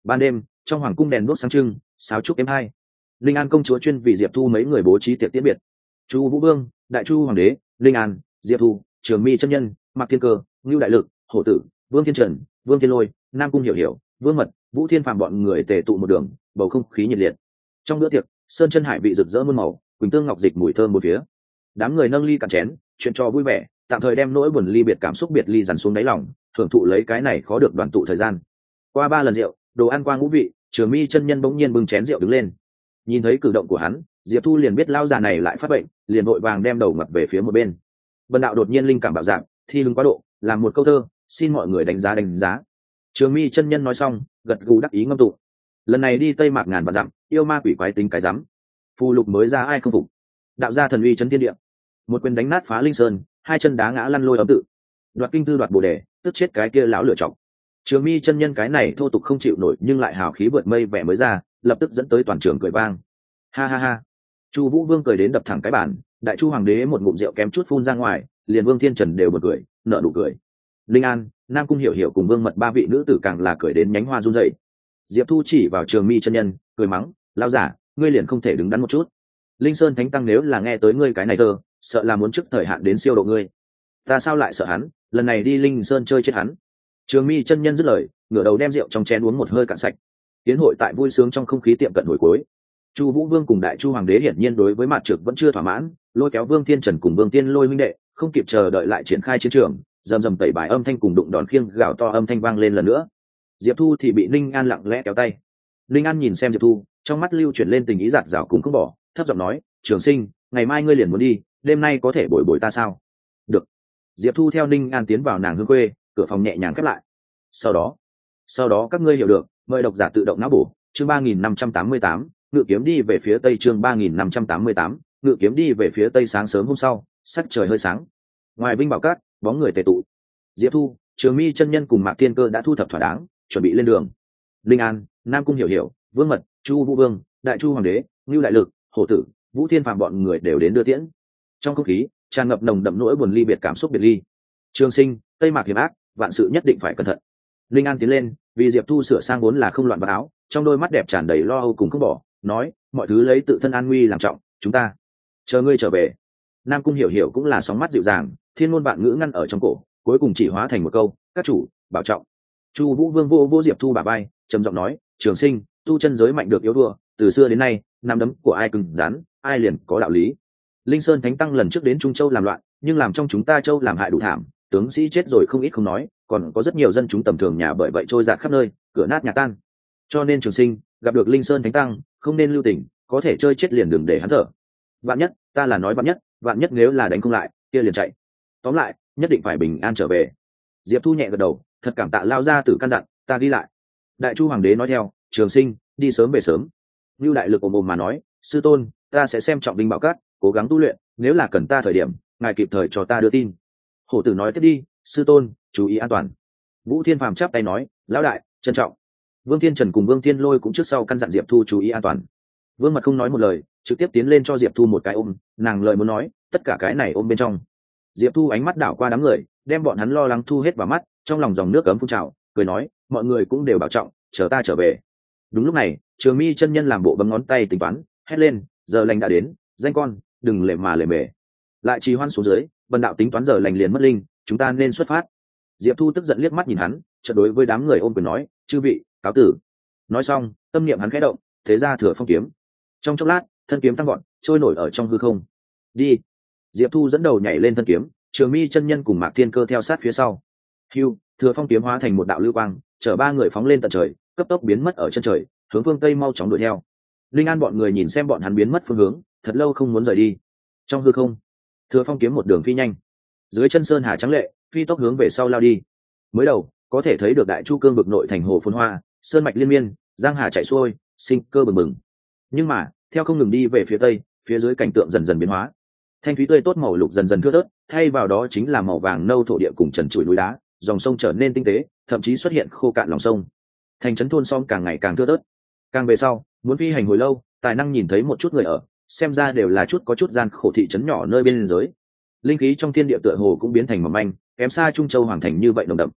Ban đêm trong hoàng cung đèn đuốc sáng trưng, sáo trúc êm hai. Linh An công chúa chuyên vì Diệp Thu mấy người bố trí tiệc tiễn biệt. Chu Vũ Vương, Đại Chu Hoàng đế, Linh An, Diệp Thu, Trường Mi chân nhân, Mạc Thiên Cơ, Ngưu Đại Lực, Hổ Tử, Vương Thiên Trần, Vương Thiên Lôi, Nam Cung Hiểu Hiểu, Vương Mật, Vũ Thiên Phàm bọn người tề tụ một đường, bầu không khí nhiệt liệt. Trong bữa tiệc, sơn chân hải vị rực rỡ muôn màu, quỳnh tương ngọc dịch mùi thơm bốn phía. Đám người nâng ly cạn chén, chuyện trò vui vẻ, tạm thời đem nỗi buồn ly biệt cảm xúc biệt ly dằn xuống đáy lòng, thưởng thụ lấy cái này khó được đoàn tụ thời gian. Qua ba lần rượu, đồ ăn qua ngũ vị, Trường Mi chân nhân bỗng nhiên bưng chén rượu đứng lên. Nhìn thấy cử động của hắn, Diệp Thu liền biết lao già này lại phát bệnh, liền vội vàng đem đầu ngặt về phía một bên. Bần đạo đột nhiên linh cảm bạo dạng, thi hứng quá độ, làm một câu thơ, xin mọi người đánh giá đánh giá. Trường Mi chân nhân nói xong, gật gù đắc ý ngâm tụng. Lần này đi Tây Mạc ngàn vạn dặm, yêu ma quỷ quái tính cái rắm, phù lục mới ra ai không phục. Đạo gia thần uy chấn thiên địa, một quyền đánh nát phá linh sơn, hai chân đá ngã lăn lôi ấm tự, đoạt kinh thư đoạt bồ đề, tức chết cái kia lão lựa chọc. Trường Mi chân nhân cái này thô tục không chịu nổi nhưng lại hào khí vượt mây vẻ mới ra, lập tức dẫn tới toàn trường cười vang. Ha ha ha. Chu Vũ Vương cười đến đập thẳng cái bàn, Đại Chu Hoàng đế một ngụm rượu kém chút phun ra ngoài, liền Vương Thiên Trần đều bật cười, nở nụ cười. Linh An, Nam Cung Hiểu Hiểu cùng Vương Mật ba vị nữ tử càng là cười đến nhánh hoa run rẩy. Diệp Thu chỉ vào Trường Mi chân nhân, cười mắng, lão giả, ngươi liền không thể đứng đắn một chút. Linh Sơn Thánh Tăng nếu là nghe tới ngươi cái này thơ, sợ là muốn trước thời hạn đến siêu độ ngươi. Ta sao lại sợ hắn, lần này đi Linh Sơn chơi chết hắn. Trường Mi chân nhân dứt lời, ngửa đầu đem rượu trong chén uống một hơi cạn sạch. Tiến hội tại vui sướng trong không khí tiệm cận hồi cuối. Chu Vũ Vương cùng Đại Chu Hoàng đế hiển nhiên đối với mạt trực vẫn chưa thỏa mãn, lôi kéo Vương Thiên Trần cùng Vương Tiên Lôi huynh đệ, không kịp chờ đợi lại triển khai chiến trường, rầm rầm tẩy bài âm thanh cùng đụng đòn khiêng gào to âm thanh vang lên lần nữa. Diệp Thu thì bị Ninh An lặng lẽ kéo tay. Ninh An nhìn xem Diệp Thu, trong mắt lưu chuyển lên tình ý giạt rào cùng không bỏ, thấp giọng nói, "Trường Sinh, ngày mai ngươi liền muốn đi, đêm nay có thể bồi bồi ta sao?" "Được." Diệp Thu theo Ninh An tiến vào nàng hương quê, cửa phòng nhẹ nhàng khép lại. Sau đó, sau đó các ngươi hiểu được, mời độc giả tự động não bổ, chương ba nghìn năm trăm tám mươi tám, ngự kiếm đi về phía tây, chương ba nghìn năm trăm tám mươi tám, ngự kiếm đi về phía tây. Sáng sớm hôm sau, sắc trời hơi sáng. Ngoài Vinh Bảo Cát, bóng người tề tụ. Diệp Thu, Trường Mi chân nhân cùng Mạc Thiên Cơ đã thu thập thỏa đáng, chuẩn bị lên đường. Linh An, Nam Cung Hiểu Hiểu, Vương Mật, Chu Vũ Vương, Đại Chu Hoàng đế, Ngưu Đại Lực, Hổ Tử, Vũ Thiên Phàm bọn người đều đến đưa tiễn. Trong không khí tràn ngập nồng đậm nỗi buồn ly biệt cảm xúc biệt ly. Trường Sinh, Tây Mạc hiểm ác, vạn sự nhất định phải cẩn thận. Linh An tiến lên, vì Diệp Thu sửa sang vốn là không loạn vào áo, trong đôi mắt đẹp tràn đầy lo âu cùng không bỏ, nói, mọi thứ lấy tự thân an nguy làm trọng, chúng ta chờ ngươi trở về. Nam Cung Hiểu Hiểu cũng là sóng mắt dịu dàng, thiên ngôn vạn ngữ ngăn ở trong cổ, cuối cùng chỉ hóa thành một câu, các chủ bảo trọng. Chu Vũ Vương vô vô Diệp Thu bả vai, trầm giọng nói, Trường Sinh, tu chân giới mạnh được yếu thua, từ xưa đến nay nắm đấm của ai cứng rắn ai liền có đạo lý. Linh Sơn Thánh Tăng lần trước đến Trung Châu làm loạn, nhưng làm trong chúng ta châu làm hại đủ thảm, tướng sĩ chết rồi không ít không nói, còn có rất nhiều dân chúng tầm thường nhà bởi vậy trôi dạt khắp nơi, cửa nát nhà tan. Cho nên Trường Sinh gặp được Linh Sơn Thánh Tăng, không nên lưu tình, có thể chơi chết liền đừng để hắn thở. Vạn nhất, ta là nói vạn nhất, vạn nhất nếu là đánh không lại, kia liền chạy. Tóm lại, nhất định phải bình an trở về. Diệp Thu nhẹ gật đầu, thật cảm tạ lao ra từ căn dặn, ta đi lại. Đại Chu Hoàng đế nói theo, Trường Sinh, đi sớm về sớm. Lưu Đại Lực ồm ồm mà nói, sư tôn, ta sẽ xem trọng Vinh Bảo Cát, cố gắng tu luyện, nếu là cần ta thời điểm, ngài kịp thời cho ta đưa tin. Hổ Tử nói tiếp đi, sư tôn, chú ý an toàn. Vũ Thiên Phàm chắp tay nói, lão đại, trân trọng. Vương Thiên Trần cùng Vương Thiên Lôi cũng trước sau căn dặn Diệp Thu chú ý an toàn. Vương Mật không nói một lời, trực tiếp tiến lên cho Diệp Thu một cái ôm, nàng lời muốn nói, tất cả cái này ôm bên trong. Diệp Thu ánh mắt đảo qua đám người, đem bọn hắn lo lắng thu hết vào mắt, trong lòng dòng nước cấm phun trào, cười nói, mọi người cũng đều bảo trọng, chờ ta trở về. Đúng lúc này, Trường Mi chân nhân làm bộ bấm ngón tay tính toán, hét lên, giờ lành đã đến, danh con, đừng lề mà lề mề. Lại trì hoãn xuống dưới, bần đạo tính toán giờ lành liền mất linh, chúng ta nên xuất phát. Diệp Thu tức giận liếc mắt nhìn hắn, chợt đối với đám người ôm quyền nói, chư vị, cáo tử. Nói xong, tâm niệm hắn khẽ động, thế ra thừa phong kiếm. Trong chốc lát, thân kiếm tăng gọn, trôi nổi ở trong hư không. Đi. Diệp Thu dẫn đầu nhảy lên thân kiếm, Trường Mi chân nhân cùng Mạc Thiên Cơ theo sát phía sau. Hưu, thừa phong kiếm hóa thành một đạo lưu quang, chở ba người phóng lên tận trời, cấp tốc biến mất ở chân trời, hướng phương tây mau chóng đuổi theo. Linh An bọn người nhìn xem bọn hắn biến mất phương hướng, thật lâu không muốn rời đi. Trong hư không, thừa phong kiếm một đường phi nhanh, dưới chân sơn hà trắng lệ, phi tốc hướng về sau lao đi. Mới đầu có thể thấy được Đại Chu cương vực nội thành hồ phồn hoa, sơn mạch liên miên, giang hà chảy xuôi, sinh cơ bừng bừng. Nhưng mà theo không ngừng đi về phía tây, phía dưới cảnh tượng dần dần biến hóa, thanh thúy tươi tốt màu lục dần dần thưa thớt, thay vào đó chính là màu vàng nâu thổ địa cùng trần trụi núi đá, dòng sông trở nên tinh tế, thậm chí xuất hiện khô cạn lòng sông. Thành trấn thôn xóm càng ngày càng thưa thớt. Càng về sau, muốn phi hành hồi lâu, tài năng nhìn thấy một chút người ở, xem ra đều là chút có chút gian khổ thị trấn nhỏ nơi biên giới. Linh khí trong thiên địa tựa hồ cũng biến thành mỏng manh, kém xa Trung Châu hoàng thành như vậy nồng đậm.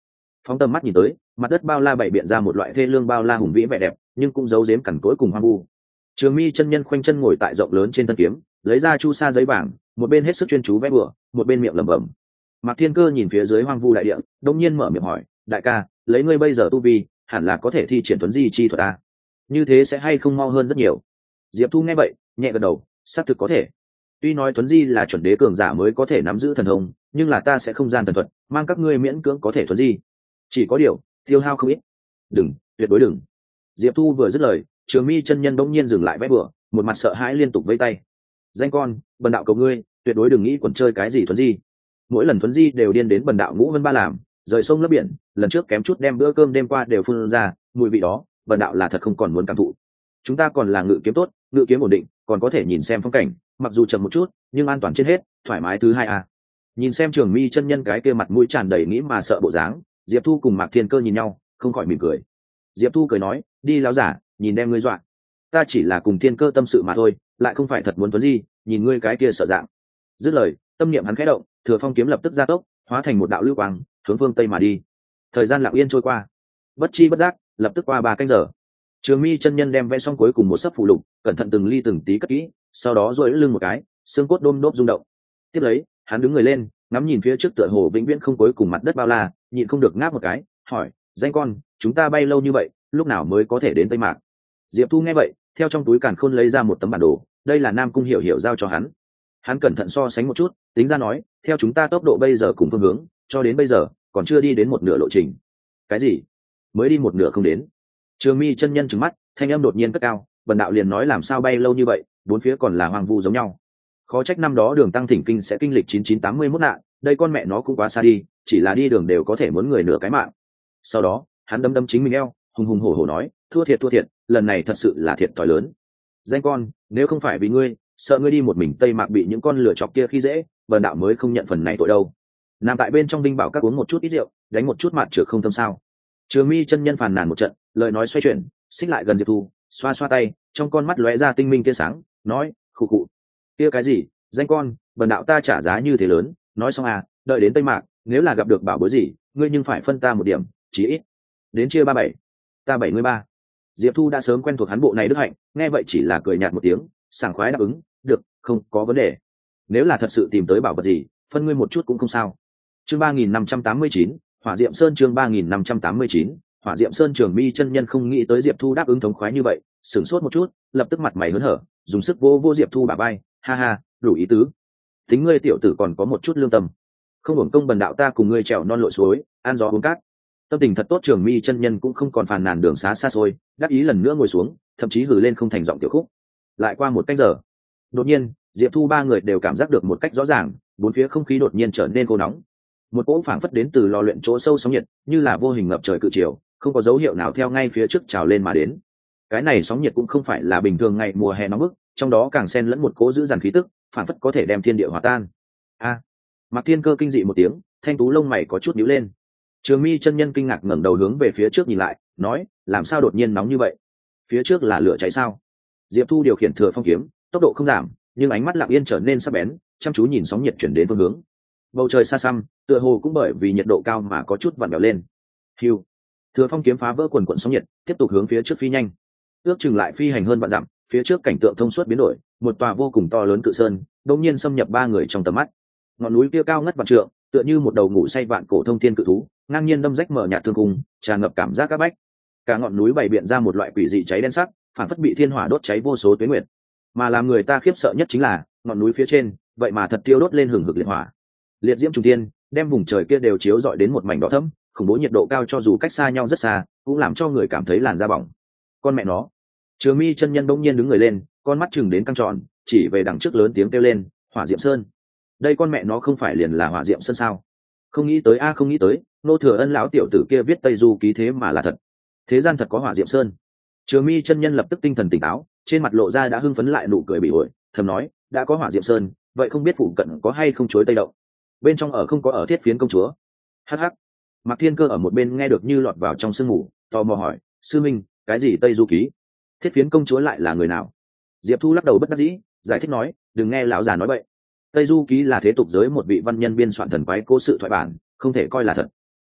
Phóng tầm mắt nhìn tới, mặt đất bao la bảy biện ra một loại thê lương bao la hùng vĩ vẻ đẹp, nhưng cũng giấu giếm cằn cỗi cùng hoang vu. Trường Mi chân nhân khoanh chân ngồi tại rộng lớn trên thân kiếm, lấy ra chu sa giấy vàng, một bên hết sức chuyên chú vẽ bừa, một bên miệng lẩm bẩm. Mạc Thiên Cơ nhìn phía dưới hoang vu đại địa, đột nhiên mở miệng hỏi, đại ca, lấy ngươi bây giờ tu vi, hẳn là có thể thi triển tuấn di chi thuật ta, như thế sẽ hay không mau hơn rất nhiều. Diệp Thu nghe vậy, nhẹ gật đầu, xác thực có thể. Tuy nói tuấn di là chuẩn đế cường giả mới có thể nắm giữ thần thông, nhưng là ta sẽ không gian thần thuật, mang các ngươi miễn cưỡng có thể tuấn di. Chỉ có điều, tiêu hao không ít. Đừng, tuyệt đối đừng. Diệp Thu vừa dứt lời, Trường Mi chân nhân bỗng nhiên dừng lại vẽ bừa, một mặt sợ hãi liên tục vẫy tay. Danh con, bần đạo cầu ngươi, tuyệt đối đừng nghĩ quẩn chơi cái gì tuấn di. Mỗi lần tuấn di đều điên đến bần đạo ngũ vân ba làm, rời sông lấp biển, lần trước kém chút đem bữa cơm đêm qua đều phun ra, mùi vị đó, bần đạo là thật không còn muốn cảm thụ. Chúng ta còn là ngự kiếm tốt, ngự kiếm ổn định, còn có thể nhìn xem phong cảnh, mặc dù chậm một chút, nhưng an toàn trên hết, thoải mái thứ hai à. Nhìn xem Trường Mi chân nhân cái kia mặt mũi tràn đầy nghĩ mà sợ bộ dáng, Diệp Thu cùng Mạc Thiên Cơ nhìn nhau, không khỏi mỉm cười. Diệp Thu cười nói, đi láo giả, nhìn đem ngươi dọa. Ta chỉ là cùng Thiên Cơ tâm sự mà thôi, lại không phải thật muốn tuấn di, nhìn ngươi cái kia sợ dạng. Dứt lời, tâm niệm hắn khẽ động, Thừa Phong kiếm lập tức gia tốc, hóa thành một đạo lưu quang, hướng phương tây mà đi. Thời gian lặng yên trôi qua, bất chi bất giác, lập tức qua ba canh giờ. Trường Mi chân nhân đem vẽ xong cuối cùng một sấp phụ lục, cẩn thận từng ly từng tí cất kỹ, sau đó duỗi lưng một cái, xương cốt đôm đốp rung động. Tiếp lấy, hắn đứng người lên, ngắm nhìn phía trước tựa hồ vĩnh viễn không cuối cùng mặt đất bao la, nhịn không được ngáp một cái, hỏi, danh con, chúng ta bay lâu như vậy, lúc nào mới có thể đến Tây Mạc? Diệp Thu nghe vậy, theo trong túi càn khôn lấy ra một tấm bản đồ, đây là Nam Cung Hiểu Hiểu giao cho hắn. Hắn cẩn thận so sánh một chút, tính ra nói, theo chúng ta tốc độ bây giờ cùng phương hướng, cho đến bây giờ, còn chưa đi đến một nửa lộ trình. Cái gì? Mới đi một nửa không đến? Trường Mi chân nhân trừng mắt, thanh âm đột nhiên cất cao, bần đạo liền nói làm sao bay lâu như vậy, bốn phía còn là hoang vu giống nhau. Khó trách năm đó Đường Tăng Thỉnh Kinh sẽ kinh lịch chín chín tám mươi mốt nạn, đây con mẹ nó cũng quá xa đi, chỉ là đi đường đều có thể muốn người nửa cái mạng. Sau đó, hắn đâm đâm chính mình eo, hùng hùng hổ hổ nói, thua thiệt thua thiệt, lần này thật sự là thiệt thòi lớn. Danh con, nếu không phải vì ngươi, sợ ngươi đi một mình Tây Mạc bị những con lửa chọc kia khi dễ, bần đạo mới không nhận phần này tội đâu. Nằm tại bên trong đinh bảo các uống một chút ít rượu, đánh một chút mặt trược không tâm sao. Trường Mi chân nhân phàn nàn một trận, lời nói xoay chuyển, xích lại gần Diệp Thu, xoa xoa tay, trong con mắt lóe ra tinh minh tia sáng, nói, khụ khụ. Kia cái gì, danh con, bần đạo ta trả giá như thế lớn, nói xong à, đợi đến Tây Mạc, nếu là gặp được bảo bối gì, ngươi nhưng phải phân ta một điểm, chí ít. Đến chia ba bảy, ta bảy mươi ba. Diệp Thu đã sớm quen thuộc hắn bộ này đức hạnh, nghe vậy chỉ là cười nhạt một tiếng, sảng khoái đáp ứng, được, không có vấn đề. Nếu là thật sự tìm tới bảo vật gì, phân ngươi một chút cũng không sao. Chương ba nghìn năm trăm tám mươi chín, Hỏa Diệm Sơn chương ba nghìn năm trăm tám mươi chín, Hỏa Diệm Sơn. Trường Mi chân nhân không nghĩ tới Diệp Thu đáp ứng thống khoái như vậy, sửng sốt một chút, lập tức mặt mày hớn hở, dùng sức vô vô Diệp Thu bả vai, ha ha, đủ ý tứ. Tính ngươi tiểu tử còn có một chút lương tâm, không hưởng công bần đạo ta cùng ngươi trèo non lội suối, ăn gió uống cát. Tâm tình thật tốt, Trường Mi chân nhân cũng không còn phàn nàn đường xá xa xôi, đáp ý lần nữa ngồi xuống, thậm chí hừ lên không thành giọng tiểu khúc. Lại qua một cách giờ, đột nhiên Diệp Thu ba người đều cảm giác được một cách rõ ràng, bốn phía không khí đột nhiên trở nên khô nóng. Một cỗ phảng phất đến từ lò luyện chỗ sâu sóng nhiệt, như là vô hình ngập trời cự chiều, không có dấu hiệu nào theo ngay phía trước trào lên mà đến. Cái này sóng nhiệt cũng không phải là bình thường ngày mùa hè nóng bức, trong đó càng xen lẫn một cỗ dữ dằn khí tức, phảng phất có thể đem thiên địa hòa tan. A! À, Mạc Thiên Cơ kinh dị một tiếng, thanh tú lông mày có chút nhíu lên. Trường Mi chân nhân kinh ngạc ngẩng đầu hướng về phía trước nhìn lại, nói, làm sao đột nhiên nóng như vậy? Phía trước là lửa cháy sao? Diệp Thu điều khiển Thừa Phong kiếm, tốc độ không giảm, nhưng ánh mắt lặng yên trở nên sắc bén, chăm chú nhìn sóng nhiệt chuyển đến phương hướng. Bầu trời xa xăm, tựa hồ cũng bởi vì nhiệt độ cao mà có chút vặn vẹo lên. Hưu, Thừa Phong kiếm phá vỡ quần quần sóng nhiệt, tiếp tục hướng phía trước phi nhanh. Ước chừng lại phi hành hơn vạn dặm, phía trước cảnh tượng thông suốt biến đổi, một tòa vô cùng to lớn cự sơn, đột nhiên xâm nhập ba người trong tầm mắt. Ngọn núi kia cao ngất vạn trượng, tựa như một đầu ngủ say vạn cổ thông thiên cự thú, ngang nhiên đâm rách mở nhạt thương cung, tràn ngập cảm giác các bách. Cả ngọn núi bày biện ra một loại quỷ dị cháy đen sắc, phản phất bị thiên hỏa đốt cháy vô số tuyến nguyệt. Mà làm người ta khiếp sợ nhất chính là ngọn núi phía trên, vậy mà thật tiêu đốt lên hừng hực liệt hỏa. Liệt diễm trùng thiên, đem vùng trời kia đều chiếu rọi đến một mảnh đỏ thẫm, khủng bố nhiệt độ cao cho dù cách xa nhau rất xa, cũng làm cho người cảm thấy làn da bỏng. Con mẹ nó! Trường Mi chân nhân bỗng nhiên đứng người lên, con mắt chừng đến căng tròn, chỉ về đằng trước lớn tiếng kêu lên, Hỏa Diệm Sơn! Đây con mẹ nó không phải liền là Hỏa Diệm Sơn sao? Không nghĩ tới a à, không nghĩ tới, nô thừa ân lão tiểu tử kia viết Tây Du ký thế mà là thật. Thế gian thật có Hỏa Diệm Sơn. Trường Mi chân nhân lập tức tinh thần tỉnh táo, trên mặt lộ ra đã hưng phấn lại nụ cười bị ổi, thầm nói, đã có Hỏa Diệm Sơn, vậy không biết phụ cận có hay không chuối Tây Động. Bên trong ở không có ở Thiết Phiến công chúa. Hắc hắc. Mạc Thiên Cơ ở một bên nghe được như lọt vào trong sương mù, tò mò hỏi, sư minh, cái gì Tây Du ký? Thiết Phiến công chúa lại là người nào? Diệp Thu lắc đầu bất đắc dĩ, giải thích nói, đừng nghe lão già nói bậy. Tây Du ký là thế tục giới một vị văn nhân biên soạn thần quái cố sự thoại bản, không thể coi là thật.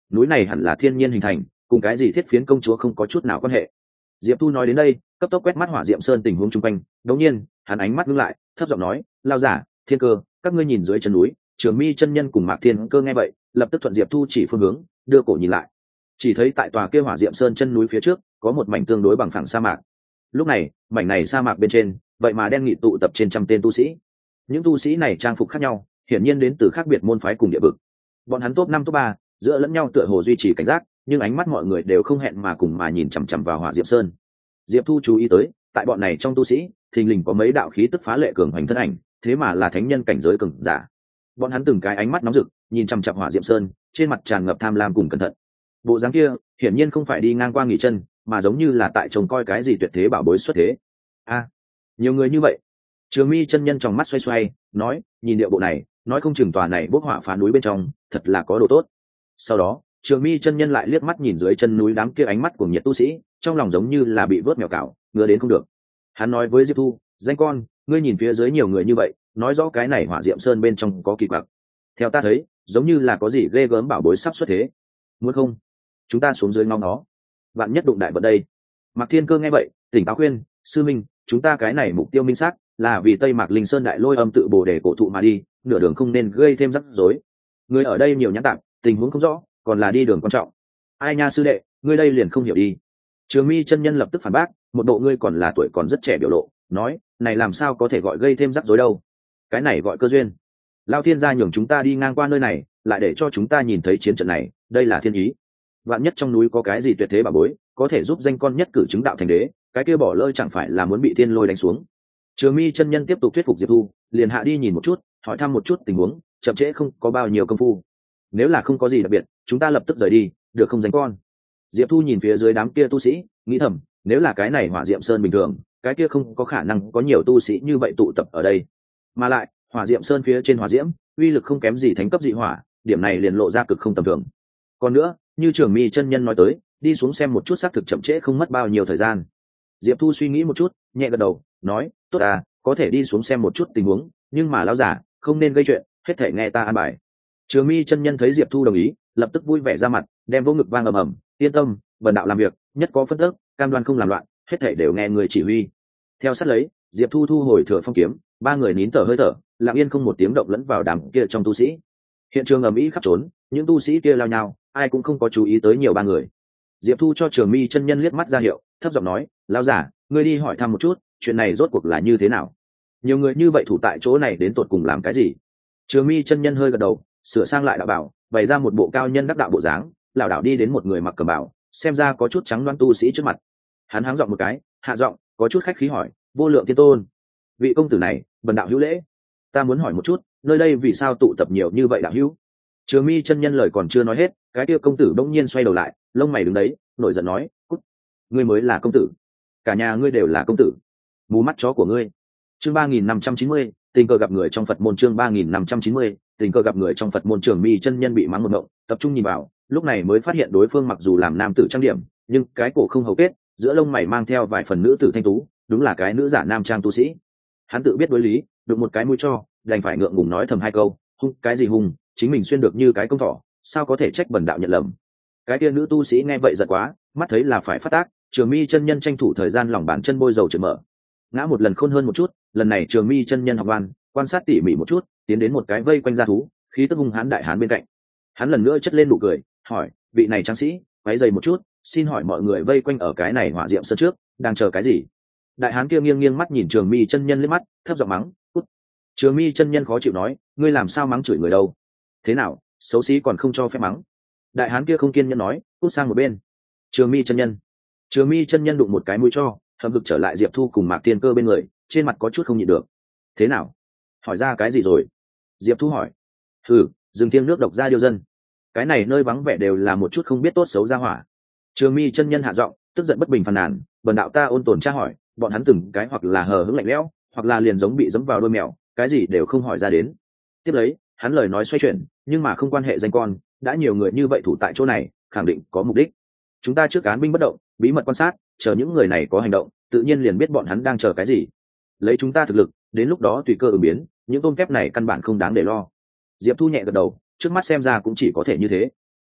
núi này hẳn là thiên nhiên hình thành, cùng cái gì thiết phiến công chúa không có chút nào quan hệ. Diệp Thu nói đến đây, cấp tốc quét mắt hỏa diệm sơn tình huống chung quanh, đột nhiên hắn ánh mắt ngưng lại, thấp giọng nói, lao giả, thiên cơ, các ngươi nhìn dưới chân núi. Trường Mi chân nhân cùng Mạc Thiên Cơ nghe vậy, lập tức thuận Diệp Thu chỉ phương hướng, đưa cổ nhìn lại. Chỉ thấy tại tòa kia hỏa diệm sơn chân núi phía trước, có một mảnh tương đối bằng phẳng sa mạc. Lúc này, mảnh này sa mạc bên trên, vậy mà đen nghị tụ tập trên trăm tên tu sĩ. Những tu sĩ này trang phục khác nhau, hiển nhiên đến từ khác biệt môn phái cùng địa vực. Bọn hắn top năm top ba, giữa lẫn nhau tựa hồ duy trì cảnh giác, nhưng ánh mắt mọi người đều không hẹn mà cùng mà nhìn chằm chằm vào hỏa diệm sơn. Diệp Thu chú ý tới, tại bọn này trong tu sĩ, thình lình có mấy đạo khí tức phá lệ cường hoành thân ảnh, thế mà là thánh nhân cảnh giới cường giả. Bọn hắn từng cái ánh mắt nóng rực, nhìn chằm chằm hỏa diệm sơn, trên mặt tràn ngập tham lam cùng cẩn thận. Bộ dáng kia, hiển nhiên không phải đi ngang qua nghỉ chân, mà giống như là tại trông coi cái gì tuyệt thế bảo bối xuất thế. A, nhiều người như vậy. Trường Mi chân nhân trong mắt xoay xoay, nói, nhìn điệu bộ này, nói không chừng tòa này bốc hỏa phá núi bên trong, thật là có đồ tốt. Sau đó, Trường Mi chân nhân lại liếc mắt nhìn dưới chân núi đám kia ánh mắt của nhiệt tu sĩ, trong lòng giống như là bị vớt mèo cào, ngứa đến không được. Hắn nói với Diệp Thu, danh con, ngươi nhìn phía dưới nhiều người như vậy, nói rõ cái này hỏa diệm sơn bên trong có kỳ quặc. Theo ta thấy, giống như là có gì ghê gớm bảo bối sắp xuất thế. Muốn không? Chúng ta xuống dưới ngóng nó. Vạn nhất đụng đại vật đây. Mạc Thiên Cơ nghe vậy, tỉnh táo khuyên, sư minh, chúng ta cái này mục tiêu minh xác là vì Tây Mạc Linh Sơn đại lôi âm tự bồ đề cổ thụ mà đi, nửa đường không nên gây thêm rắc rối. Người ở đây nhiều nhãn tạp, tình huống không rõ, còn là đi đường quan trọng. Ai nha sư đệ, ngươi đây liền không hiểu đi. Trường Mi chân nhân lập tức phản bác, một độ ngươi còn là tuổi còn rất trẻ biểu lộ, nói, này làm sao có thể gọi gây thêm rắc rối đâu? Cái này gọi cơ duyên. Lao thiên gia nhường chúng ta đi ngang qua nơi này, lại để cho chúng ta nhìn thấy chiến trận này, đây là thiên ý. Vạn nhất trong núi có cái gì tuyệt thế bảo bối, có thể giúp danh con nhất cử chứng đạo thành đế, cái kia bỏ lỡ chẳng phải là muốn bị thiên lôi đánh xuống. Trường Mi chân nhân tiếp tục thuyết phục Diệp Thu, liền hạ đi nhìn một chút, hỏi thăm một chút tình huống, chậm trễ không có bao nhiêu công phu. Nếu là không có gì đặc biệt, chúng ta lập tức rời đi, được không danh con? Diệp Thu nhìn phía dưới đám kia tu sĩ, nghĩ thầm, nếu là cái này hỏa diệm sơn bình thường, cái kia không có khả năng có nhiều tu sĩ như vậy tụ tập ở đây. Mà lại, hỏa diệm sơn phía trên hỏa diễm, uy lực không kém gì thánh cấp dị hỏa, điểm này liền lộ ra cực không tầm thường. Còn nữa, như Trường Mi chân nhân nói tới, đi xuống xem một chút xác thực chậm trễ không mất bao nhiêu thời gian. Diệp Thu suy nghĩ một chút, nhẹ gật đầu, nói, tốt à, có thể đi xuống xem một chút tình huống, nhưng mà lão giả, không nên gây chuyện, hết thể nghe ta an bài. Trường Mi chân nhân thấy Diệp Thu đồng ý, lập tức vui vẻ ra mặt, đem vô ngực vang ầm ầm, yên tâm, bần đạo làm việc, nhất có phân tức, cam đoan không làm loạn, hết thể đều nghe người chỉ huy. Theo sát lấy, Diệp Thu thu hồi thừa phong kiếm, ba người nín thở hơi thở, lặng yên không một tiếng động lẫn vào đám kia trong tu sĩ. Hiện trường ầm ĩ khắp trốn, những tu sĩ kia lao nhau, ai cũng không có chú ý tới nhiều ba người. Diệp Thu cho Trường Mi chân nhân liếc mắt ra hiệu, thấp giọng nói, lão giả, ngươi đi hỏi thăm một chút, chuyện này rốt cuộc là như thế nào? Nhiều người như vậy thủ tại chỗ này đến tột cùng làm cái gì? Trường Mi chân nhân hơi gật đầu, sửa sang lại đạo bảo, bày ra một bộ cao nhân đắc đạo bộ dáng, lảo đảo đi đến một người mặc cẩm bào, xem ra có chút trắng đoan tu sĩ trước mặt. Hắn háng giọng một cái, hạ giọng, có chút khách khí hỏi, vô lượng thiên tôn, vị công tử này, bần đạo hữu lễ. Ta muốn hỏi một chút, nơi đây vì sao tụ tập nhiều như vậy đạo hữu? Trường Mi chân nhân lời còn chưa nói hết, cái kia công tử bỗng nhiên xoay đầu lại, lông mày đứng đấy, nổi giận nói, cút, ngươi mới là công tử, cả nhà ngươi đều là công tử, mù mắt chó của ngươi. Chương ba nghìn năm trăm chín mươi, tình cờ gặp người trong Phật môn. Chương ba nghìn năm trăm chín mươi, tình cờ gặp người trong Phật môn. Trường Mi chân nhân bị mắng một ngộng, tập trung nhìn vào, lúc này mới phát hiện đối phương mặc dù làm nam tử trang điểm, nhưng cái cổ không hầu kết, giữa lông mày mang theo vài phần nữ tử thanh tú, đúng là cái nữ giả nam trang tu sĩ. Hắn tự biết đối lý, được một cái mũi cho, đành phải ngượng ngùng nói thầm hai câu, hung cái gì hung, chính mình xuyên được như cái công thỏ, sao có thể trách bần đạo nhận lầm. Cái kia nữ tu sĩ nghe vậy giật quá, mắt thấy là phải phát tác, Trường Mi chân nhân tranh thủ thời gian lòng bàn chân bôi dầu trượt mở, ngã một lần khôn hơn một chút. Lần này Trường Mi chân nhân học văn, quan sát tỉ mỉ một chút, tiến đến một cái vây quanh gia thú, khí tức hung hãn đại hán bên cạnh. Hắn lần nữa chất lên nụ cười, hỏi, vị này tráng sĩ, váy dày một chút, xin hỏi mọi người vây quanh ở cái này hỏa diệm sơn trước, đang chờ cái gì? Đại hán kia nghiêng nghiêng mắt nhìn Trường Mi chân nhân liếc mắt, thấp giọng mắng, cút. Trường Mi chân nhân khó chịu nói, ngươi làm sao mắng chửi người đâu? Thế nào, xấu xí còn không cho phép mắng? Đại hán kia không kiên nhẫn nói, cút sang một bên. Trường Mi chân nhân. Trường Mi chân nhân đụng một cái mũi cho, hậm hực trở lại Diệp Thu cùng Mạc Thiên Cơ bên người, trên mặt có chút không nhịn được. Thế nào? Hỏi ra cái gì rồi? Diệp Thu hỏi. Thử, dừng thiêng nước độc ra điêu dân. Cái này nơi vắng vẻ đều là một chút không biết tốt xấu ra hỏa. Trường Mi chân nhân hạ giọng, tức giận bất bình phàn nàn, bần đạo ta ôn tồn tra hỏi, bọn hắn từng cái hoặc là hờ hững lạnh lẽo, hoặc là liền giống bị giẫm vào đôi mèo, cái gì đều không hỏi ra đến. Tiếp lấy, hắn lời nói xoay chuyển, nhưng mà không quan hệ danh con, đã nhiều người như vậy thủ tại chỗ này, khẳng định có mục đích. Chúng ta trước án binh bất động, bí mật quan sát, chờ những người này có hành động, tự nhiên liền biết bọn hắn đang chờ cái gì. Lấy chúng ta thực lực, đến lúc đó tùy cơ ứng biến, những tôm kép này căn bản không đáng để lo. Diệp Thu nhẹ gật đầu, trước mắt xem ra cũng chỉ có thể như thế.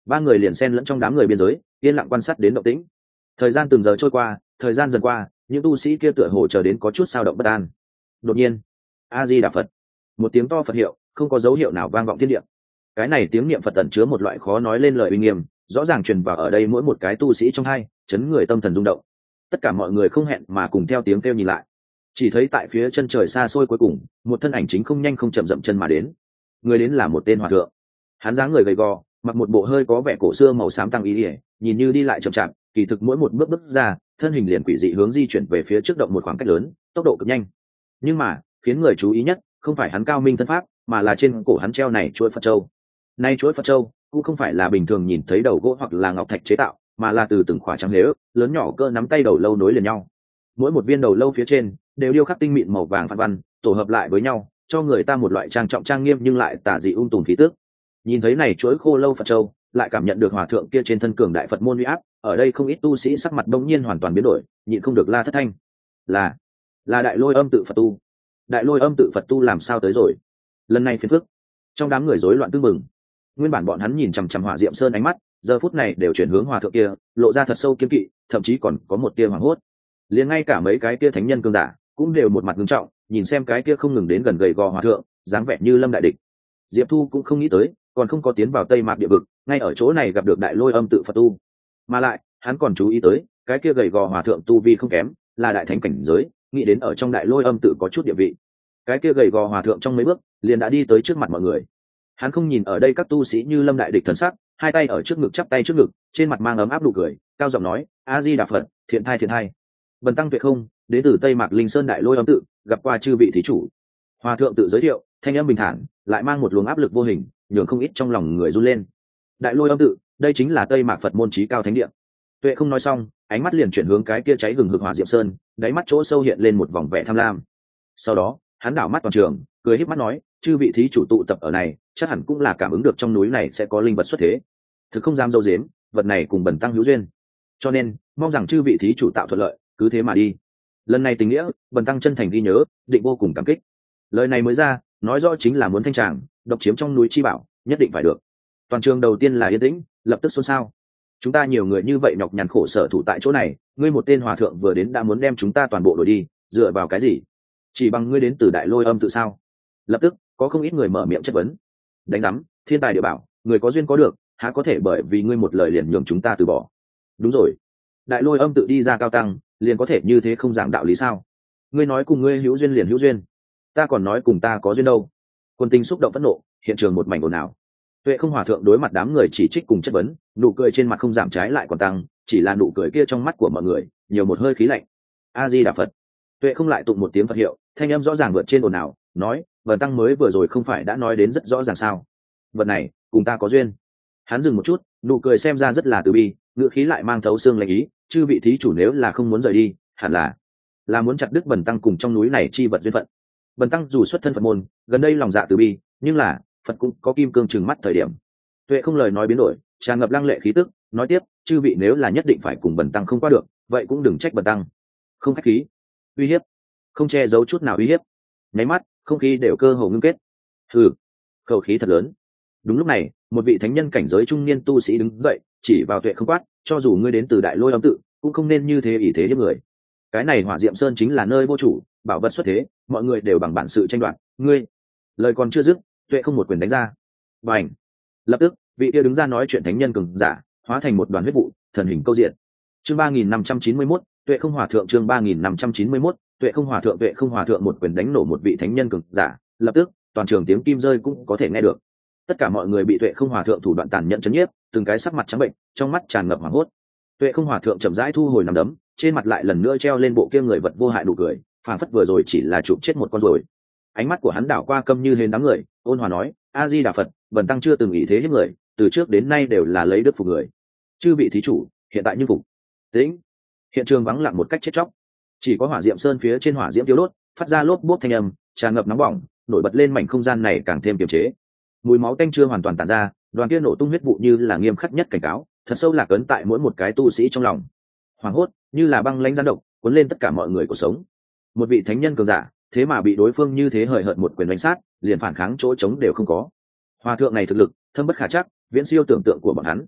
ba người liền xen lẫn trong đám người biên giới yên lặng quan sát đến động tĩnh. Thời gian từng giờ trôi qua, thời gian dần qua, những tu sĩ kia tựa hồ chờ đến có chút sao động bất an. Đột nhiên, a di đà phật, một tiếng to Phật hiệu không có dấu hiệu nào vang vọng thiên địa. Cái này tiếng niệm Phật tẩn chứa một loại khó nói lên lời uy nghiêm, rõ ràng truyền vào ở đây mỗi một cái tu sĩ trong hai, chấn người tâm thần rung động. Tất cả mọi người không hẹn mà cùng theo tiếng kêu nhìn lại, chỉ thấy tại phía chân trời xa xôi cuối cùng, một thân ảnh chính không nhanh không chậm dậm chân mà đến. Người đến là một tên hòa thượng. Hắn dáng người gầy gò, mặc một bộ hơi có vẻ cổ xưa màu xám tăng ý ỉa, nhìn như đi lại chậm chạp, kỳ thực mỗi một bước bước ra, thân hình liền quỷ dị hướng di chuyển về phía trước động một khoảng cách lớn, tốc độ cực nhanh. Nhưng mà khiến người chú ý nhất không phải hắn cao minh thân pháp, mà là trên cổ hắn treo này chuỗi Phật châu. Nay chuỗi Phật châu cũng không phải là bình thường nhìn thấy đầu gỗ hoặc là ngọc thạch chế tạo, mà là từ từng khỏa trắng lếu lớn nhỏ cỡ nắm tay đầu lâu nối liền nhau. Mỗi một viên đầu lâu phía trên đều điêu khắc tinh mịn màu vàng phản văn, tổ hợp lại với nhau cho người ta một loại trang trọng trang nghiêm nhưng lại tả dị ung tùm khí tước. Nhìn thấy này chuỗi khô lâu Phật châu, lại cảm nhận được hòa thượng kia trên thân cường đại Phật môn uy áp, ở đây không ít tu sĩ sắc mặt đông nhiên hoàn toàn biến đổi, nhịn không được la thất thanh. Là, là Đại Lôi Âm tự Phật tu. Đại Lôi Âm tự Phật tu làm sao tới rồi? Lần này phiền phức. Trong đám người rối loạn tương mừng. Nguyên bản bọn hắn nhìn chằm chằm Hỏa Diệm Sơn ánh mắt, giờ phút này đều chuyển hướng hòa thượng kia, lộ ra thật sâu kiên kỵ, thậm chí còn có một tia hoảng hốt. Liền ngay cả mấy cái kia thánh nhân cường giả cũng đều một mặt nghiêm trọng, nhìn xem cái kia không ngừng đến gần gầy gò hòa thượng, dáng vẻ như lâm đại địch. Diệp Thu cũng không nghĩ tới, còn không có tiến vào Tây Mạc địa vực, ngay ở chỗ này gặp được Đại Lôi Âm tự Phật tu. Mà lại, hắn còn chú ý tới, cái kia gầy gò hòa thượng tu vi không kém, là đại thánh cảnh giới, nghĩ đến ở trong Đại Lôi Âm tự có chút địa vị. Cái kia gầy gò hòa thượng trong mấy bước, liền đã đi tới trước mặt mọi người. Hắn không nhìn ở đây các tu sĩ như lâm đại địch thần sắc, hai tay ở trước ngực chắp tay trước ngực, trên mặt mang ấm áp nụ cười, cao giọng nói: "A Di Đà Phật, thiện thai thiện thai. Bần tăng Tuệ Không, đến từ Tây Mạc Linh Sơn Đại Lôi Âm tự, gặp qua chư vị thí chủ." Hòa thượng tự giới thiệu, thanh âm bình thản, lại mang một luồng áp lực vô hình, nhường không ít trong lòng người run lên. Đại Lôi Âm tự, đây chính là Tây Mạc Phật môn chí cao thánh địa. Tuệ Không nói xong, ánh mắt liền chuyển hướng cái kia cháy hừng hực Hỏa Diệm Sơn, đáy mắt chỗ sâu hiện lên một vòng vẻ tham lam. Sau đó, hắn đảo mắt toàn trường, cười híp mắt nói: "Chư vị thí chủ tụ tập ở này, chắc hẳn cũng là cảm ứng được trong núi này sẽ có linh vật xuất thế. Thực không dám dâu dếm, vật này cùng bần tăng hữu duyên. Cho nên, mong rằng chư vị thí chủ tạo thuận lợi, cứ thế mà đi. Lần này tình nghĩa, bần tăng chân thành ghi nhớ, định vô cùng cảm kích." Lời này mới ra, nói rõ chính là muốn thanh tràng, độc chiếm trong núi chi bảo, nhất định phải được. Toàn trường đầu tiên là yên tĩnh, lập tức xôn xao. Chúng ta nhiều người như vậy nhọc nhằn khổ sở thủ tại chỗ này, ngươi một tên hòa thượng vừa đến đã muốn đem chúng ta toàn bộ đuổi đi, dựa vào cái gì? Chỉ bằng ngươi đến từ Đại Lôi Âm tự sao? Lập tức có không ít người mở miệng chất vấn. Đánh rắm, thiên tài địa bảo, người có duyên có được, há có thể bởi vì ngươi một lời liền nhường chúng ta từ bỏ? Đúng rồi, Đại Lôi Âm tự đi ra cao tăng, liền có thể như thế không giảng đạo lý sao? Ngươi nói cùng ngươi hữu duyên liền hữu duyên, ta còn nói cùng ta có duyên đâu? Quân tình xúc động phẫn nộ, hiện trường một mảnh ồn ào. Tuệ Không hòa thượng đối mặt đám người chỉ trích cùng chất vấn, nụ cười trên mặt không giảm trái lại còn tăng, chỉ là nụ cười kia trong mắt của mọi người nhiều một hơi khí lạnh. A Di Đà Phật. Tuệ Không lại tụng một tiếng Phật hiệu, thanh âm rõ ràng vượt trên ồn ào, nói: "Bần tăng mới vừa rồi không phải đã nói đến rất rõ ràng sao? Vật này cùng ta có duyên." Hắn dừng một chút, nụ cười xem ra rất là từ bi, ngữ khí lại mang thấu xương lạnh ý: "Chư vị thí chủ nếu là không muốn rời đi, hẳn là là muốn chặt đứt bần tăng cùng trong núi này chi vật duyên phận. Bần tăng dù xuất thân Phật môn, gần đây lòng dạ từ bi, nhưng là Phật cũng có kim cương trừng mắt thời điểm." Tuệ Không lời nói biến đổi, tràn ngập lăng lệ khí tức, nói tiếp: "Chư vị nếu là nhất định phải cùng bần tăng không qua được, vậy cũng đừng trách bần tăng." Không khách khí, uy hiếp, không che giấu chút nào uy hiếp. Nháy mắt, không khí đều cơ hồ ngưng kết. Hừ, khẩu khí thật lớn. Đúng lúc này, một vị thánh nhân cảnh giới trung niên tu sĩ đứng dậy, chỉ vào Tuệ Không quát: "Cho dù ngươi đến từ Đại Lôi Âm tự, cũng không nên như thế ỷ thế hiếp người. Cái này Hỏa Diệm Sơn chính là nơi vô chủ, bảo vật xuất thế, mọi người đều bằng bản sự tranh đoạt, ngươi..." Lời còn chưa dứt, Tuệ Không một quyền đánh ra. Bành! Lập tức, vị kia đứng ra nói chuyện thánh nhân cường giả hóa thành một đoàn huyết vụ, thần hình câu diện. Chương ba nghìn năm trăm chín mươi mốt, Tuệ Không hòa thượng. Chương ba nghìn năm trăm chín mươi mốt, Tuệ Không hòa thượng. Tuệ Không hòa thượng một quyền đánh nổ một vị thánh nhân cường giả, lập tức toàn trường tiếng kim rơi cũng có thể nghe được. Tất cả mọi người bị Tuệ Không hòa thượng thủ đoạn tàn nhẫn chấn nhiếp, từng cái sắc mặt trắng bệnh, trong mắt tràn ngập hoảng hốt. Tuệ Không hòa thượng chậm rãi thu hồi nắm đấm, trên mặt lại lần nữa treo lên bộ kia người vật vô hại nụ cười, phảng phất vừa rồi chỉ là chụp chết một con rồi. Ánh mắt của hắn đảo qua câm như hến đám người, ôn hòa nói: "A Di Đà Phật, bần tăng chưa từng ý thế hiếp người, từ trước đến nay đều là lấy đức phục người. Chư vị thí chủ, hiện tại như phục." Tĩnh. Hiện trường vắng lặng một cách chết chóc, chỉ có Hỏa Diệm Sơn phía trên hỏa diễm tiêu đốt, phát ra lốp bốp thanh âm, tràn ngập nóng bỏng, nổi bật lên mảnh không gian này càng thêm kiềm chế. Mùi máu tanh chưa hoàn toàn tàn ra, đoàn kia nổ tung huyết vụ như là nghiêm khắc nhất cảnh cáo, thật sâu lạc ấn tại mỗi một cái tu sĩ trong lòng. Hoảng hốt, như là băng lãnh gián độc, cuốn lên tất cả mọi người cuộc sống. Một vị thánh nhân cường giả, thế mà bị đối phương như thế hời hợt một quyền đánh sát, liền phản kháng chỗ chống đều không có. Hòa thượng này thực lực thâm bất khả chắc, viễn siêu tưởng tượng của bọn hắn.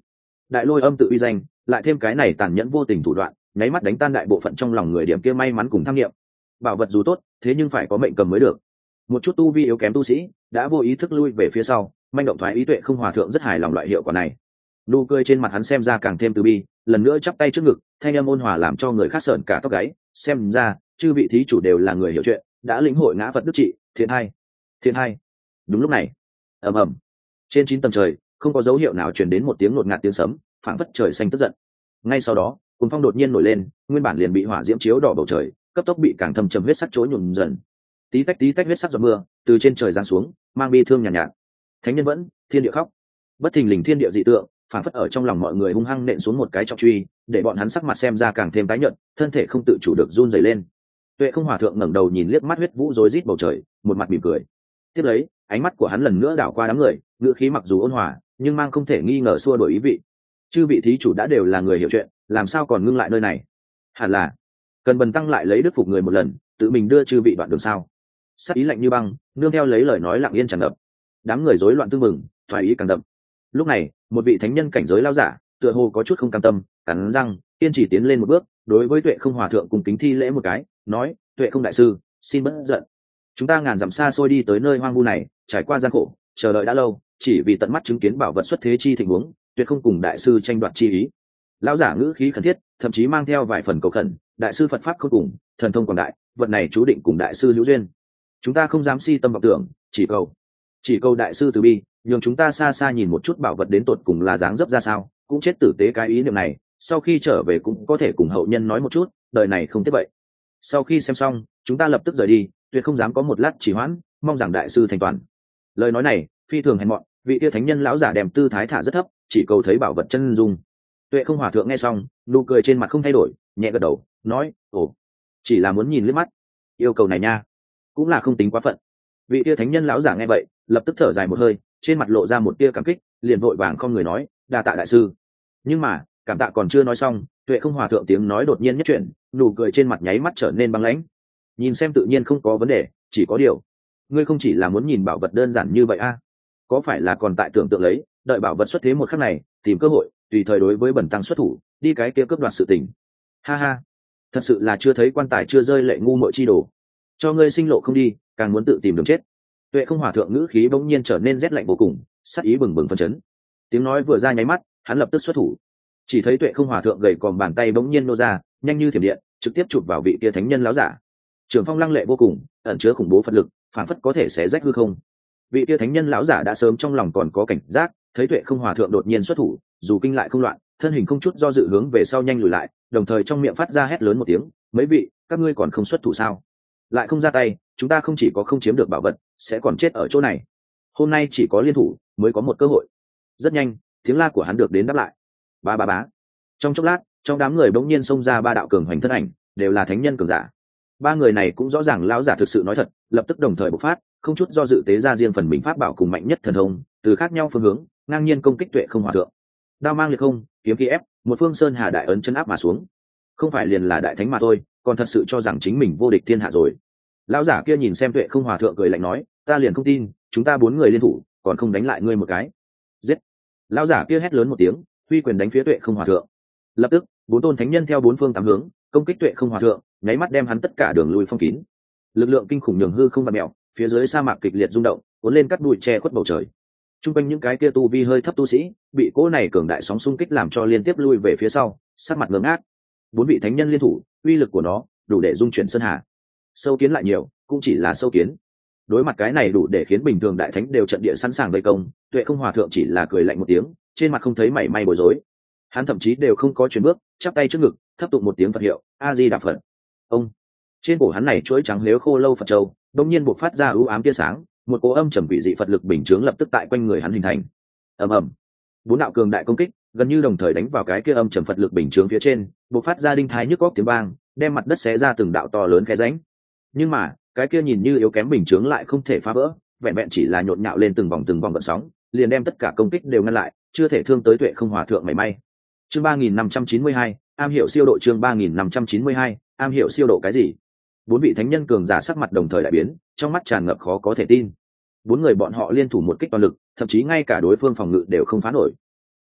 đại lôi âm tự uy danh, lại thêm cái này tàn nhẫn vô tình thủ đoạn, nháy mắt đánh tan đại bộ phận trong lòng người điểm kia may mắn cùng tham nghiệm. Bảo vật dù tốt, thế nhưng phải có mệnh cầm mới được. Một chút tu vi yếu kém tu sĩ đã vô ý thức lui về phía sau, manh động thoái ý Tuệ Không Hòa thượng rất hài lòng loại hiệu quả này. Nụ cười trên mặt hắn xem ra càng thêm từ bi, lần nữa chắp tay trước ngực, thanh âm ôn hòa làm cho người khác sởn cả tóc gáy. Xem ra chư vị thí chủ đều là người hiểu chuyện, đã lĩnh hội ngã Phật đức trị. Thiện hai, thiện hai. Đúng lúc này, ầm ầm, trên chín tầng trời không có dấu hiệu nào truyền đến một tiếng ngột ngạt tiếng sấm, phảng phất trời xanh tức giận. Ngay sau đó, cuồng phong đột nhiên nổi lên, nguyên bản liền bị hỏa diễm chiếu đỏ bầu trời, cấp tốc bị càng thâm trầm huyết sắc chối nhuộm dần. Tí tách tí tách huyết sắc giọt mưa từ trên trời giáng xuống, mang bi thương nhàn nhạt, nhạt. Thánh nhân vẫn, thiên địa khóc. Bất thình lình thiên địa dị tượng, phảng phất ở trong lòng mọi người hung hăng nện xuống một cái trọng truy, để bọn hắn sắc mặt xem ra càng thêm tái nhợt, thân thể không tự chủ được run rẩy lên. Tuệ Không Hòa thượng ngẩng đầu nhìn liếc mắt huyết vũ rối rít bầu trời, một mặt mỉm cười. Tiếp lấy, ánh mắt của hắn lần nữa đảo qua đám người, ngữ khí mặc dù ôn hòa, nhưng mang không thể nghi ngờ xua đổi ý vị. Chư vị thí chủ đã đều là người hiểu chuyện, làm sao còn ngưng lại nơi này? Hẳn là cần bần tăng lại lấy đức phục người một lần, tự mình đưa chư vị đoạn đường sao? Sắc ý lạnh như băng, nương theo lấy lời nói lặng yên tràn ngập. Đám người rối loạn tương mừng, thoái ý càng đậm. Lúc này, một vị thánh nhân cảnh giới lao giả, tựa hồ có chút không cam tâm, cắn răng, kiên trì tiến lên một bước, đối với Tuệ Không Hòa thượng cùng kính thi lễ một cái, nói: Tuệ Không đại sư, xin bất giận. Chúng ta ngàn dặm xa xôi đi tới nơi hoang vu này, trải qua gian khổ, chờ đợi đã lâu, chỉ vì tận mắt chứng kiến bảo vật xuất thế chi tình huống, tuyệt không cùng đại sư tranh đoạt chi ý. Lão giả ngữ khí khẩn thiết, thậm chí mang theo vài phần cầu khẩn: đại sư Phật pháp không cùng, thần thông quảng đại, vật này chú định cùng đại sư hữu duyên. Chúng ta không dám si tâm vọng tưởng, chỉ cầu chỉ cầu đại sư từ bi, nhường chúng ta xa xa nhìn một chút bảo vật đến tột cùng là dáng dấp ra sao, cũng chết tử tế cái ý niệm này, sau khi trở về cũng có thể cùng hậu nhân nói một chút, đời này không tiếp vậy. Sau khi xem xong, chúng ta lập tức rời đi, tuyệt không dám có một lát trì hoãn, mong rằng đại sư thành toàn. Lời nói này phi thường hèn mọn, vị tia thánh nhân lão giả đem tư thái thả rất thấp, chỉ cầu thấy bảo vật chân dung. Tuệ Không Hòa thượng nghe xong, nụ cười trên mặt không thay đổi, nhẹ gật đầu, nói: ồ, chỉ là muốn nhìn liếc mắt. Yêu cầu này nha, cũng là không tính quá phận. Vị tia thánh nhân lão giả nghe vậy, lập tức thở dài một hơi, trên mặt lộ ra một tia cảm kích, liền vội vàng không người nói: đa tạ đại sư. Nhưng mà cảm tạ còn chưa nói xong, Tuệ Không Hòa thượng tiếng nói đột nhiên nhất chuyển, nụ cười trên mặt nháy mắt trở nên băng lãnh. Nhìn xem tự nhiên không có vấn đề, chỉ có điều, ngươi không chỉ là muốn nhìn bảo vật đơn giản như vậy a à? Có phải là còn tại tưởng tượng lấy, đợi bảo vật xuất thế một khắc này, tìm cơ hội, tùy thời đối với bẩn tăng xuất thủ, đi cái kia cướp đoạt sự tình? Ha ha, thật sự là chưa thấy quan tài chưa rơi lệ ngu muội chi đồ. Cho ngươi sinh lộ không đi, càng muốn tự tìm đường chết. Tuệ Không Hòa thượng ngữ khí bỗng nhiên trở nên rét lạnh vô cùng, sát ý bừng bừng phấn chấn. Tiếng nói vừa ra nháy mắt, hắn lập tức xuất thủ. Chỉ thấy Tuệ Không Hòa thượng gầy còm bàn tay bỗng nhiên nô ra, nhanh như thiểm điện, trực tiếp chụp vào vị kia thánh nhân lão giả. Trường phong lăng lệ vô cùng, ẩn chứa khủng bố phật lực, phản phất có thể xé rách hư không. Vị kia thánh nhân lão giả đã sớm trong lòng còn có cảnh giác, thấy Tuệ Không Hòa thượng đột nhiên xuất thủ, dù kinh lại không loạn, thân hình không chút do dự hướng về sau nhanh lùi lại, đồng thời trong miệng phát ra hét lớn một tiếng: mấy vị, các ngươi còn không xuất thủ sao? Lại không ra tay, chúng ta không chỉ có không chiếm được bảo vật, sẽ còn chết ở chỗ này. Hôm nay chỉ có liên thủ mới có một cơ hội. Rất nhanh, tiếng la của hắn được đến đáp lại. Ba ba bá. Trong chốc lát, trong đám người bỗng nhiên xông ra ba đạo cường hoành thân ảnh, đều là thánh nhân cường giả. Ba người này cũng rõ ràng lão giả thực sự nói thật, lập tức đồng thời bộc phát, không chút do dự tế ra riêng phần mình pháp bảo cùng mạnh nhất thần thông, từ khác nhau phương hướng, ngang nhiên công kích Tuệ Không Hòa thượng. Đao mang liệt không, kiếm khí ép, một phương sơn hà đại ấn chân áp mà xuống. Không phải liền là đại thánh mà thôi, còn thật sự cho rằng chính mình vô địch thiên hạ rồi. Lão giả kia nhìn xem Tuệ Không Hòa thượng cười lạnh nói: ta liền không tin, chúng ta bốn người liên thủ, còn không đánh lại ngươi một cái. Giết! Lão giả kia hét lớn một tiếng, huy quyền đánh phía Tuệ Không Hòa thượng. Lập tức, bốn tôn thánh nhân theo bốn phương tám hướng công kích Tuệ Không Hòa thượng, nháy mắt đem hắn tất cả đường lui phong kín. Lực lượng kinh khủng nhường hư không vặn mèo, phía dưới sa mạc kịch liệt rung động, cuốn lên cắt bụi che khuất bầu trời. Trung quanh những cái kia tu vi hơi thấp tu sĩ, bị cỗ này cường đại sóng xung kích làm cho liên tiếp lui về phía sau, sắc mặt ngơ ngác. Bốn vị thánh nhân liên thủ, uy lực của nó đủ để dung chuyển sơn hà. Sâu kiến lại nhiều, cũng chỉ là sâu kiến. Đối mặt cái này đủ để khiến bình thường đại thánh đều trận địa sẵn sàng vây công, Tuệ Không Hòa thượng chỉ là cười lạnh một tiếng, trên mặt không thấy mảy may bối rối. Hắn thậm chí đều không có chuyển bước, chắp tay trước ngực, thấp tụng một tiếng Phật hiệu: A Di Đà Phật. Ông. Trên cổ hắn này chuỗi trắng liếu khô lâu Phật châu, đột nhiên bộc phát ra ưu ám tia sáng, một cỗ âm trầm quỷ dị Phật lực bình chướng lập tức tại quanh người hắn hình thành. Ầm ầm. Bốn đạo cường đại công kích, gần như đồng thời đánh vào cái kia âm trầm Phật lực bình chướng phía trên, bộc phát ra đinh thái nhức óc tiếng vang, đem mặt đất xé ra từng đạo to lớn khe rãnh. Nhưng mà, cái kia nhìn như yếu kém bình chướng lại không thể phá vỡ, vẹn vẹn chỉ là nhộn nhạo lên từng vòng từng vòng gợn sóng, liền đem tất cả công kích đều ngăn lại, chưa thể thương tới Tuệ Không Hòa thượng mảy may. Chương ba nghìn năm trăm chín mươi hai, am hiểu siêu độ. Chương ba nghìn năm trăm chín mươi hai, am hiểu siêu độ cái gì? Bốn vị thánh nhân cường giả sắc mặt đồng thời đại biến, trong mắt tràn ngập khó có thể tin. Bốn người bọn họ liên thủ một kích toàn lực, thậm chí ngay cả đối phương phòng ngự đều không phá nổi.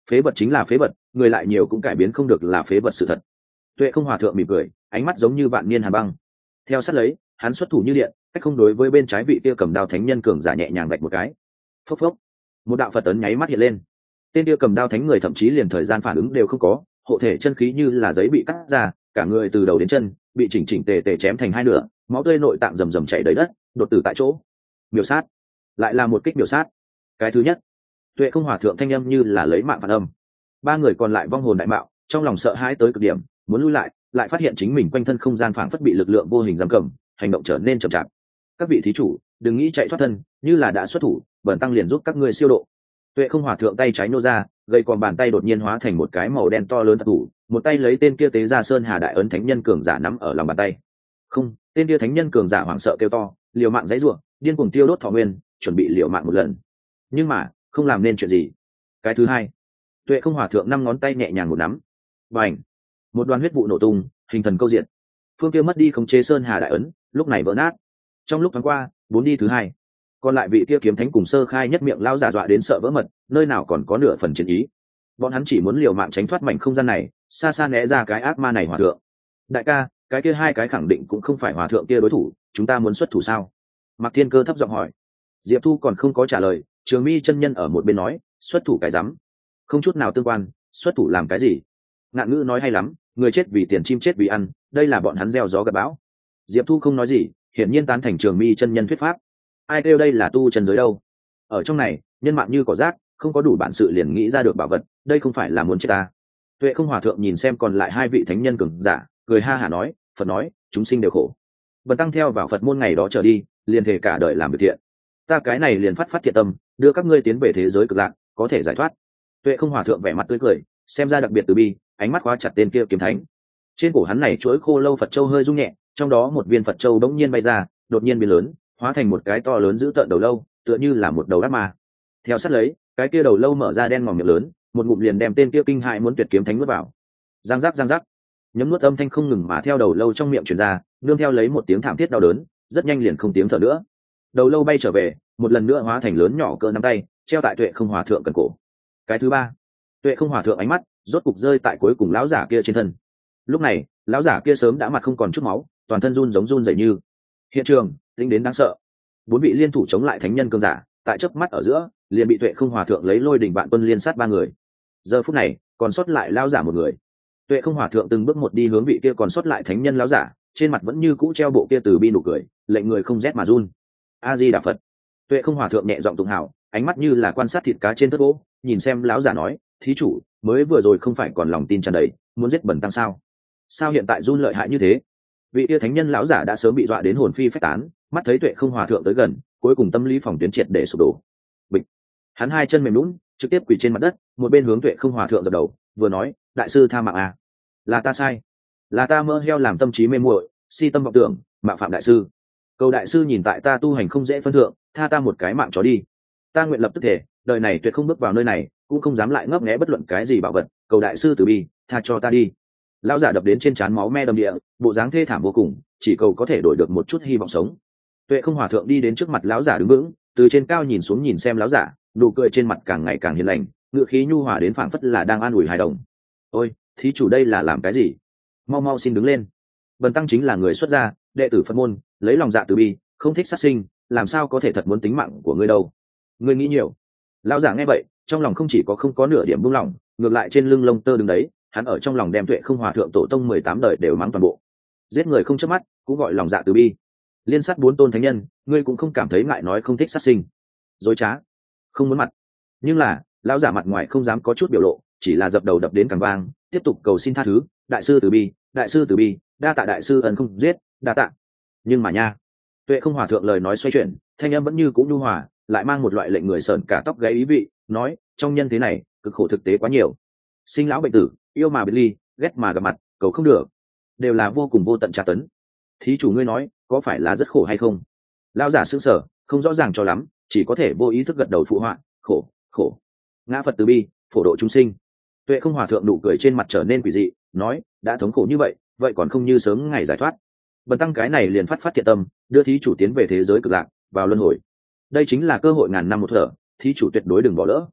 Phế vật chính là phế vật, người lại nhiều cũng cải biến không được là phế vật sự thật. Tuệ không hòa thượng mỉm cười, ánh mắt giống như vạn niên hàn băng. Theo sát lấy, hắn xuất thủ như điện, cách không đối với bên trái vị kia cầm đao thánh nhân cường giả nhẹ nhàng vạch một cái. Phốc phốc, một đạo Phật ấn nháy mắt hiện lên. Tên kia cầm đao thánh người thậm chí liền thời gian phản ứng đều không có, hộ thể chân khí như là giấy bị cắt ra, cả người từ đầu đến chân bị chỉnh chỉnh tề tề chém thành hai nửa, máu tươi nội tạng rầm rầm chảy đầy đất, đột tử tại chỗ. Miểu sát, lại là một kích miểu sát. Cái thứ nhất, Tuệ không hòa thượng thanh âm như là lấy mạng phản âm. Ba người còn lại vong hồn đại mạo, trong lòng sợ hãi tới cực điểm, muốn lui lại, lại phát hiện chính mình quanh thân không gian phảng phất bị lực lượng vô hình giam cầm, hành động trở nên chậm chạp. Các vị thí chủ, đừng nghĩ chạy thoát thân, như là đã xuất thủ, bẩn tăng liền giúp các ngươi siêu độ. Tuệ không hòa thượng tay trái nô ra, gây còn bàn tay đột nhiên hóa thành một cái màu đen to lớn Phật thủ, một tay lấy tên kia tế ra sơn hà đại ấn thánh nhân cường giả nắm ở lòng bàn tay. Không, tên kia thánh nhân cường giả hoảng sợ kêu to, liều mạng giãy giụa, điên cuồng tiêu đốt thọ nguyên, chuẩn bị liều mạng một lần. Nhưng mà, không làm nên chuyện gì. Cái thứ hai, Tuệ không hòa thượng năm ngón tay nhẹ nhàng một nắm, bành, một đoàn huyết vụ nổ tung, hình thần câu diện. Phương kia mất đi khống chế sơn hà đại ấn, lúc này vỡ nát. Trong lúc thoáng qua, bốn đi thứ hai, còn lại vị kia kiếm thánh cùng sơ khai nhất miệng lao giả dọa đến sợ vỡ mật, nơi nào còn có nửa phần chiến ý. Bọn hắn chỉ muốn liều mạng tránh thoát mảnh không gian này, xa xa né ra cái ác ma này hòa thượng. Đại ca, cái kia hai cái khẳng định cũng không phải hòa thượng kia đối thủ, chúng ta muốn xuất thủ sao? Mạc Thiên Cơ thấp giọng hỏi. Diệp Thu còn không có trả lời, Trường Mi chân nhân ở một bên nói, xuất thủ cái rắm, không chút nào tương quan, xuất thủ làm cái gì? Ngạn ngữ nói hay lắm, người chết vì tiền chim chết vì ăn, đây là bọn hắn gieo gió gặt bão. Diệp Thu không nói gì, hiển nhiên tán thành Trường Mi chân nhân thuyết pháp. Ai kêu đây là tu chân giới đâu? Ở trong này, nhân mạng như cỏ rác, không có đủ bản sự liền nghĩ ra được bảo vật, đây không phải là muốn chết ta. Tuệ không hòa thượng nhìn xem còn lại hai vị thánh nhân cường giả, cười ha hả nói, Phật nói, chúng sinh đều khổ. Bần tăng theo vào Phật môn ngày đó trở đi, liền thể cả đời làm việc thiện. Ta cái này liền phát phát thiện tâm, đưa các ngươi tiến về thế giới cực lạc, có thể giải thoát. Tuệ không hòa thượng vẻ mặt tươi cười, xem ra đặc biệt từ bi, ánh mắt khóa chặt tên kia kiếm thánh. Trên cổ hắn này chuỗi khô lâu Phật châu hơi rung nhẹ, trong đó một viên Phật châu bỗng nhiên bay ra, đột nhiên biến lớn, hóa thành một cái to lớn dữ tợn đầu lâu, tựa như là một đầu ác ma. Theo sát lấy, cái kia đầu lâu mở ra đen ngòm miệng lớn, một ngụm liền đem tên kia kinh hại muốn tuyệt kiếm thánh nuốt vào. Giang giác giang giác, nhấm nuốt âm thanh không ngừng mà theo đầu lâu trong miệng truyền ra, nương theo lấy một tiếng thảm thiết đau đớn, rất nhanh liền không tiếng thở nữa. Đầu lâu bay trở về, một lần nữa hóa thành lớn nhỏ cỡ nắm tay, treo tại Tuệ không hòa thượng cần cổ. Cái thứ ba, Tuệ không hòa thượng ánh mắt rốt cục rơi tại cuối cùng lão giả kia trên thân. Lúc này, lão giả kia sớm đã mặt không còn chút máu, toàn thân run giống run rẩy như. Hiện trường tính đến đáng sợ. Bốn vị liên thủ chống lại thánh nhân cường giả, tại chớp mắt ở giữa, liền bị Tuệ không hòa thượng lấy lôi đỉnh vạn quân liên sát ba người. Giờ phút này, còn sót lại lão giả một người. Tuệ không hòa thượng từng bước một đi hướng vị kia còn sót lại thánh nhân lão giả, trên mặt vẫn như cũ treo bộ kia từ bi nụ cười, lệnh người không rét mà run. A Di Đà Phật. Tuệ không hòa thượng nhẹ giọng tụng hảo, ánh mắt như là quan sát thịt cá trên thớt gỗ, nhìn xem lão giả nói, thí chủ, mới vừa rồi không phải còn lòng tin tràn đầy, muốn giết bần tăng sao? Sao hiện tại run lợi hại như thế? Vị kia thánh nhân lão giả đã sớm bị dọa đến hồn phi phách tán, mắt thấy Tuệ không hòa thượng tới gần, cuối cùng tâm lý phòng tuyến triệt để sụp đổ. Bịch. Hắn hai chân mềm nhũn, trực tiếp quỳ trên mặt đất, một bên hướng Tuệ không hòa thượng dập đầu, vừa nói, đại sư tha mạng à, là ta sai, là ta mơ heo làm tâm trí mê muội, si tâm vọng tưởng, mạo phạm đại sư. Cầu đại sư nhìn tại ta tu hành không dễ phân thượng, tha ta một cái mạng chó đi. Ta nguyện lập tức thể, đời này tuyệt không bước vào nơi này, cũng không dám lại ngấp nghé bất luận cái gì bảo vật, cầu đại sư từ bi, tha cho ta đi. Lão giả đập đến trên trán máu me đầm địa, bộ dáng thê thảm vô cùng, chỉ cầu có thể đổi được một chút hy vọng sống. Tuệ không hòa thượng đi đến trước mặt lão giả đứng vững, từ trên cao nhìn xuống nhìn xem lão giả, nụ cười trên mặt càng ngày càng hiền lành, ngựa khí nhu hòa đến phảng phất là đang an ủi hài đồng. Ôi, thí chủ đây là làm cái gì? Mau mau xin đứng lên. Bần tăng chính là người xuất gia, đệ tử Phật môn, lấy lòng dạ từ bi, không thích sát sinh, làm sao có thể thật muốn tính mạng của ngươi đâu? Ngươi nghĩ nhiều. Lão giả nghe vậy, trong lòng không chỉ có không có nửa điểm buông lỏng, ngược lại trên lưng lông tơ đứng đấy, hắn ở trong lòng đem Tuệ không hòa thượng tổ tông mười tám đời đều mắng toàn bộ. Giết người không chớp mắt, cũng gọi lòng dạ từ bi. Liên sát bốn tôn thánh nhân, ngươi cũng không cảm thấy ngại nói không thích sát sinh. Dối trá, không muốn mặt. Nhưng là, lão giả mặt ngoài không dám có chút biểu lộ, chỉ là dập đầu đập đến càng vang, tiếp tục cầu xin tha thứ, đại sư từ bi, đại sư từ bi, đa tạ đại sư ân không giết, đa tạ. Nhưng mà nha, Tuệ không hòa thượng lời nói xoay chuyển, thanh âm vẫn như cũ nhu hòa, lại mang một loại lệnh người sởn cả tóc gáy ý vị, nói, trong nhân thế này, cực khổ thực tế quá nhiều. Sinh lão bệnh tử, yêu mà biệt ly, ghét mà gặp mặt, cầu không được, đều là vô cùng vô tận tra tấn. Thí chủ ngươi nói, có phải là rất khổ hay không? Lão giả sững sờ, không rõ ràng cho lắm, chỉ có thể vô ý thức gật đầu phụ họa, khổ, khổ. Ngã Phật từ bi, phổ độ chúng sinh. Tuệ không hòa thượng nụ cười trên mặt trở nên quỷ dị, nói, đã thống khổ như vậy, vậy còn không như sớm ngày giải thoát. Bần tăng cái này liền phát phát thiện tâm, đưa thí chủ tiến về thế giới cực lạc, vào luân hồi. Đây chính là cơ hội ngàn năm một thở, thí chủ tuyệt đối đừng bỏ lỡ.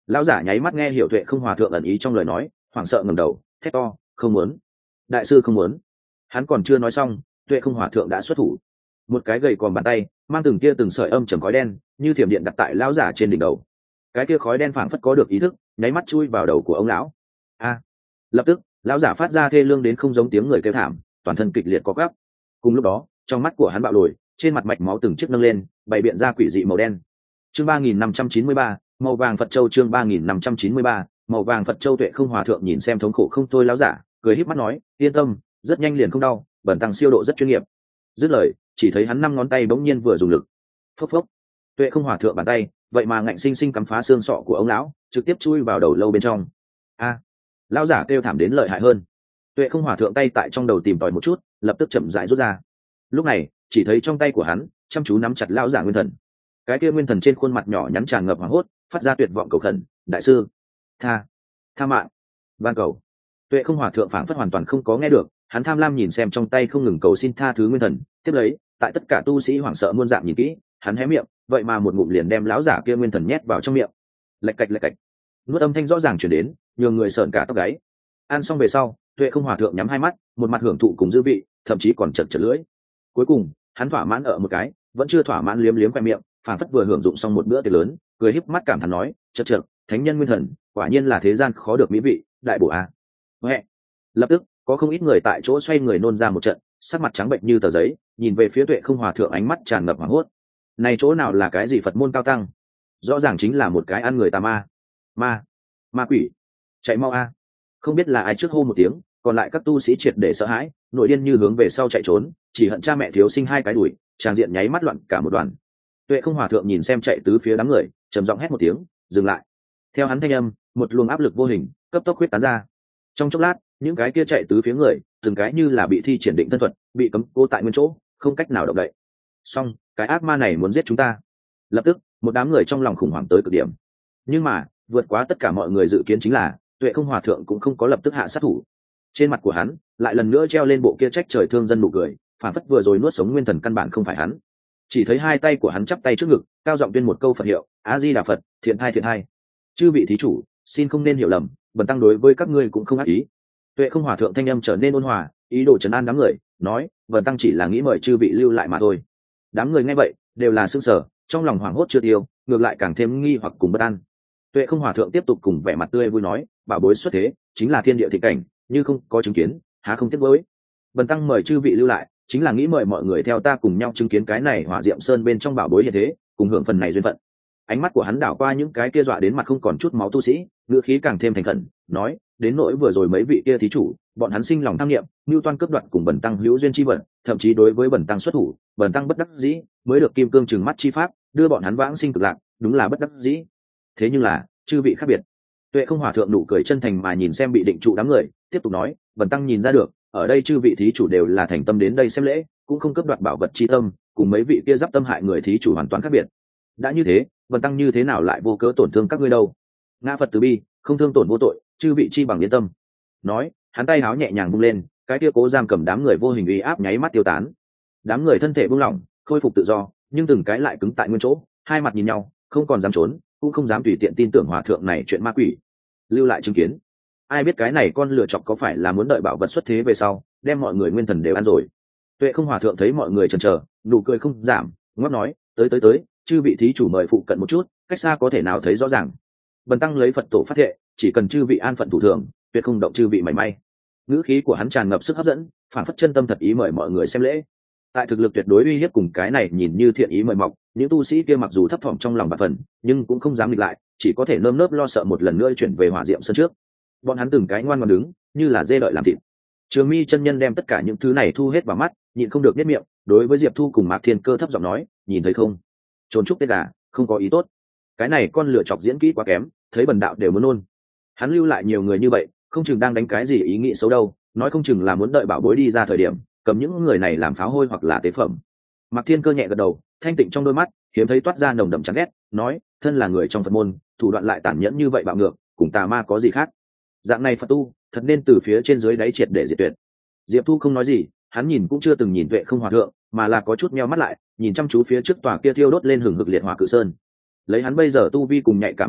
Lão giả nháy mắt nghe hiểu Tuệ Không Hòa thượng ẩn ý trong lời nói, hoảng sợ ngẩng đầu thét to, không muốn, đại sư không muốn. Hắn còn chưa nói xong, Tuệ Không Hòa thượng đã xuất thủ, một cái gầy còm bàn tay mang từng tia từng sợi âm trầm khói đen như thiểm điện đặt tại lão giả trên đỉnh đầu. Cái kia khói đen phảng phất có được ý thức, nháy mắt chui vào đầu của ông lão. A! Lập tức lão giả phát ra thê lương đến không giống tiếng người kêu thảm, toàn thân kịch liệt co quắp. Cùng lúc đó trong mắt của hắn bạo lồi, trên mặt mạch máu từng chiếc nâng lên, bày biện ra quỷ dị màu đen. Chương ba nghìn năm trăm chín mươi ba, màu vàng Phật châu. Chương ba nghìn năm trăm chín mươi ba, màu vàng Phật châu. Tuệ Không Hòa thượng nhìn xem thống khổ không thôi lão giả, cười híp mắt nói, yên tâm, rất nhanh liền không đau, bẩn tăng siêu độ rất chuyên nghiệp. Dứt lời, chỉ thấy hắn năm ngón tay bỗng nhiên vừa dùng lực, phốc phốc. Tuệ Không Hòa thượng bàn tay vậy mà ngạnh sinh sinh cắm phá xương sọ của ông lão, trực tiếp chui vào đầu lâu bên trong. A! Lão giả kêu thảm đến lợi hại hơn. Tuệ Không Hòa thượng tay tại trong đầu tìm tòi một chút, lập tức chậm rãi rút ra. Lúc này chỉ thấy trong tay của hắn chăm chú nắm chặt lão giả nguyên thần. Cái kia nguyên thần trên khuôn mặt nhỏ nhắn tràn ngập hoảng hốt, phát ra tuyệt vọng cầu khẩn, đại sư, tha tha mạng, van cầu. Tuệ Không Hòa thượng phảng phất hoàn toàn không có nghe được, hắn tham lam nhìn xem trong tay không ngừng cầu xin tha thứ nguyên thần. Tiếp lấy tại tất cả tu sĩ hoảng sợ muôn dạng nhìn kỹ, hắn hé miệng, vậy mà một ngụm liền đem lão giả kia nguyên thần nhét vào trong miệng. Lạch cạch lạch cạch, nuốt âm thanh rõ ràng chuyển đến, nhường người sợn cả tóc gáy. Ăn xong về sau, Tuệ Không Hòa thượng nhắm hai mắt, một mặt hưởng thụ cùng dư vị, thậm chí còn chật chật lưỡi. Cuối cùng hắn thỏa mãn ở một cái, vẫn chưa thỏa mãn liếm liếm khoe miệng, phảng phất vừa hưởng dụng xong một bữa tiệc lớn, cười híp mắt cảm thán nói, chật chật, thánh nhân nguyên thần, quả nhiên là thế gian khó được mỹ vị, đại bổ a. Huệ. Lập tức có không ít người tại chỗ xoay người nôn ra một trận, sắc mặt trắng bệnh như tờ giấy, nhìn về phía Tuệ Không Hòa thượng ánh mắt tràn ngập hoảng hốt. Này chỗ nào là cái gì Phật môn cao tăng, rõ ràng chính là một cái ăn người tà ma, ma, ma quỷ, chạy mau a. Không biết là ai trước hô một tiếng, còn lại các tu sĩ triệt để sợ hãi, nội điên như hướng về sau chạy trốn, chỉ hận cha mẹ thiếu sinh hai cái đuổi, tràng diện nháy mắt loạn cả một đoàn. Tuệ Không Hòa thượng nhìn xem chạy tứ phía đám người, trầm giọng hét một tiếng, dừng lại. Theo hắn thanh âm, một luồng áp lực vô hình cấp tốc huyết tán ra. Trong chốc lát, những cái kia chạy tứ phía người, từng cái như là bị thi triển định thân thuật, bị cấm cố tại nguyên chỗ, không cách nào động đậy. Xong, cái ác ma này muốn giết chúng ta. Lập tức một đám người trong lòng khủng hoảng tới cực điểm. Nhưng mà vượt quá tất cả mọi người dự kiến chính là Tuệ Không Hòa thượng cũng không có lập tức hạ sát thủ. Trên mặt của hắn lại lần nữa treo lên bộ kia trách trời thương dân nụ cười, phản phất vừa rồi nuốt sống nguyên thần căn bản không phải hắn. Chỉ thấy hai tay của hắn chắp tay trước ngực, cao giọng tuyên một câu Phật hiệu, A Di Đà Phật, thiện hai thiện hai. Chư vị thí chủ, xin không nên hiểu lầm, bần tăng đối với các ngươi cũng không ác ý. Tuệ Không Hòa thượng thanh âm trở nên ôn hòa, ý đồ trấn an đám người, nói, bần tăng chỉ là nghĩ mời chư vị lưu lại mà thôi. Đám người nghe vậy đều là sững sờ, trong lòng hoảng hốt chưa tiêu, ngược lại càng thêm nghi hoặc cùng bất an. Tuệ Không Hòa thượng tiếp tục cùng vẻ mặt tươi vui nói, bảo bối xuất thế chính là thiên địa thị cảnh, như không có chứng kiến há không tiếc với. Bần tăng mời chư vị lưu lại chính là nghĩ mời mọi người theo ta cùng nhau chứng kiến cái này Hỏa Diệm Sơn bên trong bảo bối hiện thế, cùng hưởng phần này duyên phận. Ánh mắt của hắn đảo qua những cái kia dọa đến mặt không còn chút máu tu sĩ, ngữ khí càng thêm thành khẩn, nói, đến nỗi vừa rồi mấy vị kia thí chủ, bọn hắn sinh lòng tham niệm, mưu toan cướp đoạt cùng bần tăng hữu duyên chi vận, thậm chí đối với bần tăng xuất thủ, bần tăng bất đắc dĩ mới được kim cương trừng mắt chi pháp, đưa bọn hắn vãng sinh cực lạc, đúng là bất đắc dĩ. Thế nhưng là chư vị khác biệt. Tuệ Không Hòa thượng nụ cười chân thành mà nhìn xem bị định trụ đám người, tiếp tục nói, bần tăng nhìn ra được, ở đây chư vị thí chủ đều là thành tâm đến đây xem lễ, cũng không cướp đoạt bảo vật chi tâm, cùng mấy vị kia giáp tâm hại người thí chủ hoàn toàn khác biệt. Đã như thế, bần tăng như thế nào lại vô cớ tổn thương các ngươi đâu? Ngã Phật từ bi, không thương tổn vô tội, chư vị chi bằng yên tâm. Nói, hắn tay háo nhẹ nhàng vung lên, cái kia cố giam cầm đám người vô hình uy áp nháy mắt tiêu tán. Đám người thân thể buông lỏng, khôi phục tự do, nhưng từng cái lại cứng tại nguyên chỗ, hai mặt nhìn nhau, không còn dám trốn, cũng không dám tùy tiện tin tưởng hòa thượng này chuyện ma quỷ. Lưu lại chứng kiến. Ai biết cái này con lựa chọc có phải là muốn đợi bảo vật xuất thế về sau, đem mọi người nguyên thần đều ăn rồi. Tuệ Không Hòa thượng thấy mọi người chần chờ, nụ cười không giảm, ngóc nói, tới tới tới, chư vị thí chủ mời phụ cận một chút, cách xa có thể nào thấy rõ ràng. Bần tăng lấy Phật tổ phát thệ, chỉ cần chư vị an phận thủ thường, tuyệt không động chư vị mảy may. Ngữ khí của hắn tràn ngập sức hấp dẫn, phản phất chân tâm thật ý mời mọi người xem lễ. Tại thực lực tuyệt đối uy hiếp cùng cái này nhìn như thiện ý mời mọc, những tu sĩ kia mặc dù thấp thỏm trong lòng bạt phần, nhưng cũng không dám nghịch lại, chỉ có thể nơm nớp lo sợ một lần nữa chuyển về Hỏa Diệm Sơn trước. Bọn hắn từng cái ngoan ngoãn đứng, như là dê đợi làm thịt. Trường Mi chân nhân đem tất cả những thứ này thu hết vào mắt, nhịn không được nhếch miệng, đối với Diệp Thu cùng Mạc Thiên Cơ thấp giọng nói, nhìn thấy không? Trốn trúc tết gà, không có ý tốt. Cái này con lựa chọc diễn kỹ quá kém, thấy bần đạo đều muốn nôn. Hắn lưu lại nhiều người như vậy, không chừng đang đánh cái gì ý nghĩ xấu đâu, nói không chừng là muốn đợi bảo bối đi ra thời điểm, cầm những người này làm pháo hôi hoặc là tế phẩm. Mạc Thiên Cơ nhẹ gật đầu, thanh tịnh trong đôi mắt hiếm thấy toát ra nồng đậm chán ghét, nói, thân là người trong Phật môn, thủ đoạn lại tàn nhẫn như vậy bạo ngược, cùng tà ma có gì khác? Dạng này Phật tu, thật nên từ phía trên dưới đáy triệt để diệt tuyệt. Diệp Thu không nói gì, hắn nhìn cũng chưa từng nhìn Tuệ Không Hòa thượng, mà là có chút meo mắt lại, nhìn chăm chú phía trước tòa kia thiêu đốt lên hừng hực liệt hỏa cự sơn. Lấy hắn bây giờ tu vi cùng nhạy cảm linh giác,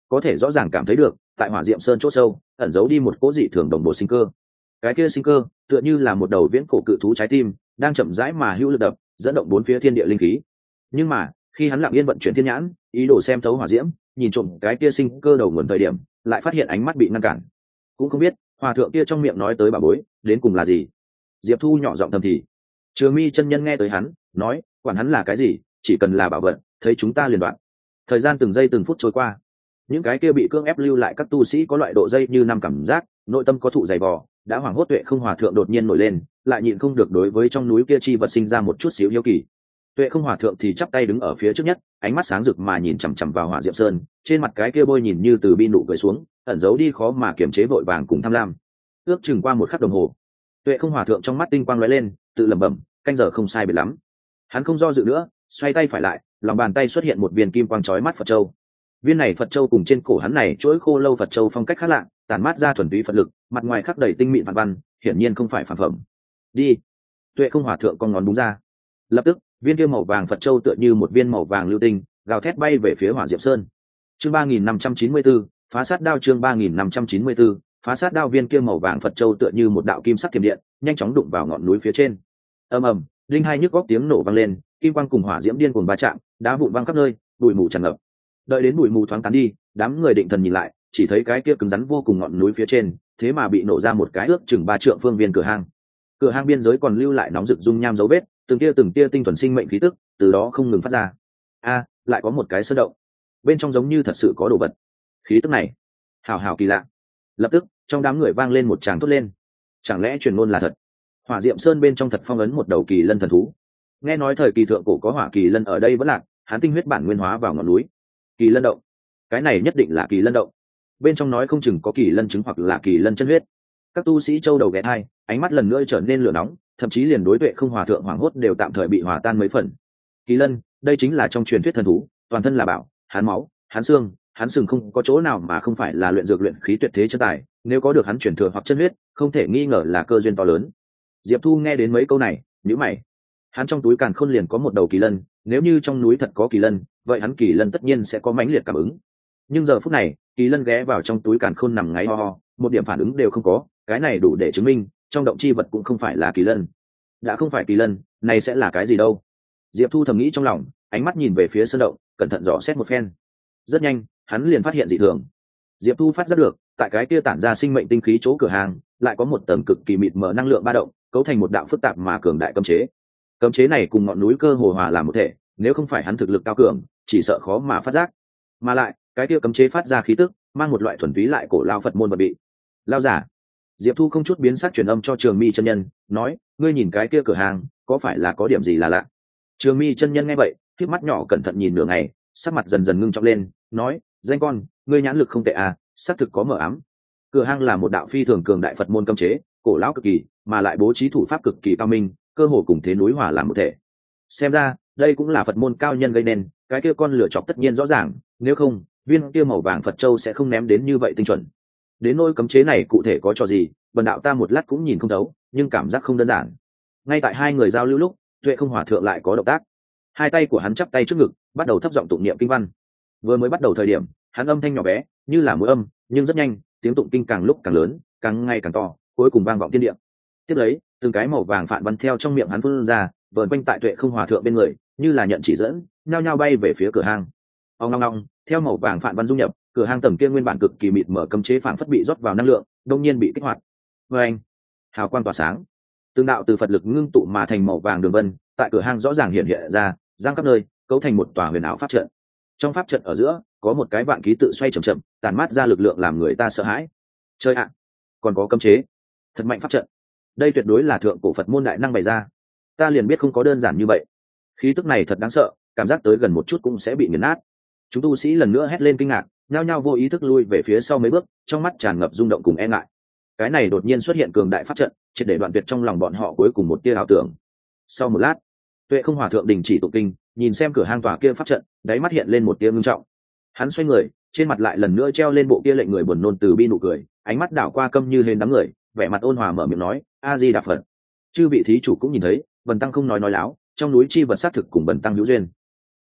có thể rõ ràng cảm thấy được tại hỏa diệm sơn chỗ sâu ẩn giấu đi một cỗ dị thường đồng bộ sinh cơ. Cái kia sinh cơ tựa như là một đầu viễn cổ cự thú trái tim đang chậm rãi mà hữu lực đập, dẫn động bốn phía thiên địa linh khí. Nhưng mà khi hắn lặng yên vận chuyển thiên nhãn, ý đồ xem thấu hỏa diễm, nhìn trộm cái kia sinh cơ đầu nguồn thời điểm, lại phát hiện ánh mắt bị ngăn cản. Cũng không biết hòa thượng kia trong miệng nói tới bà bối đến cùng là gì. Diệp Thu nhỏ giọng thầm thì. Trường Mi chân nhân nghe tới hắn nói, quản hắn là cái gì, chỉ cần là bảo vật, thấy chúng ta liền đoạn. Thời gian từng giây từng phút trôi qua, những cái kia bị cưỡng ép lưu lại các tu sĩ có loại độ dây như năm cảm giác, nội tâm có thụ dày vò, đã hoảng hốt. Tuệ Không Hòa thượng đột nhiên nổi lên, lại nhịn không được đối với trong núi kia chi vật sinh ra một chút xíu hiếu kỳ. Tuệ Không Hòa thượng thì chắp tay đứng ở phía trước nhất, ánh mắt sáng rực mà nhìn chằm chằm vào Hỏa Diệm Sơn, trên mặt cái kia bôi nhìn như từ bi nụ cười xuống, ẩn giấu đi khó mà kiềm chế vội vàng cùng tham lam. Ước chừng qua một khắc đồng hồ, Tuệ Không Hòa thượng trong mắt tinh quang lóe lên, tự lẩm bẩm, canh giờ không sai biệt lắm. Hắn không do dự nữa, xoay tay phải lại, lòng bàn tay xuất hiện một viên kim quang chói mắt Phật châu. Viên này Phật châu cùng trên cổ hắn này chuỗi khô lâu Phật châu phong cách khác lạ, tản mát ra thuần túy Phật lực, mặt ngoài khắc đầy tinh mịn vạn văn, hiển nhiên không phải phản phẩm. Đi. Tuệ Không Hòa thượng con ngón đúng ra. Lập tức, viên kia màu vàng Phật châu tựa như một viên màu vàng lưu tinh, gào thét bay về phía Hỏa Diệm Sơn. Chương ba nghìn năm trăm chín mươi tư, phá sát đao. Chương ba nghìn năm trăm chín mươi tư, phá sát đao. Viên kia màu vàng Phật châu tựa như một đạo kim sắc thiểm điện, nhanh chóng đụng vào ngọn núi phía trên. Ầm ầm, linh hai nhức góc tiếng nổ vang lên, kim quang cùng hỏa diễm điên cuồng va chạm, đá vụn văng khắp nơi, bụi mù tràn ngập. Đợi đến bụi mù thoáng tán đi, đám người định thần nhìn lại, chỉ thấy cái kia cứng rắn vô cùng ngọn núi phía trên, thế mà bị nổ ra một cái ước chừng ba trượng phương viên cửa hang. Cửa hang biên giới còn lưu lại nóng rực dung nham dấu vết, từng tia từng tia tinh thuần sinh mệnh khí tức, từ đó không ngừng phát ra. A, lại có một cái sơn động, bên trong giống như thật sự có đồ vật. Khí tức này, hào hào kỳ lạ. Lập tức, trong đám người vang lên một tràng thốt lên. Chẳng lẽ truyền ngôn là thật? Hỏa Diệm Sơn bên trong thật phong ấn một đầu kỳ lân thần thú. Nghe nói thời kỳ thượng cổ có hỏa kỳ lân ở đây vẫn lạc, hắn tinh huyết bản nguyên hóa vào ngọn núi. Kỳ lân động, cái này nhất định là kỳ lân động. Bên trong nói không chừng có kỳ lân trứng hoặc là kỳ lân chân huyết. Các tu sĩ châu đầu ghé hai, ánh mắt lần nữa trở nên lửa nóng, thậm chí liền đối Tuệ Không Hòa thượng hoảng hốt đều tạm thời bị hòa tan mấy phần. Kỳ lân, đây chính là trong truyền thuyết thần thú, toàn thân là bảo, hắn máu, hắn xương, hắn sừng, không có chỗ nào mà không phải là luyện dược luyện khí tuyệt thế chân tài. Nếu có được hắn truyền thừa hoặc chân huyết, không thể nghi ngờ là cơ duyên to lớn. Diệp Thu nghe đến mấy câu này, nhíu mày. Hắn trong túi càn khôn liền có một đầu kỳ lân, nếu như trong núi thật có kỳ lân, vậy hắn kỳ lân tất nhiên sẽ có mãnh liệt cảm ứng. Nhưng giờ phút này, kỳ lân ghé vào trong túi càn khôn nằm ngáy ho ho, một điểm phản ứng đều không có, cái này đủ để chứng minh trong động chi vật cũng không phải là kỳ lân. Đã không phải kỳ lân, này sẽ là cái gì đâu? Diệp Thu thầm nghĩ trong lòng, ánh mắt nhìn về phía sơn động, cẩn thận dò xét một phen. Rất nhanh, hắn liền phát hiện dị thường. Diệp Thu phát giác được, tại cái kia tản ra sinh mệnh tinh khí chỗ cửa hàng, lại có một tầng cực kỳ mịt mờ năng lượng ba động, cấu thành một đạo phức tạp mà cường đại cấm chế. Cấm chế này cùng ngọn núi cơ hồ hòa làm một thể, nếu không phải hắn thực lực cao cường, chỉ sợ khó mà phát giác. Mà lại, cái kia cấm chế phát ra khí tức, mang một loại thuần túy lại cổ lao Phật môn vật bị. Lao giả. Diệp Thu không chút biến sắc truyền âm cho Trường Mi chân nhân, nói, ngươi nhìn cái kia cửa hàng, có phải là có điểm gì là lạ? Trường Mi chân nhân nghe vậy, khép mắt nhỏ cẩn thận nhìn nửa ngày, sắc mặt dần dần ngưng trọng lên, nói, danh con, ngươi nhãn lực không tệ à, xác thực có mở ám. Cửa hang là một đạo phi thường cường đại Phật môn cấm chế, cổ lão cực kỳ, mà lại bố trí thủ pháp cực kỳ cao minh, cơ hồ cùng thế núi hòa làm một thể. Xem ra, đây cũng là Phật môn cao nhân gây nên, cái kia con lửa chọc tất nhiên rõ ràng, nếu không, viên kia màu vàng Phật châu sẽ không ném đến như vậy tinh chuẩn. Đến nỗi cấm chế này cụ thể có trò gì, bần đạo ta một lát cũng nhìn không thấu, nhưng cảm giác không đơn giản. Ngay tại hai người giao lưu lúc, Tuệ Không Hòa thượng lại có động tác. Hai tay của hắn chắp tay trước ngực, bắt đầu thấp giọng tụng niệm kinh văn. Vừa mới bắt đầu thời điểm, hắn âm thanh nhỏ bé, như là mũi âm, nhưng rất nhanh, tiếng tụng kinh càng lúc càng lớn, càng ngày càng to, cuối cùng vang vọng thiên địa. Tiếp lấy, từng cái màu vàng phạn văn theo trong miệng hắn phun ra, vờn quanh tại Tuệ Không Hòa thượng bên người, như là nhận chỉ dẫn, nhao nhao bay về phía cửa hang. Ong ong ong, theo màu vàng phạn văn dung nhập, cửa hang tầng kia nguyên bản cực kỳ mịt mở cấm chế phản phất bị rót vào năng lượng, đột nhiên bị kích hoạt. Và anh, hào quang tỏa sáng, tương đạo từ Phật lực ngưng tụ mà thành màu vàng đường vân, tại cửa hang rõ ràng hiện hiện ra, giang khắp nơi, cấu thành một tòa huyền ảo pháp trận. Trong pháp trận ở giữa, có một cái vạn ký tự xoay chậm chậm, tàn mát ra lực lượng làm người ta sợ hãi. Chơi ạ, còn có cấm chế, thật mạnh pháp trận. Đây tuyệt đối là thượng cổ Phật môn đại năng bày ra. Ta liền biết không có đơn giản như vậy. Khí tức này thật đáng sợ, cảm giác tới gần một chút cũng sẽ bị nghiền nát. Chúng tu sĩ lần nữa hét lên kinh ngạc, nhao nhao vô ý thức lui về phía sau mấy bước, trong mắt tràn ngập rung động cùng e ngại. Cái này đột nhiên xuất hiện cường đại pháp trận, triệt để đoạn tuyệt trong lòng bọn họ cuối cùng một tia ảo tưởng. Sau một lát, Tuệ Không Hòa thượng đình chỉ tụng kinh, nhìn xem cửa hang tòa kia pháp trận, đáy mắt hiện lên một tia ngưng trọng. Hắn xoay người, trên mặt lại lần nữa treo lên bộ kia lệnh người buồn nôn từ bi nụ cười, ánh mắt đảo qua câm như hên đám người, vẻ mặt ôn hòa mở miệng nói, a di đà Phật. Chư vị thí chủ cũng nhìn thấy, bần tăng không nói nói láo, trong núi chi vật xác thực cùng bần tăng hữu duyên.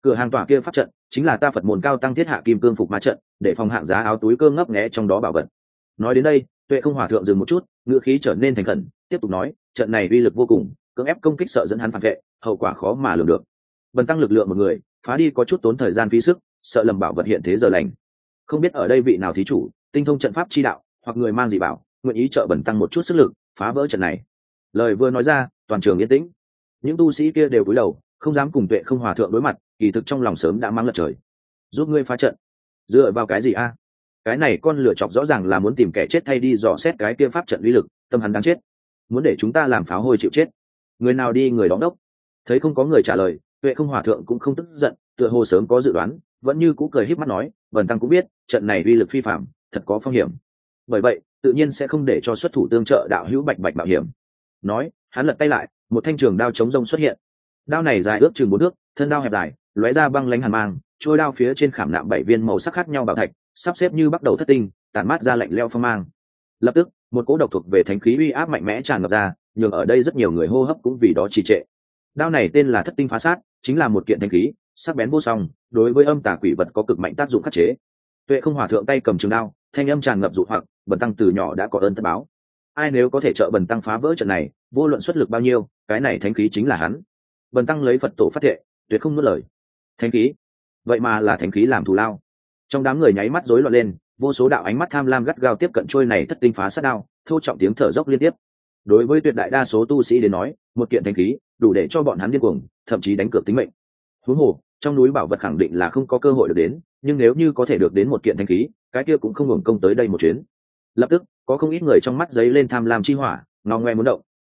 cửa hàng tòa kia pháp trận chính là ta Phật môn cao tăng thiết hạ kim cương phục ma trận, để phòng hạng giá áo túi cơ ngấp nghé trong đó bảo vật. Nói đến đây, Tuệ Không Hòa thượng dừng một chút, ngữ khí trở nên thành khẩn, tiếp tục nói, trận này uy lực vô cùng, cưỡng ép công kích sợ dẫn hắn phản vệ, hậu quả khó mà lường được. Bần tăng lực lượng một người, phá đi có chút tốn thời gian phí sức, sợ lầm bảo vật hiện thế giờ lành. Không biết ở đây vị nào thí chủ, tinh thông trận pháp chi đạo, hoặc người mang dị bảo, nguyện ý trợ bần tăng một chút sức lực, phá vỡ trận này. Lời vừa nói ra, toàn trường yên tĩnh. Những tu sĩ kia đều cúi đầu, không dám cùng Tuệ Không Hòa thượng đối mặt, kỳ thực trong lòng sớm đã mang lật trời. Giúp ngươi phá trận, dựa vào cái gì a? Cái này con lửa chọc rõ ràng là muốn tìm kẻ chết thay đi dò xét cái kia pháp trận uy lực, tâm hắn đáng chết, muốn để chúng ta làm pháo hôi chịu chết. Người nào đi người đó đốc. Thấy không có người trả lời, Tuệ Không Hòa thượng cũng không tức giận, tựa hồ sớm có dự đoán, vẫn như cũ cười híp mắt nói, bần tăng cũng biết trận này uy lực phi phạm, thật có phong hiểm, bởi vậy tự nhiên sẽ không để cho xuất thủ tương trợ đạo hữu bạch bạch mạo hiểm. Nói, hắn lật tay lại, một thanh trường đao chống rông xuất hiện. Đao này dài ước chừng bốn thước, thân đao hẹp dài, lóe ra băng lánh hàn mang, trôi đao phía trên khảm nạm bảy viên màu sắc khác nhau bảo thạch, sắp xếp như bắt đầu thất tinh, tản mát ra lạnh lẽo phong mang. Lập tức, một cỗ độc thuộc về thánh khí uy áp mạnh mẽ tràn ngập ra, nhường ở đây rất nhiều người hô hấp cũng vì đó trì trệ. Đao này tên là Thất Tinh Phá Sát, chính là một kiện thánh khí, sắc bén vô song, đối với âm tà quỷ vật có cực mạnh tác dụng khắc chế. Tuệ Không Hòa thượng tay cầm trường đao, thanh âm tràn ngập dụ hoặc, bần tăng từ nhỏ đã có ơn tất báo. Ai nếu có thể trợ bần tăng phá vỡ trận này, vô luận xuất lực bao nhiêu, cái này thánh khí chính là hắn. Bần tăng lấy Phật tổ phát thệ, tuyệt không nuốt lời. Thánh khí, vậy mà là thánh khí làm thù lao. Trong đám người nháy mắt rối loạn lên, vô số đạo ánh mắt tham lam gắt gao tiếp cận trôi này Thất Tinh Phá Sát đao, thô trọng tiếng thở dốc liên tiếp. Đối với tuyệt đại đa số tu sĩ đến nói, một kiện thánh khí đủ để cho bọn hắn điên cuồng, thậm chí đánh cược tính mệnh. Huống hồ, trong núi bảo vật khẳng định là không có cơ hội được đến, nhưng nếu như có thể được đến một kiện thánh khí, cái kia cũng không hưởng công tới đây một chuyến. Lập tức, có không ít người trong mắt giấy lên tham lam chi hỏa, ngao ngoe muốn động,